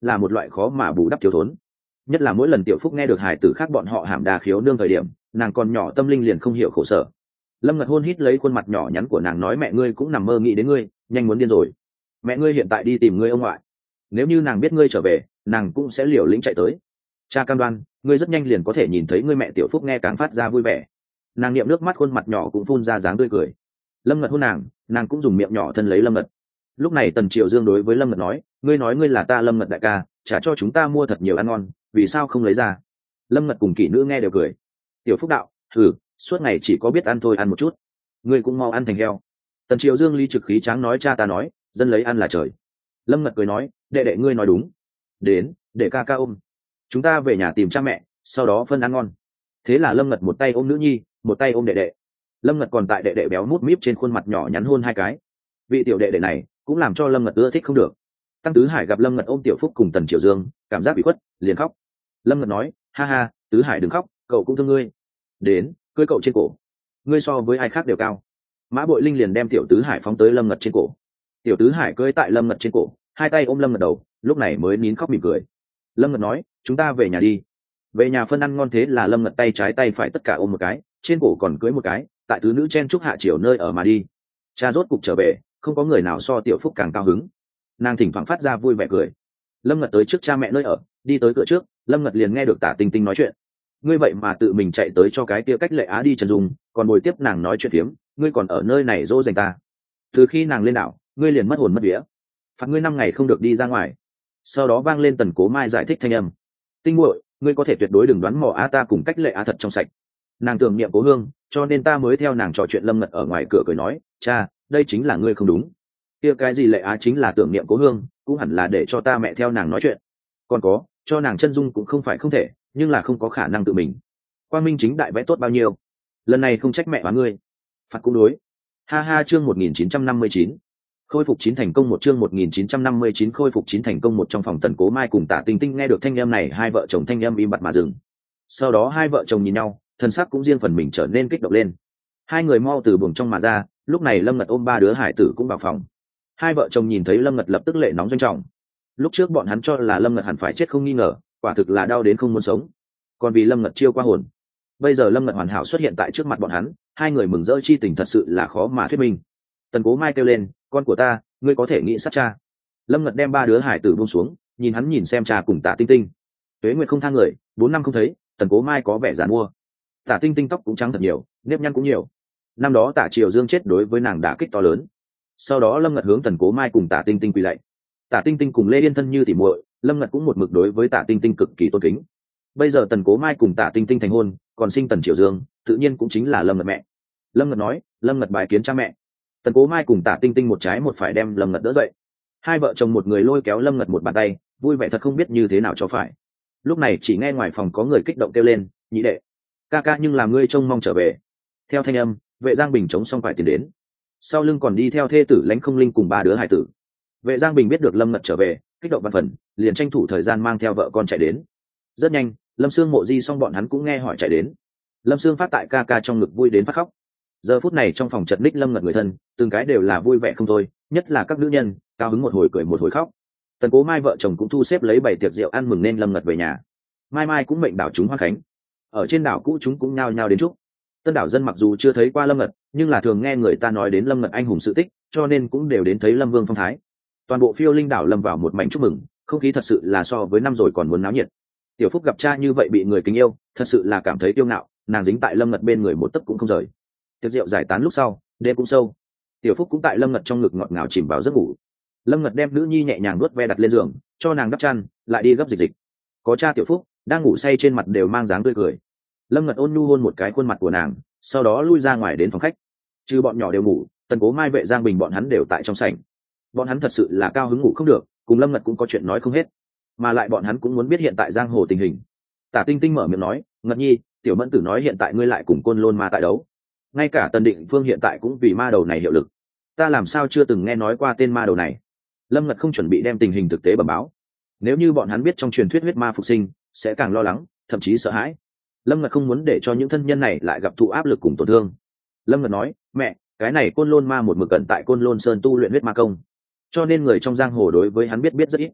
là một loại khó mà bù đắp thiếu thốn. Nhất là mỗi lần Tiểu Phúc nghe được hài tử khác bọn họ hàm đà khiếu nương thời điểm, nàng còn nhỏ tâm linh liền không hiểu khổ sở. Lâm Ngật hôn hít lấy khuôn mặt nhỏ nhắn của nàng nói mẹ ngươi cũng nằm mơ nghĩ đến ngươi, nhanh muốn điên rồi. Mẹ ngươi hiện tại đi tìm ngươi ông ngoại, nếu như nàng biết ngươi trở về nàng cũng sẽ liều lĩnh chạy tới. Cha cam đoan ngươi rất nhanh liền có thể nhìn thấy ngươi mẹ. Tiểu Phúc nghe càng phát ra vui vẻ, nàng niệm nước mắt khuôn mặt nhỏ cũng phun ra dáng tươi cười. Lâm Ngật hôn nàng, nàng cũng dùng miệng nhỏ thân lấy Lâm Ngật. Lúc này Tần Triệu Dương đối với Lâm Ngật nói, ngươi nói ngươi là ta Lâm Ngật đại ca, trả cho chúng ta mua thật nhiều ăn ngon, vì sao không lấy ra? Lâm Ngật cùng kỹ nữ nghe đều cười. Tiểu Phúc đạo, thử suốt ngày chỉ có biết ăn thôi, ăn một chút ngươi cũng mau ăn thành heo. Tần Triệu Dương ly trực khí tráng nói, cha ta nói dân lấy ăn là trời. Lâm Ngật cười nói, đệ đệ ngươi nói đúng, đến để ca ca ôm, chúng ta về nhà tìm cha mẹ, sau đó phân ăn ngon. Thế là Lâm Ngật một tay ôm nữ nhi, một tay ôm đệ đệ. Lâm Ngật còn tại đệ đệ béo mút míp trên khuôn mặt nhỏ nhắn hôn hai cái. Vị tiểu đệ đệ này cũng làm cho Lâm Ngật ưa thích không được. Tăng Tứ Hải gặp Lâm Ngật ôm Tiểu Phúc cùng Tần Triệu Dương, cảm giác bị khuất, liền khóc. Lâm Ngật nói, ha ha, Tứ Hải đừng khóc, cậu cũng thương ngươi, đến cưới cậu trên cổ, ngươi so với ai khác đều cao. Mã Bội Linh liền đem Tiểu Tứ Hải phóng tới Lâm Ngật trên cổ. Tiểu Tứ Hải cưỡi tại Lâm Ngật trên cổ, hai tay ôm Lâm Ngật đầu, lúc này mới nín khóc mỉm cười. Lâm Ngật nói, chúng ta về nhà đi. Về nhà phân ăn ngon. Thế là Lâm Ngật tay trái tay phải tất cả ôm một cái, trên cổ còn cưỡi một cái, tại tứ nữ chen chúc hạ chiều nơi ở mà đi. Cha rốt cục trở về, không có người nào so Tiểu Phúc càng cao hứng, nàng thỉnh thoảng phát ra vui vẻ cười. Lâm Ngật tới trước cha mẹ nơi ở, đi tới cửa trước, Lâm Ngật liền nghe được Tả Tinh Tinh nói chuyện. Ngươi vậy mà tự mình chạy tới cho cái tia cách Lệ Á đi Trần Dung, còn bồi tiếp nàng nói chuyện phiếm, ngươi còn ở nơi này dỗ dành ta. Từ khi nàng lên đảo, ngươi liền mất hồn mất vía, phạt ngươi năm ngày không được đi ra ngoài. Sau đó vang lên Tần Cố Mai giải thích thanh âm, Tinh muội, ngươi có thể tuyệt đối đừng đoán mò á, ta cùng cách Lệ Á thật trong sạch, nàng tưởng niệm cố hương, cho nên ta mới theo nàng trò chuyện. Lâm Ngật ở ngoài cửa cười nói, cha, đây chính là ngươi không đúng, kia cái gì Lệ Á chính là tưởng niệm cố hương, cũng hẳn là để cho ta mẹ theo nàng nói chuyện. Còn có, cho nàng chân dung cũng không phải không thể, nhưng là không có khả năng tự mình. Quang minh chính đại vẽ tốt bao nhiêu, lần này không trách mẹ và ngươi, phạt cũng đối. Ha ha. Chương một nghìn chín trăm năm mươi chín, khôi phục chín thành công một. Chương một nghìn chín trăm năm mươi chín, khôi phục chín thành công một. Trong phòng Tần Cố Mai cùng Tả Tinh Tinh nghe được thanh âm này, hai vợ chồng thanh âm im bặt mà dừng. Sau đó hai vợ chồng nhìn nhau, thân sắc cũng riêng phần mình trở nên kích động lên. Hai người mau từ buồng trong mà ra, lúc này Lâm Ngật ôm ba đứa hải tử cũng vào phòng. Hai vợ chồng nhìn thấy Lâm Ngật lập tức lệ nóng doanh trọng. Lúc trước bọn hắn cho là Lâm Ngật hẳn phải chết không nghi ngờ, quả thực là đau đến không muốn sống, còn vì Lâm Ngật chiêu qua hồn. Bây giờ Lâm Ngật hoàn hảo xuất hiện tại trước mặt bọn hắn, hai người mừng rỡ chi tình thật sự là khó mà thuyết minh. Tần Cố Mai kêu lên, con của ta, ngươi có thể nghĩ sát cha. Lâm Ngật đem ba đứa hải tử buông xuống, nhìn hắn nhìn xem cha cùng Tả Tinh Tinh. Tuế nguyệt không thang người, bốn năm không thấy, Tần Cố Mai có vẻ già mua. Tả Tinh Tinh tóc cũng trắng thật nhiều, nếp nhăn cũng nhiều. Năm đó Tả Triều Dương chết đối với nàng đả kích to lớn. Sau đó Lâm Ngật hướng Tần Cố Mai cùng Tả Tinh Tinh quỳ lạy. Tả Tinh Tinh cùng Lê Yên thân như tỉ muội, Lâm Ngật cũng một mực đối với Tả Tinh Tinh cực kỳ tôn kính. Bây giờ Tần Cố Mai cùng Tả Tinh Tinh thành hôn, còn sinh Tần Triều Dương, tự nhiên cũng chính là Lâm Ngật mẹ. Lâm Ngật nói, Lâm Ngật bài kiến cha mẹ. Tần Cố Mai cùng Tả Tinh Tinh một trái một phải đem Lâm Ngật đỡ dậy. Hai vợ chồng một người lôi kéo Lâm Ngật một bàn tay, vui vẻ thật không biết như thế nào cho phải. Lúc này chỉ nghe ngoài phòng có người kích động kêu lên, nhị đệ, ca ca nhưng làm ngươi trông mong trở về. Theo thanh âm, Vệ Giang Bình chống xong phải tiến đến, sau lưng còn đi theo thê tử Lãnh Không Linh cùng ba đứa hải tử. Vệ Giang Bình biết được Lâm Ngật trở về, kích động văn phần, liền tranh thủ thời gian mang theo vợ con chạy đến. Rất nhanh, Lâm Sương Mộ Di xong bọn hắn cũng nghe hỏi chạy đến. Lâm Sương phát tại ca ca trong ngực vui đến phát khóc. Giờ phút này trong phòng chật ních Lâm Ngật người thân, từng cái đều là vui vẻ không thôi, nhất là các nữ nhân, cao hứng một hồi cười một hồi khóc. Tần Cố Mai vợ chồng cũng thu xếp lấy bảy tiệc rượu ăn mừng nên Lâm Ngật về nhà. Mai Mai cũng mệnh đảo chúng Hoa Khánh. Ở trên đảo cũ chúng cũng nhao nhao đến chúc. Tân đảo dân mặc dù chưa thấy qua Lâm Ngật, nhưng là thường nghe người ta nói đến Lâm Ngật anh hùng sự tích, cho nên cũng đều đến thấy Lâm Vương phong thái. Toàn bộ Phiêu Linh đảo lâm vào một mảnh chúc mừng, không khí thật sự là so với năm rồi còn muốn náo nhiệt. Tiểu Phúc gặp cha như vậy bị người kính yêu, thật sự là cảm thấy kiêu ngạo, nàng dính tại Lâm Ngật bên người một tấc cũng không rời. Tiệc rượu giải tán lúc sau, đêm cũng sâu. Tiểu Phúc cũng tại Lâm Ngật trong ngực ngọt ngào chìm vào giấc ngủ. Lâm Ngật đem nữ nhi nhẹ nhàng nuốt ve đặt lên giường, cho nàng đắp chăn, lại đi gấp dịch dịch. Có cha Tiểu Phúc đang ngủ say trên mặt đều mang dáng tươi cười. Lâm Ngật ôn nhu hôn một cái khuôn mặt của nàng, sau đó lui ra ngoài đến phòng khách. Trừ bọn nhỏ đều ngủ, Tần Cố Mai Vệ Giang Bình bọn hắn đều tại trong sảnh. Bọn hắn thật sự là cao hứng ngủ không được, cùng Lâm Ngật cũng có chuyện nói không hết, mà lại bọn hắn cũng muốn biết hiện tại giang hồ tình hình. Tả Tinh Tinh mở miệng nói, Ngật nhi, Tiểu Mẫn Tử nói hiện tại ngươi lại cùng Côn Lôn ma tại đấu, ngay cả Tần Định Phương hiện tại cũng vì ma đầu này hiệu lực. Ta làm sao chưa từng nghe nói qua tên ma đầu này? Lâm Ngật không chuẩn bị đem tình hình thực tế bẩm báo. Nếu như bọn hắn biết trong truyền thuyết huyết ma phục sinh, sẽ càng lo lắng, thậm chí sợ hãi. Lâm Ngật không muốn để cho những thân nhân này lại gặp thụ áp lực cùng tổn thương. Lâm Ngật nói, mẹ, cái này Côn Lôn ma một mực cẩn tại Côn Lôn Sơn tu luyện huyết ma công, cho nên người trong giang hồ đối với hắn biết biết rất ít.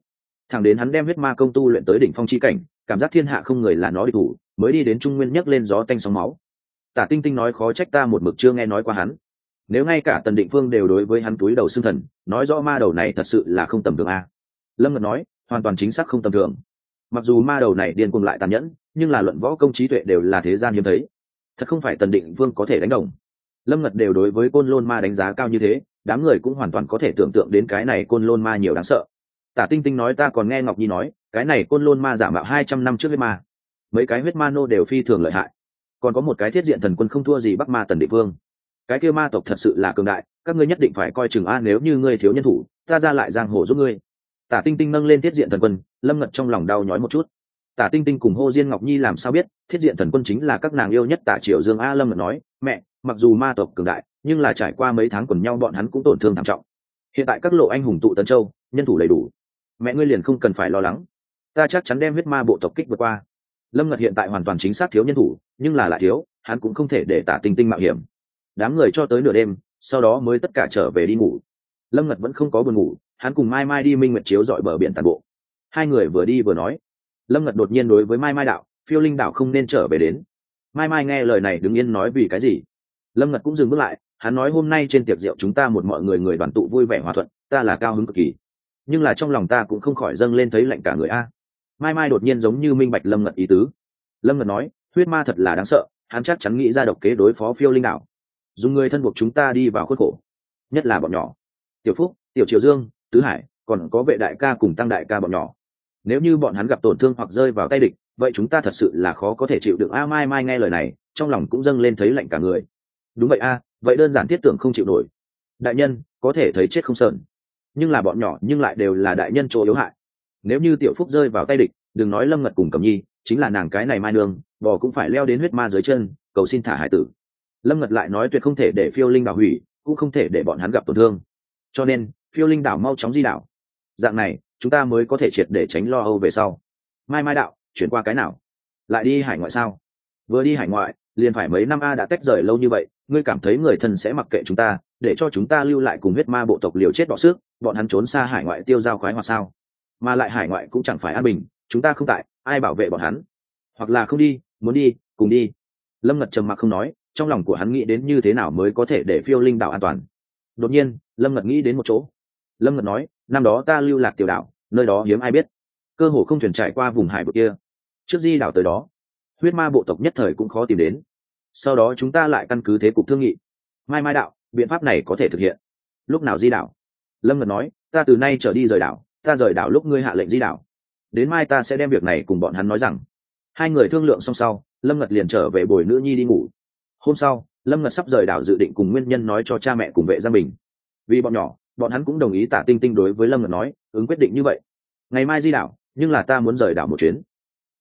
thẳng đến hắn đem huyết ma công tu luyện tới đỉnh phong chi cảnh, cảm giác thiên hạ không người là nó địch thủ, mới đi đến trung nguyên nhấc lên gió tanh sóng máu. Tả Tinh Tinh nói khó trách ta một mực chưa nghe nói qua hắn. Nếu ngay cả Tần Định Phương đều đối với hắn túi đầu xưng thần, nói rõ ma đầu này thật sự là không tầm thường a. Lâm Ngật nói, hoàn toàn chính xác không tầm thường. Mặc dù ma đầu này điên cuồng lại tàn nhẫn, nhưng là luận võ công trí tuệ đều là thế gian hiếm thấy, thật không phải Tần Định Phương có thể đánh đồng. Lâm Ngật đều đối với Côn Lôn Ma đánh giá cao như thế, đám người cũng hoàn toàn có thể tưởng tượng đến cái này Côn Lôn Ma nhiều đáng sợ. Tả Tinh Tinh nói ta còn nghe Ngọc Nhi nói, cái này Côn Lôn Ma giả mạo hai trăm năm trước huyết ma, mấy cái huyết ma nô đều phi thường lợi hại, còn có một cái Thiết Diện Thần Quân không thua gì Bắc Ma Tần Định Vương. Cái kia ma tộc thật sự là cường đại, các ngươi nhất định phải coi chừng a, nếu như ngươi thiếu nhân thủ, ta ra lại giang hồ giúp ngươi. Tả Tinh Tinh nâng lên Thiết Diện Thần Quân, Lâm Ngật trong lòng đau nhói một chút. Tả Tinh Tinh cùng Hồ Diên Ngọc Nhi làm sao biết Thiết Diện Thần Quân chính là các nàng yêu nhất Tả Triều Dương a. Lâm Ngật nói, mẹ, mặc dù ma tộc cường đại, nhưng là trải qua mấy tháng quần nhau bọn hắn cũng tổn thương thảm trọng. Hiện tại các lộ anh hùng tụ Tấn Châu, nhân thủ đầy đủ, mẹ ngươi liền không cần phải lo lắng, ta chắc chắn đem huyết ma bộ tộc kích vượt qua. Lâm Ngật hiện tại hoàn toàn chính xác thiếu nhân thủ, nhưng là lại thiếu, hắn cũng không thể để Tả Tinh Tinh mạo hiểm. Đám người cho tới nửa đêm, sau đó mới tất cả trở về đi ngủ. Lâm Ngật vẫn không có buồn ngủ, hắn cùng Mai Mai đi Minh Nguyệt chiếu dọi bờ biển tàn bộ. Hai người vừa đi vừa nói. Lâm Ngật đột nhiên đối với Mai Mai đạo, Phiêu Linh đảo không nên trở về đến. Mai Mai nghe lời này đứng yên nói vì cái gì. Lâm Ngật cũng dừng bước lại, hắn nói hôm nay trên tiệc rượu chúng ta một mọi người người đoàn tụ vui vẻ hòa thuận, ta là cao hứng cực kỳ, nhưng là trong lòng ta cũng không khỏi dâng lên thấy lạnh cả người a. Mai Mai đột nhiên giống như minh bạch Lâm Ngật ý tứ. Lâm Ngật nói, huyết ma thật là đáng sợ, hắn chắc chắn nghĩ ra độc kế đối phó Phiêu Linh đảo, dùng người thân buộc chúng ta đi vào khuất khổ, nhất là bọn nhỏ, Tiểu Phúc, Tiểu Triều Dương, Tứ Hải, còn có Vệ đại ca cùng Tăng đại ca bọn nhỏ. Nếu như bọn hắn gặp tổn thương hoặc rơi vào tay địch, vậy chúng ta thật sự là khó có thể chịu đựng a. Mai Mai nghe lời này, trong lòng cũng dâng lên thấy lạnh cả người. Đúng vậy a, vậy đơn giản thiết tưởng không chịu nổi. Đại nhân có thể thấy chết không sờn, nhưng là bọn nhỏ nhưng lại đều là đại nhân chỗ yếu hại. Nếu như Tiểu Phúc rơi vào tay địch, đừng nói Lâm Ngật cùng Cẩm Nhi, chính là nàng cái này Mai Nương, bò cũng phải leo đến huyết ma dưới chân, cầu xin thả hải tử. Lâm Ngật lại nói tuyệt không thể để Phiêu Linh đảo hủy, cũng không thể để bọn hắn gặp tổn thương, cho nên Phiêu Linh đảo mau chóng di đảo, dạng này chúng ta mới có thể triệt để tránh lo âu về sau. Mai Mai đạo, chuyển qua cái nào? Lại đi hải ngoại sao? Vừa đi hải ngoại liền phải mấy năm a, đã tách rời lâu như vậy, ngươi cảm thấy người thân sẽ mặc kệ chúng ta, để cho chúng ta lưu lại cùng huyết ma bộ tộc liều chết bỏ sức, bọn hắn trốn xa hải ngoại tiêu dao khoái hoặc sao? Mà lại hải ngoại cũng chẳng phải an bình, chúng ta không tại, ai bảo vệ bọn hắn? Hoặc là không đi, muốn đi cùng đi. Lâm Ngật trầm mặc không nói, trong lòng của hắn nghĩ đến như thế nào mới có thể để Phiêu Linh đảo an toàn. Đột nhiên Lâm Ngật nghĩ đến một chỗ. Lâm Ngật nói, năm đó ta lưu lạc tiểu đảo, nơi đó hiếm ai biết, cơ hồ không thuyền trải qua vùng hải vực kia, trước di đảo tới đó huyết ma bộ tộc nhất thời cũng khó tìm đến, sau đó chúng ta lại căn cứ thế cục thương nghị. Mai Mai đạo, biện pháp này có thể thực hiện. Lúc nào di đảo? Lâm Ngật nói, ta từ nay trở đi rời đảo, ta rời đảo lúc ngươi hạ lệnh di đảo, đến mai ta sẽ đem việc này cùng bọn hắn nói rằng. Hai người thương lượng xong sau, Lâm Ngật liền trở về bồi nữ nhi đi ngủ. Hôm sau Lâm Ngật sắp rời đảo dự định cùng nguyên nhân nói cho cha mẹ cùng Vệ Giang Bình, vì bọn nhỏ bọn hắn cũng đồng ý. Tả Tinh Tinh đối với Lâm Ngật nói, ứng quyết định như vậy, ngày mai di đảo, nhưng là ta muốn rời đảo một chuyến.